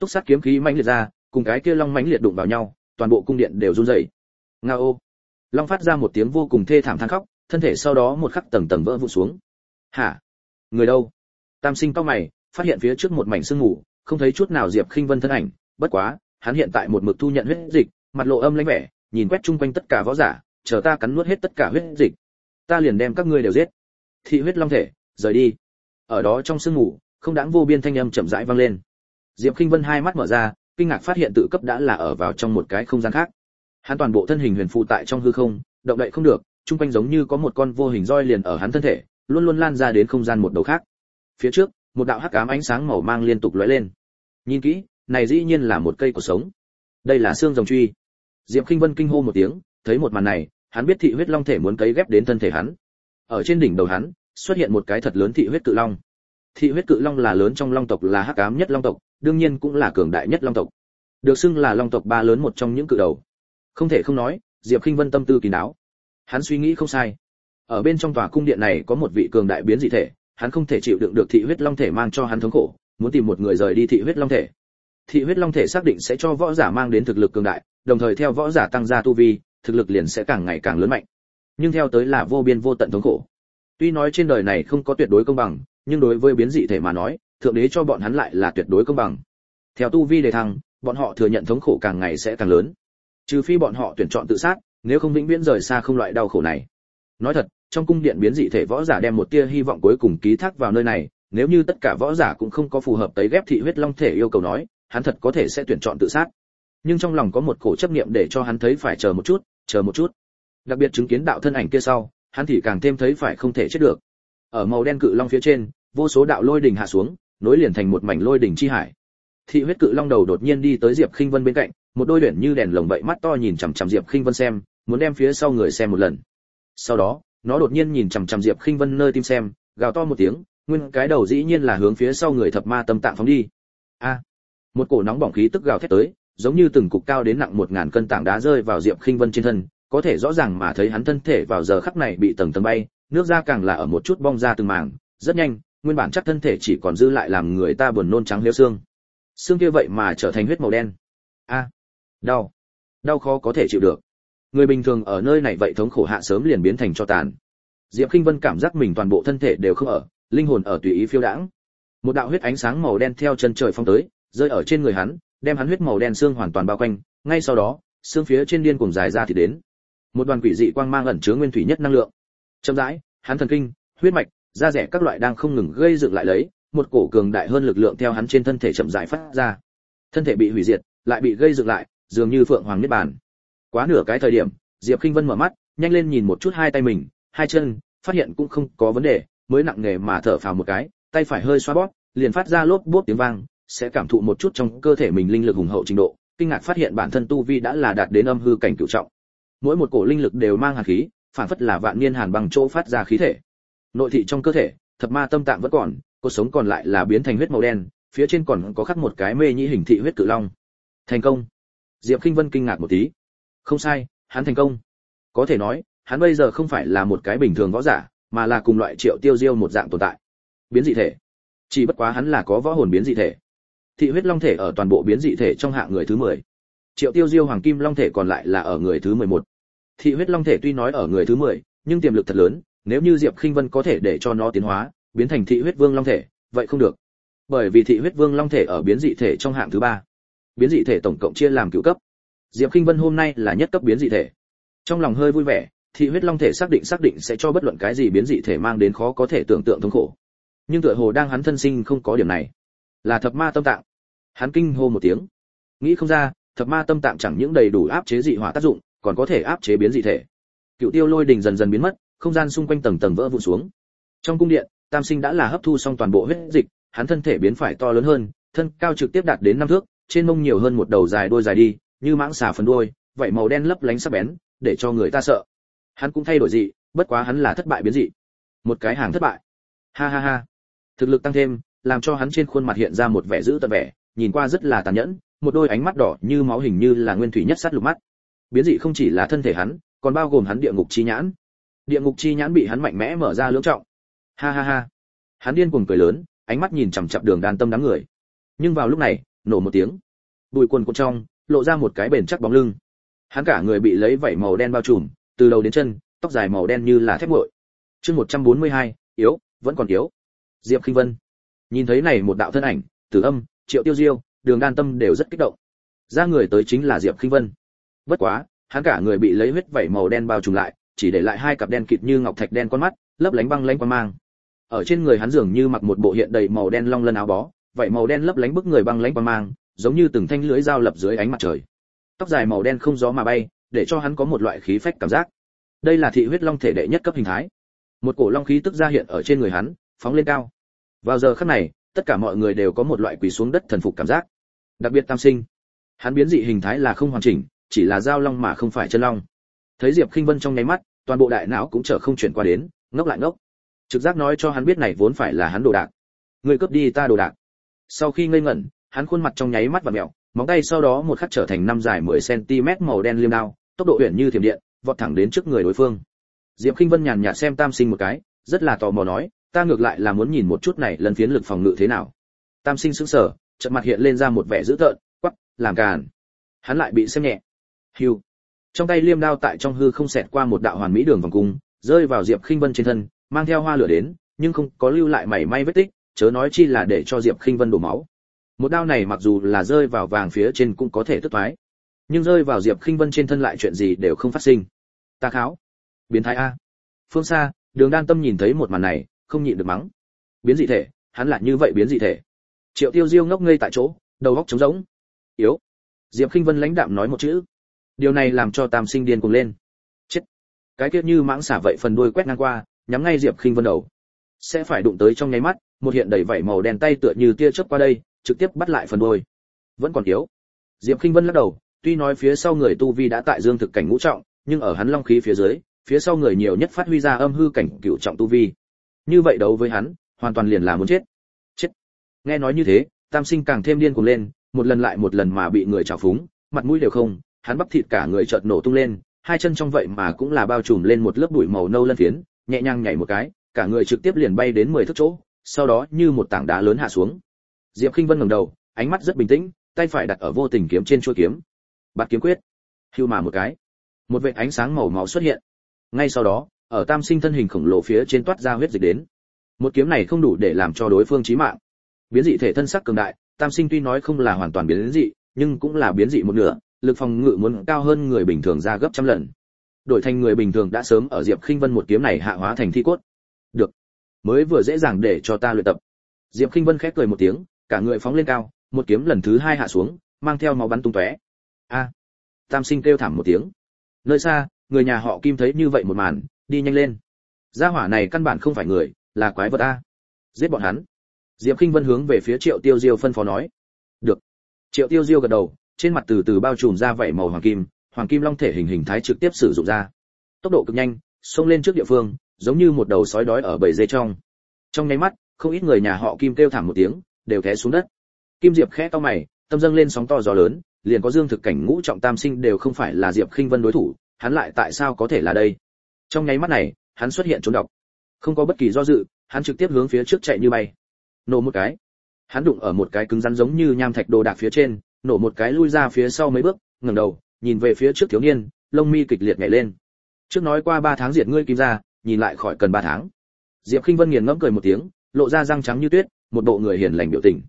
Túc sát kiếm khí mãnh liệt ra, cùng cái kia long mãnh liệt đụng vào nhau, toàn bộ cung điện đều run rẩy. Ngao! Long phát ra một tiếng vô cùng thê thảm than khóc, thân thể sau đó một khắc tầng tầng vỡ vụn xuống. Hả? Người đâu? Tam Sinh cau mày, phát hiện phía trước một mảnh sương mù, không thấy chút nào Diệp Khinh Vân thân ảnh, bất quá, hắn hiện tại một mực thu nhận huyết dịch, mặt lộ âm lãnh vẻ, nhìn quét chung quanh tất cả võ giả, chờ ta cắn nuốt hết tất cả huyết dịch, ta liền đem các ngươi đều giết. Thị huyết long thể, rời đi. Ở đó trong sương mù, không đáng vô biên thanh âm chậm rãi vang lên. Diệp Khinh Vân hai mắt mở ra, kinh ngạc phát hiện tự cấp đã là ở vào trong một cái không gian khác. Hắn toàn bộ thân hình huyền phù tại trong hư không, động đậy không được, chung quanh giống như có một con vô hình roi liền ở hắn thân thể, luôn luôn lan ra đến không gian một đầu khác. Phía trước, một đạo hắc ám ánh sáng màu mang liên tục lóe lên. Nhìn kỹ, này dĩ nhiên là một cây cột sống. Đây là xương rồng truy. Diệp Khinh Vân kinh hô một tiếng, thấy một màn này, hắn biết thị huyết long thể muốn cấy ghép đến thân thể hắn. Ở trên đỉnh đầu hắn, xuất hiện một cái thật lớn thị huyết cự long. Thị huyết cự long là lớn trong long tộc, là hắc ám nhất long tộc, đương nhiên cũng là cường đại nhất long tộc. Được xưng là long tộc ba lớn một trong những cự đầu. Không thể không nói, Diệp Khinh Vân tâm tư kín đáo. Hắn suy nghĩ không sai. Ở bên trong tòa cung điện này có một vị cường đại biến dị thể, hắn không thể chịu đựng được thị huyết long thể mang cho hắn thống khổ, muốn tìm một người rời đi thị huyết long thể. Thị huyết long thể xác định sẽ cho võ giả mang đến thực lực cường đại, đồng thời theo võ giả tăng gia tu vi, thực lực liền sẽ càng ngày càng lớn mạnh. Nhưng theo tới là vô biên vô tận thống khổ. Tuy nói trên đời này không có tuyệt đối công bằng, nhưng đối với biến dị thể mà nói, thượng đế cho bọn hắn lại là tuyệt đối công bằng. Theo tu vi đề thăng, bọn họ thừa nhận thống khổ càng ngày sẽ càng lớn. Trừ phi bọn họ tuyển chọn tự sát, nếu không vĩnh viễn rời xa không loại đau khổ này. Nói thật, trong cung điện biến dị thể võ giả đem một tia hy vọng cuối cùng ký thác vào nơi này, nếu như tất cả võ giả cũng không có phù hợp tấy ghép thị huyết long thể yêu cầu nói, hắn thật có thể sẽ tuyển chọn tự sát. Nhưng trong lòng có một cổ chấp niệm để cho hắn thấy phải chờ một chút. Đặc biệt chứng kiến đạo thân ảnh kia sau, hắn thì càng thêm thấy phải không thể chết được. Ở màu đen cự long phía trên, vô số đạo lôi đỉnh hạ xuống, nối liền thành một mảnh lôi đỉnh chi hải. Thị huyết cự long đầu đột nhiên đi tới Diệp Khinh Vân bên cạnh, một đôi luyện như đèn lồng vậy mắt to nhìn chằm chằm Diệp Khinh Vân xem, muốn đem phía sau người xem một lần. Sau đó, nó đột nhiên nhìn chằm chằm Diệp Khinh Vân nơi tim xem, gào to một tiếng, nguyên cái đầu dĩ nhiên là hướng phía sau người thập ma tâm tạng phóng đi. A! Một cổ nóng bỏng khí tức gào thét tới, giống như từng cục cao đến nặng 1000 cân tảng đá rơi vào Diệp Khinh Vân trên thân, có thể rõ ràng mà thấy hắn thân thể vào giờ khắc này bị tầng tầng bay, nước da càng là ở một chút bong ra từng mảng, rất nhanh, nguyên bản chắc thân thể chỉ còn dư lại làm người ta buồn nôn trắng liêu xương. Xương kia vậy mà trở thành huyết màu đen. A! Đau khó có thể chịu được. Người bình thường ở nơi này vậy thống khổ hạ sớm liền biến thành tro tàn. Diệp Khinh Vân cảm giác mình toàn bộ thân thể đều không ở, linh hồn ở tùy ý phiêu đãng. Một đạo huyết ánh sáng màu đen theo chân trời phong tới, rơi ở trên người hắn, đem hắn huyết màu đen xương hoàn toàn bao quanh, ngay sau đó, xương phía trên điên cuồng dài ra thì đến. Một đoàn quỷ dị quang mang ẩn chứa nguyên thủy nhất năng lượng. Chậm rãi, hắn thần kinh, huyết mạch, da rẻ các loại đang không ngừng gây dựng lại lấy, một cổ cường đại hơn lực lượng theo hắn trên thân thể chậm rãi phát ra. Thân thể bị hủy diệt, lại bị gây dựng lại, dường như phượng hoàng niết bàn. Quá nửa cái thời điểm, Diệp Khinh Vân mở mắt, nhanh lên nhìn một chút hai tay mình, hai chân, phát hiện cũng không có vấn đề, mới nặng nề mà thở phào một cái, tay phải hơi xoa bóp, liền phát ra lốp bốp tiếng vang, sẽ cảm thụ một chút trong cơ thể mình linh lực hùng hậu trình độ, kinh ngạc phát hiện bản thân tu vi đã là đạt đến âm hư cảnh cửu trọng. Mỗi một cổ linh lực đều mang hàn khí, phản phất là vạn niên hàn băng chỗ phát ra khí thể. Nội thị trong cơ thể, thập ma tâm tạng vẫn còn, cột sống còn lại là biến thành huyết màu đen, phía trên còn có khắc một cái mê nhĩ hình thị huyết cự long. Thành công. Diệp Khinh Vân kinh ngạc một tí. Không sai, hắn thành công. Có thể nói, hắn bây giờ không phải là một cái bình thường võ giả, mà là cùng loại Triệu Tiêu Diêu một dạng tồn tại. Biến dị thể. Chỉ bất quá hắn là có võ hồn biến dị thể. Thị huyết long thể ở toàn bộ biến dị thể trong hạng người thứ 10. Triệu Tiêu Diêu hoàng kim long thể còn lại là ở người thứ 11. Thị huyết long thể tuy nói ở người thứ 10, nhưng tiềm lực thật lớn, nếu như Diệp Khinh Vân có thể để cho nó tiến hóa, biến thành thị huyết vương long thể, vậy không được. Bởi vì thị huyết vương long thể ở biến dị thể trong hạng thứ 3. Biến dị thể tổng cộng chia làm cửu cấp. Diệp Khinh Vân hôm nay là nhất cấp biến dị thể. Trong lòng hơi vui vẻ, thị huyết long thể xác định sẽ cho bất luận cái gì biến dị thể mang đến khó có thể tưởng tượng thống khổ. Nhưng tựa hồ đang hắn thân sinh không có điểm này. Là thập ma tâm tạng. Hắn kinh hô một tiếng. Nghĩ không ra, thập ma tâm tạng chẳng những đầy đủ áp chế dị hỏa tác dụng, còn có thể áp chế biến dị thể. Cựu Tiêu Lôi Đình dần dần biến mất, không gian xung quanh tầng tầng vỡ vụn xuống. Trong cung điện, Tam Sinh đã là hấp thu xong toàn bộ huyết dịch, hắn thân thể biến phải to lớn hơn, thân cao trực tiếp đạt đến 5 thước, trên mông nhiều hơn một đầu dài đuôi dài đi, như mãng xà phần đuôi, vậy màu đen lấp lánh sắc bén, để cho người ta sợ. Hắn cũng thay đổi dị, bất quá hắn là thất bại biến dị. Một cái hàng thất bại. Ha ha ha. Thực lực tăng thêm, làm cho hắn trên khuôn mặt hiện ra một vẻ dữ tợn vẻ, nhìn qua rất là tàn nhẫn, một đôi ánh mắt đỏ như máu hình như là nguyên thủy nhất sắt lục mắt. Biến dị không chỉ là thân thể hắn, còn bao gồm hắn địa ngục chi nhãn. Địa ngục chi nhãn bị hắn mạnh mẽ mở ra lưỡng trọng. Ha ha ha. Hắn điên cuồng cười lớn, ánh mắt nhìn chằm chằm Đường Đan Tâm đám người. Nhưng vào lúc này, nổ một tiếng. Bụi quần cuộn trong, lộ ra một cái bền chắc bóng lưng. Hắn cả người bị lấy vảy màu đen bao trùm, từ đầu đến chân, tóc dài màu đen như là thép nguội. Chương 142, yếu, vẫn còn yếu. Diệp Khinh Vân. Nhìn thấy này một đạo thân ảnh, Tử Âm, Triệu Tiêu Diêu, Đường Đan Tâm đều rất kích động. Ra người tới chính là Diệp Khinh Vân. Bất quá, hắn cả người bị lấy huyết vảy màu đen bao trùm lại, chỉ để lại hai cặp đen kịt như ngọc thạch đen con mắt, lấp lánh băng lánh quang mang. Ở trên người hắn dường như mặc một bộ hiện đầy màu đen long lân áo bó, vảy màu đen lấp lánh bức người băng lánh quang mang, giống như từng thanh lưỡi dao lập dưới ánh mặt trời. Tóc dài màu đen không gió mà bay, để cho hắn có một loại khí phách cảm giác. Đây là thị huyết long thể đệ nhất cấp hình thái. Một cổ long khí tức ra hiện ở trên người hắn, phóng lên cao. Vào giờ khắc này, tất cả mọi người đều có một loại quỳ xuống đất thần phục cảm giác. Đặc biệt Tam Sinh, hắn biến dị hình thái là không hoàn chỉnh, chỉ là giao long mà không phải chân long. Thấy Diệp Khinh Vân trong nháy mắt, toàn bộ đại não cũng trở không chuyển qua đến, ngốc lại ngốc. Trực giác nói cho hắn biết này vốn phải là hắn đồ đạc. Người cướp đi ta đồ đạc. Sau khi ngây ngẩn, hắn khuôn mặt trong nháy mắt và mèo, móng tay sau đó một khắc trở thành năm dài 10 cm màu đen liêm đao, tốc độ uyển như thiểm điện, vọt thẳng đến trước người đối phương. Diệp Khinh Vân nhàn nhạt xem Tam Sinh một cái, rất là tò mò nói, ta ngược lại là muốn nhìn một chút này lần phiến lực phòng ngự thế nào. Tam Sinh sững sờ, chợt mặt hiện lên ra một vẻ dữ tợn, quắc, làm càn. Hắn lại bị xem nhẹ. Hưu. Trong tay liêm đao tại trong hư không xẹt qua một đạo hoàn mỹ đường vòng cung, rơi vào Diệp Khinh Vân trên thân, mang theo hoa lửa đến, nhưng không có lưu lại mảy may vết tích, chớ nói chi là để cho Diệp Khinh Vân đổ máu. Một đao này mặc dù là rơi vào vàng phía trên cũng có thể tức thoái, nhưng rơi vào Diệp Khinh Vân trên thân lại chuyện gì đều không phát sinh. Ta kháo, biến thái a. Phương xa, Đường Đan Tâm nhìn thấy một màn này, không nhịn được mắng. Biến dị thể, hắn lại như vậy biến dị thể. Triệu Tiêu Diêu ngốc ngây tại chỗ, đầu óc trống rỗng. Yếu. Diệp Khinh Vân lãnh đạm nói một chữ. Điều này làm cho Tam Sinh điên cuồng lên. Chết. Cái kia như mãng xả vậy phần đuôi quét ngang qua, nhắm ngay Diệp Khinh Vân đầu. Sẽ phải đụng tới trong nháy mắt, một hiện đầy vảy màu đen tay tựa như tia chớp qua đây, trực tiếp bắt lại phần đuôi. Vẫn còn yếu. Diệp Khinh Vân lắc đầu, tuy nói phía sau người tu vi đã tại dương thực cảnh ngũ trọng, nhưng ở hắn long khí phía dưới, phía sau người nhiều nhất phát huy ra âm hư cảnh cửu trọng tu vi. Như vậy đấu với hắn, hoàn toàn liền là muốn chết. Chết. Nghe nói như thế, Tam Sinh càng thêm điên cuồng lên, một lần lại một lần mà bị người trào phúng, mặt mũi đều không, hắn bắp thịt cả người chợt nổ tung lên, hai chân trong vậy mà cũng là bao trùm lên một lớp bụi màu nâu lân phiến, nhẹ nhàng nhảy một cái, cả người trực tiếp liền bay đến 10 thước chỗ, sau đó như một tảng đá lớn hạ xuống. Diệp Khinh Vân ngẩng đầu, ánh mắt rất bình tĩnh, tay phải đặt ở vô tình kiếm trên chuôi kiếm. Bạt kiếm quyết. Hưu mà một cái, một vệt ánh sáng màu máu xuất hiện. Ngay sau đó, ở Tam Sinh thân hình khổng lồ phía trên toát ra huyết dịch đến. Một kiếm này không đủ để làm cho đối phương chí mạng. Biến dị thể thân sắc cường đại, Tam Sinh tuy nói không là hoàn toàn biến dị, nhưng cũng là biến dị một nửa, lực phòng ngự muốn cao hơn người bình thường ra gấp trăm lần. Đổi thành người bình thường đã sớm ở Diệp Khinh Vân một kiếm này hạ hóa thành thi cốt. Được, mới vừa dễ dàng để cho ta luyện tập. Diệp Khinh Vân khẽ cười một tiếng, cả người phóng lên cao, một kiếm lần thứ hai hạ xuống, mang theo máu bắn tung tóe. A! Tam Sinh kêu thảm một tiếng. Nơi xa, người nhà họ Kim thấy như vậy một màn, đi nhanh lên. Gia hỏa này căn bản không phải người, là quái vật a. Giết bọn hắn. Diệp Khinh Vân hướng về phía Triệu Tiêu Diêu phân phó nói. Được. Triệu Tiêu Diêu gật đầu, trên mặt từ từ bao trùm ra vảy màu hoàng kim long thể hình thái trực tiếp sử dụng ra. Tốc độ cực nhanh, xông lên trước địa phương, giống như một đầu sói đói ở bầy dê trong. Trong nháy mắt, không ít người nhà họ Kim kêu thảm một tiếng, đều té xuống đất. Kim Diệp khẽ cau mày, tâm dâng lên sóng to gió lớn, liền có dương thực cảnh ngũ trọng Tam Sinh đều không phải là Diệp Khinh Vân đối thủ, hắn lại tại sao có thể là đây? Trong nháy mắt này, hắn xuất hiện trốn độc. Không có bất kỳ do dự, hắn trực tiếp hướng phía trước chạy như bay. Nổ một cái, hắn đụng ở một cái cứng rắn giống như nham thạch đồ đạc phía trên, nổ một cái lui ra phía sau mấy bước, ngẩng đầu, nhìn về phía trước thiếu niên, lông mi kịch liệt nhảy lên. Trước nói qua 3 tháng diệt ngươi Kim gia, nhìn lại khỏi cần 3 tháng. Diệp Khinh Vân nghiền ngẫm cười một tiếng, lộ ra răng trắng như tuyết, một bộ người hiền lành biểu tình.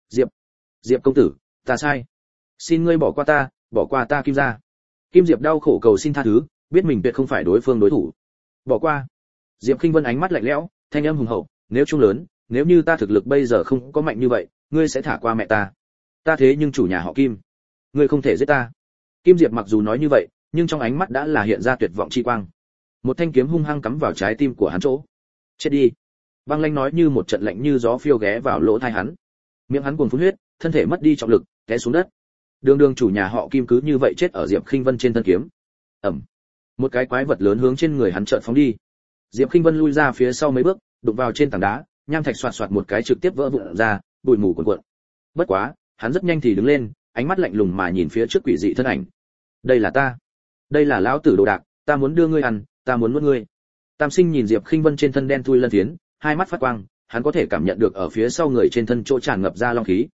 Diệp công tử, ta sai. Xin ngươi bỏ qua ta Kim gia. Kim Diệp đau khổ cầu xin tha thứ, biết mình tuyệt không phải đối phương đối thủ. Bỏ qua. Diệp Khinh Vân ánh mắt lạnh lẽo, thanh âm hùng hậu, nếu trung lớn, nếu như ta thực lực bây giờ không có mạnh như vậy, ngươi sẽ thả qua mẹ ta. Ta thế nhưng chủ nhà họ Kim, ngươi không thể giết ta. Kim Diệp mặc dù nói như vậy, nhưng trong ánh mắt đã là hiện ra tuyệt vọng chi quang. Một thanh kiếm hung hăng cắm vào trái tim của hắn chỗ. Chết đi. Băng Lanh nói như một trận lạnh như gió phiêu ghé vào lỗ tai hắn. Miệng hắn cuồn phun huyết, thân thể mất đi trọng lực, té xuống đất. Đường chủ nhà họ Kim cứ như vậy chết ở Diệp Khinh Vân trên thân kiếm. Ầm. Một cái quái vật lớn hướng trên người hắn chợt phóng đi. Diệp Khinh Vân lui ra phía sau mấy bước, đụng vào trên tảng đá, nham thạch xoạt xoạt một cái trực tiếp vỡ vụn ra, bụi mù cuồn cuộn. Bất quá, hắn rất nhanh thì đứng lên, ánh mắt lạnh lùng mà nhìn phía trước quỷ dị thân ảnh. Đây là ta, đây là lão tử đồ đạc, ta muốn đưa ngươi ăn, ta muốn nuốt ngươi. Tam Sinh nhìn Diệp Khinh Vân trên thân đen thui lân phiến, hai mắt phát quang, hắn có thể cảm nhận được ở phía sau người trên thân chỗ tràn ngập ra long khí.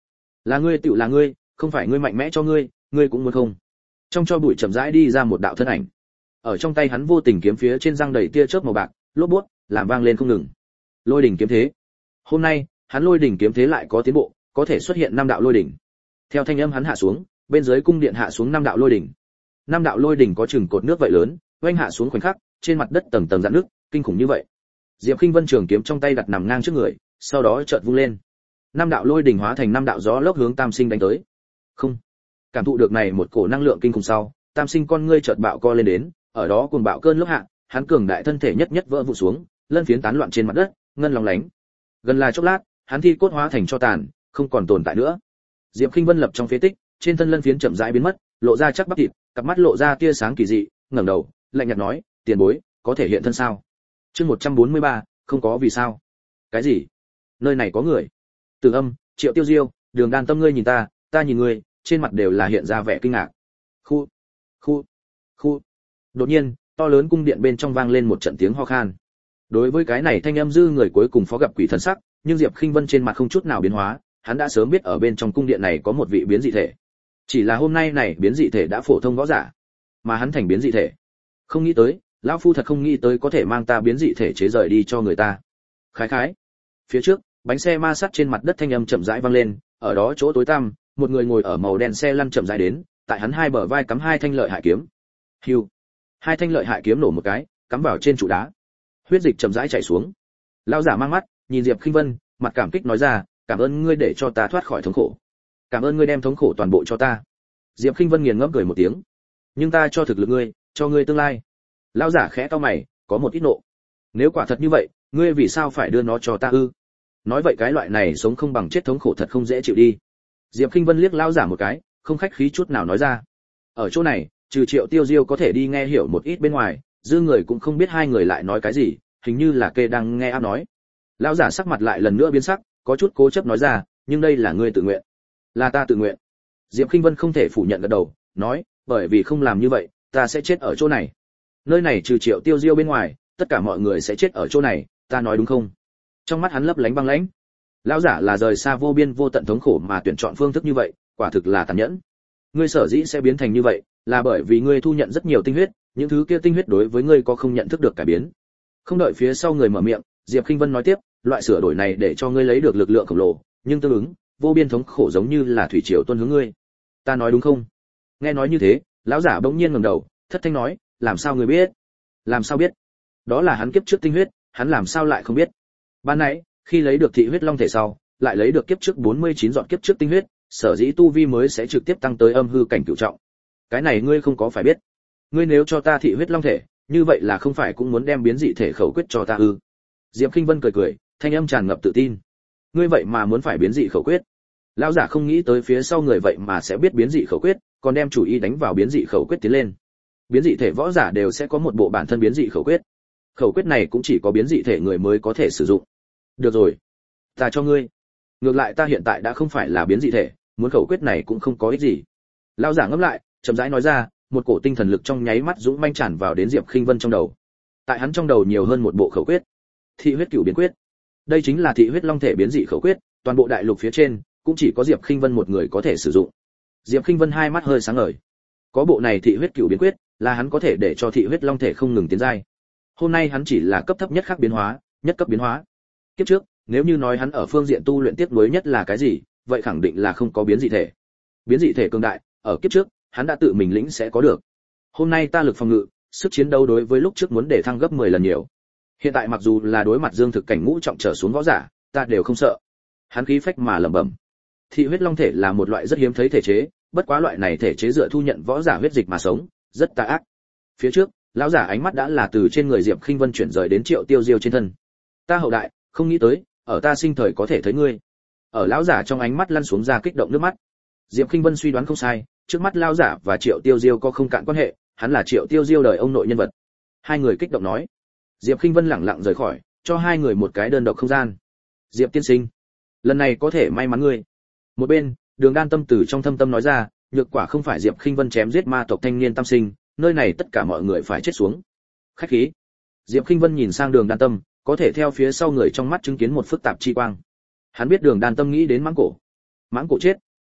Là ngươi tựu là ngươi, không phải ngươi mạnh mẽ cho ngươi, ngươi cũng muốn không. Trong cho bụi chậm rãi đi ra một đạo thân ảnh. Ở trong tay hắn vô tình kiếm phía trên răng đầy tia chớp màu bạc, lốp bút, làm vang lên không ngừng. Lôi đỉnh kiếm thế. Hôm nay, hắn lôi đỉnh kiếm thế lại có tiến bộ, có thể xuất hiện 5 đạo lôi đỉnh. Theo thanh âm hắn hạ xuống, bên dưới cung điện hạ xuống 5 đạo lôi đỉnh. 5 đạo lôi đỉnh có chừng cột nước vậy lớn, oanh hạ xuống khoảnh khắc, trên mặt đất tầng tầng rạn nước, kinh khủng như vậy. Diệp Khinh Vân trường kiếm trong tay đặt nằm ngang trước người, sau đó chợt vung lên. 5 đạo lôi đỉnh hóa thành 5 đạo gió lốc hướng Tam Sinh đánh tới. Không. Cảm thụ được này một cổ năng lượng kinh khủng sau, Tam Sinh con ngươi chợt bạo co lên đến, ở đó cuồng bạo cơn lốc hạ, hắn cường đại thân thể nhất nhất vỡ vụn xuống, lân phiến tán loạn trên mặt đất, ngân lóng lánh. Gần là chốc lát, hắn thi cốt hóa thành tro tàn, không còn tồn tại nữa. Diệp Khinh Vân lập trong phế tích, trên thân lân phiến chậm rãi biến mất, lộ ra chắc bắp thịt, cặp mắt lộ ra tia sáng kỳ dị, ngẩng đầu, lạnh nhạt nói, "Tiền bối, có thể hiện thân sao?" Chương 143, không có vì sao? Cái gì? Nơi này có người? Từ Âm, Triệu Tiêu Diêu, Đường Đan Tâm ngươi nhìn ta, ta nhìn ngươi, trên mặt đều là hiện ra vẻ kinh ngạc. Khu, khu, khu. Đột nhiên, to lớn cung điện bên trong vang lên một trận tiếng ho khan. Đối với cái này thanh âm dư người cuối cùng phó gặp quỷ thần sắc, nhưng Diệp Khinh Vân trên mặt không chút nào biến hóa, hắn đã sớm biết ở bên trong cung điện này có một vị biến dị thể. Chỉ là hôm nay này biến dị thể đã phổ thông võ giả, mà hắn thành biến dị thể. Không nghĩ tới, lão phu thật không nghĩ tới có thể mang ta biến dị thể chế rời đi cho người ta. Khái khái. Phía trước, bánh xe ma sát trên mặt đất thanh âm chậm rãi vang lên, ở đó chỗ tối tăm, một người ngồi ở màu đen xe lăn chậm rãi đến, tại hắn hai bờ vai cắm 2 thanh lợi hại kiếm. Hưu. 2 thanh lợi hại kiếm nổ một cái, cắm vào trên trụ đá. Huyết dịch chậm rãi chảy xuống. Lão giả mang mắt, nhìn Diệp Khinh Vân, mặt cảm kích nói ra, "Cảm ơn ngươi để cho ta thoát khỏi thống khổ. Cảm ơn ngươi đem thống khổ toàn bộ cho ta." Diệp Khinh Vân nghiền ngẫm cười một tiếng. "Nhưng ta cho thực lực ngươi, cho ngươi tương lai." Lão giả khẽ cau mày, có một ít nộ. "Nếu quả thật như vậy, ngươi vì sao phải đưa nó cho ta ư?" Nói vậy cái loại này sống không bằng chết thống khổ thật không dễ chịu đi. Diệp Khinh Vân liếc lão giả một cái, không khách khí chút nào nói ra. Ở chỗ này, trừ Triệu Tiêu Diêu có thể đi nghe hiểu một ít bên ngoài, dư người cũng không biết hai người lại nói cái gì, hình như là kê đang nghe áp nói. Lão giả sắc mặt lại lần nữa biến sắc, có chút cố chấp nói ra, "Nhưng đây là ngươi tự nguyện." "Là ta tự nguyện." Diệp Khinh Vân không thể phủ nhận gật đầu, nói, "Bởi vì không làm như vậy, ta sẽ chết ở chỗ này. Nơi này trừ Triệu Tiêu Diêu bên ngoài, tất cả mọi người sẽ chết ở chỗ này, ta nói đúng không?" Trong mắt hắn lấp lánh băng lãnh. Lão giả là rời xa vô biên vô tận thống khổ mà tuyển chọn phương thức như vậy, quả thực là tàn nhẫn. Ngươi sở dĩ sẽ biến thành như vậy, là bởi vì ngươi thu nhận rất nhiều tinh huyết, những thứ kia tinh huyết đối với ngươi có không nhận thức được cải biến. Không đợi phía sau người mở miệng, Diệp Khinh Vân nói tiếp, loại sửa đổi này để cho ngươi lấy được lực lượng khổng lồ, nhưng tương ứng, vô biên thống khổ giống như là thủy triều tuôn hướng ngươi. Ta nói đúng không? Nghe nói như thế, lão giả bỗng nhiên ngẩng đầu, thất thanh nói, làm sao ngươi biết? Làm sao biết? Đó là hắn kiếp trước tinh huyết, hắn làm sao lại không biết? Ban nãy, khi lấy được thị huyết long thể sau, lại lấy được kiếp trước 49 giọt kiếp trước tinh huyết, sở dĩ tu vi mới sẽ trực tiếp tăng tới âm hư cảnh cửu trọng. Cái này ngươi không có phải biết. Ngươi nếu cho ta thị huyết long thể, như vậy là không phải cũng muốn đem biến dị thể khẩu quyết cho ta ư? Diệp Khinh Vân cười cười, thanh âm tràn ngập tự tin. Ngươi vậy mà muốn phải biến dị khẩu quyết? Lão giả không nghĩ tới phía sau người vậy mà sẽ biết biến dị khẩu quyết, còn đem chủ ý đánh vào biến dị khẩu quyết tiến lên. Biến dị thể võ giả đều sẽ có một bộ bản thân biến dị khẩu quyết. Khẩu quyết này cũng chỉ có biến dị thể người mới có thể sử dụng. Được rồi, ta cho ngươi. Ngược lại ta hiện tại đã không phải là biến dị thể, muốn khẩu quyết này cũng không có ích gì. Lão giả ngẫm lại, chậm rãi nói ra, một cổ tinh thần lực trong nháy mắt dũng manh tràn vào đến Diệp Khinh Vân trong đầu. Tại hắn trong đầu nhiều hơn một bộ khẩu quyết. Thị huyết cửu biến quyết. Đây chính là thị huyết long thể biến dị khẩu quyết, toàn bộ đại lục phía trên cũng chỉ có Diệp Khinh Vân một người có thể sử dụng. Diệp Khinh Vân hai mắt hơi sáng ngời. Có bộ này thị huyết cửu biến quyết, là hắn có thể để cho thị huyết long thể không ngừng tiến giai. Hôm nay hắn chỉ là cấp thấp nhất khắc biến hóa, nhất cấp biến hóa. Kiếp trước, nếu như nói hắn ở phương diện tu luyện tiếp nối nhất là cái gì, vậy khẳng định là không có biến dị thể. Biến dị thể cường đại, ở kiếp trước, hắn đã tự mình lĩnh sẽ có được. Hôm nay ta lực phòng ngự, sức chiến đấu đối với lúc trước muốn để thăng gấp 10 lần nhiều. Hiện tại mặc dù là đối mặt dương thực cảnh ngũ trọng trở xuống võ giả, ta đều không sợ. Hắn khí phách mà lẩm bẩm. Thị huyết long thể là một loại rất hiếm thấy thể chế, bất quá loại này thể chế dựa thu nhận võ giả huyết dịch mà sống, rất tà ác. Phía trước, lão giả ánh mắt đã là từ trên người Diệp Khinh Vân chuyển rời đến Triệu Tiêu Diêu trên thân. Ta hậu đại, không nghĩ tới, ở ta sinh thời có thể thấy ngươi. Ở lão giả trong ánh mắt lăn xuống ra kích động nước mắt. Diệp Khinh Vân suy đoán không sai, trước mắt lão giả và Triệu Tiêu Diêu có không cạn quan hệ, hắn là Triệu Tiêu Diêu đời ông nội nhân vật. Hai người kích động nói. Diệp Khinh Vân lẳng lặng rời khỏi, cho hai người một cái đơn độc không gian. Diệp tiên sinh, lần này có thể may mắn ngươi. Một bên, Đường Đan Tâm từ trong thâm tâm nói ra, nhược quả không phải Diệp Khinh Vân chém giết ma tộc thanh niên Tam Sinh, nơi này tất cả mọi người phải chết xuống. Khách khí. Diệp Khinh Vân nhìn sang Đường Đan Tâm, có thể theo phía sau người trong mắt chứng kiến một phức tạp chi quang. Hắn biết Đường Đan Tâm nghĩ đến Mãng Cổ. Mãng Cổ chết,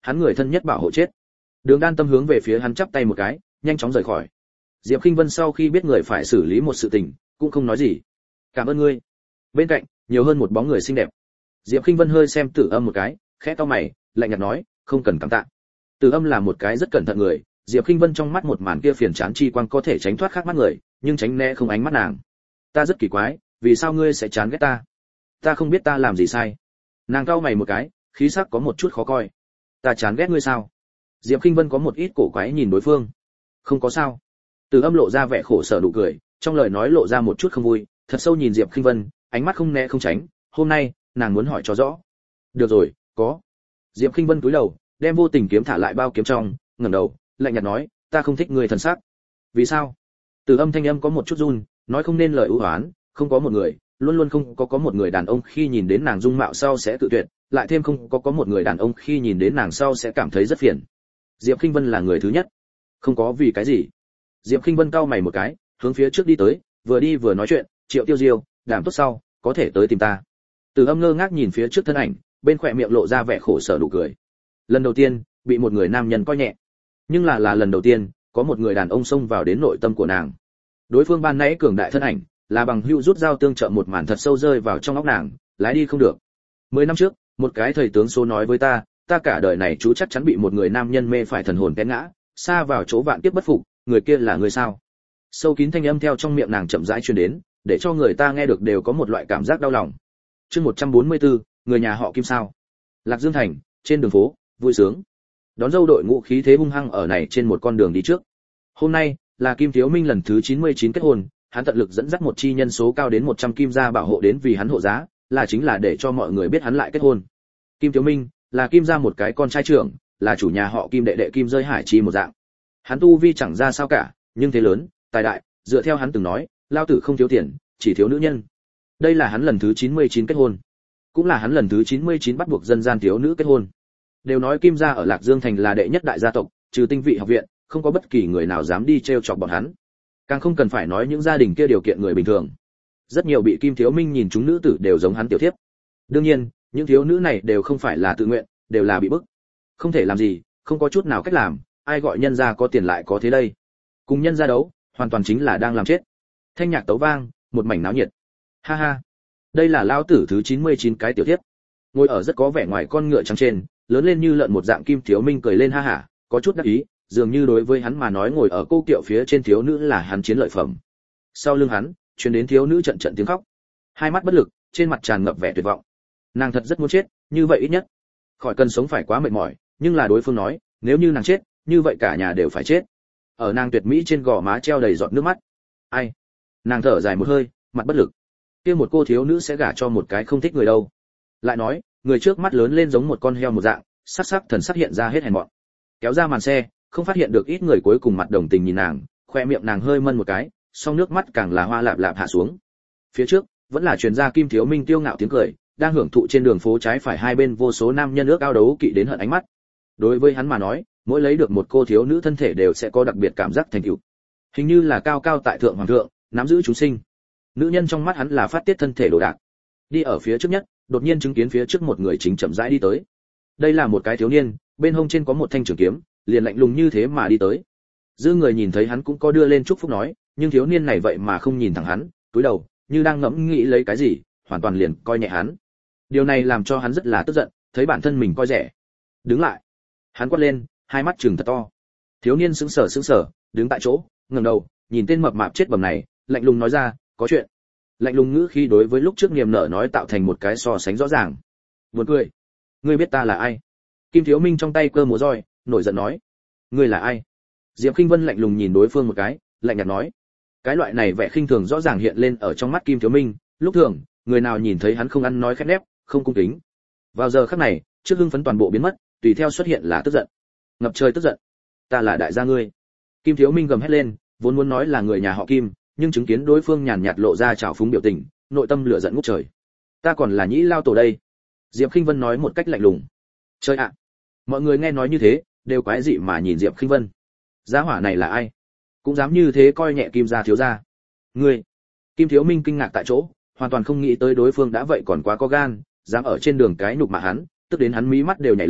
hắn người thân nhất bảo hộ chết. Đường Đan Tâm hướng về phía hắn chắp tay một cái, nhanh chóng rời khỏi. Diệp Khinh Vân sau khi biết người phải xử lý một sự tình, cũng không nói gì. Cảm ơn ngươi. Bên cạnh, nhiều hơn một bóng người xinh đẹp. Diệp Khinh Vân hơi xem Tử Âm một cái, khẽ cau mày, lạnh nhạt nói, không cần cảm tạ. Tử Âm là một cái rất cẩn thận người, Diệp Khinh Vân trong mắt một màn kia phiền chán chi quang có thể tránh thoát khác mắt người, nhưng tránh né không ánh mắt nàng. Ta rất kỳ quái, vì sao ngươi sẽ chán ghét ta? Ta không biết ta làm gì sai. Nàng cau mày một cái, khí sắc có một chút khó coi. Ta chán ghét ngươi sao? Diệp Khinh Vân có một ít cổ quái nhìn đối phương. Không có sao. Từ Âm lộ ra vẻ khổ sở nụ cười, trong lời nói lộ ra một chút không vui, thật sâu nhìn Diệp Khinh Vân, ánh mắt không né không tránh, hôm nay, nàng muốn hỏi cho rõ. Được rồi, có. Diệp Khinh Vân cúi đầu, đem vô tình kiếm thả lại bao kiếm trong, ngẩng đầu, lạnh nhạt nói, ta không thích người thần sắc. Vì sao? Từ Âm thanh âm có một chút run, nói không nên lời ưu hoán, không có một người, luôn luôn không có một người đàn ông khi nhìn đến nàng dung mạo sau sẽ tự tuyệt, lại thêm không có một người đàn ông khi nhìn đến nàng sau sẽ cảm thấy rất phiền. Diệp Khinh Vân là người thứ nhất. Không có vì cái gì. Diệp Khinh Vân cau mày một cái, hướng phía trước đi tới, vừa đi vừa nói chuyện, Triệu Tiêu Diêu, đảm tốt sau, có thể tới tìm ta. Từ Âm ngơ ngác nhìn phía trước thân ảnh, bên khóe miệng lộ ra vẻ khổ sở nụ cười. Lần đầu tiên, bị một người nam nhân coi nhẹ, nhưng là lần đầu tiên, có một người đàn ông xông vào đến nội tâm của nàng. Đối phương ban nãy cường đại thân ảnh, là bằng hữu rút dao tương trợ một màn thật sâu rơi vào trong óc nàng, lái đi không được. 10 năm trước, một cái thầy tướng số nói với ta, ta cả đời này chú chắc chắn bị một người nam nhân mê phải thần hồn té ngã, xa vào chỗ vạn kiếp bất phục, người kia là người sao? Sâu kín thanh âm theo trong miệng nàng chậm rãi truyền đến, để cho người ta nghe được đều có một loại cảm giác đau lòng. Chương 144, người nhà họ Kim sao? Lạc Dương thành, trên đường phố, vui sướng. Đón dâu đội ngũ khí thế hung hăng ở này trên một con đường đi trước. Hôm nay là Kim Thiếu Minh lần thứ 99 kết hôn, hắn tận lực dẫn dắt một chi nhân số cao đến 100 kim gia bảo hộ đến vì hắn hộ giá, là chính là để cho mọi người biết hắn lại kết hôn. Kim Thiếu Minh là Kim gia một cái con trai trưởng, là chủ nhà họ Kim đệ đệ Kim Rơi Hải Chi một dạng. Hắn tu vi chẳng ra sao cả, nhưng thế lớn, tài đại, dựa theo hắn từng nói, lao tử không thiếu tiền, chỉ thiếu nữ nhân. Đây là hắn lần thứ 99 kết hôn, cũng là hắn lần thứ 99 bắt buộc dân gian thiếu nữ kết hôn. Đều nói Kim gia ở Lạc Dương thành là đệ nhất đại gia tộc, trừ Tinh Vị học viện, không có bất kỳ người nào dám đi trêu chọc bọn hắn. Càng không cần phải nói những gia đình kia điều kiện người bình thường. Rất nhiều bị Kim Thiếu Minh nhìn chúng nữ tử đều giống hắn tiểu thiếp. Đương nhiên, những thiếu nữ này đều không phải là tự nguyện, đều là bị bức. Không thể làm gì, không có chút nào cách làm, ai gọi nhân gia có tiền lại có thế đây. Cùng nhân gia đấu, hoàn toàn chính là đang làm chết. Thanh nhạc tấu vang, một mảnh náo nhiệt. Ha ha, đây là lão tử thứ 99 cái tiểu thiếp. Ngồi ở rất có vẻ ngoài con ngựa trắng trên, lớn lên như lợn một dạng Kim Thiếu Minh cười lên ha hả, có chút đắc ý, dường như đối với hắn mà nói ngồi ở cô kiệu phía trên thiếu nữ là hắn chiến lợi phẩm. Sau lưng hắn, truyền đến thiếu nữ trận trận tiếng khóc. Hai mắt bất lực, trên mặt tràn ngập vẻ tuyệt vọng. Nàng thật rất muốn chết, như vậy ít nhất khỏi cần sống phải quá mệt mỏi, nhưng là đối phương nói, nếu như nàng chết, như vậy cả nhà đều phải chết. Ở nàng tuyệt mỹ trên gò má treo đầy giọt nước mắt. Ai? Nàng thở dài một hơi, mặt bất lực. Kia một cô thiếu nữ sẽ gả cho một cái không thích người đâu. Lại nói, người trước mắt lớn lên giống một con heo một dạng, sắc sắc thần sắc hiện ra hết hèn mọn. Kéo ra màn xe, không phát hiện được ít người cuối cùng mặt đồng tình nhìn nàng, khoe miệng nàng hơi mân một cái, song nước mắt càng là hoa lạp lạp hạ xuống. Phía trước, vẫn là truyền ra Kim Thiếu Minh tiêu ngạo tiếng cười, đang hưởng thụ trên đường phố trái phải hai bên vô số nam nhân ước ao đấu kỵ đến hận ánh mắt. Đối với hắn mà nói, mỗi lấy được một cô thiếu nữ thân thể đều sẽ có đặc biệt cảm giác thành tựu. Hình như là cao cao tại thượng hoàng thượng, nắm giữ chúng sinh. Nữ nhân trong mắt hắn là phát tiết thân thể đồ đạc. Đi ở phía trước nhất, đột nhiên chứng kiến phía trước một người chính chậm rãi đi tới. Đây là một cái thiếu niên, bên hông trên có một thanh trường kiếm, liền lạnh lùng như thế mà đi tới. Dư người nhìn thấy hắn cũng có đưa lên chúc phúc nói, nhưng thiếu niên này vậy mà không nhìn thẳng hắn, cúi đầu, như đang ngẫm nghĩ lấy cái gì, hoàn toàn liền coi nhẹ hắn. Điều này làm cho hắn rất là tức giận, thấy bản thân mình coi rẻ. Đứng lại. Hắn quát lên, hai mắt trừng thật to. Thiếu niên sững sờ, đứng tại chỗ, ngẩng đầu, nhìn tên mập mạp chết bầm này, lạnh lùng nói ra, có chuyện. Lạnh lùng ngữ khi đối với lúc trước niềm nở nói tạo thành một cái so sánh rõ ràng. Buồn cười. Ngươi biết ta là ai? Kim Thiếu Minh trong tay cơ múa roi, nổi giận nói. Ngươi là ai? Diệp Khinh Vân lạnh lùng nhìn đối phương một cái, lạnh nhạt nói. Cái loại này vẻ khinh thường rõ ràng hiện lên ở trong mắt Kim Thiếu Minh, lúc thường, người nào nhìn thấy hắn không ăn nói khép nép, không cung kính. Vào giờ khắc này, trước hưng phấn toàn bộ biến mất, tùy theo xuất hiện là tức giận. Ngập trời tức giận. Ta là đại gia ngươi. Kim Thiếu Minh gầm hét lên, vốn muốn nói là người nhà họ Kim, nhưng chứng kiến đối phương nhàn nhạt lộ ra trào phúng biểu tình, nội tâm lửa giận ngút trời. Ta còn là Nhĩ Lao tổ đây. Diệp Khinh Vân nói một cách lạnh lùng. Chơi ạ. Mọi người nghe nói như thế, đều quái dị mà nhìn Diệp Khinh Vân. Gia hỏa này là ai? Cũng dám như thế coi nhẹ Kim gia thiếu gia. Ngươi. Kim Thiếu Minh kinh ngạc tại chỗ, hoàn toàn không nghĩ tới đối phương đã vậy còn quá có gan, dám ở trên đường cái nhục mạ hắn, tức đến hắn mí mắt đều nhảy lên,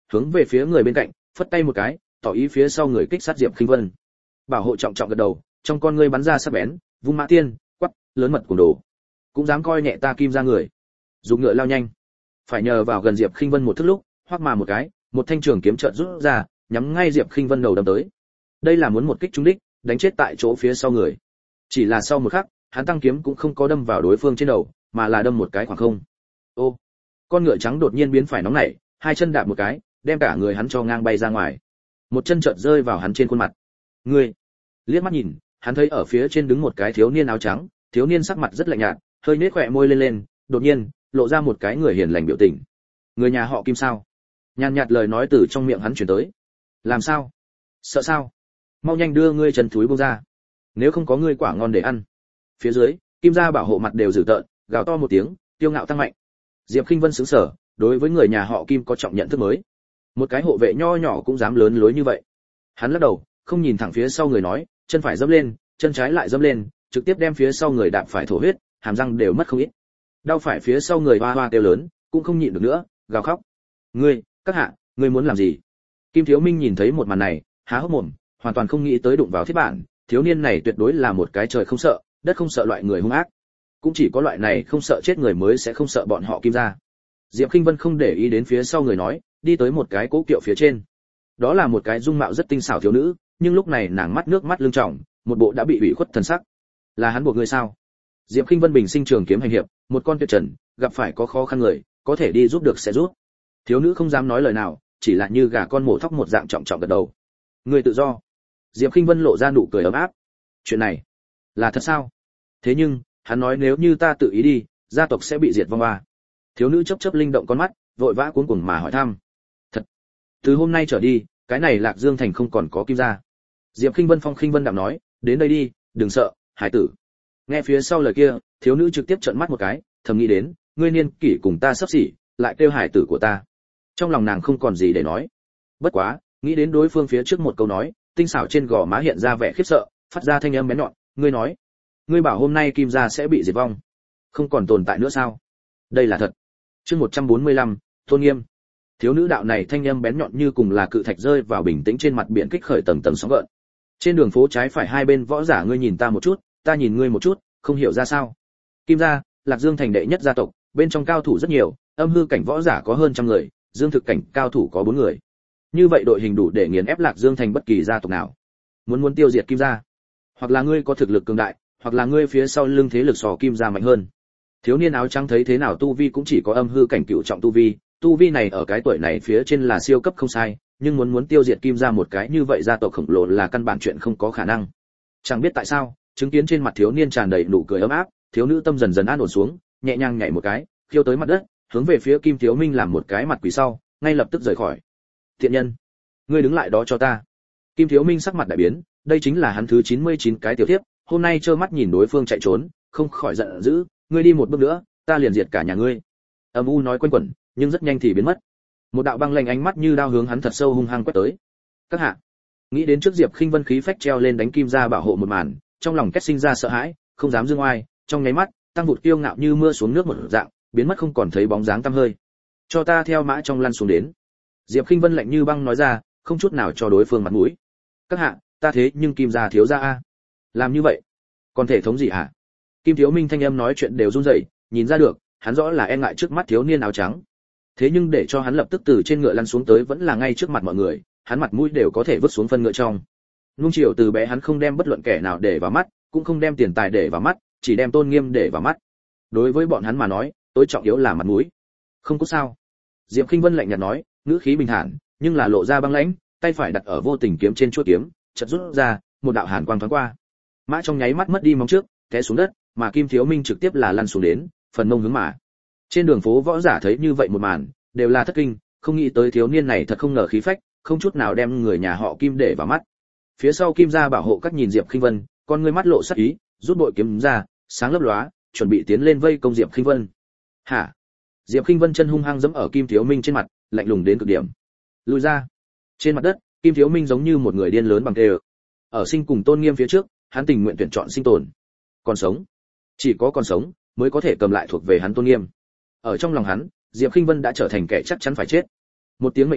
hướng về phía người bên cạnh phất tay một cái, tỏ ý phía sau người kích sát Diệp Khinh Vân. Bảo hộ trọng trọng gật đầu, trong con ngươi bắn ra sắc bén, vung mã tiên, quắc, lớn mật cuồng đồ, cũng dám coi nhẹ ta Kim gia người. Dùng ngựa lao nhanh, phải nhờ vào gần Diệp Khinh Vân một thức lúc, hoắc mà một cái, một thanh trường kiếm chợt rút ra, nhắm ngay Diệp Khinh Vân đầu đâm tới. Đây là muốn một kích trúng đích, đánh chết tại chỗ phía sau người. Chỉ là sau một khắc, hắn tăng kiếm cũng không có đâm vào đối phương trên đầu, mà là đâm một cái khoảng không. Ô, con ngựa trắng đột nhiên biến phải nóng nảy, hai chân đạp một cái, đem cả người hắn cho ngang bay ra ngoài. Một chân chợt rơi vào hắn trên khuôn mặt. Ngươi, liếc mắt nhìn, hắn thấy ở phía trên đứng một cái thiếu niên áo trắng, thiếu niên sắc mặt rất lạnh nhạt, hơi nhếch khóe môi lên lên, đột nhiên lộ ra một cái người hiền lành biểu tình. Người nhà họ Kim sao? Nhàn nhạt lời nói từ trong miệng hắn truyền tới. Làm sao? Sợ sao? Mau nhanh đưa ngươi chân thúi buông ra, nếu không có ngươi quả ngon để ăn. Phía dưới, Kim gia bảo hộ mặt đều dữ tợn, gào to một tiếng, tiêu ngạo tăng mạnh. Diệp Khinh Vân sững sờ, đối với người nhà họ Kim có trọng nhận thức mới. Một cái hộ vệ nho nhỏ cũng dám lớn lối như vậy. Hắn lắc đầu, không nhìn thẳng phía sau người nói, chân phải dẫm lên, chân trái lại dẫm lên, trực tiếp đem phía sau người đạp phải thổ huyết, hàm răng đều mất không ít. Đau phải phía sau người hoa hoa kêu lớn, cũng không nhịn được nữa, gào khóc. Ngươi, các hạ, ngươi muốn làm gì? Kim Thiếu Minh nhìn thấy một màn này, há hốc mồm, hoàn toàn không nghĩ tới đụng vào thiết bản, thiếu niên này tuyệt đối là một cái trời không sợ, đất không sợ loại người hung ác. Cũng chỉ có loại này không sợ chết người mới sẽ không sợ bọn họ Kim gia. Diệp Khinh Vân không để ý đến phía sau người nói, đi tới một cái cố kiệu phía trên. Đó là một cái dung mạo rất tinh xảo thiếu nữ, nhưng lúc này nàng mắt nước mắt lưng tròng, một bộ đã bị ủy khuất thần sắc. Là hắn buộc ngươi sao? Diệp Khinh Vân bình sinh trường kiếm hành hiệp, một con tuyệt trần, gặp phải có khó khăn người, có thể đi giúp được sẽ giúp. Thiếu nữ không dám nói lời nào, chỉ là như gà con mổ thóc một dạng trọng trọng gật đầu. Người tự do. Diệp Khinh Vân lộ ra nụ cười ấm áp. Chuyện này là thật sao? Thế nhưng, hắn nói nếu như ta tự ý đi, gia tộc sẽ bị diệt vong à? Thiếu nữ chớp chớp linh động con mắt, vội vã cuống cuồng mà hỏi thăm. Thật. Từ hôm nay trở đi, cái này Lạc Dương thành không còn có Kim gia. Diệp Khinh Vân phong khinh vân đạm nói, đến đây đi, đừng sợ, hải tử. Nghe phía sau lời kia, thiếu nữ trực tiếp trợn mắt một cái, thầm nghĩ đến, ngươi niên kỷ cùng ta sắp xỉ, lại kêu hải tử của ta. Trong lòng nàng không còn gì để nói. Bất quá, nghĩ đến đối phương phía trước một câu nói, tinh xảo trên gò má hiện ra vẻ khiếp sợ, phát ra thanh âm bén nhọn, ngươi nói, ngươi bảo hôm nay Kim gia sẽ bị diệt vong, không còn tồn tại nữa sao? Đây là thật. Chương 145, tôn nghiêm. Thiếu nữ đạo này thanh âm bén nhọn như cùng là cự thạch rơi vào bình tĩnh trên mặt biển kích khởi tầng tầng sóng gợn. Trên đường phố trái phải hai bên võ giả ngươi nhìn ta một chút, ta nhìn ngươi một chút, không hiểu ra sao. Kim gia, Lạc Dương thành đệ nhất gia tộc, bên trong cao thủ rất nhiều, âm hư cảnh võ giả có hơn trăm người, dương thực cảnh cao thủ có 4 người. Như vậy đội hình đủ để nghiền ép Lạc Dương thành bất kỳ gia tộc nào. Muốn tiêu diệt Kim gia, hoặc là ngươi có thực lực cường đại, hoặc là ngươi phía sau lưng thế lực so Kim gia mạnh hơn. Thiếu niên áo trắng thấy thế nào tu vi cũng chỉ có âm hư cảnh cựu trọng tu vi này ở cái tuổi này phía trên là siêu cấp không sai, nhưng muốn tiêu diệt Kim gia một cái như vậy gia tộc khổng lồ là căn bản chuyện không có khả năng. Chẳng biết tại sao, chứng kiến trên mặt thiếu niên tràn đầy nụ cười ấm áp, thiếu nữ tâm dần dần an ổn xuống, nhẹ nhàng nhảy một cái, khiêu tới mặt đất, hướng về phía Kim Thiếu Minh làm một cái mặt quỷ sau, ngay lập tức rời khỏi. Thiện nhân, ngươi đứng lại đó cho ta. Kim Thiếu Minh sắc mặt đại biến, đây chính là hắn thứ 99 cái tiểu thiếp, hôm nay trơ mắt nhìn đối phương chạy trốn, không khỏi giận dữ, ngươi đi một bước nữa, ta liền diệt cả nhà ngươi. Âm u nói quanh quẩn, nhưng rất nhanh thì biến mất. Một đạo băng lạnh ánh mắt như đao hướng hắn thật sâu hung hăng quét tới. Các hạ, nghĩ đến trước Diệp Khinh Vân khí phách treo lên đánh Kim gia bảo hộ một màn, trong lòng kết sinh ra sợ hãi, không dám dương oai, trong nháy mắt, tăng vụt kiêu ngạo như mưa xuống nước một dạng, biến mất không còn thấy bóng dáng tăm hơi. Cho ta theo mã trong lăn xuống đến. Diệp Khinh Vân lạnh như băng nói ra, không chút nào cho đối phương mặt mũi. Các hạ, ta thế nhưng Kim gia thiếu gia a. Làm như vậy, còn thể thống gì hả? Kim Thiếu Minh thanh âm nói chuyện đều run rẩy, nhìn ra được, hắn rõ là e ngại trước mắt thiếu niên áo trắng. Thế nhưng để cho hắn lập tức từ trên ngựa lăn xuống tới vẫn là ngay trước mặt mọi người, hắn mặt mũi đều có thể vứt xuống phân ngựa trong. Nung chiều từ bé hắn không đem bất luận kẻ nào để vào mắt, cũng không đem tiền tài để vào mắt, chỉ đem tôn nghiêm để vào mắt. Đối với bọn hắn mà nói, tối trọng yếu là mặt mũi. Không có sao. Diệp Khinh Vân lạnh nhạt nói, ngữ khí bình thản, nhưng là lộ ra băng lãnh, tay phải đặt ở vô tình kiếm trên chuôi kiếm, chợt rút ra, một đạo hàn quang thoáng qua. Mã trong nháy mắt mất đi móng trước, té xuống đất, mà Kim Thiếu Minh trực tiếp là lăn xuống đến, phần mông hướng mà. Trên đường phố võ giả thấy như vậy một màn, đều là thất kinh, không nghĩ tới thiếu niên này thật không ngờ khí phách, không chút nào đem người nhà họ Kim để vào mắt. Phía sau Kim gia bảo hộ các nhìn Diệp Khinh Vân, con ngươi mắt lộ sắc ý, rút bội kiếm ra, sáng lấp lóa, chuẩn bị tiến lên vây công Diệp Khinh Vân. Hả? Diệp Khinh Vân chân hung hăng giẫm ở Kim Thiếu Minh trên mặt, lạnh lùng đến cực điểm. Lùi ra. Trên mặt đất, Kim Thiếu Minh giống như một người điên lớn bằng tê. Ở sinh cùng tôn nghiêm phía trước, hắn tình nguyện tuyển chọn sinh tồn. Còn sống, chỉ có còn sống mới có thể cầm lại thuộc về hắn tôn nghiêm. Ở trong lòng hắn, Diệp Khinh Vân đã trở thành kẻ chắc chắn phải chết. Một tiếng mệnh lệnh,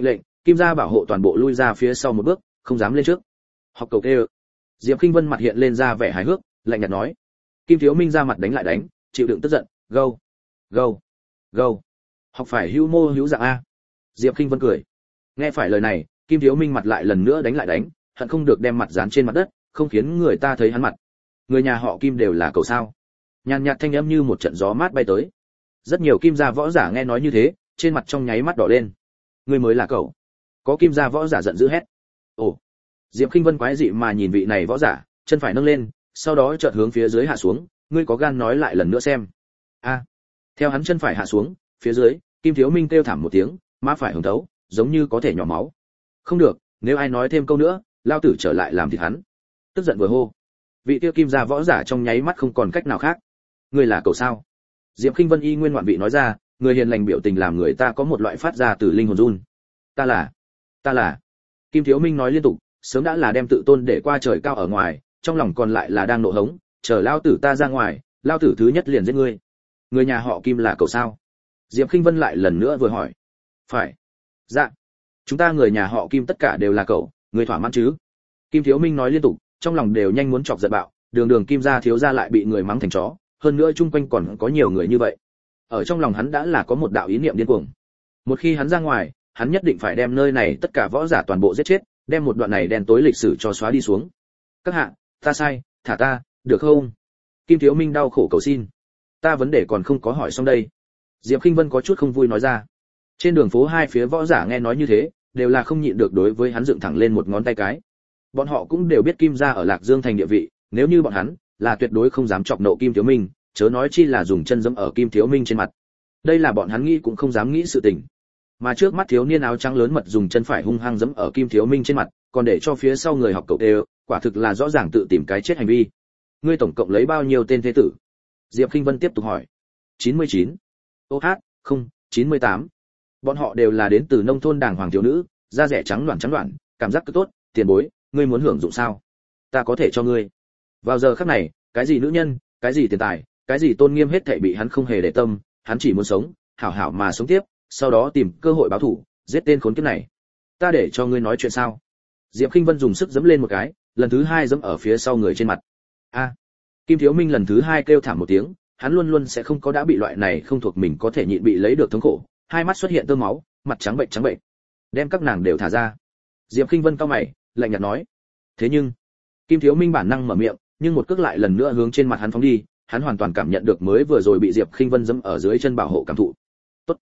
Kim gia bảo hộ toàn bộ lui ra phía sau một bước, không dám lên trước. Học cầu kêu. Diệp Khinh Vân mặt hiện lên ra vẻ hài hước, lạnh nhạt nói. Kim Thiếu Minh ra mặt đánh lại đánh, chịu đựng tức giận, gâu, gâu, gâu. Học phải hữu mô hữu dạng a. Diệp Khinh Vân cười. Nghe phải lời này, Kim Thiếu Minh mặt lại lần nữa đánh lại đánh, hận không được đem mặt dán trên mặt đất, không khiến người ta thấy hắn mặt. Người nhà họ Kim đều là cậu sao? Nhàn nhạt thanh âm như một trận gió mát bay tới. Rất nhiều Kim gia võ giả nghe nói như thế, trên mặt trong nháy mắt đỏ lên. Ngươi mới là cậu? Có Kim gia võ giả giận dữ hét. Ồ. Diệp Khinh Vân quái dị mà nhìn vị này võ giả, chân phải nâng lên, sau đó chợt hướng phía dưới hạ xuống, ngươi có gan nói lại lần nữa xem. A. Theo hắn chân phải hạ xuống, phía dưới, Kim Thiếu Minh kêu thảm một tiếng, má phải hồng thấu, giống như có thể nhỏ máu. Không được, nếu ai nói thêm câu nữa, lao tử trở lại làm thịt hắn. Tức giận vừa hô. Vị tiêu Kim gia võ giả trong nháy mắt không còn cách nào khác. Ngươi là cậu sao? Diệp Khinh Vân y nguyên ngoạn vị nói ra, người hiền lành biểu tình làm người ta có một loại phát ra từ linh hồn run. Ta là. Kim Thiếu Minh nói liên tục, sớm đã là đem tự tôn để qua trời cao ở ngoài, trong lòng còn lại là đang nộ hống, chờ lao tử ta ra ngoài, lao tử thứ nhất liền giết ngươi. Người nhà họ Kim là cậu sao? Diệp Khinh Vân lại lần nữa vừa hỏi. Phải. Dạ. Chúng ta người nhà họ Kim tất cả đều là cậu, người thỏa mãn chứ? Kim Thiếu Minh nói liên tục, trong lòng đều nhanh muốn chọc giận bạo, đường Kim gia thiếu gia lại bị người mắng thành chó, hơn nữa chung quanh còn có nhiều người như vậy. Ở trong lòng hắn đã là có một đạo ý niệm điên cuồng. Một khi hắn ra ngoài, hắn nhất định phải đem nơi này tất cả võ giả toàn bộ giết chết, đem một đoạn này đen tối lịch sử cho xóa đi xuống. Các hạ, ta sai, thả ta, được không? Kim Thiếu Minh đau khổ cầu xin. Ta vấn đề còn không có hỏi xong đây. Diệp Khinh Vân có chút không vui nói ra. Trên đường phố hai phía võ giả nghe nói như thế, đều là không nhịn được đối với hắn dựng thẳng lên một ngón tay cái. Bọn họ cũng đều biết Kim gia ở Lạc Dương thành địa vị, nếu như bọn hắn là tuyệt đối không dám chọc nộ Kim Thiếu Minh, chớ nói chi là dùng chân giẫm ở Kim Thiếu Minh trên mặt. Đây là bọn hắn nghĩ cũng không dám nghĩ sự tình. Mà trước mắt thiếu niên áo trắng lớn mật dùng chân phải hung hăng giẫm ở Kim Thiếu Minh trên mặt, còn để cho phía sau người học cậu đều, quả thực là rõ ràng tự tìm cái chết hành vi. Ngươi tổng cộng lấy bao nhiêu tên thế tử? Diệp Khinh Vân tiếp tục hỏi. 99. Ô hát, không, 98. Bọn họ đều là đến từ nông thôn đàng hoàng thiếu nữ, da rẻ trắng loãng, cảm giác cứ tốt, tiền bối, ngươi muốn hưởng dụng sao? Ta có thể cho ngươi. Vào giờ khắc này, cái gì nữ nhân, cái gì tiền tài, cái gì tôn nghiêm hết thảy bị hắn không hề để tâm, hắn chỉ muốn sống, hảo hảo mà sống tiếp, sau đó tìm cơ hội báo thù, giết tên khốn kiếp này. Ta để cho ngươi nói chuyện sao? Diệp Khinh Vân dùng sức giẫm lên một cái, lần thứ hai giẫm ở phía sau người trên mặt. A! Kim Thiếu Minh lần thứ hai kêu thảm một tiếng, hắn luôn luôn sẽ không có đã bị loại này không thuộc mình có thể nhịn bị lấy được thống khổ, hai mắt xuất hiện tơ máu, mặt trắng bệnh. Đem các nàng đều thả ra. Diệp Khinh Vân cau mày, lạnh nhạt nói. Thế nhưng, Kim Thiếu Minh bản năng mở miệng, nhưng một cước lại lần nữa hướng trên mặt hắn phóng đi, hắn hoàn toàn cảm nhận được mới vừa rồi bị Diệp Khinh Vân giẫm ở dưới chân bảo hộ cảm thụ. Tốt.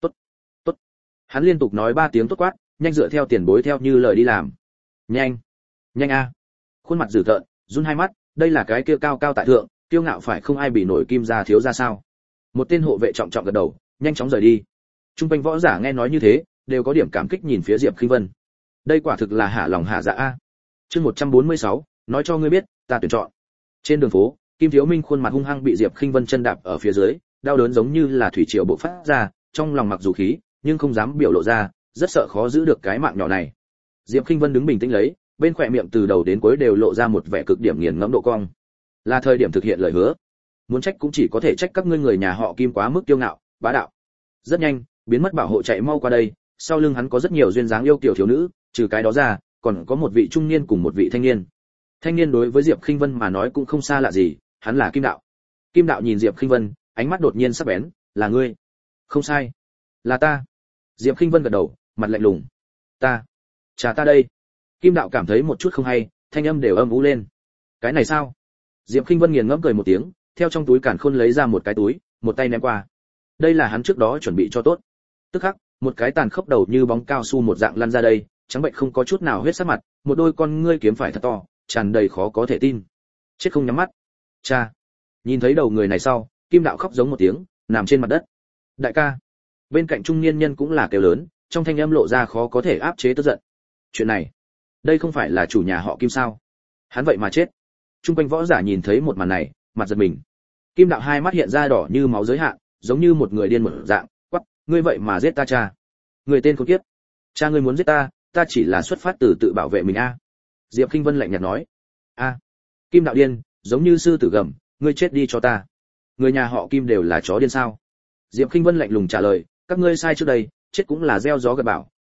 Hắn liên tục nói 3 tiếng tốt quát, nhanh dựa theo tiền bối theo như lời đi làm. Nhanh a. Khuôn mặt dữ tợn, run hai mắt, đây là cái kia cao cao tại thượng, kiêu ngạo phải không ai bị nổi Kim gia thiếu gia sao? Một tên hộ vệ trọng trọng gật đầu, nhanh chóng rời đi. Trung quanh võ giả nghe nói như thế, đều có điểm cảm kích nhìn phía Diệp Khinh Vân. Đây quả thực là hạ lòng hạ dạ a. Chương 146, nói cho ngươi biết, ta tuyển chọn. Trên đường phố, Kim Thiếu Minh khuôn mặt hung hăng bị Diệp Khinh Vân chân đạp ở phía dưới, đau đớn giống như là thủy triều bộc phát ra, trong lòng mặc dù khí, nhưng không dám biểu lộ ra, rất sợ khó giữ được cái mạng nhỏ này. Diệp Khinh Vân đứng bình tĩnh lấy, bên khóe miệng từ đầu đến cuối đều lộ ra một vẻ cực điểm nghiền ngẫm độ cong. Là thời điểm thực hiện lời hứa. Muốn trách cũng chỉ có thể trách các ngươi người nhà họ Kim quá mức kiêu ngạo, bá đạo. Rất nhanh, biến mất bảo hộ chạy mau qua đây, sau lưng hắn có rất nhiều duyên dáng yêu kiều thiếu nữ, trừ cái đó ra, còn có một vị trung niên cùng một vị thanh niên. Thanh niên đối với Diệp Khinh Vân mà nói cũng không xa lạ gì, hắn là Kim Đạo. Kim Đạo nhìn Diệp Khinh Vân, ánh mắt đột nhiên sắc bén, là ngươi? Không sai, là ta. Diệp Khinh Vân gật đầu, mặt lạnh lùng. Ta, cha ta đây. Kim Đạo cảm thấy một chút không hay, thanh âm đều âm u lên. Cái này sao? Diệp Khinh Vân nghiền ngẫm cười một tiếng, theo trong túi càn khôn lấy ra một cái túi, một tay ném qua. Đây là hắn trước đó chuẩn bị cho tốt. Tức khắc, một cái tàn khốc đầu như bóng cao su một dạng lăn ra đây, trắng bệnh không có chút nào huyết sắc mặt, một đôi con ngươi kiếm phải thật to, tràn đầy khó có thể tin. Chết không nhắm mắt. Cha. Nhìn thấy đầu người này sau, Kim Đạo khóc giống một tiếng, nằm trên mặt đất. Đại ca. Bên cạnh trung niên nhân cũng là kêu lớn, trong thanh âm lộ ra khó có thể áp chế tức giận. Chuyện này, đây không phải là chủ nhà họ Kim sao? Hắn vậy mà chết. Trung quanh võ giả nhìn thấy một màn này, mặt giật mình. Kim Đạo hai mắt hiện ra đỏ như máu giới hạn, giống như một người điên một dạng, quắc, ngươi vậy mà giết ta cha? Người tên khốn kiếp. Cha ngươi muốn giết ta, ta chỉ là xuất phát từ tự bảo vệ mình a. Diệp Khinh Vân lạnh nhạt nói. A. Kim Đạo điên, giống như sư tử gầm, ngươi chết đi cho ta. Người nhà họ Kim đều là chó điên sao? Diệp Khinh Vân lạnh lùng trả lời, các ngươi sai trước đây, chết cũng là gieo gió gặt bão,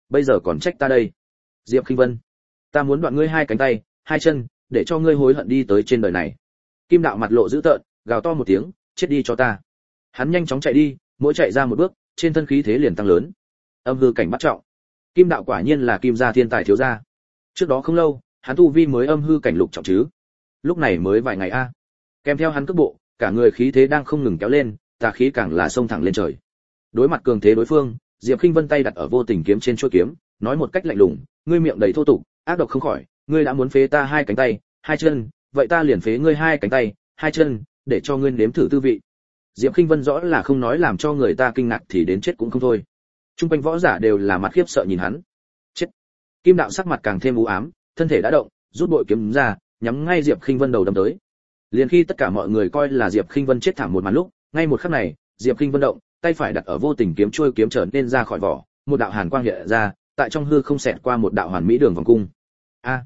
bây giờ còn trách ta đây. Diệp Khinh Vân, ta muốn đoạn ngươi hai cánh tay, hai chân, để cho ngươi hối hận đi tới trên đời này. Kim Đạo mặt lộ dữ tợn, gào to một tiếng, chết đi cho ta. Hắn nhanh chóng chạy đi, mỗi chạy ra một bước, trên thân khí thế liền tăng lớn. Âm hư cảnh bắt trọng. Kim Đạo quả nhiên là Kim gia thiên tài thiếu gia. Trước đó không lâu, hắn tu vi mới âm hư cảnh lục trọng chứ. Lúc này mới vài ngày a. Kèm theo hắn cước bộ, cả người khí thế đang không ngừng kéo lên, tà khí càng là xông thẳng lên trời. Đối mặt cường thế đối phương, Diệp Khinh Vân tay đặt ở vô tình kiếm trên chuôi kiếm, nói một cách lạnh lùng, ngươi miệng đầy thô tục, ác độc không khỏi, ngươi đã muốn phế ta hai cánh tay, hai chân, vậy ta liền phế ngươi hai cánh tay, hai chân, để cho ngươi nếm thử tư vị. Diệp Khinh Vân rõ là không nói làm cho người ta kinh ngạc thì đến chết cũng không thôi. Trung quanh võ giả đều là mặt khiếp sợ nhìn hắn. Chết. Kim Đạo sắc mặt càng thêm u ám, thân thể đã động, rút bội kiếm ra, nhắm ngay Diệp Khinh Vân đầu đâm tới. Liền khi tất cả mọi người coi là Diệp Khinh Vân chết thảm một màn lúc, ngay một khắc này, Diệp Khinh Vân động, tay phải đặt ở vô tình kiếm chuôi kiếm trở nên ra khỏi vỏ, một đạo hàn quang hiện ra, tại trong hư không xẹt qua một đạo hoàn mỹ đường vòng cung. A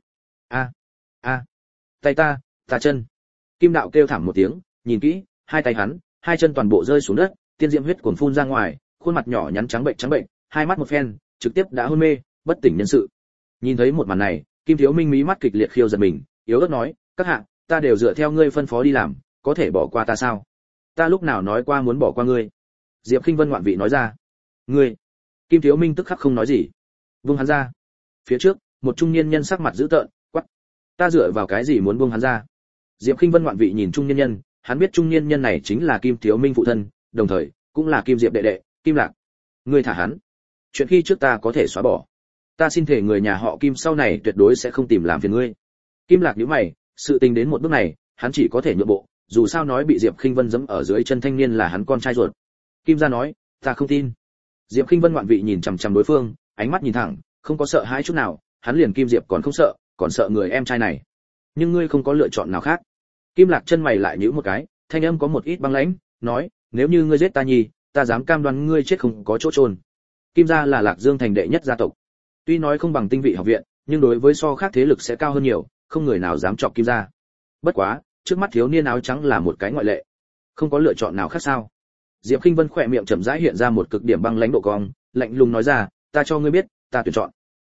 a, tay ta chân. Kim Đạo kêu thảm một tiếng, nhìn kỹ, hai tay hắn, hai chân toàn bộ rơi xuống đất, tiên diễm huyết cuồn phun ra ngoài, khuôn mặt nhỏ nhắn trắng bệnh, hai mắt một phen, trực tiếp đã hôn mê, bất tỉnh nhân sự. Nhìn thấy một màn này, Kim Thiếu Minh mí mắt kịch liệt khiêu giật mình, yếu ớt nói, các hạ, ta đều dựa theo ngươi phân phó đi làm, có thể bỏ qua ta sao? Ta lúc nào nói qua muốn bỏ qua ngươi? Diệp Khinh Vân ngoạn vị nói ra. Ngươi? Kim Thiếu Minh tức khắc không nói gì. Buông hắn ra. Phía trước, một trung niên nhân sắc mặt dữ tợn, quắc. Ta dựa vào cái gì muốn buông hắn ra? Diệp Khinh Vân ngoạn vị nhìn trung niên nhân, hắn biết trung niên nhân này chính là Kim Thiếu Minh phụ thân, đồng thời cũng là Kim Diệp đệ đệ, Kim Lạc. Ngươi thả hắn. Chuyện khi trước ta có thể xóa bỏ. Ta xin thể người nhà họ Kim sau này tuyệt đối sẽ không tìm làm phiền ngươi. Kim Lạc nhíu mày, sự tình đến một bước này, hắn chỉ có thể nhượng bộ, dù sao nói bị Diệp Khinh Vân giẫm ở dưới chân thanh niên là hắn con trai ruột. Kim gia nói, ta không tin. Diệp Khinh Vân ngoạn vị nhìn chằm chằm đối phương, ánh mắt nhìn thẳng, không có sợ hãi chút nào, hắn liền Kim Diệp còn không sợ, còn sợ người em trai này. Nhưng ngươi không có lựa chọn nào khác. Kim Lạc chân mày lại nhíu một cái, thanh âm có một ít băng lãnh, nói, nếu như ngươi giết ta nhi, ta dám cam đoan ngươi chết không có chỗ chôn. Kim gia là Lạc Dương thành đệ nhất gia tộc. Tuy nói không bằng Tinh Vị học viện, nhưng đối với so khác thế lực sẽ cao hơn nhiều, không người nào dám chọc Kim gia. Bất quá, trước mắt thiếu niên áo trắng là một cái ngoại lệ. Không có lựa chọn nào khác sao? Diệp Khinh Vân khỏe miệng chậm rãi hiện ra một cực điểm băng lãnh độ cong, lạnh lùng nói ra, ta cho ngươi biết, ta tuyển chọn.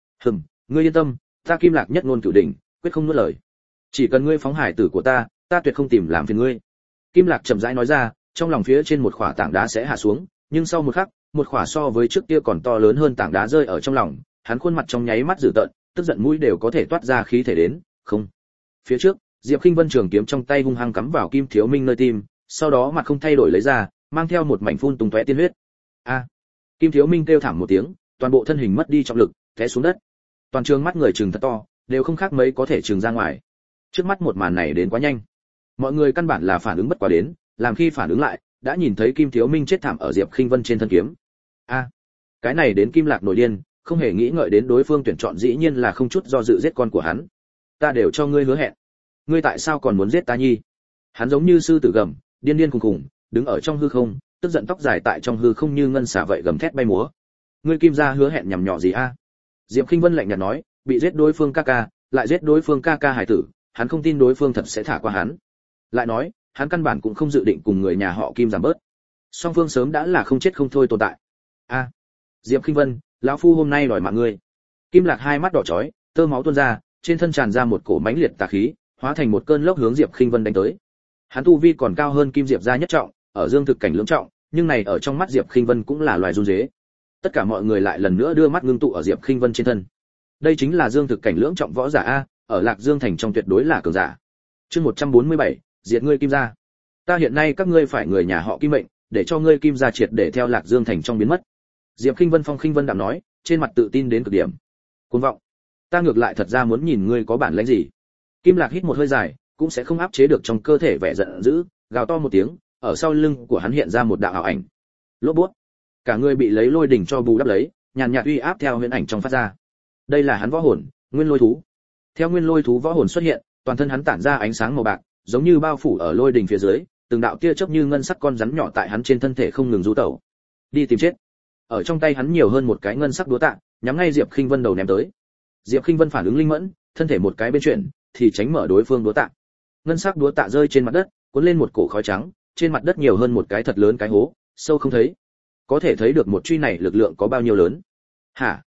Ngươi yên tâm, ta Kim Lạc nhất ngôn cửu đỉnh, quyết không nuốt lời. Chỉ cần ngươi phóng hải tử của ta tuyệt không tìm làm phiền ngươi. Kim Lạc chậm rãi nói ra, trong lòng phía trên một khỏa tảng đá sẽ hạ xuống, nhưng sau một khắc, một khỏa so với trước kia còn to lớn hơn tảng đá rơi ở trong lòng, hắn khuôn mặt trong nháy mắt dữ tợn, tức giận mũi đều có thể toát ra khí thể đến, không. Phía trước, Diệp Khinh Vân trường kiếm trong tay hung hăng cắm vào Kim Thiếu Minh nơi tim, sau đó mặt không thay đổi lấy ra, mang theo một mảnh phun tung tóe tiên huyết. A! Kim Thiếu Minh kêu thảm một tiếng, toàn bộ thân hình mất đi trọng lực, té xuống đất. Toàn trường mắt người trừng thật to, đều không khác mấy có thể trừng ra ngoài. Trước mắt một màn này đến quá nhanh. Mọi người căn bản là phản ứng bất quá đến, làm khi phản ứng lại, đã nhìn thấy Kim Thiếu Minh chết thảm ở Diệp Khinh Vân trên thân kiếm. A! Cái này đến Kim Lạc nổi điên, không hề nghĩ ngợi đến đối phương tuyển chọn dĩ nhiên là không chút do dự giết con của hắn. Ta đều cho ngươi hứa hẹn, ngươi tại sao còn muốn giết ta nhi? Hắn giống như sư tử gầm, điên điên khùng khùng, đứng ở trong hư không, tức giận tóc dài tại trong hư không như ngân xả vậy gầm thét bay múa. Ngươi Kim gia hứa hẹn nhằm nhỏ gì a? Diệp Khinh Vân lạnh nhạt nói, bị giết đối phương ca ca, lại giết đối phương ca ca hải tử, hắn không tin đối phương thật sẽ thả qua hắn. Lại nói, hắn căn bản cũng không dự định cùng người nhà họ Kim giảm bớt. Song phương sớm đã là không chết không thôi tồn tại. A, Diệp Khinh Vân, lão phu hôm nay đòi mạng ngươi. Kim Lạc hai mắt đỏ chói, tơ máu tuôn ra, trên thân tràn ra một cổ mãnh liệt tà khí, hóa thành một cơn lốc hướng Diệp Khinh Vân đánh tới. Hắn tu vi còn cao hơn Kim Diệp gia nhất trọng, ở dương thực cảnh lưỡng trọng, nhưng này ở trong mắt Diệp Khinh Vân cũng là loài run rế. Tất cả mọi người lại lần nữa đưa mắt ngưng tụ ở Diệp Khinh Vân trên thân. Đây chính là dương thực cảnh lưỡng trọng võ giả a, ở Lạc Dương thành trong tuyệt đối là cường giả. Chương 147, diệt ngươi Kim gia. Ta hiện nay các ngươi phải người nhà họ Kim mệnh, để cho ngươi Kim gia triệt để theo Lạc Dương thành trong biến mất. Diệp Khinh Vân phong khinh vân đạm nói, trên mặt tự tin đến cực điểm. Cuồng vọng, ta ngược lại thật ra muốn nhìn ngươi có bản lĩnh gì. Kim Lạc hít một hơi dài, cũng sẽ không áp chế được trong cơ thể vẻ giận dữ, gào to một tiếng, ở sau lưng của hắn hiện ra một đạo ảo ảnh. Lốp bút, cả người bị lấy lôi đỉnh cho bù đắp lấy, nhàn nhạt uy áp theo huyễn ảnh trong phát ra. Đây là hắn võ hồn, Nguyên Lôi thú. Theo Nguyên Lôi thú võ hồn xuất hiện, toàn thân hắn tản ra ánh sáng màu bạc, giống như bao phủ ở lôi đỉnh phía dưới, từng đạo tia chớp như ngân sắc con rắn nhỏ tại hắn trên thân thể không ngừng du tẩu. Đi tìm chết. Ở trong tay hắn nhiều hơn một cái ngân sắc đũa tạ, nhắm ngay Diệp Khinh Vân đầu ném tới. Diệp Khinh Vân phản ứng linh mẫn, thân thể một cái bên chuyển, thì tránh mở đối phương đũa tạ. Ngân sắc đũa tạ rơi trên mặt đất, cuốn lên một cổ khói trắng, trên mặt đất nhiều hơn một cái thật lớn cái hố, sâu không thấy. Có thể thấy được một truy này lực lượng có bao nhiêu lớn. Hả?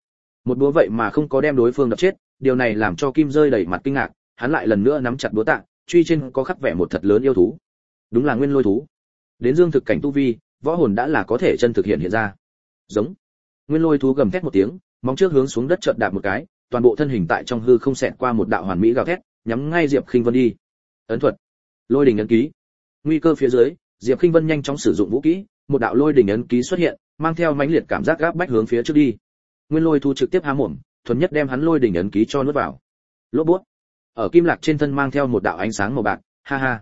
Một búa vậy mà không có đem đối phương đập chết, điều này làm cho Kim rơi đầy mặt kinh ngạc, hắn lại lần nữa nắm chặt búa tạ, truy trên có khắc vẻ một thật lớn yêu thú. Đúng là nguyên lôi thú. Đến dương thực cảnh tu vi, võ hồn đã là có thể chân thực hiện ra. Giống. Nguyên lôi thú gầm thét một tiếng, móng trước hướng xuống đất chợt đạp một cái, toàn bộ thân hình tại trong hư không xẹt qua một đạo hoàn mỹ gào thét, nhắm ngay Diệp Khinh Vân đi. Ấn thuật. Lôi đỉnh ấn ký. Nguy cơ phía dưới, Diệp Khinh Vân nhanh chóng sử dụng vũ kỹ, một đạo lôi đỉnh ấn ký xuất hiện, mang theo mãnh liệt cảm giác gáp bách hướng phía trước đi. Nguyên lôi thú trực tiếp há mồm, thuần nhất đem hắn lôi đỉnh ấn ký cho nuốt vào. Lốp bút. Ở kim lạc trên thân mang theo một đạo ánh sáng màu bạc, ha ha.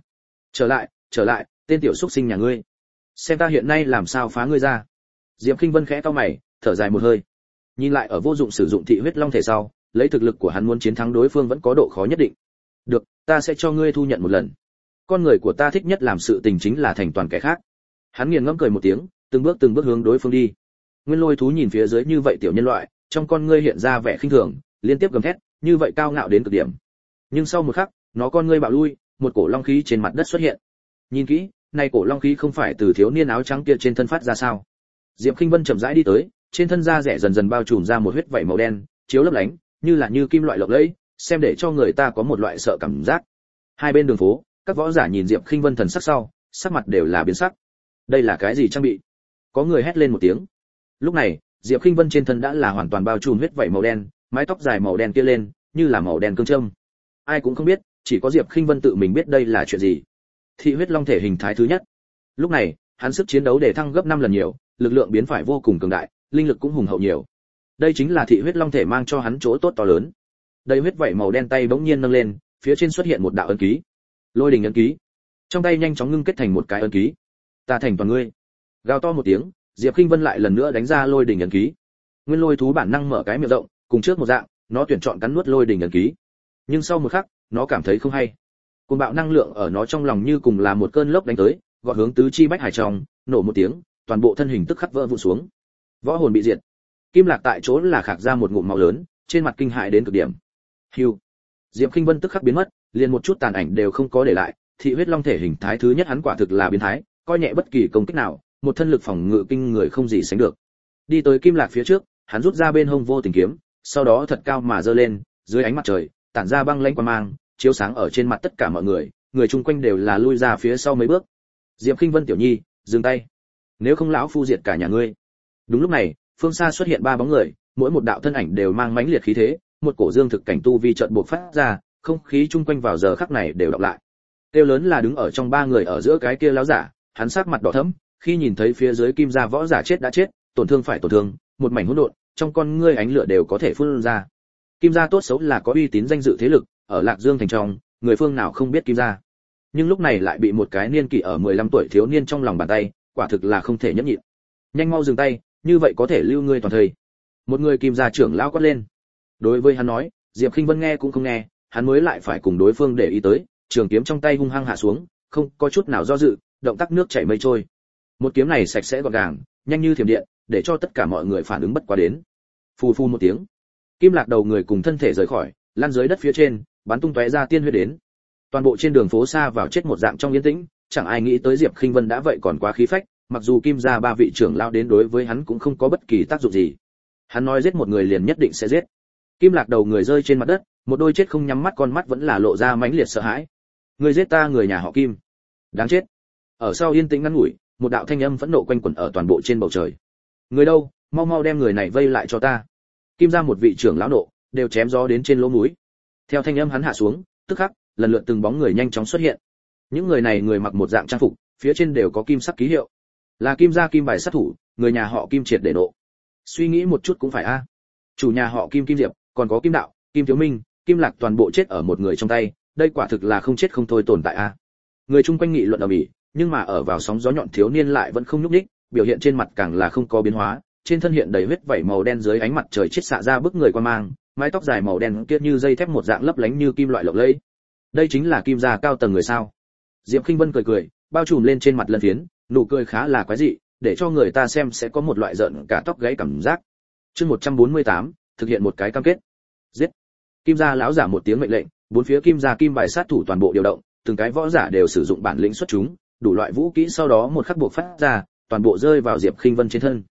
Trở lại, tên tiểu xúc sinh nhà ngươi. Xem ta hiện nay làm sao phá ngươi ra. Diệp Khinh Vân khẽ cau mày, thở dài một hơi. Nhìn lại ở vô dụng sử dụng thị huyết long thể sau, lấy thực lực của hắn muốn chiến thắng đối phương vẫn có độ khó nhất định. Được, ta sẽ cho ngươi thu nhận một lần. Con người của ta thích nhất làm sự tình chính là thành toàn kẻ khác. Hắn nghiền ngẫm cười một tiếng, từng bước hướng đối phương đi. Nguyên lôi thú nhìn phía dưới như vậy tiểu nhân loại, trong con ngươi hiện ra vẻ khinh thường, liên tiếp gầm thét, như vậy cao ngạo đến cực điểm. Nhưng sau một khắc, nó con ngươi bạo lui, một cổ long khí trên mặt đất xuất hiện. Nhìn kỹ, này cổ long khí không phải từ thiếu niên áo trắng kia trên thân phát ra sao? Diệp Khinh Vân chậm rãi đi tới, trên thân da rẻ dần dần bao trùm ra một huyết vảy màu đen, chiếu lấp lánh, như kim loại lộng lẫy, xem để cho người ta có một loại sợ cảm giác. Hai bên đường phố, các võ giả nhìn Diệp Khinh Vân thần sắc sau, sắc mặt đều là biến sắc. Đây là cái gì trang bị? Có người hét lên một tiếng. Lúc này, Diệp Khinh Vân trên thân đã là hoàn toàn bao trùm huyết vảy màu đen, mái tóc dài màu đen kia lên, như là màu đen cương châm. Ai cũng không biết, chỉ có Diệp Khinh Vân tự mình biết đây là chuyện gì. Thị huyết long thể hình thái thứ nhất. Lúc này, hắn sức chiến đấu để thăng gấp 5 lần nhiều, lực lượng biến phải vô cùng cường đại, linh lực cũng hùng hậu nhiều. Đây chính là thị huyết long thể mang cho hắn chỗ tốt to lớn. Đây huyết vảy màu đen tay bỗng nhiên nâng lên, phía trên xuất hiện một đạo ấn ký. Lôi đỉnh ấn ký. Trong tay nhanh chóng ngưng kết thành một cái ấn ký. Ta thành toàn ngươi. Gào to một tiếng, Diệp Khinh Vân lại lần nữa đánh ra lôi đỉnh ấn ký. Nguyên lôi thú bản năng mở cái miệng rộng, cùng trước một dạng, nó tuyển chọn cắn nuốt lôi đỉnh ấn ký. Nhưng sau một khắc, nó cảm thấy không hay. Cuồng bạo năng lượng ở nó trong lòng như cùng là một cơn lốc đánh tới, gọt hướng tứ chi bách hải trong, nổ một tiếng, toàn bộ thân hình tức khắc vỡ vụn xuống. Võ hồn bị diệt. Kim Lạc tại chỗ là khạc ra một ngụm máu lớn, trên mặt kinh hãi đến cực điểm. Hưu. Diệp Khinh Vân tức khắc biến mất, liền một chút tàn ảnh đều không có để lại, thị huyết long thể hình thái thứ nhất hắn quả thực là biến thái, coi nhẹ bất kỳ công kích nào, một thân lực phòng ngự kinh người không gì sánh được. Đi tới Kim Lạc phía trước, hắn rút ra bên hông vô tình kiếm, sau đó thật cao mà giơ lên, dưới ánh mặt trời, tản ra băng lãnh quang mang, chiếu sáng ở trên mặt tất cả mọi người, người chung quanh đều là lui ra phía sau mấy bước. Diệp Khinh Vân tiểu nhi, dừng tay, nếu không lão phu diệt cả nhà ngươi. Đúng lúc này, phương xa xuất hiện ba bóng người, mỗi một đạo thân ảnh đều mang mãnh liệt khí thế, một cổ dương thực cảnh tu vi chợt bộc phát ra, không khí chung quanh vào giờ khắc này đều đọc lại. Tiêu lớn là đứng ở trong ba người ở giữa cái kia lão giả, hắn sắc mặt đỏ thẫm, khi nhìn thấy phía dưới Kim gia võ giả chết đã chết, tổn thương phải tổn thương, một mảnh hỗn độn, trong con ngươi ánh lửa đều có thể phun ra. Kim gia tốt xấu là có uy tín danh dự thế lực, ở Lạc Dương thành trong, người phương nào không biết Kim gia. Nhưng lúc này lại bị một cái niên kỷ ở 15 tuổi thiếu niên trong lòng bàn tay, quả thực là không thể nhẫn nhịn. Nhanh mau dừng tay, như vậy có thể lưu ngươi toàn thời. Một người Kim gia trưởng lão quát lên. Đối với hắn nói, Diệp Khinh Vân nghe cũng không nghe, hắn mới lại phải cùng đối phương để ý tới, trường kiếm trong tay hung hăng hạ xuống, không có chút nào do dự, động tác nước chảy mây trôi. Một kiếm này sạch sẽ gọn gàng, nhanh như thiểm điện, để cho tất cả mọi người phản ứng bất quá đến. Phù phù một tiếng, Kim Lạc đầu người cùng thân thể rời khỏi, lăn dưới đất phía trên, bắn tung tóe ra tiên huyết đến. Toàn bộ trên đường phố xa vào chết một dạng trong yên tĩnh, chẳng ai nghĩ tới Diệp Khinh Vân đã vậy còn quá khí phách, mặc dù Kim gia ba vị trưởng lão đến đối với hắn cũng không có bất kỳ tác dụng gì. Hắn nói giết một người liền nhất định sẽ giết. Kim Lạc đầu người rơi trên mặt đất, một đôi chết không nhắm mắt con mắt vẫn là lộ ra mãnh liệt sợ hãi. Người giết ta người nhà họ Kim, đáng chết. Ở sau yên tĩnh ngắn ngủi, một đạo thanh âm phẫn nộ quanh quẩn ở toàn bộ trên bầu trời. Người đâu, mau mau đem người này vây lại cho ta. Kim gia một vị trưởng lão nộ, đều chém gió đến trên lỗ mũi. Theo thanh âm hắn hạ xuống, tức khắc, lần lượt từng bóng người nhanh chóng xuất hiện. Những người này người mặc một dạng trang phục, phía trên đều có kim sắc ký hiệu. Là Kim gia Kim bài sát thủ, người nhà họ Kim triệt để nộ. Suy nghĩ một chút cũng phải a. Chủ nhà họ Kim Kim Diệp, còn có Kim Đạo, Kim Thiếu Minh, Kim Lạc toàn bộ chết ở một người trong tay, đây quả thực là không chết không thôi tồn tại a. Người chung quanh nghị luận ầm ĩ, nhưng mà ở vào sóng gió nhọn thiếu niên lại vẫn không nhúc nhích, biểu hiện trên mặt càng là không có biến hóa, trên thân hiện đầy huyết vảy màu đen dưới ánh mặt trời chiết xạ ra bức người quan mang, mái tóc dài màu đen kia như dây thép một dạng lấp lánh như kim loại lộng lẫy. Đây chính là Kim gia cao tầng người sao? Diệp Khinh Vân cười cười, bao trùm lên trên mặt lân phiến, nụ cười khá là quái dị, để cho người ta xem sẽ có một loại giận cả tóc gáy cảm giác. Chương 148, thực hiện một cái cam kết. Giết. Kim gia lão giả một tiếng mệnh lệnh, bốn phía Kim gia Kim bài sát thủ toàn bộ điều động, từng cái võ giả đều sử dụng bản lĩnh xuất chúng, đủ loại vũ kỹ sau đó một khắc buộc phát ra, toàn bộ rơi vào Diệp Khinh Vân trên thân.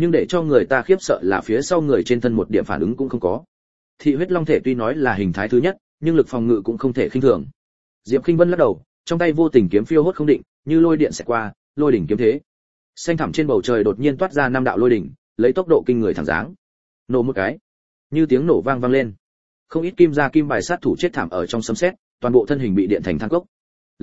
nhưng để cho người ta khiếp sợ là phía sau người trên thân một điểm phản ứng cũng không có. Thị huyết long thể tuy nói là hình thái thứ nhất, nhưng lực phòng ngự cũng không thể khinh thường. Diệp Khinh Vân lắc đầu, trong tay vô tình kiếm phiêu hốt không định, như lôi điện sẽ qua, lôi đỉnh kiếm thế. Xanh thẳm trên bầu trời đột nhiên toát ra năm đạo lôi đỉnh, lấy tốc độ kinh người thẳng giáng. Nổ một cái, như tiếng nổ vang vang lên. Không ít kim gia kim bài sát thủ chết thảm ở trong sấm sét, toàn bộ thân hình bị điện thành than cốc.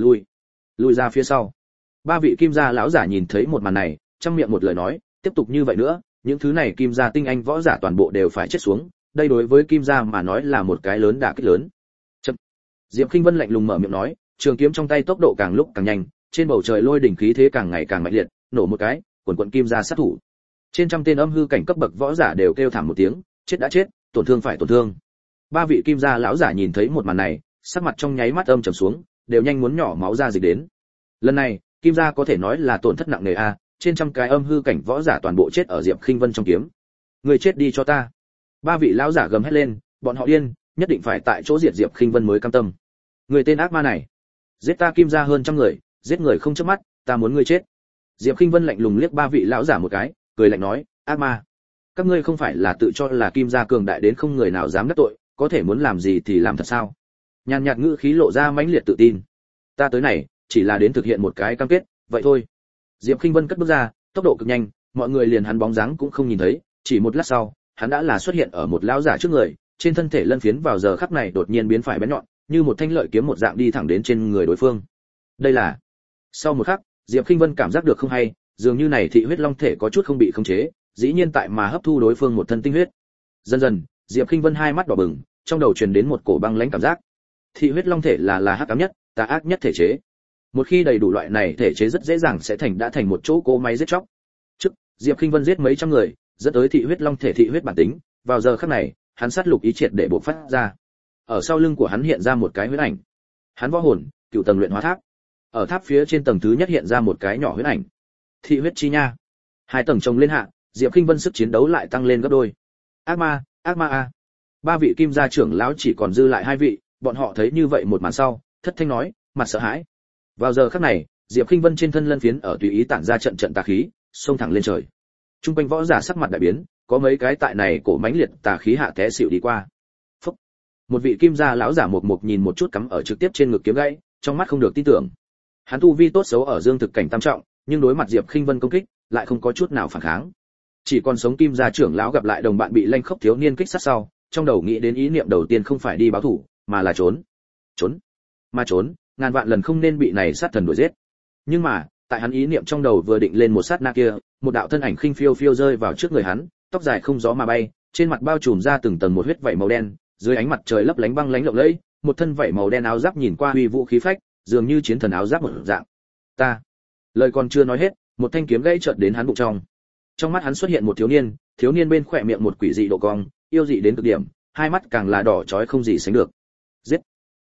Lùi ra phía sau. Ba vị kim gia lão giả nhìn thấy một màn này, trăm miệng một lời nói, tiếp tục như vậy nữa, những thứ này kim gia tinh anh võ giả toàn bộ đều phải chết xuống, đây đối với kim gia mà nói là một cái lớn đả kích lớn. Chậm. Diệp Khinh Vân lạnh lùng mở miệng nói, trường kiếm trong tay tốc độ càng lúc càng nhanh, trên bầu trời lôi đỉnh khí thế càng ngày càng mạnh liệt, nổ một cái, quần quần kim gia sát thủ. Trên trăm tên âm hư cảnh cấp bậc võ giả đều kêu thảm một tiếng, chết đã chết, tổn thương phải tổn thương. Ba vị kim gia lão giả nhìn thấy một màn này, sắc mặt trong nháy mắt âm trầm xuống, đều nhanh muốn nhỏ máu ra dịch đến. Lần này, kim gia có thể nói là tổn thất nặng nề a, trên trăm cái âm hư cảnh võ giả toàn bộ chết ở Diệp Khinh Vân trong kiếm. Người chết đi cho ta. Ba vị lão giả gầm hét lên, bọn họ điên, nhất định phải tại chỗ diệt Diệp Khinh Vân mới cam tâm. Người tên ác ma này, giết ta kim gia hơn trăm người, giết người không chớp mắt, ta muốn ngươi chết. Diệp Khinh Vân lạnh lùng liếc ba vị lão giả một cái, cười lạnh nói, ác ma, các ngươi không phải là tự cho là kim gia cường đại đến không người nào dám đắc tội, có thể muốn làm gì thì làm thật sao? Nhàn nhạt ngữ khí lộ ra mãnh liệt tự tin. Ta tới này, chỉ là đến thực hiện một cái cam kết, vậy thôi. Diệp Khinh Vân cất bước ra, tốc độ cực nhanh, mọi người liền hắn bóng dáng cũng không nhìn thấy, chỉ một lát sau, hắn đã là xuất hiện ở một lão giả trước người, trên thân thể lân phiến vào giờ khắc này đột nhiên biến phải bén nhọn, như một thanh lợi kiếm một dạng đi thẳng đến trên người đối phương. Đây là. Sau một khắc, Diệp Khinh Vân cảm giác được không hay, dường như này thị huyết long thể có chút không bị khống chế, dĩ nhiên tại mà hấp thu đối phương một thân tinh huyết. Dần dần, Diệp Khinh Vân hai mắt đỏ bừng, trong đầu truyền đến một cổ băng lãnh cảm giác. Thị huyết long thể là hắc ám nhất, tà ác nhất thể chế. Một khi đầy đủ loại này thể chế rất dễ dàng sẽ thành một chỗ cỗ máy giết chóc. Trước, Diệp Khinh Vân giết mấy trăm người, dẫn tới thị huyết long thể thị huyết bản tính, vào giờ khắc này, hắn sát lục ý triệt để bộc phát ra. Ở sau lưng của hắn hiện ra một cái huyết ảnh. Hắn võ hồn, cựu tầng luyện hóa tháp. Ở tháp phía trên tầng thứ nhất hiện ra một cái nhỏ huyết ảnh. Thị huyết chi nha. Hai tầng chồng lên hạ, Diệp Khinh Vân sức chiến đấu lại tăng lên gấp đôi. Ác ma a. Ba vị kim gia trưởng lão chỉ còn dư lại hai vị, bọn họ thấy như vậy một màn sau, thất thanh nói, mặt sợ hãi. Vào giờ khắc này, Diệp Khinh Vân trên thân lân phiến ở tùy ý tản ra trận trận tà khí, xông thẳng lên trời. Trung quanh võ giả sắc mặt đại biến, có mấy cái tại này cổ mãnh liệt tà khí hạ té xỉu đi qua. Phúc. Một vị kim gia lão giả mộc nhìn một chút cắm ở trực tiếp trên ngực kiếm gãy, trong mắt không được tin tưởng. Hắn tu vi tốt xấu ở dương thực cảnh tam trọng, nhưng đối mặt Diệp Khinh Vân công kích, lại không có chút nào phản kháng. Chỉ còn sống kim gia trưởng lão gặp lại đồng bạn bị lanh khốc thiếu niên kích sát sau, trong đầu nghĩ đến ý niệm đầu tiên không phải đi báo thù, mà là trốn. Trốn, ngàn vạn lần không nên bị này sát thần đuổi giết. Nhưng mà, tại hắn ý niệm trong đầu vừa định lên một sát na kia, một đạo thân ảnh khinh phiêu phiêu rơi vào trước người hắn, tóc dài không gió mà bay, trên mặt bao trùm ra từng tầng một huyết vảy màu đen, dưới ánh mặt trời lấp lánh băng lánh lộng lẫy, một thân vảy màu đen áo giáp nhìn qua uy vũ khí phách, dường như chiến thần áo giáp một dạng. Ta. Lời còn chưa nói hết, một thanh kiếm gãy chợt đến hắn bụng trong. Trong mắt hắn xuất hiện một thiếu niên bên khỏe miệng một quỷ dị độ cong, yêu dị đến cực điểm, hai mắt càng là đỏ chói không gì sánh được. Giết.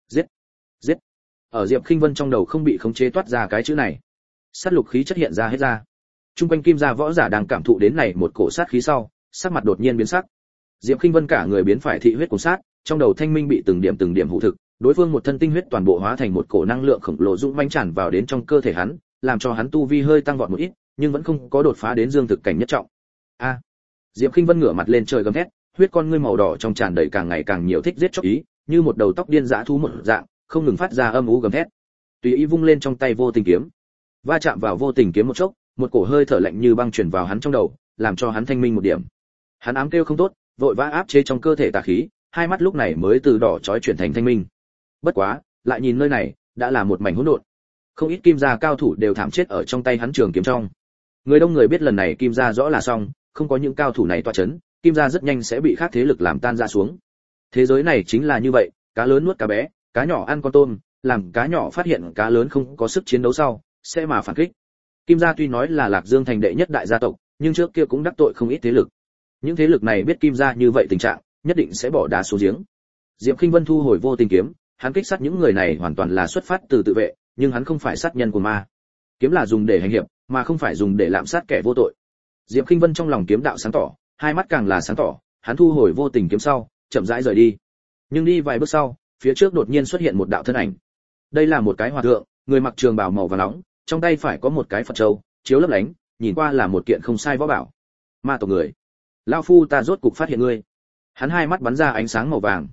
Ở Diệp Khinh Vân trong đầu không bị khống chế toát ra cái chữ này. Sát lục khí chất hiện ra hết ra. Trung quanh kim gia võ giả đang cảm thụ đến này một cổ sát khí sau, sắc mặt đột nhiên biến sắc. Diệp Khinh Vân cả người biến phải thị huyết cuồng sát, trong đầu thanh minh bị từng điểm hụ thực, đối phương một thân tinh huyết toàn bộ hóa thành một cổ năng lượng khổng lồ dũng mãnh tràn vào đến trong cơ thể hắn, làm cho hắn tu vi hơi tăng vọt một ít, nhưng vẫn không có đột phá đến dương thực cảnh nhất trọng. A. Diệp Khinh Vân ngửa mặt lên trời gầm thét, huyết con ngươi màu đỏ trong tràn đầy càng ngày càng nhiều thích giết chóc ý, như một đầu tóc điên dã thú một dạng, không ngừng phát ra âm u gầm thét. Tùy ý vung lên trong tay vô tình kiếm, va chạm vào vô tình kiếm một chốc, một cổ hơi thở lạnh như băng truyền vào hắn trong đầu, làm cho hắn thanh minh một điểm. Hắn ám kêu không tốt, vội vã áp chế trong cơ thể tà khí, hai mắt lúc này mới từ đỏ chói chuyển thành thanh minh. Bất quá, lại nhìn nơi này, đã là một mảnh hỗn độn. Không ít kim gia cao thủ đều thảm chết ở trong tay hắn trường kiếm trong. Người đông người biết lần này kim gia rõ là xong, không có những cao thủ này tọa chấn, kim gia rất nhanh sẽ bị khác thế lực làm tan ra xuống. Thế giới này chính là như vậy, cá lớn nuốt cá bé, cá nhỏ ăn con tôm, làm cá nhỏ phát hiện cá lớn không có sức chiến đấu sau, sẽ mà phản kích. Kim gia tuy nói là Lạc Dương thành đệ nhất đại gia tộc, nhưng trước kia cũng đắc tội không ít thế lực. Những thế lực này biết Kim gia như vậy tình trạng, nhất định sẽ bỏ đá xuống giếng. Diệp Khinh Vân thu hồi vô tình kiếm, hắn kích sát những người này hoàn toàn là xuất phát từ tự vệ, nhưng hắn không phải sát nhân của ma. Kiếm là dùng để hành hiệp, mà không phải dùng để lạm sát kẻ vô tội. Diệp Khinh Vân trong lòng kiếm đạo sáng tỏ, hai mắt càng là sáng tỏ, hắn thu hồi vô tình kiếm sau, chậm rãi rời đi. Nhưng đi vài bước sau, phía trước đột nhiên xuất hiện một đạo thân ảnh. Đây là một cái hòa thượng, người mặc trường bào màu vàng nóng, trong tay phải có một cái Phật châu, chiếu lấp lánh, nhìn qua là một kiện không sai võ bảo. Ma tộc người, lão phu ta rốt cục phát hiện ngươi. Hắn hai mắt bắn ra ánh sáng màu vàng.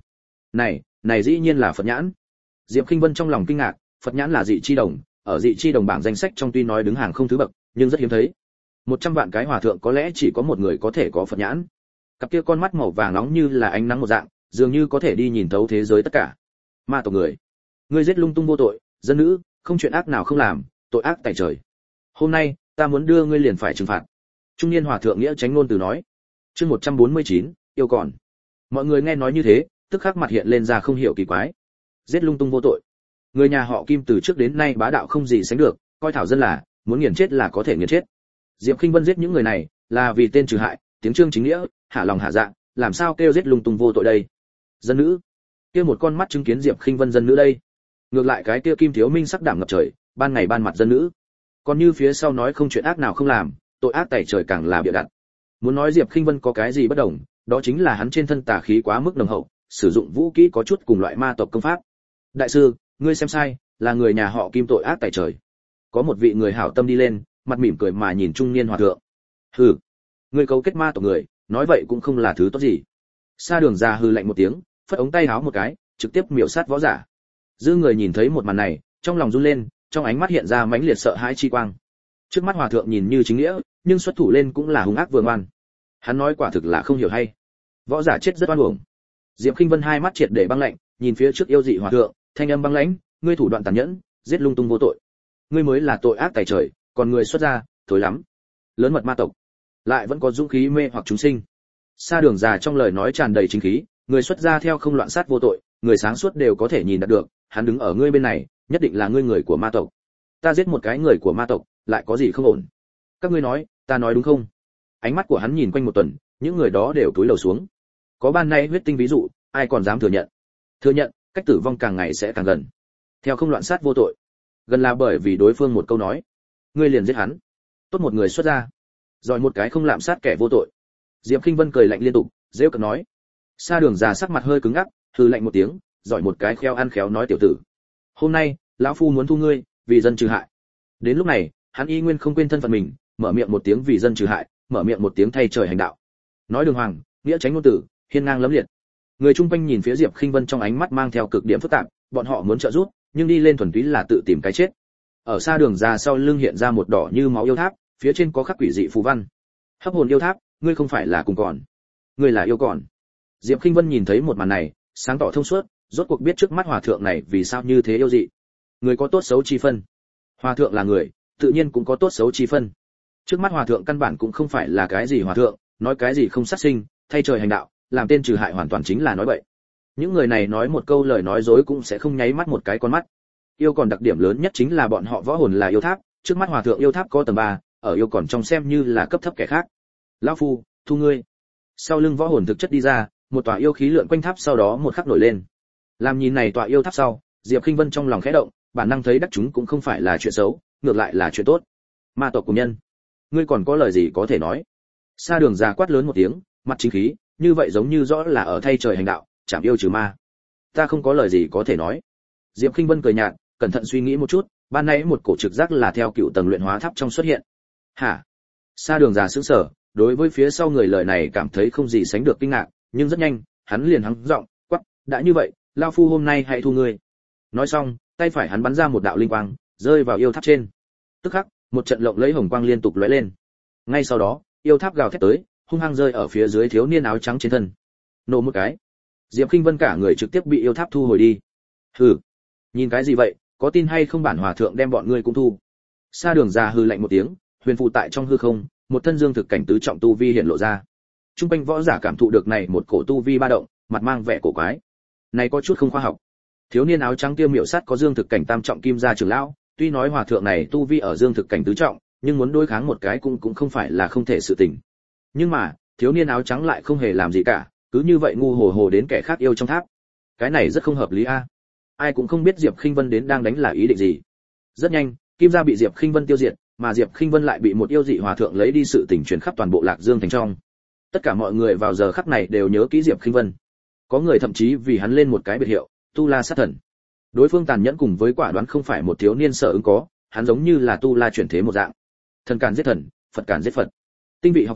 Này dĩ nhiên là Phật nhãn. Diệp Khinh Vân trong lòng kinh ngạc, Phật nhãn là dị chi đồng, ở dị chi đồng bảng danh sách trong tuy nói đứng hàng không thứ bậc, nhưng rất hiếm thấy. 100 vạn cái hòa thượng có lẽ chỉ có một người có thể có Phật nhãn. Cặp kia con mắt màu vàng nóng như là ánh nắng một dạng, dường như có thể đi nhìn thấu thế giới tất cả. Ma tộc người, ngươi giết lung tung vô tội, dân nữ, không chuyện ác nào không làm, tội ác tại trời. Hôm nay, ta muốn đưa ngươi liền phải trừng phạt. Trung niên hòa thượng nghĩa tránh ngôn từ nói. Chương 149, yêu còn. Mọi người nghe nói như thế, tức khắc mặt hiện lên ra không hiểu kỳ quái. Giết lung tung vô tội. Người nhà họ Kim từ trước đến nay bá đạo không gì sánh được, coi thảo dân là muốn nghiền chết là có thể nghiền chết. Diệp Khinh Vân giết những người này là vì tên trừ hại, tiếng chương chính nghĩa, hạ lòng hạ dạ, làm sao kêu giết lung tung vô tội đây? Dân nữ, kia một con mắt chứng kiến Diệp Khinh Vân dân nữ đây. Ngược lại cái kia Kim Thiếu Minh sắc đảm ngập trời, ban ngày ban mặt dân nữ. Còn như phía sau nói không chuyện ác nào không làm, tội ác tày trời càng là bịa đặt. Muốn nói Diệp Khinh Vân có cái gì bất đồng, đó chính là hắn trên thân tà khí quá mức nồng hậu, sử dụng vũ khí có chút cùng loại ma tộc công pháp. Đại sư, ngươi xem sai, là người nhà họ Kim tội ác tày trời. Có một vị người hảo tâm đi lên, mặt mỉm cười mà nhìn trung niên hòa thượng. Hừ, ngươi cấu kết ma tộc người, nói vậy cũng không là thứ tốt gì. Sa Đường già hừ lạnh một tiếng, phất ống tay áo một cái, trực tiếp miểu sát võ giả. Dư người nhìn thấy một màn này, trong lòng run lên, trong ánh mắt hiện ra mãnh liệt sợ hãi chi quang. Trước mắt hòa thượng nhìn như chính nghĩa, nhưng xuất thủ lên cũng là hung ác vừa ngoan. Hắn nói quả thực là không hiểu hay. Võ giả chết rất oan uổng. Diệp Khinh Vân hai mắt triệt để băng lạnh, nhìn phía trước yêu dị hòa thượng, thanh âm băng lãnh, ngươi thủ đoạn tàn nhẫn, giết lung tung vô tội. Ngươi mới là tội ác tày trời, còn người xuất gia, thối lắm. Lớn mật ma tộc, lại vẫn có dũng khí mê hoặc chúng sinh. Sa Đường già trong lời nói tràn đầy chính khí, người xuất gia theo không loạn sát vô tội, người sáng suốt đều có thể nhìn đạt được, hắn đứng ở ngươi bên này, nhất định là ngươi người của ma tộc. Ta giết một cái người của ma tộc, lại có gì không ổn? Các ngươi nói, ta nói đúng không? Ánh mắt của hắn nhìn quanh một tuần, những người đó đều cúi đầu xuống. Có ban nay huyết tinh ví dụ, ai còn dám thừa nhận? Thừa nhận, cách tử vong càng ngày sẽ càng gần. Theo không loạn sát vô tội, gần là bởi vì đối phương một câu nói, ngươi liền giết hắn. Tốt một người xuất gia, giỏi một cái không lạm sát kẻ vô tội. Diệp Khinh Vân cười lạnh liên tục, giễu cợt nói. Sa Đường già sắc mặt hơi cứng ngắc, hừ lạnh một tiếng, giỏi một cái khéo ăn khéo nói tiểu tử. Hôm nay, lão phu muốn thu ngươi, vì dân trừ hại. Đến lúc này, hắn y nguyên không quên thân phận mình, mở miệng một tiếng vì dân trừ hại, mở miệng một tiếng thay trời hành đạo. Nói đường hoàng, nghĩa tránh ngôn tử, hiên ngang lẫm liệt. Người chung quanh nhìn phía Diệp Khinh Vân trong ánh mắt mang theo cực điểm phức tạp, bọn họ muốn trợ giúp, nhưng đi lên thuần túy là tự tìm cái chết. Ở xa đường ra sau lưng hiện ra một đỏ như máu yêu tháp, phía trên có khắc quỷ dị phù văn. Hấp hồn yêu tháp, ngươi không phải là cùng còn, ngươi là yêu còn. Diệp Khinh Vân nhìn thấy một màn này, sáng tỏ thông suốt, rốt cuộc biết trước mắt hòa thượng này vì sao như thế yêu dị. Người có tốt xấu chi phân. Hòa thượng là người, tự nhiên cũng có tốt xấu chi phân. Trước mắt hòa thượng căn bản cũng không phải là cái gì hòa thượng, nói cái gì không sát sinh, thay trời hành đạo, làm tên trừ hại hoàn toàn chính là nói bậy. Những người này nói một câu lời nói dối cũng sẽ không nháy mắt một cái con mắt. Yêu còn đặc điểm lớn nhất chính là bọn họ võ hồn là yêu tháp, trước mắt hòa thượng yêu tháp có tầng 3, ở yêu còn trong xem như là cấp thấp kẻ khác. Lão phu, thu ngươi. Sau lưng võ hồn thực chất đi ra, một tòa yêu khí lượn quanh tháp sau đó một khắc nổi lên. Làm nhìn này tòa yêu tháp sau, Diệp Khinh Vân trong lòng khẽ động, bản năng thấy đắc chúng cũng không phải là chuyện xấu, ngược lại là chuyện tốt. Ma tộc cùng nhân, ngươi còn có lời gì có thể nói? Sa Đường già quát lớn một tiếng, mặt chính khí, như vậy giống như rõ là ở thay trời hành đạo, chảm yêu trừ ma. Ta không có lời gì có thể nói. Diệp Khinh Vân cười nhạt, cẩn thận suy nghĩ một chút, ban nãy một cổ trực giác là theo cựu tầng luyện hóa tháp trong xuất hiện. Hả? Sa Đường già sững sờ, đối với phía sau người lời này cảm thấy không gì sánh được kinh ngạc, nhưng rất nhanh, hắn liền hắng giọng, quát, đã như vậy, lão phu hôm nay hãy thu ngươi. Nói xong, tay phải hắn bắn ra một đạo linh quang, rơi vào yêu tháp trên. Tức khắc, một trận lộng lẫy hồng quang liên tục lóe lên. Ngay sau đó, yêu tháp gào thét tới, hung hăng rơi ở phía dưới thiếu niên áo trắng trên thân. Nổ một cái, Diệp Khinh Vân cả người trực tiếp bị yêu tháp thu hồi đi. Hừ, nhìn cái gì vậy, có tin hay không bản hòa thượng đem bọn ngươi cũng thu. Sa Đường già hừ lạnh một tiếng, huyền phù tại trong hư không, một thân dương thực cảnh tứ trọng tu vi hiện lộ ra. Trung quanh võ giả cảm thụ được này một cổ tu vi ba động, mặt mang vẻ cổ quái. Này có chút không khoa học. Thiếu niên áo trắng kia miệu sát có dương thực cảnh tam trọng kim gia trưởng lão, tuy nói hòa thượng này tu vi ở dương thực cảnh tứ trọng, nhưng muốn đối kháng một cái cũng không phải là không thể sự tình. Nhưng mà, thiếu niên áo trắng lại không hề làm gì cả, cứ như vậy ngu hồ hồ đến kẻ khác yêu trong tháp. Cái này rất không hợp lý a. Ai cũng không biết Diệp Khinh Vân đến đang đánh là ý định gì. Rất nhanh, Kim gia bị Diệp Khinh Vân tiêu diệt, mà Diệp Khinh Vân lại bị một yêu dị hòa thượng lấy đi sự tình truyền khắp toàn bộ Lạc Dương thành trong. Tất cả mọi người vào giờ khắc này đều nhớ kỹ Diệp Khinh Vân. Có người thậm chí vì hắn lên một cái biệt hiệu, Tu La sát thần. Đối phương tàn nhẫn cùng với quả đoán không phải một thiếu niên sở ứng có, hắn giống như là Tu La chuyển thế một dạng. Thần càn giết thần, Phật càn giết Phật. Tinh vị học viện,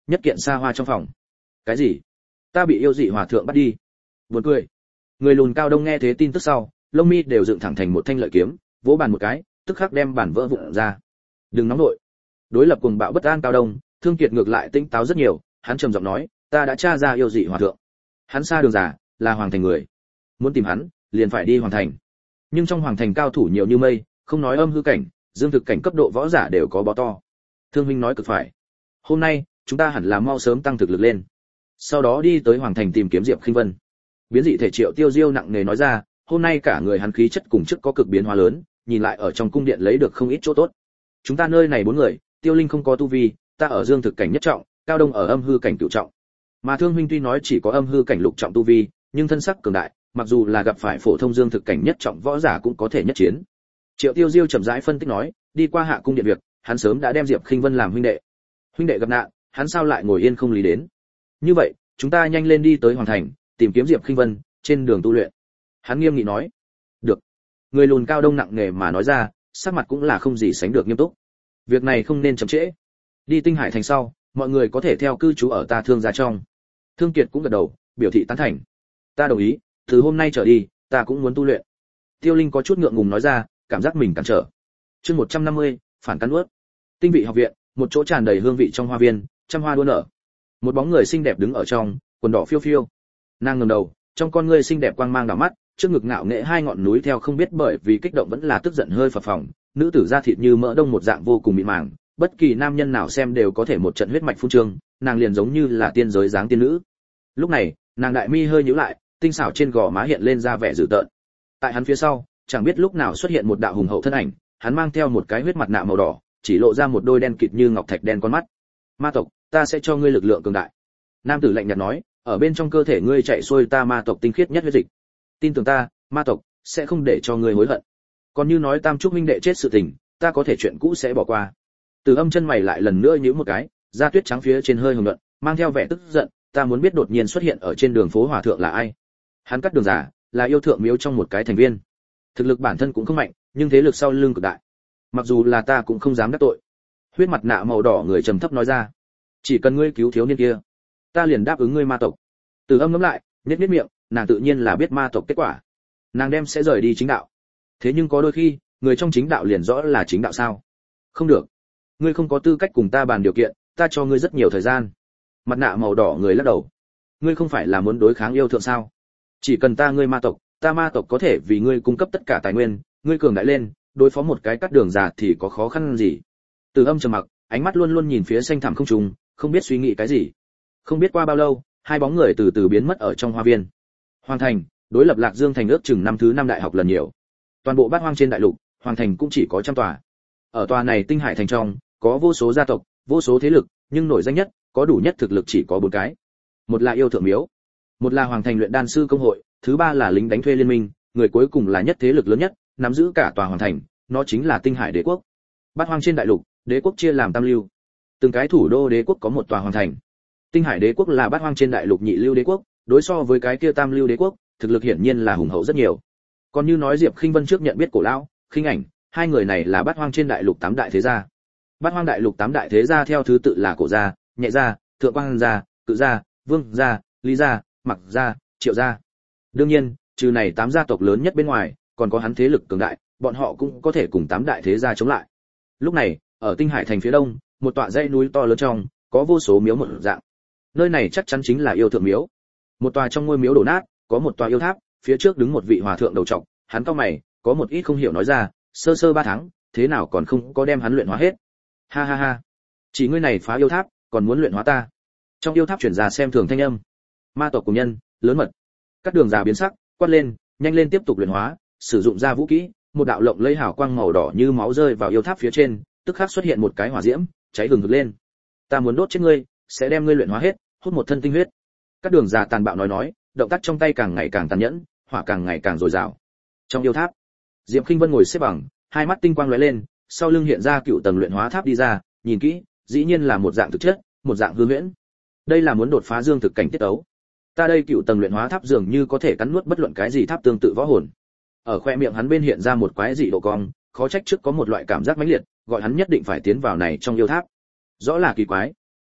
nhất kiện xa hoa trong phòng. Cái gì? Ta bị yêu dị hòa thượng bắt đi? Buồn cười. Người lùn Cao Đông nghe thế tin tức sau, lông mi đều dựng thẳng thành một thanh lợi kiếm, vỗ bàn một cái, tức khắc đem bàn vỡ vụn ra. Đừng nóng nội. Đối lập cuồng bạo bất an Cao Đông, Thương Kiệt ngược lại tinh táo rất nhiều, hắn trầm giọng nói, ta đã tra ra yêu dị hòa thượng. Hắn xa đường giả, là hoàng thành người. Muốn tìm hắn, liền phải đi hoàng thành. Nhưng trong hoàng thành cao thủ nhiều như mây, không nói âm hư cảnh, dương thực cảnh cấp độ võ giả đều có bó to. Thương huynh nói cực phải. Hôm nay, chúng ta hẳn là mau sớm tăng thực lực lên. Sau đó đi tới hoàng thành tìm kiếm Diệp Khinh Vân. Biến dị thể Triệu Tiêu Diêu nặng nề nói ra, hôm nay cả người hắn khí chất cùng trước có cực biến hóa lớn, nhìn lại ở trong cung điện lấy được không ít chỗ tốt. Chúng ta nơi này 4 người, Tiêu Linh không có tu vi, ta ở dương thực cảnh nhất trọng, Cao Đông ở âm hư cảnh cửu trọng. Mà Thương huynh tuy nói chỉ có âm hư cảnh lục trọng tu vi, nhưng thân sắc cường đại, mặc dù là gặp phải phổ thông dương thực cảnh nhất trọng võ giả cũng có thể nhất chiến. Triệu Tiêu Diêu chậm rãi phân tích nói, đi qua hạ cung điện việc, hắn sớm đã đem Diệp Khinh Vân làm huynh đệ. Huynh đệ gặp nạn, hắn sao lại ngồi yên không lý đến? Như vậy, chúng ta nhanh lên đi tới hoàng thành, tìm kiếm Diệp Khinh Vân, trên đường tu luyện. Hắn nghiêm nghị nói. Được. Người lùn Cao Đông nặng nề mà nói ra, sắc mặt cũng là không gì sánh được nghiêm túc. Việc này không nên chậm trễ. Đi Tinh Hải thành sau, mọi người có thể theo cư trú ở ta Thương gia trong. Thương Kiệt cũng gật đầu, biểu thị tán thành. Ta đồng ý, từ hôm nay trở đi, ta cũng muốn tu luyện. Tiêu Linh có chút ngượng ngùng nói ra, cảm giác mình cản trở. Chương 150, phản cắn nuốt. Tinh vị học viện, một chỗ tràn đầy hương vị trong hoa viên, trăm hoa đua nở. Một bóng người xinh đẹp đứng ở trong, quần đỏ phiêu phiêu. Nàng ngẩng đầu, trong con ngươi xinh đẹp quang mang đảo mắt, trước ngực ngạo nghệ 2 ngọn núi theo không biết bởi vì kích động vẫn là tức giận hơi phập phồng, nữ tử da thịt như mỡ đông một dạng vô cùng mịn màng, bất kỳ nam nhân nào xem đều có thể một trận huyết mạch phun trương, nàng liền giống như là tiên giới dáng tiên nữ. Lúc này, nàng đại mi hơi nhíu lại, tinh xảo trên gò má hiện lên ra vẻ dữ tợn. Tại hắn phía sau, chẳng biết lúc nào xuất hiện một đạo hùng hậu thân ảnh, hắn mang theo một cái huyết mặt nạ màu đỏ, chỉ lộ ra một đôi đen kịt như ngọc thạch đen con mắt. Ma tộc, ta sẽ cho ngươi lực lượng cường đại. Nam tử lạnh nhạt nói, ở bên trong cơ thể ngươi chạy xuôi ta ma tộc tinh khiết nhất huyết dịch. Tin tưởng ta, ma tộc sẽ không để cho ngươi hối hận. Còn như nói Tam Trúc huynh đệ chết sự tình, ta có thể chuyện cũ sẽ bỏ qua. Từ Âm chân mày lại lần nữa nhíu một cái, da tuyết trắng phía trên hơi hồng nhuận, mang theo vẻ tức giận, ta muốn biết đột nhiên xuất hiện ở trên đường phố hòa thượng là ai. Hắn cắt đường giả, là yêu thượng miếu trong một cái thành viên. Thực lực bản thân cũng không mạnh, nhưng thế lực sau lưng cực đại. Mặc dù là ta cũng không dám đắc tội. Huyết mặt nạ màu đỏ người trầm thấp nói ra, chỉ cần ngươi cứu thiếu niên kia, ta liền đáp ứng ngươi ma tộc. Từ Âm ngẫm lại, nhếch miệng, nàng tự nhiên là biết ma tộc kết quả. Nàng đem sẽ rời đi chính đạo. Thế nhưng có đôi khi, người trong chính đạo liền rõ là chính đạo sao? Không được. Ngươi không có tư cách cùng ta bàn điều kiện, ta cho ngươi rất nhiều thời gian. Mặt nạ màu đỏ người lắc đầu. Ngươi không phải là muốn đối kháng yêu thượng sao? Chỉ cần ngươi ma tộc, ta ma tộc có thể vì ngươi cung cấp tất cả tài nguyên, ngươi cường đại lên, đối phó một cái cắt đường già thì có khó khăn gì? Từ Âm trầm mặc, ánh mắt luôn luôn nhìn phía xanh thẳm không trung, không biết suy nghĩ cái gì. Không biết qua bao lâu, 2 bóng người từ từ biến mất ở trong hoa viên. Hoàng thành, đối lập Lạc Dương thành ước chừng năm thứ 5 đại học lần nhiều. Toàn bộ Bát Hoang trên đại lục, hoàng thành cũng chỉ có trăm tòa. Ở tòa này Tinh Hải thành trong, có vô số gia tộc, vô số thế lực, nhưng nổi danh nhất, có đủ nhất thực lực chỉ có 4 cái. Một là yêu thượng miếu, một là hoàng thành luyện đan sư công hội, thứ 3 là lính đánh thuê liên minh, người cuối cùng là nhất thế lực lớn nhất, nắm giữ cả tòa hoàng thành, nó chính là Tinh Hải đế quốc. Bát Hoang trên đại lục, đế quốc chia làm tam lưu. Từng cái thủ đô đế quốc có một tòa hoàng thành. Tinh Hải đế quốc là Bát Hoang trên đại lục nhị lưu đế quốc, đối so với cái kia tam lưu đế quốc, thực lực hiển nhiên là hùng hậu rất nhiều. Còn như nói Diệp Khinh Vân trước nhận biết Cổ lão, Khinh Ảnh, 2 người này là Bát Hoang trên đại lục 8 đại thế gia. Bát Hoang đại lục 8 đại thế gia theo thứ tự là Cổ gia, Nhẹ gia, Thượng Quan gia, Cự gia, Vương gia, Lý gia, Mặc gia, Triệu gia. Đương nhiên, trừ này 8 gia tộc lớn nhất bên ngoài, còn có hắn thế lực cường đại, bọn họ cũng có thể cùng 8 đại thế gia chống lại. Lúc này, ở Tinh Hải thành phía đông, một tọa dãy núi to lớn trong, có vô số miếu một dạng. Nơi này chắc chắn chính là yêu thượng miếu. Một tòa trong ngôi miếu đổ nát, có một tòa yêu tháp, phía trước đứng một vị hòa thượng đầu trọc, hắn cau mày, có một ít không hiểu nói ra, sơ sơ 3 tháng, thế nào còn không có đem hắn luyện hóa hết. Ha ha ha. Chỉ ngươi này phá yêu tháp, còn muốn luyện hóa ta. Trong yêu tháp truyền ra xem thường thanh âm. Ma tộc cùng nhân, lớn mật. Các đường già biến sắc, quát lên, nhanh lên tiếp tục luyện hóa, sử dụng ra vũ kỹ, một đạo lộng lẫy hào quang màu đỏ như máu rơi vào yêu tháp phía trên, tức khắc xuất hiện một cái hỏa diễm, cháy hừng hực lên. Ta muốn đốt chết ngươi, sẽ đem ngươi luyện hóa hết, hút một thân tinh huyết. Các đường già tàn bạo nói, động tác trong tay càng ngày càng tàn nhẫn, hỏa càng ngày càng dồi dào. Trong yêu tháp, Diệp Khinh Vân ngồi xếp bằng, 2 mắt tinh quang lóe lên, sau lưng hiện ra cựu tầng luyện hóa tháp đi ra, nhìn kỹ, dĩ nhiên là một dạng thực chất, một dạng hư huyễn. Đây là muốn đột phá dương thực cảnh tiết ấu. Ta đây cựu tầng luyện hóa tháp dường như có thể cắn nuốt bất luận cái gì tháp tương tự võ hồn. Ở khoe miệng hắn bên hiện ra một quái dị độ cong, khó trách trước có một loại cảm giác mãnh liệt, gọi hắn nhất định phải tiến vào này trong yêu tháp. Rõ là kỳ quái.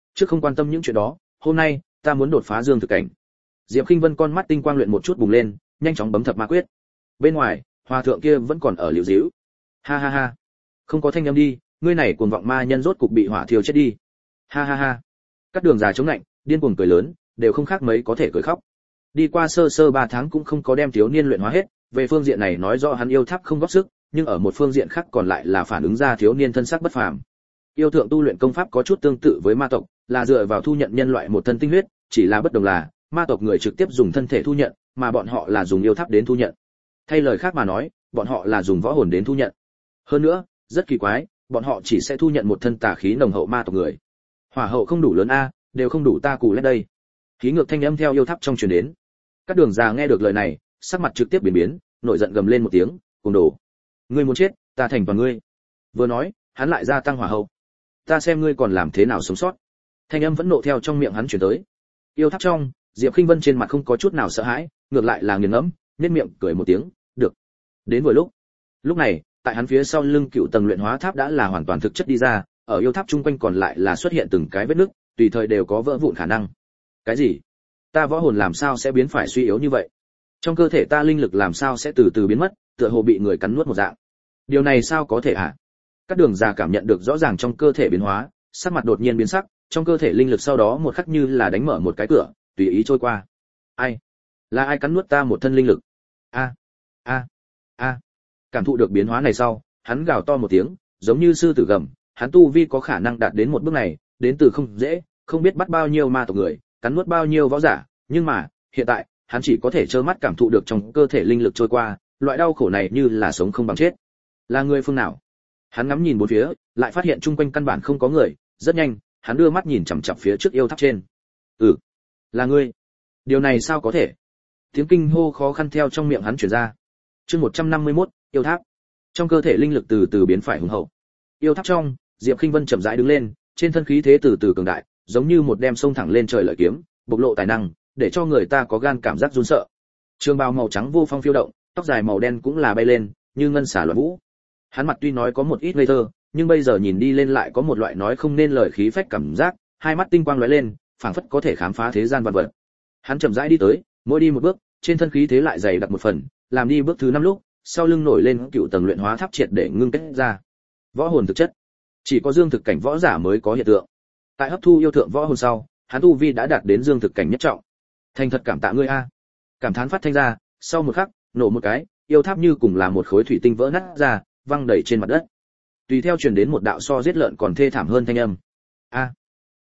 Trước không quan tâm những chuyện đó, hôm nay ta muốn đột phá dương thực cảnh. Diệp Khinh Vân con mắt tinh quang luyện một chút bùng lên, nhanh chóng bấm thập ma quyết. Bên ngoài, hòa thượng kia vẫn còn ở liễu díu. Ha ha ha, không có thanh âm đi, ngươi này cuồng vọng ma nhân rốt cục bị hỏa thiêu chết đi. Ha ha ha. Các đường già chống lạnh, điên cuồng cười lớn, đều không khác mấy có thể cười khóc. Đi qua sơ 3 tháng cũng không có đem thiếu niên luyện hóa hết, về phương diện này nói rõ hắn yêu tháp không góp sức, nhưng ở một phương diện khác còn lại là phản ứng ra thiếu niên thân sắc bất phàm. Yêu thượng tu luyện công pháp có chút tương tự với ma tộc, là dựa vào thu nhận nhân loại một thân tinh huyết, chỉ là bất đồng là, ma tộc người trực tiếp dùng thân thể thu nhận, mà bọn họ là dùng yêu tháp đến thu nhận. Thay lời khác mà nói, bọn họ là dùng võ hồn đến thu nhận. Hơn nữa, rất kỳ quái, bọn họ chỉ sẽ thu nhận một thân tà khí nồng hậu ma tộc người. Hỏa hậu không đủ lớn a, đều không đủ ta cù lét đây. Khí ngược thanh âm theo yêu tháp trong truyền đến. Các đường già nghe được lời này, sắc mặt trực tiếp biến, nổi giận gầm lên một tiếng, cuồng đồ. Ngươi muốn chết, ta thành toàn ngươi. Vừa nói, hắn lại gia tăng hỏa hậu. Ta xem ngươi còn làm thế nào sống sót. Thanh âm vẫn nộ theo trong miệng hắn truyền tới. Yêu tháp trong, Diệp Khinh Vân trên mặt không có chút nào sợ hãi, ngược lại là nghiền ngẫm, nhếch miệng cười một tiếng, được. Đến vừa lúc này, tại hắn phía sau lưng cựu tầng luyện hóa tháp đã là hoàn toàn thực chất đi ra, ở yêu tháp chung quanh còn lại là xuất hiện từng cái vết nứt, tùy thời đều có vỡ vụn khả năng. Cái gì? Ta võ hồn làm sao sẽ biến phải suy yếu như vậy? Trong cơ thể ta linh lực làm sao sẽ từ từ biến mất, tựa hồ bị người cắn nuốt một dạng. Điều này sao có thể hả? Các đường già cảm nhận được rõ ràng trong cơ thể biến hóa, sắc mặt đột nhiên biến sắc, trong cơ thể linh lực sau đó một khắc như là đánh mở một cái cửa, tùy ý trôi qua. Ai? Là ai cắn nuốt ta một thân linh lực? A a. Cảm thụ được biến hóa này sau, hắn gào to một tiếng, giống như sư tử gầm, hắn tu vi có khả năng đạt đến một bước này, đến từ không dễ, không biết bắt bao nhiêu ma tộc người, cắn nuốt bao nhiêu võ giả, nhưng mà, hiện tại, hắn chỉ có thể trơ mắt cảm thụ được trong cơ thể linh lực trôi qua, loại đau khổ này như là sống không bằng chết. Là người phương nào? Hắn ngắm nhìn bốn phía, lại phát hiện chung quanh căn bản không có người, rất nhanh, hắn đưa mắt nhìn chằm chằm phía trước yêu tháp trên. Là ngươi. Điều này sao có thể? Tiếng kinh hô khó khăn theo trong miệng hắn truyền ra. Chương 151, yêu tháp. Trong cơ thể linh lực từ từ biến phải hùng hậu. Yêu tháp trong, Diệp Khinh Vân chậm rãi đứng lên, trên thân khí thế từ từ cường đại, giống như một đem sông thẳng lên trời lợi kiếm, bộc lộ tài năng, để cho người ta có gan cảm giác run sợ. Trường bào màu trắng vô phong phiêu động, tóc dài màu đen cũng là bay lên, như ngân xả loạn vũ. Hắn mặt tuy nói có một ít ngây thơ, nhưng bây giờ nhìn đi lên lại có một loại nói không nên lời khí phách cảm giác, hai mắt tinh quang lóe lên, phảng phất có thể khám phá thế gian vạn vật. Hắn chậm rãi đi tới, mỗi đi một bước, trên thân khí thế lại dày đặc một phần, làm đi bước thứ 5 lúc, sau lưng nổi lên cựu tầng luyện hóa tháp triệt để ngưng kết ra. Võ hồn thực chất, chỉ có dương thực cảnh võ giả mới có hiện tượng. Tại hấp thu yêu thượng võ hồn sau, hắn tu vi đã đạt đến dương thực cảnh nhất trọng. Thành thật cảm tạ ngươi a. Cảm thán phát thanh ra, sau một khắc, nổ một cái, yêu tháp như cùng là một khối thủy tinh vỡ nát ra, văng đầy trên mặt đất. Tùy theo truyền đến một đạo so giết lợn còn thê thảm hơn thanh âm. A,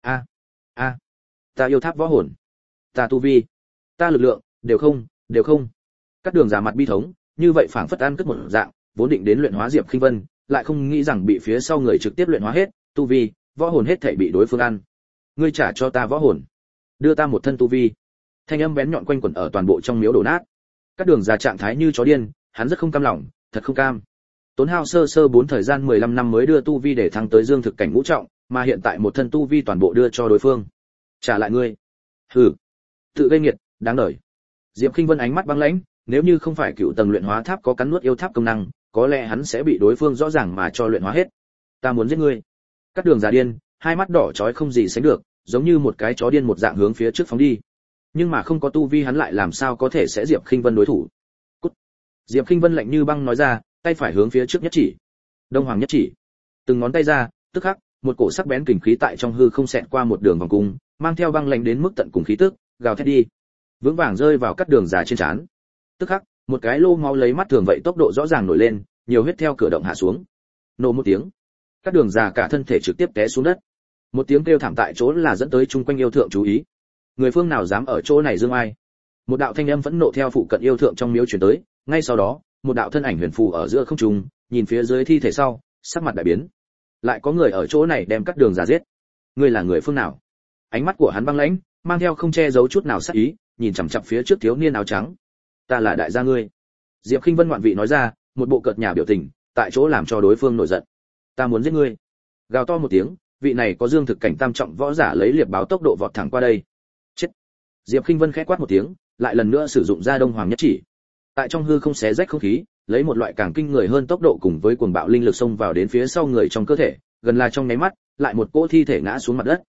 ta yêu tháp võ hồn, ta tu vi, ta lực lượng, đều không. Các đường giả mặt bi thống, như vậy phảng phất ăn cất một dạng, vốn định đến luyện hóa Diệp Khinh Vân, lại không nghĩ rằng bị phía sau người trực tiếp luyện hóa hết, tu vi, võ hồn hết thảy bị đối phương ăn. Ngươi trả cho ta võ hồn, đưa ta một thân tu vi. Thanh âm bén nhọn quanh quẩn ở toàn bộ trong miếu đổ nát. Các đường giả trạng thái như chó điên, hắn rất không cam lòng, thật không cam. Tốn hao sơ 4 thời gian 15 năm mới đưa tu vi để thăng tới dương thực cảnh ngũ trọng, mà hiện tại một thân tu vi toàn bộ đưa cho đối phương. Trả lại ngươi. Hừ, tự gây nghiệt, đáng đời. Diệp Khinh Vân ánh mắt băng lãnh, nếu như không phải cựu tầng luyện hóa tháp có cắn nuốt yêu tháp công năng, có lẽ hắn sẽ bị đối phương rõ ràng mà cho luyện hóa hết. Ta muốn giết ngươi. Các đường giả điên, hai mắt đỏ chói không gì sánh được, giống như một cái chó điên một dạng hướng phía trước phóng đi. Nhưng mà không có tu vi hắn lại làm sao có thể sẽ Diệp Khinh Vân đối thủ. Cút. Diệp Khinh Vân lạnh như băng nói ra, tay phải hướng phía trước nhất chỉ. Đông Hoàng nhất chỉ. Từng ngón tay ra, tức khắc, một cổ sắc bén kình khí tại trong hư không xẹt qua một đường vòng cung, mang theo băng lạnh đến mức tận cùng khí tức, gào thét đi. Vững vàng rơi vào các đường giả trên trán. Tức khắc, một cái lô máu lấy mắt thường vậy tốc độ rõ ràng nổi lên, nhiều huyết theo cửa động hạ xuống. Nổ một tiếng, các đường giả cả thân thể trực tiếp té xuống đất. Một tiếng kêu thảm tại chỗ là dẫn tới chung quanh yêu thượng chú ý. Người phương nào dám ở chỗ này dương ai? Một đạo thanh âm phẫn nộ theo phụ cận yêu thượng trong miếu truyền tới, ngay sau đó, một đạo thân ảnh huyền phù ở giữa không trung, nhìn phía dưới thi thể sau, sắc mặt đại biến. Lại có người ở chỗ này đem các đường giả giết. Ngươi là người phương nào? Ánh mắt của hắn băng lãnh, mang theo không che giấu chút nào sát ý, nhìn chằm chằm phía trước thiếu niên áo trắng. Ta là đại gia ngươi. Diệp Khinh Vân ngoạn vị nói ra, một bộ cợt nhả biểu tình, tại chỗ làm cho đối phương nổi giận. Ta muốn giết ngươi. Gào to một tiếng, vị này có dương thực cảnh tam trọng võ giả lấy liệp báo tốc độ vọt thẳng qua đây. Chết. Diệp Khinh Vân khẽ quát một tiếng, lại lần nữa sử dụng ra Đông Hoàng nhất chỉ. Tại trong hư không xé rách không khí, lấy một loại càng kinh người hơn tốc độ cùng với cuồng bạo linh lực xông vào đến phía sau người trong cơ thể, gần là trong nháy mắt, lại một cỗ thi thể ngã xuống mặt đất.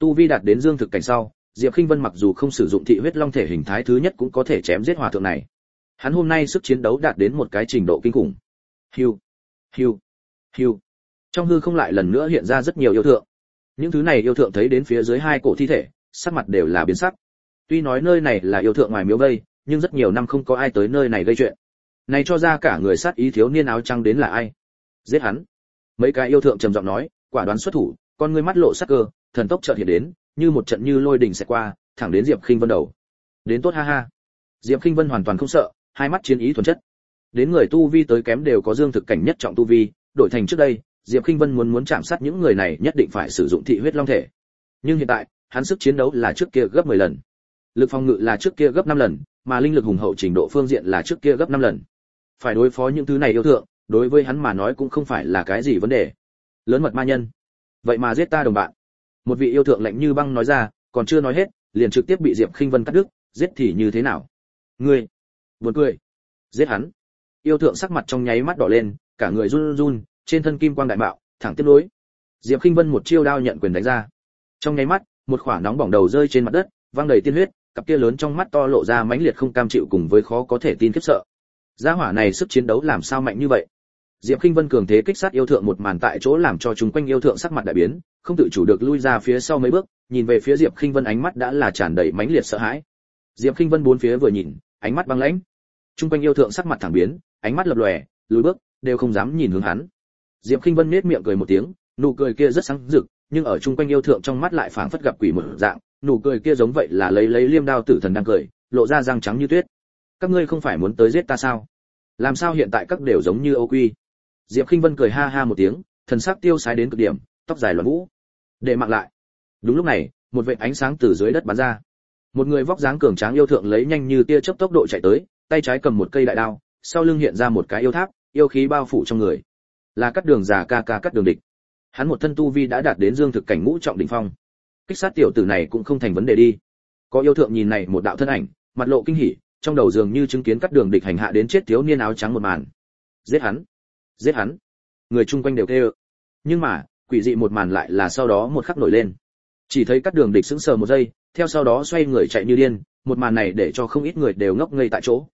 Tu vi đạt đến dương thực cảnh sau, Diệp Khinh Vân mặc dù không sử dụng thị huyết long thể hình thái thứ nhất cũng có thể chém giết hòa thượng này. Hắn hôm nay sức chiến đấu đạt đến một cái trình độ kinh khủng. Hiu, hiu, hiu. Trong hư không lại lần nữa hiện ra rất nhiều yêu thượng. Những thứ này yêu thượng thấy đến phía dưới hai cổ thi thể, sắc mặt đều là biến sắc. Tuy nói nơi này là yêu thượng ngoài miếu vây, nhưng rất nhiều năm không có ai tới nơi này gây chuyện. Này cho ra cả người sát ý thiếu niên áo trắng đến là ai? Giết hắn. Mấy cái yêu thượng trầm giọng nói, quả đoán xuất thủ, con ngươi mắt lộ sắc cơ, thần tốc chợt hiện đến, như một trận như lôi đình sẽ qua, thẳng đến Diệp Khinh Vân đầu. Đến tốt ha ha. Diệp Khinh Vân hoàn toàn không sợ, hai mắt chiến ý thuần chất. Đến người tu vi tới kém đều có dương thực cảnh nhất trọng tu vi, đổi thành trước đây, Diệp Khinh Vân muốn chạm sát những người này nhất định phải sử dụng thị huyết long thể. Nhưng hiện tại, hắn sức chiến đấu là trước kia gấp 10 lần. Lực phòng ngự là trước kia gấp 5 lần, mà linh lực hùng hậu trình độ phương diện là trước kia gấp 5 lần. Phải đối phó những thứ này yêu thượng, đối với hắn mà nói cũng không phải là cái gì vấn đề. Lớn mật ma nhân, vậy mà giết ta đồng bạn. Một vị yêu thượng lạnh như băng nói ra, còn chưa nói hết, liền trực tiếp bị Diệp Khinh Vân cắt đứt, giết thì như thế nào? Ngươi, buồn cười. Giết hắn. Yêu thượng sắc mặt trong nháy mắt đỏ lên, cả người run run, trên thân kim quang đại mạo, thẳng tiếp đối. Diệp Khinh Vân một chiêu đao nhận quyền đánh ra. Trong nháy mắt, một quả nóng bỏng đầu rơi trên mặt đất, văng đầy tiên huyết, cặp kia lớn trong mắt to lộ ra mãnh liệt không cam chịu cùng với khó có thể tin khiếp sợ. Gia hỏa này sức chiến đấu làm sao mạnh như vậy? Diệp Khinh Vân cường thế kích sát yêu thượng một màn tại chỗ làm cho chúng quanh yêu thượng sắc mặt đại biến, không tự chủ được lui ra phía sau mấy bước, nhìn về phía Diệp Khinh Vân ánh mắt đã là tràn đầy mãnh liệt sợ hãi. Diệp Khinh Vân bốn phía vừa nhìn, ánh mắt băng lãnh. Trung quanh yêu thượng sắc mặt thẳng biến, ánh mắt lập lòe, lùi bước, đều không dám nhìn hướng hắn. Diệp Khinh Vân nhếch miệng cười một tiếng, nụ cười kia rất sáng rực, nhưng ở trung quanh yêu thượng trong mắt lại phảng phất gặp quỷ một dạng, nụ cười kia giống vậy là lấy liêm đao tử thần đang cười, lộ ra răng trắng như tuyết. Các ngươi không phải muốn tới giết ta sao? Làm sao hiện tại các đều giống như Âu Quy? Diệp Khinh Vân cười ha ha một tiếng, thần sắc tiêu sái đến cực điểm, tóc dài loạn vũ. Để mạng lại. Đúng lúc này, một vệt ánh sáng từ dưới đất bắn ra. Một người vóc dáng cường tráng yêu thượng lấy nhanh như tia chớp tốc độ chạy tới, tay trái cầm một cây đại đao, sau lưng hiện ra một cái yêu tháp, yêu khí bao phủ trong người. Là Cắt Đường già ca ca Cắt Đường Địch. Hắn một thân tu vi đã đạt đến dương thực cảnh ngũ trọng đỉnh phong. Kích sát tiểu tử này cũng không thành vấn đề đi. Có yêu thượng nhìn này một đạo thân ảnh, mặt lộ kinh hỉ, trong đầu dường như chứng kiến Cắt Đường Địch hành hạ đến chết thiếu niên áo trắng một màn. Giết hắn, giết hắn. Người chung quanh đều kêu. Nhưng mà, quỷ dị một màn lại là sau đó một khắc nổi lên. Chỉ thấy Cắt Đường Địch sững sờ một giây, theo sau đó xoay người chạy như điên, một màn này để cho không ít người đều ngốc ngây tại chỗ.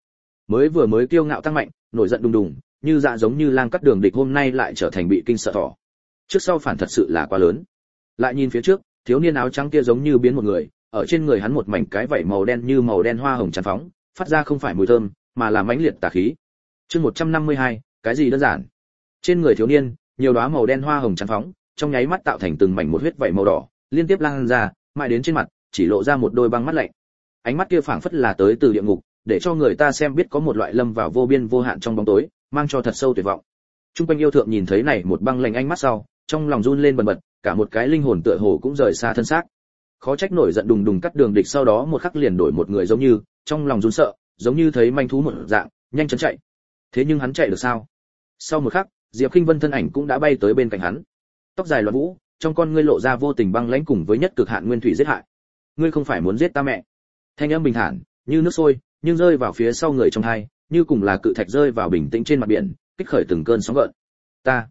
Mới kiêu ngạo tăng mạnh, nổi giận đùng đùng, như dạ giống như lang Cắt Đường Địch hôm nay lại trở thành bị kinh sợ thỏ. Trước sau phản thật sự là quá lớn. Lại nhìn phía trước, thiếu niên áo trắng kia giống như biến một người, ở trên người hắn một mảnh cái vảy màu đen như màu đen hoa hồng tràn phóng, phát ra không phải mùi thơm, mà là mãnh liệt tà khí. Chương 152, cái gì đơn giản. Trên người thiếu niên, nhiều đóa màu đen hoa hồng tràn phóng, trong nháy mắt tạo thành từng mảnh một huyết vảy màu đỏ, liên tiếp lan ra, mãi đến trên mặt, chỉ lộ ra một đôi băng mắt lạnh. Ánh mắt kia phảng phất là tới từ địa ngục, để cho người ta xem biết có một loại lâm vào vô biên vô hạn trong bóng tối, mang cho thật sâu tuyệt vọng. Trung quanh yêu thượng nhìn thấy này một băng lạnh ánh mắt sau, trong lòng run lên bần bật, cả một cái linh hồn tựa hồ cũng rời xa thân xác. Khó trách nổi giận đùng đùng Cắt Đường Địch sau đó một khắc liền đổi một người giống như, trong lòng run sợ, giống như thấy manh thú một dạng, nhanh chóng chạy. Thế nhưng hắn chạy được sao? Sau một khắc, Diệp Khinh Vân thân ảnh cũng đã bay tới bên cạnh hắn. Tóc dài loạn vũ, trong con ngươi lộ ra vô tình băng lãnh cùng với nhất cực hạn nguyên thủy giết hại. Ngươi không phải muốn giết ta mẹ? Thanh âm bình thản, như nước sôi, nhưng rơi vào phía sau người trong hai, như cùng là cự thạch rơi vào bình tĩnh trên mặt biển, kích khởi từng cơn sóng gợn. Ta.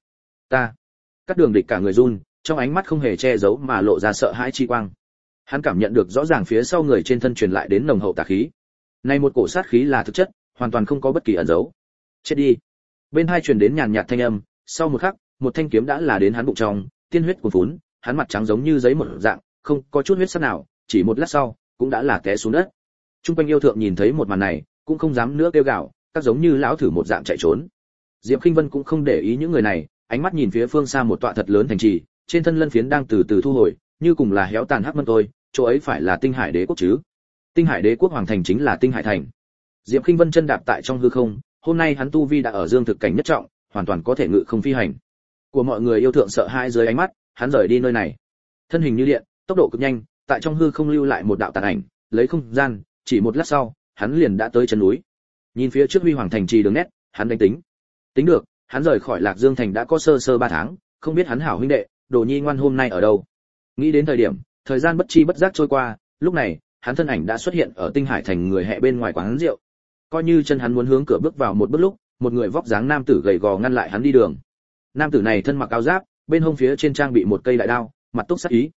Cắt Đường Địch cả người run, trong ánh mắt không hề che giấu mà lộ ra sợ hãi chi quang. Hắn cảm nhận được rõ ràng phía sau người trên thân truyền lại đến nồng hậu tà khí. Này một cổ sát khí là thực chất, hoàn toàn không có bất kỳ ẩn giấu. Chết đi. Bên hai truyền đến nhàn nhạt thanh âm, sau một khắc, một thanh kiếm đã là đến hắn bụng trong, tiên huyết cuồn phún, hắn mặt trắng giống như giấy một dạng, không có chút huyết sắc nào, chỉ một lát sau, cũng đã là té xuống đất. Trung quanh yêu thượng nhìn thấy một màn này, cũng không dám nữa kêu gào, các giống như lão thử một dạng chạy trốn. Diệp Khinh Vân cũng không để ý những người này, ánh mắt nhìn phía phương xa một tọa thật lớn thành trì, trên thân lân phiến đang từ từ thu hồi, như cùng là héo tàn hắc mân tôi, chỗ ấy phải là Tinh Hải Đế quốc chứ? Tinh Hải Đế quốc hoàng thành chính là Tinh Hải thành. Diệp Khinh Vân chân đạp tại trong hư không, hôm nay hắn tu vi đã ở dương thực cảnh nhất trọng, hoàn toàn có thể ngự không phi hành. Của mọi người yêu thượng sợ hãi dưới ánh mắt, hắn rời đi nơi này. Thân hình như điện, tốc độ cực nhanh, tại trong hư không lưu lại một đạo tàn ảnh, lấy không gian, chỉ một lát sau, hắn liền đã tới chân núi. Nhìn phía trước huy hoàng thành trì đường nét, hắn đánh tính được, hắn rời khỏi Lạc Dương thành đã có sơ 3 tháng, không biết hắn hảo huynh đệ, Đồ Nhi ngoan hôm nay ở đâu. Nghĩ đến thời gian bất chi bất giác trôi qua, lúc này, hắn thân ảnh đã xuất hiện ở Tinh Hải thành người hẹ bên ngoài quán rượu. Coi như chân hắn muốn hướng cửa bước vào một bước lúc, một người vóc dáng nam tử gầy gò ngăn lại hắn đi đường. Nam tử này thân mặc áo giáp, bên hông phía trên trang bị một cây đại đao, mặt túc sắc ý.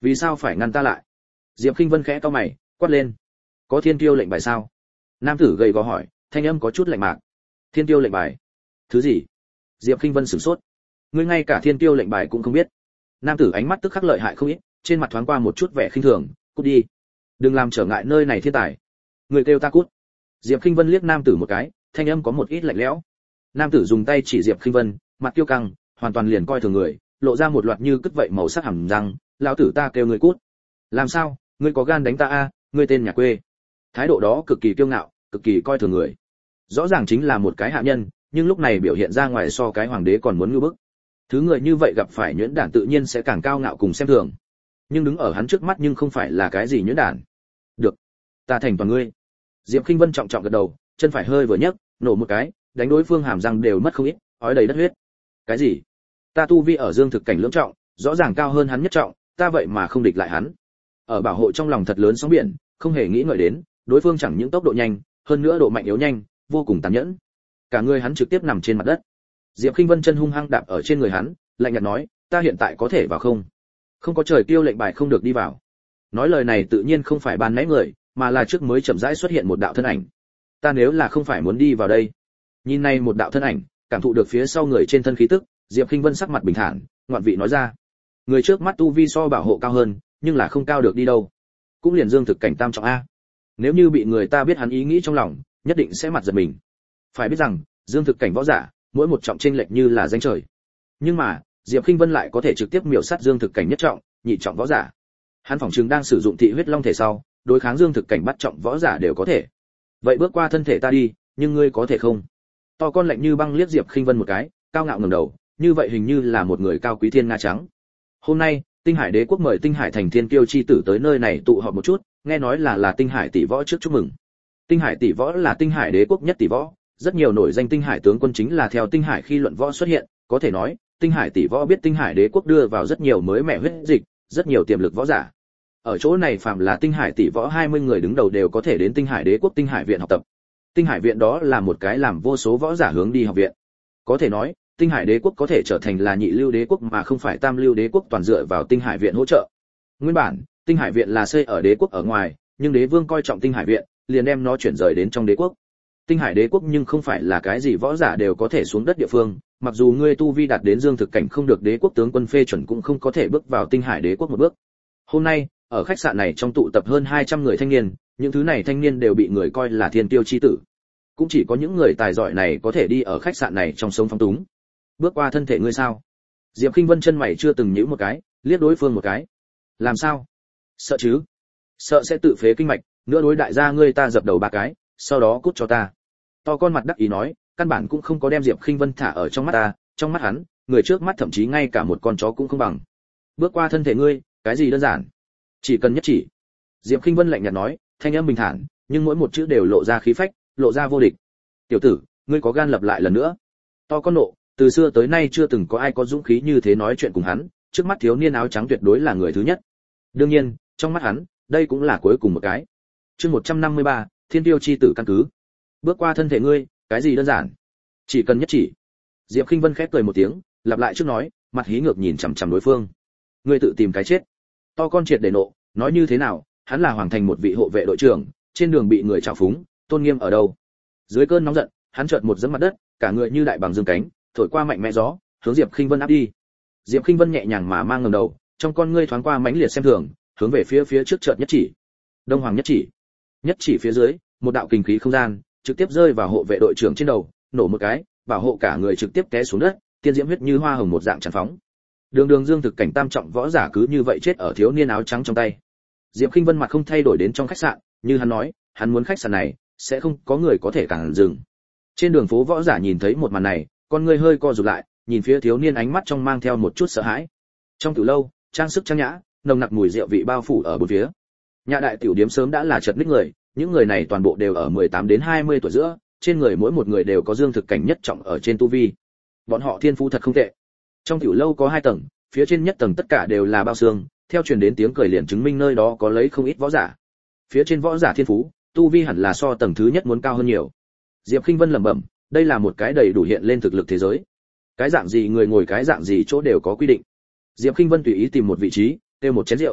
Vì sao phải ngăn ta lại? Diệp Khinh Vân khẽ cau mày, quát lên. Có thiên tiêu lệnh bài sao? Nam tử gầy gò hỏi, thanh âm có chút lạnh mạc. Thiên tiêu lệnh bài? Thứ gì? Diệp Khinh Vân sửng sốt. Ngươi ngay cả thiên tiêu lệnh bài cũng không biết? Nam tử ánh mắt tức khắc lợi hại không ít, trên mặt thoáng qua một chút vẻ khinh thường, cút đi. Đừng làm trở ngại nơi này thiên tài. Người kêu ta cút. Diệp Khinh Vân liếc nam tử một cái, thanh âm có một ít lạnh lẽo. Nam tử dùng tay chỉ Diệp Khinh Vân, mặt kiêu căng, hoàn toàn liền coi thường người, lộ ra một loạt như cứt vậy màu sắc hàm răng, lão tử ta kêu ngươi cút. Làm sao, ngươi có gan đánh ta a, ngươi tên nhà quê. Thái độ đó cực kỳ kiêu ngạo, cực kỳ coi thường người. Rõ ràng chính là một cái hạ nhân, nhưng lúc này biểu hiện ra ngoài so cái hoàng đế còn muốn ngưu bức. Thứ người như vậy gặp phải nhuyễn đản tự nhiên sẽ càng cao ngạo cùng xem thường. Nhưng đứng ở hắn trước mắt nhưng không phải là cái gì nhuyễn đản. Được, ta thành toàn ngươi. Diệp Khinh Vân trọng trọng gật đầu, chân phải hơi vừa nhấc, nổ một cái, đánh đối phương hàm răng đều mất không ít, ói đầy đất huyết. Cái gì? Ta tu vi ở dương thực cảnh lưỡng trọng, rõ ràng cao hơn hắn nhất trọng, ta vậy mà không địch lại hắn. Ở bảo hộ trong lòng thật lớn sóng biển, không hề nghĩ ngợi đến, đối phương chẳng những tốc độ nhanh, hơn nữa độ mạnh yếu nhanh, vô cùng tàn nhẫn. Cả người hắn trực tiếp nằm trên mặt đất. Diệp Khinh Vân chân hung hăng đạp ở trên người hắn, lạnh nhạt nói, ta hiện tại có thể vào không? Không có trời tiêu lệnh bài không được đi vào. Nói lời này tự nhiên không phải ban nãy người, mà là trước mới chậm rãi xuất hiện một đạo thân ảnh. Ta nếu là không phải muốn đi vào đây. Nhìn này một đạo thân ảnh, cảm thụ được phía sau người trên thân khí tức, Diệp Khinh Vân sắc mặt bình thản, ngoạn vị nói ra. Người trước mắt tu vi so bảo hộ cao hơn, nhưng là không cao được đi đâu. Cũng liền dương thực cảnh tam trọng a. Nếu như bị người ta biết hắn ý nghĩ trong lòng, nhất định sẽ mặt giật mình. Phải biết rằng, dương thực cảnh võ giả, mỗi một trọng chênh lệch như là danh trời. Nhưng mà, Diệp Khinh Vân lại có thể trực tiếp miểu sát dương thực cảnh nhất trọng, nhị trọng võ giả. Hắn phỏng chừng đang sử dụng thị huyết long thể sau, đối kháng dương thực cảnh bắt trọng võ giả đều có thể. Vậy bước qua thân thể ta đi, nhưng ngươi có thể không? To con lạnh như băng liếc Diệp Khinh Vân một cái, cao ngạo ngẩng đầu, như vậy hình như là một người cao quý thiên nga trắng. Hôm nay, Tinh Hải Đế quốc mời Tinh Hải thành thiên kiêu chi tử tới nơi này tụ họp một chút, nghe nói là Tinh Hải tỷ võ trước chúc mừng. Tinh Hải tỷ võ là Tinh Hải Đế quốc nhất tỷ võ, rất nhiều nổi danh Tinh Hải tướng quân chính là theo Tinh Hải khi luận võ xuất hiện, có thể nói, Tinh Hải tỷ võ biết Tinh Hải Đế quốc đưa vào rất nhiều mới mẻ huyết dịch, rất nhiều tiềm lực võ giả. Ở chỗ này phạm là Tinh Hải tỷ võ 20 người đứng đầu đều có thể đến Tinh Hải Đế quốc Tinh Hải viện học tập. Tinh Hải viện đó là một cái làm vô số võ giả hướng đi học viện. Có thể nói, Tinh Hải Đế quốc có thể trở thành là nhị lưu đế quốc mà không phải tam lưu đế quốc toàn dựa vào Tinh Hải viện hỗ trợ. Nguyên bản, Tinh Hải viện là xây ở đế quốc ở ngoài, nhưng đế vương coi trọng Tinh Hải viện, liền đem nó chuyển rời đến trong đế quốc. Tinh Hải Đế quốc nhưng không phải là cái gì võ giả đều có thể xuống đất địa phương, mặc dù ngươi tu vi đạt đến dương thực cảnh không được đế quốc tướng quân phê chuẩn cũng không có thể bước vào Tinh Hải Đế quốc một bước. Hôm nay, ở khách sạn này trong tụ tập hơn 200 người thanh niên, những thứ này thanh niên đều bị người coi là thiên tiêu chi tử. Cũng chỉ có những người tài giỏi này có thể đi ở khách sạn này trong sống phóng túng. Bước qua thân thể ngươi sao? Diệp Khinh Vân chân mày chưa từng nhíu một cái, liếc đối phương một cái. Làm sao? Sợ chứ? Sợ sẽ tự phế kinh mạch, nữa đối đại gia ngươi ta dập đầu ba cái, sau đó cút cho ta. To con mặt đắc ý nói, căn bản cũng không có đem Diệp Khinh Vân thả ở trong mắt ta, trong mắt hắn, người trước mắt thậm chí ngay cả một con chó cũng không bằng. Bước qua thân thể ngươi, cái gì đơn giản? Chỉ cần nhất chỉ. Diệp Khinh Vân lạnh nhạt nói, thanh âm bình thản, nhưng mỗi một chữ đều lộ ra khí phách, lộ ra vô địch. Tiểu tử, ngươi có gan lập lại lần nữa? To con nộ, từ xưa tới nay chưa từng có ai có dũng khí như thế nói chuyện cùng hắn, trước mắt thiếu niên áo trắng tuyệt đối là người thứ nhất. Đương nhiên, trong mắt hắn, đây cũng là cuối cùng một cái. Chương 153, Thiên Tiêu chi tử căn cứ. Bước qua thân thể ngươi, cái gì đơn giản? Chỉ cần nhất chỉ. Diệp Khinh Vân khép cười một tiếng, lặp lại trước nói, mặt hí ngược nhìn chằm chằm đối phương. Ngươi tự tìm cái chết. To con triệt để nộ, nói như thế nào, hắn là hoàng thành một vị hộ vệ đội trưởng, trên đường bị người trào phúng, tôn nghiêm ở đâu? Dưới cơn nóng giận, hắn chợt một giẫm mặt đất, cả người như đại bàng dương cánh, thổi qua mạnh mẽ gió, hướng Diệp Khinh Vân áp đi. Diệp Khinh Vân nhẹ nhàng mà mang ngẩng đầu, trong con ngươi thoáng qua mãnh liệt xem thường, hướng về phía trước chợt nhất chỉ. Đông Hoàng nhất chỉ. Nhất chỉ phía dưới, một đạo kình khí không gian, trực tiếp rơi vào hộ vệ đội trưởng trên đầu, nổ một cái, bảo hộ cả người trực tiếp té xuống đất, tiên diễm huyết như hoa hồng một dạng tràn phóng. Đường dương thực cảnh tam trọng võ giả cứ như vậy chết ở thiếu niên áo trắng trong tay. Diệp Khinh Vân mặt không thay đổi đến trong khách sạn, như hắn nói, hắn muốn khách sạn này sẽ không có người có thể cản dừng. Trên đường phố võ giả nhìn thấy một màn này, con người hơi co rụt lại, nhìn phía thiếu niên ánh mắt trong mang theo một chút sợ hãi. Trong tiểu lâu, trang sức trang nhã, nồng nặc mùi rượu vị bao phủ ở bốn phía. Nhà đại tiểu điếm sớm đã là chật ních người, những người này toàn bộ đều ở 18 đến 20 tuổi giữa, trên người mỗi một người đều có dương thực cảnh nhất trọng ở trên tu vi. Bọn họ thiên phú thật không tệ. Trong tiểu lâu có 2 tầng, phía trên nhất tầng tất cả đều là bao xương, theo truyền đến tiếng cười liền chứng minh nơi đó có lấy không ít võ giả. Phía trên võ giả thiên phú, tu vi hẳn là so tầng thứ nhất muốn cao hơn nhiều. Diệp Khinh Vân lẩm bẩm, đây là một cái đầy đủ hiện lên thực lực thế giới. Cái dạng gì người ngồi cái dạng gì chỗ đều có quy định. Diệp Khinh Vân tùy ý tìm một vị trí, kêu một chén rượu,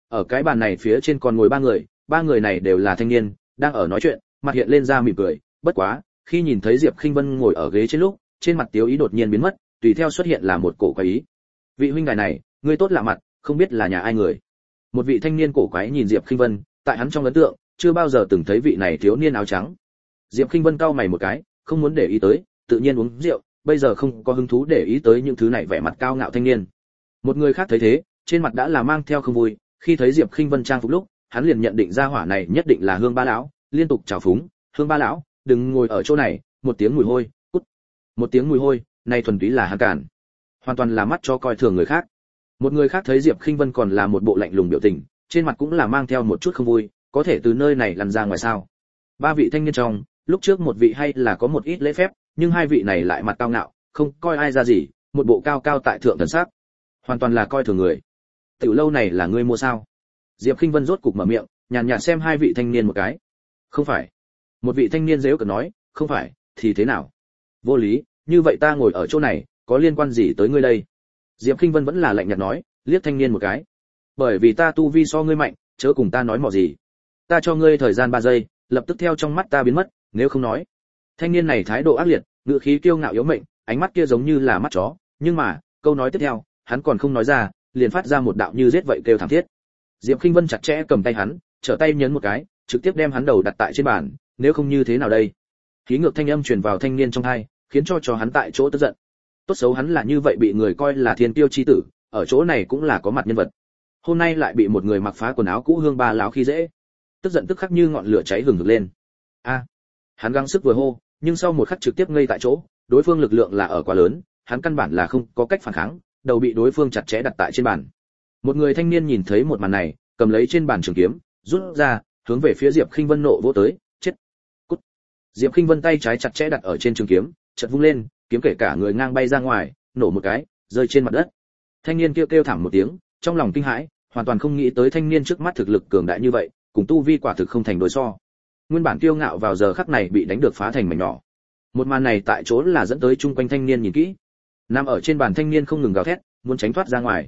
Ở cái bàn này phía trên còn ngồi ba người này đều là thanh niên, đang ở nói chuyện, mặt hiện lên ra mỉm cười, bất quá, khi nhìn thấy Diệp Khinh Vân ngồi ở ghế trên lúc, trên mặt tiếu ý đột nhiên biến mất, tùy theo xuất hiện là một cổ quái ý. Vị huynh đài này, ngươi tốt lạ mặt, không biết là nhà ai người. Một vị thanh niên cổ quái nhìn Diệp Khinh Vân, tại hắn trong ấn tượng, chưa bao giờ từng thấy vị này thiếu niên áo trắng. Diệp Khinh Vân cau mày một cái, không muốn để ý tới, tự nhiên uống rượu, bây giờ không có hứng thú để ý tới những thứ này vẻ mặt cao ngạo thanh niên. Một người khác thấy thế, trên mặt đã là mang theo không vui, khi thấy Diệp Khinh Vân trang phục lúc, hắn liền nhận định ra hỏa này nhất định là Hương Ba lão, liên tục chào phúng, "Hương Ba lão, đừng ngồi ở chỗ này, một tiếng mùi hôi, cút." Một tiếng mùi hôi, này thuần túy là hắn cản, hoàn toàn là mắt cho coi thường người khác. Một người khác thấy Diệp Khinh Vân còn là một bộ lạnh lùng biểu tình, trên mặt cũng là mang theo một chút không vui, có thể từ nơi này lăn ra ngoài sao? Ba vị thanh niên trong, lúc trước một vị hay là có một ít lễ phép, nhưng hai vị này lại mặt cao ngạo, không coi ai ra gì, một bộ cao cao tại thượng thần sắc, hoàn toàn là coi thường người. Tiểu lâu này là ngươi mua sao? Diệp Khinh Vân rốt cục mở miệng, nhàn nhạt xem hai vị thanh niên một cái. Không phải. Một vị thanh niên giễu cợt nói, không phải, thì thế nào? Vô lý, như vậy ta ngồi ở chỗ này, có liên quan gì tới ngươi đây? Diệp Khinh Vân vẫn là lạnh nhạt nói, liếc thanh niên một cái. Bởi vì ta tu vi so ngươi mạnh, chớ cùng ta nói mỏ gì. Ta cho ngươi thời gian 3 giây, lập tức theo trong mắt ta biến mất, nếu không nói. Thanh niên này thái độ ác liệt, ngữ khí kiêu ngạo yếu mệnh, ánh mắt kia giống như là mắt chó, nhưng mà, câu nói tiếp theo, hắn còn không nói ra, liền phát ra một đạo như giết vậy kêu thảm thiết. Diệp Khinh Vân chặt chẽ cầm tay hắn, trở tay nhấn một cái, trực tiếp đem hắn đầu đặt tại trên bàn, nếu không như thế nào đây? Khí ngược thanh âm truyền vào thanh niên trong tai, khiến cho hắn tại chỗ tức giận. Tốt xấu hắn là như vậy bị người coi là thiên tiêu chi tử, ở chỗ này cũng là có mặt nhân vật. Hôm nay lại bị một người mặc phá quần áo cũ Hương Ba lão khi dễ. Tức giận tức khắc như ngọn lửa cháy hừng hực lên. A! Hắn gắng sức vừa hô, nhưng sau một khắc trực tiếp ngây tại chỗ, đối phương lực lượng là ở quá lớn, hắn căn bản là không có cách phản kháng, đầu bị đối phương chặt chẽ đặt tại trên bàn. Một người thanh niên nhìn thấy một màn này, cầm lấy trên bàn trường kiếm, rút ra, hướng về phía Diệp Khinh Vân nộ vỗ tới, chết. Cút. Diệp Khinh Vân tay trái chặt chẽ đặt ở trên trường kiếm, chợt vung lên, kiếm kể cả người ngang bay ra ngoài, nổ một cái, rơi trên mặt đất. Thanh niên kêu thảm một tiếng, trong lòng kinh hãi, hoàn toàn không nghĩ tới thanh niên trước mắt thực lực cường đại như vậy, cùng tu vi quả thực không thành đối so. Nguyên bản kiêu ngạo vào giờ khắc này bị đánh được phá thành mảnh nhỏ. Một màn này tại chỗ là dẫn tới chung quanh thanh niên nhìn kỹ. Nằm ở trên bàn thanh niên không ngừng gào thét, muốn tránh thoát ra ngoài.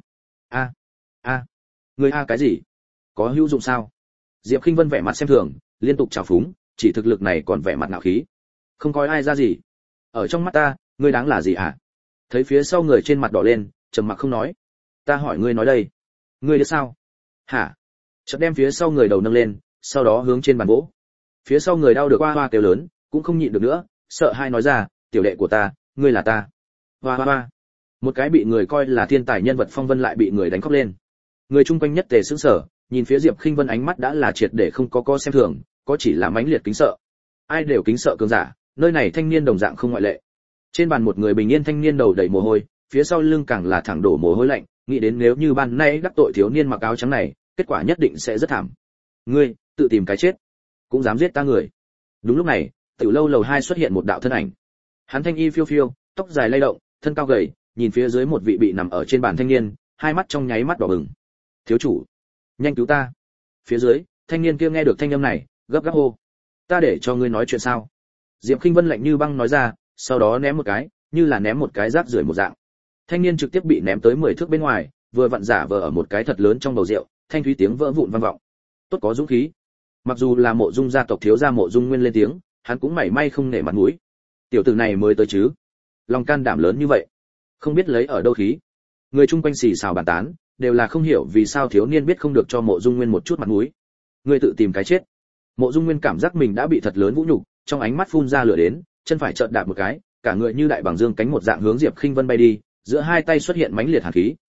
Người a cái gì? Có hữu dụng sao? Diệp Khinh Vân vẻ mặt xem thường, liên tục chào phúng, chỉ thực lực này còn vẻ mặt ngạo khí. Không coi ai ra gì. Ở trong mắt ta, ngươi đáng là gì hả? Thấy phía sau người trên mặt đỏ lên, trầm mặc không nói. Ta hỏi ngươi nói đây, ngươi được sao? Hả? Chợt đem phía sau người đầu nâng lên, sau đó hướng trên bàn vỗ. Phía sau người đau được hoa hoa kêu lớn, cũng không nhịn được nữa, sợ hai nói ra, tiểu đệ của ta, ngươi là ta. Hoa hoa hoa. Một cái bị người coi là thiên tài nhân vật phong vân lại bị người đánh khóc lên. Người chung quanh nhất tề sững sờ, nhìn phía Diệp Khinh Vân ánh mắt đã là triệt để không có xem thường, có chỉ là mãnh liệt kính sợ. Ai đều kính sợ cường giả, nơi này thanh niên đồng dạng không ngoại lệ. Trên bàn một người bình yên thanh niên đầu đầy mồ hôi, phía sau lưng càng là thẳng đổ mồ hôi lạnh, nghĩ đến nếu như ban nay đắc tội thiếu niên mặc áo trắng này, kết quả nhất định sẽ rất thảm. Ngươi, tự tìm cái chết, cũng dám giết ta người. Đúng lúc này, tiểu lâu lầu 2 xuất hiện một đạo thân ảnh. Hắn thanh y phiêu phiêu, tóc dài lay động, thân cao gầy, nhìn phía dưới một vị bị nằm ở trên bàn thanh niên, hai mắt trong nháy mắt đỏ bừng. Thiếu chủ, nhanh cứu ta. Phía dưới, thanh niên kia nghe được thanh âm này, gấp gáp hô. Ta để cho ngươi nói chuyện sao? Diệp Khinh Vân lạnh như băng nói ra, sau đó ném một cái, như là ném một cái rác rưởi một dạng. Thanh niên trực tiếp bị ném tới 10 thước bên ngoài, vừa vặn giả vờ ở một cái thật lớn trong bầu rượu, thanh thúy tiếng vỡ vụn vang vọng. Tốt có dũng khí. Mặc dù là Mộ Dung gia tộc thiếu gia Mộ Dung Nguyên lên tiếng, hắn cũng mảy may không nể mặt mũi. Tiểu tử này mới tới chứ, lòng can đảm lớn như vậy, không biết lấy ở đâu khí. Người chung quanh xì xào bàn tán, đều là không hiểu vì sao thiếu niên biết không được cho Mộ Dung Nguyên một chút mặt mũi. Người tự tìm cái chết. Mộ Dung Nguyên cảm giác mình đã bị thật lớn vũ nhục, trong ánh mắt phun ra lửa đến, chân phải chợt đạp một cái, cả người như đại bàng dương cánh một dạng hướng Diệp Khinh Vân bay đi, giữa hai tay xuất hiện mãnh liệt hàn khí.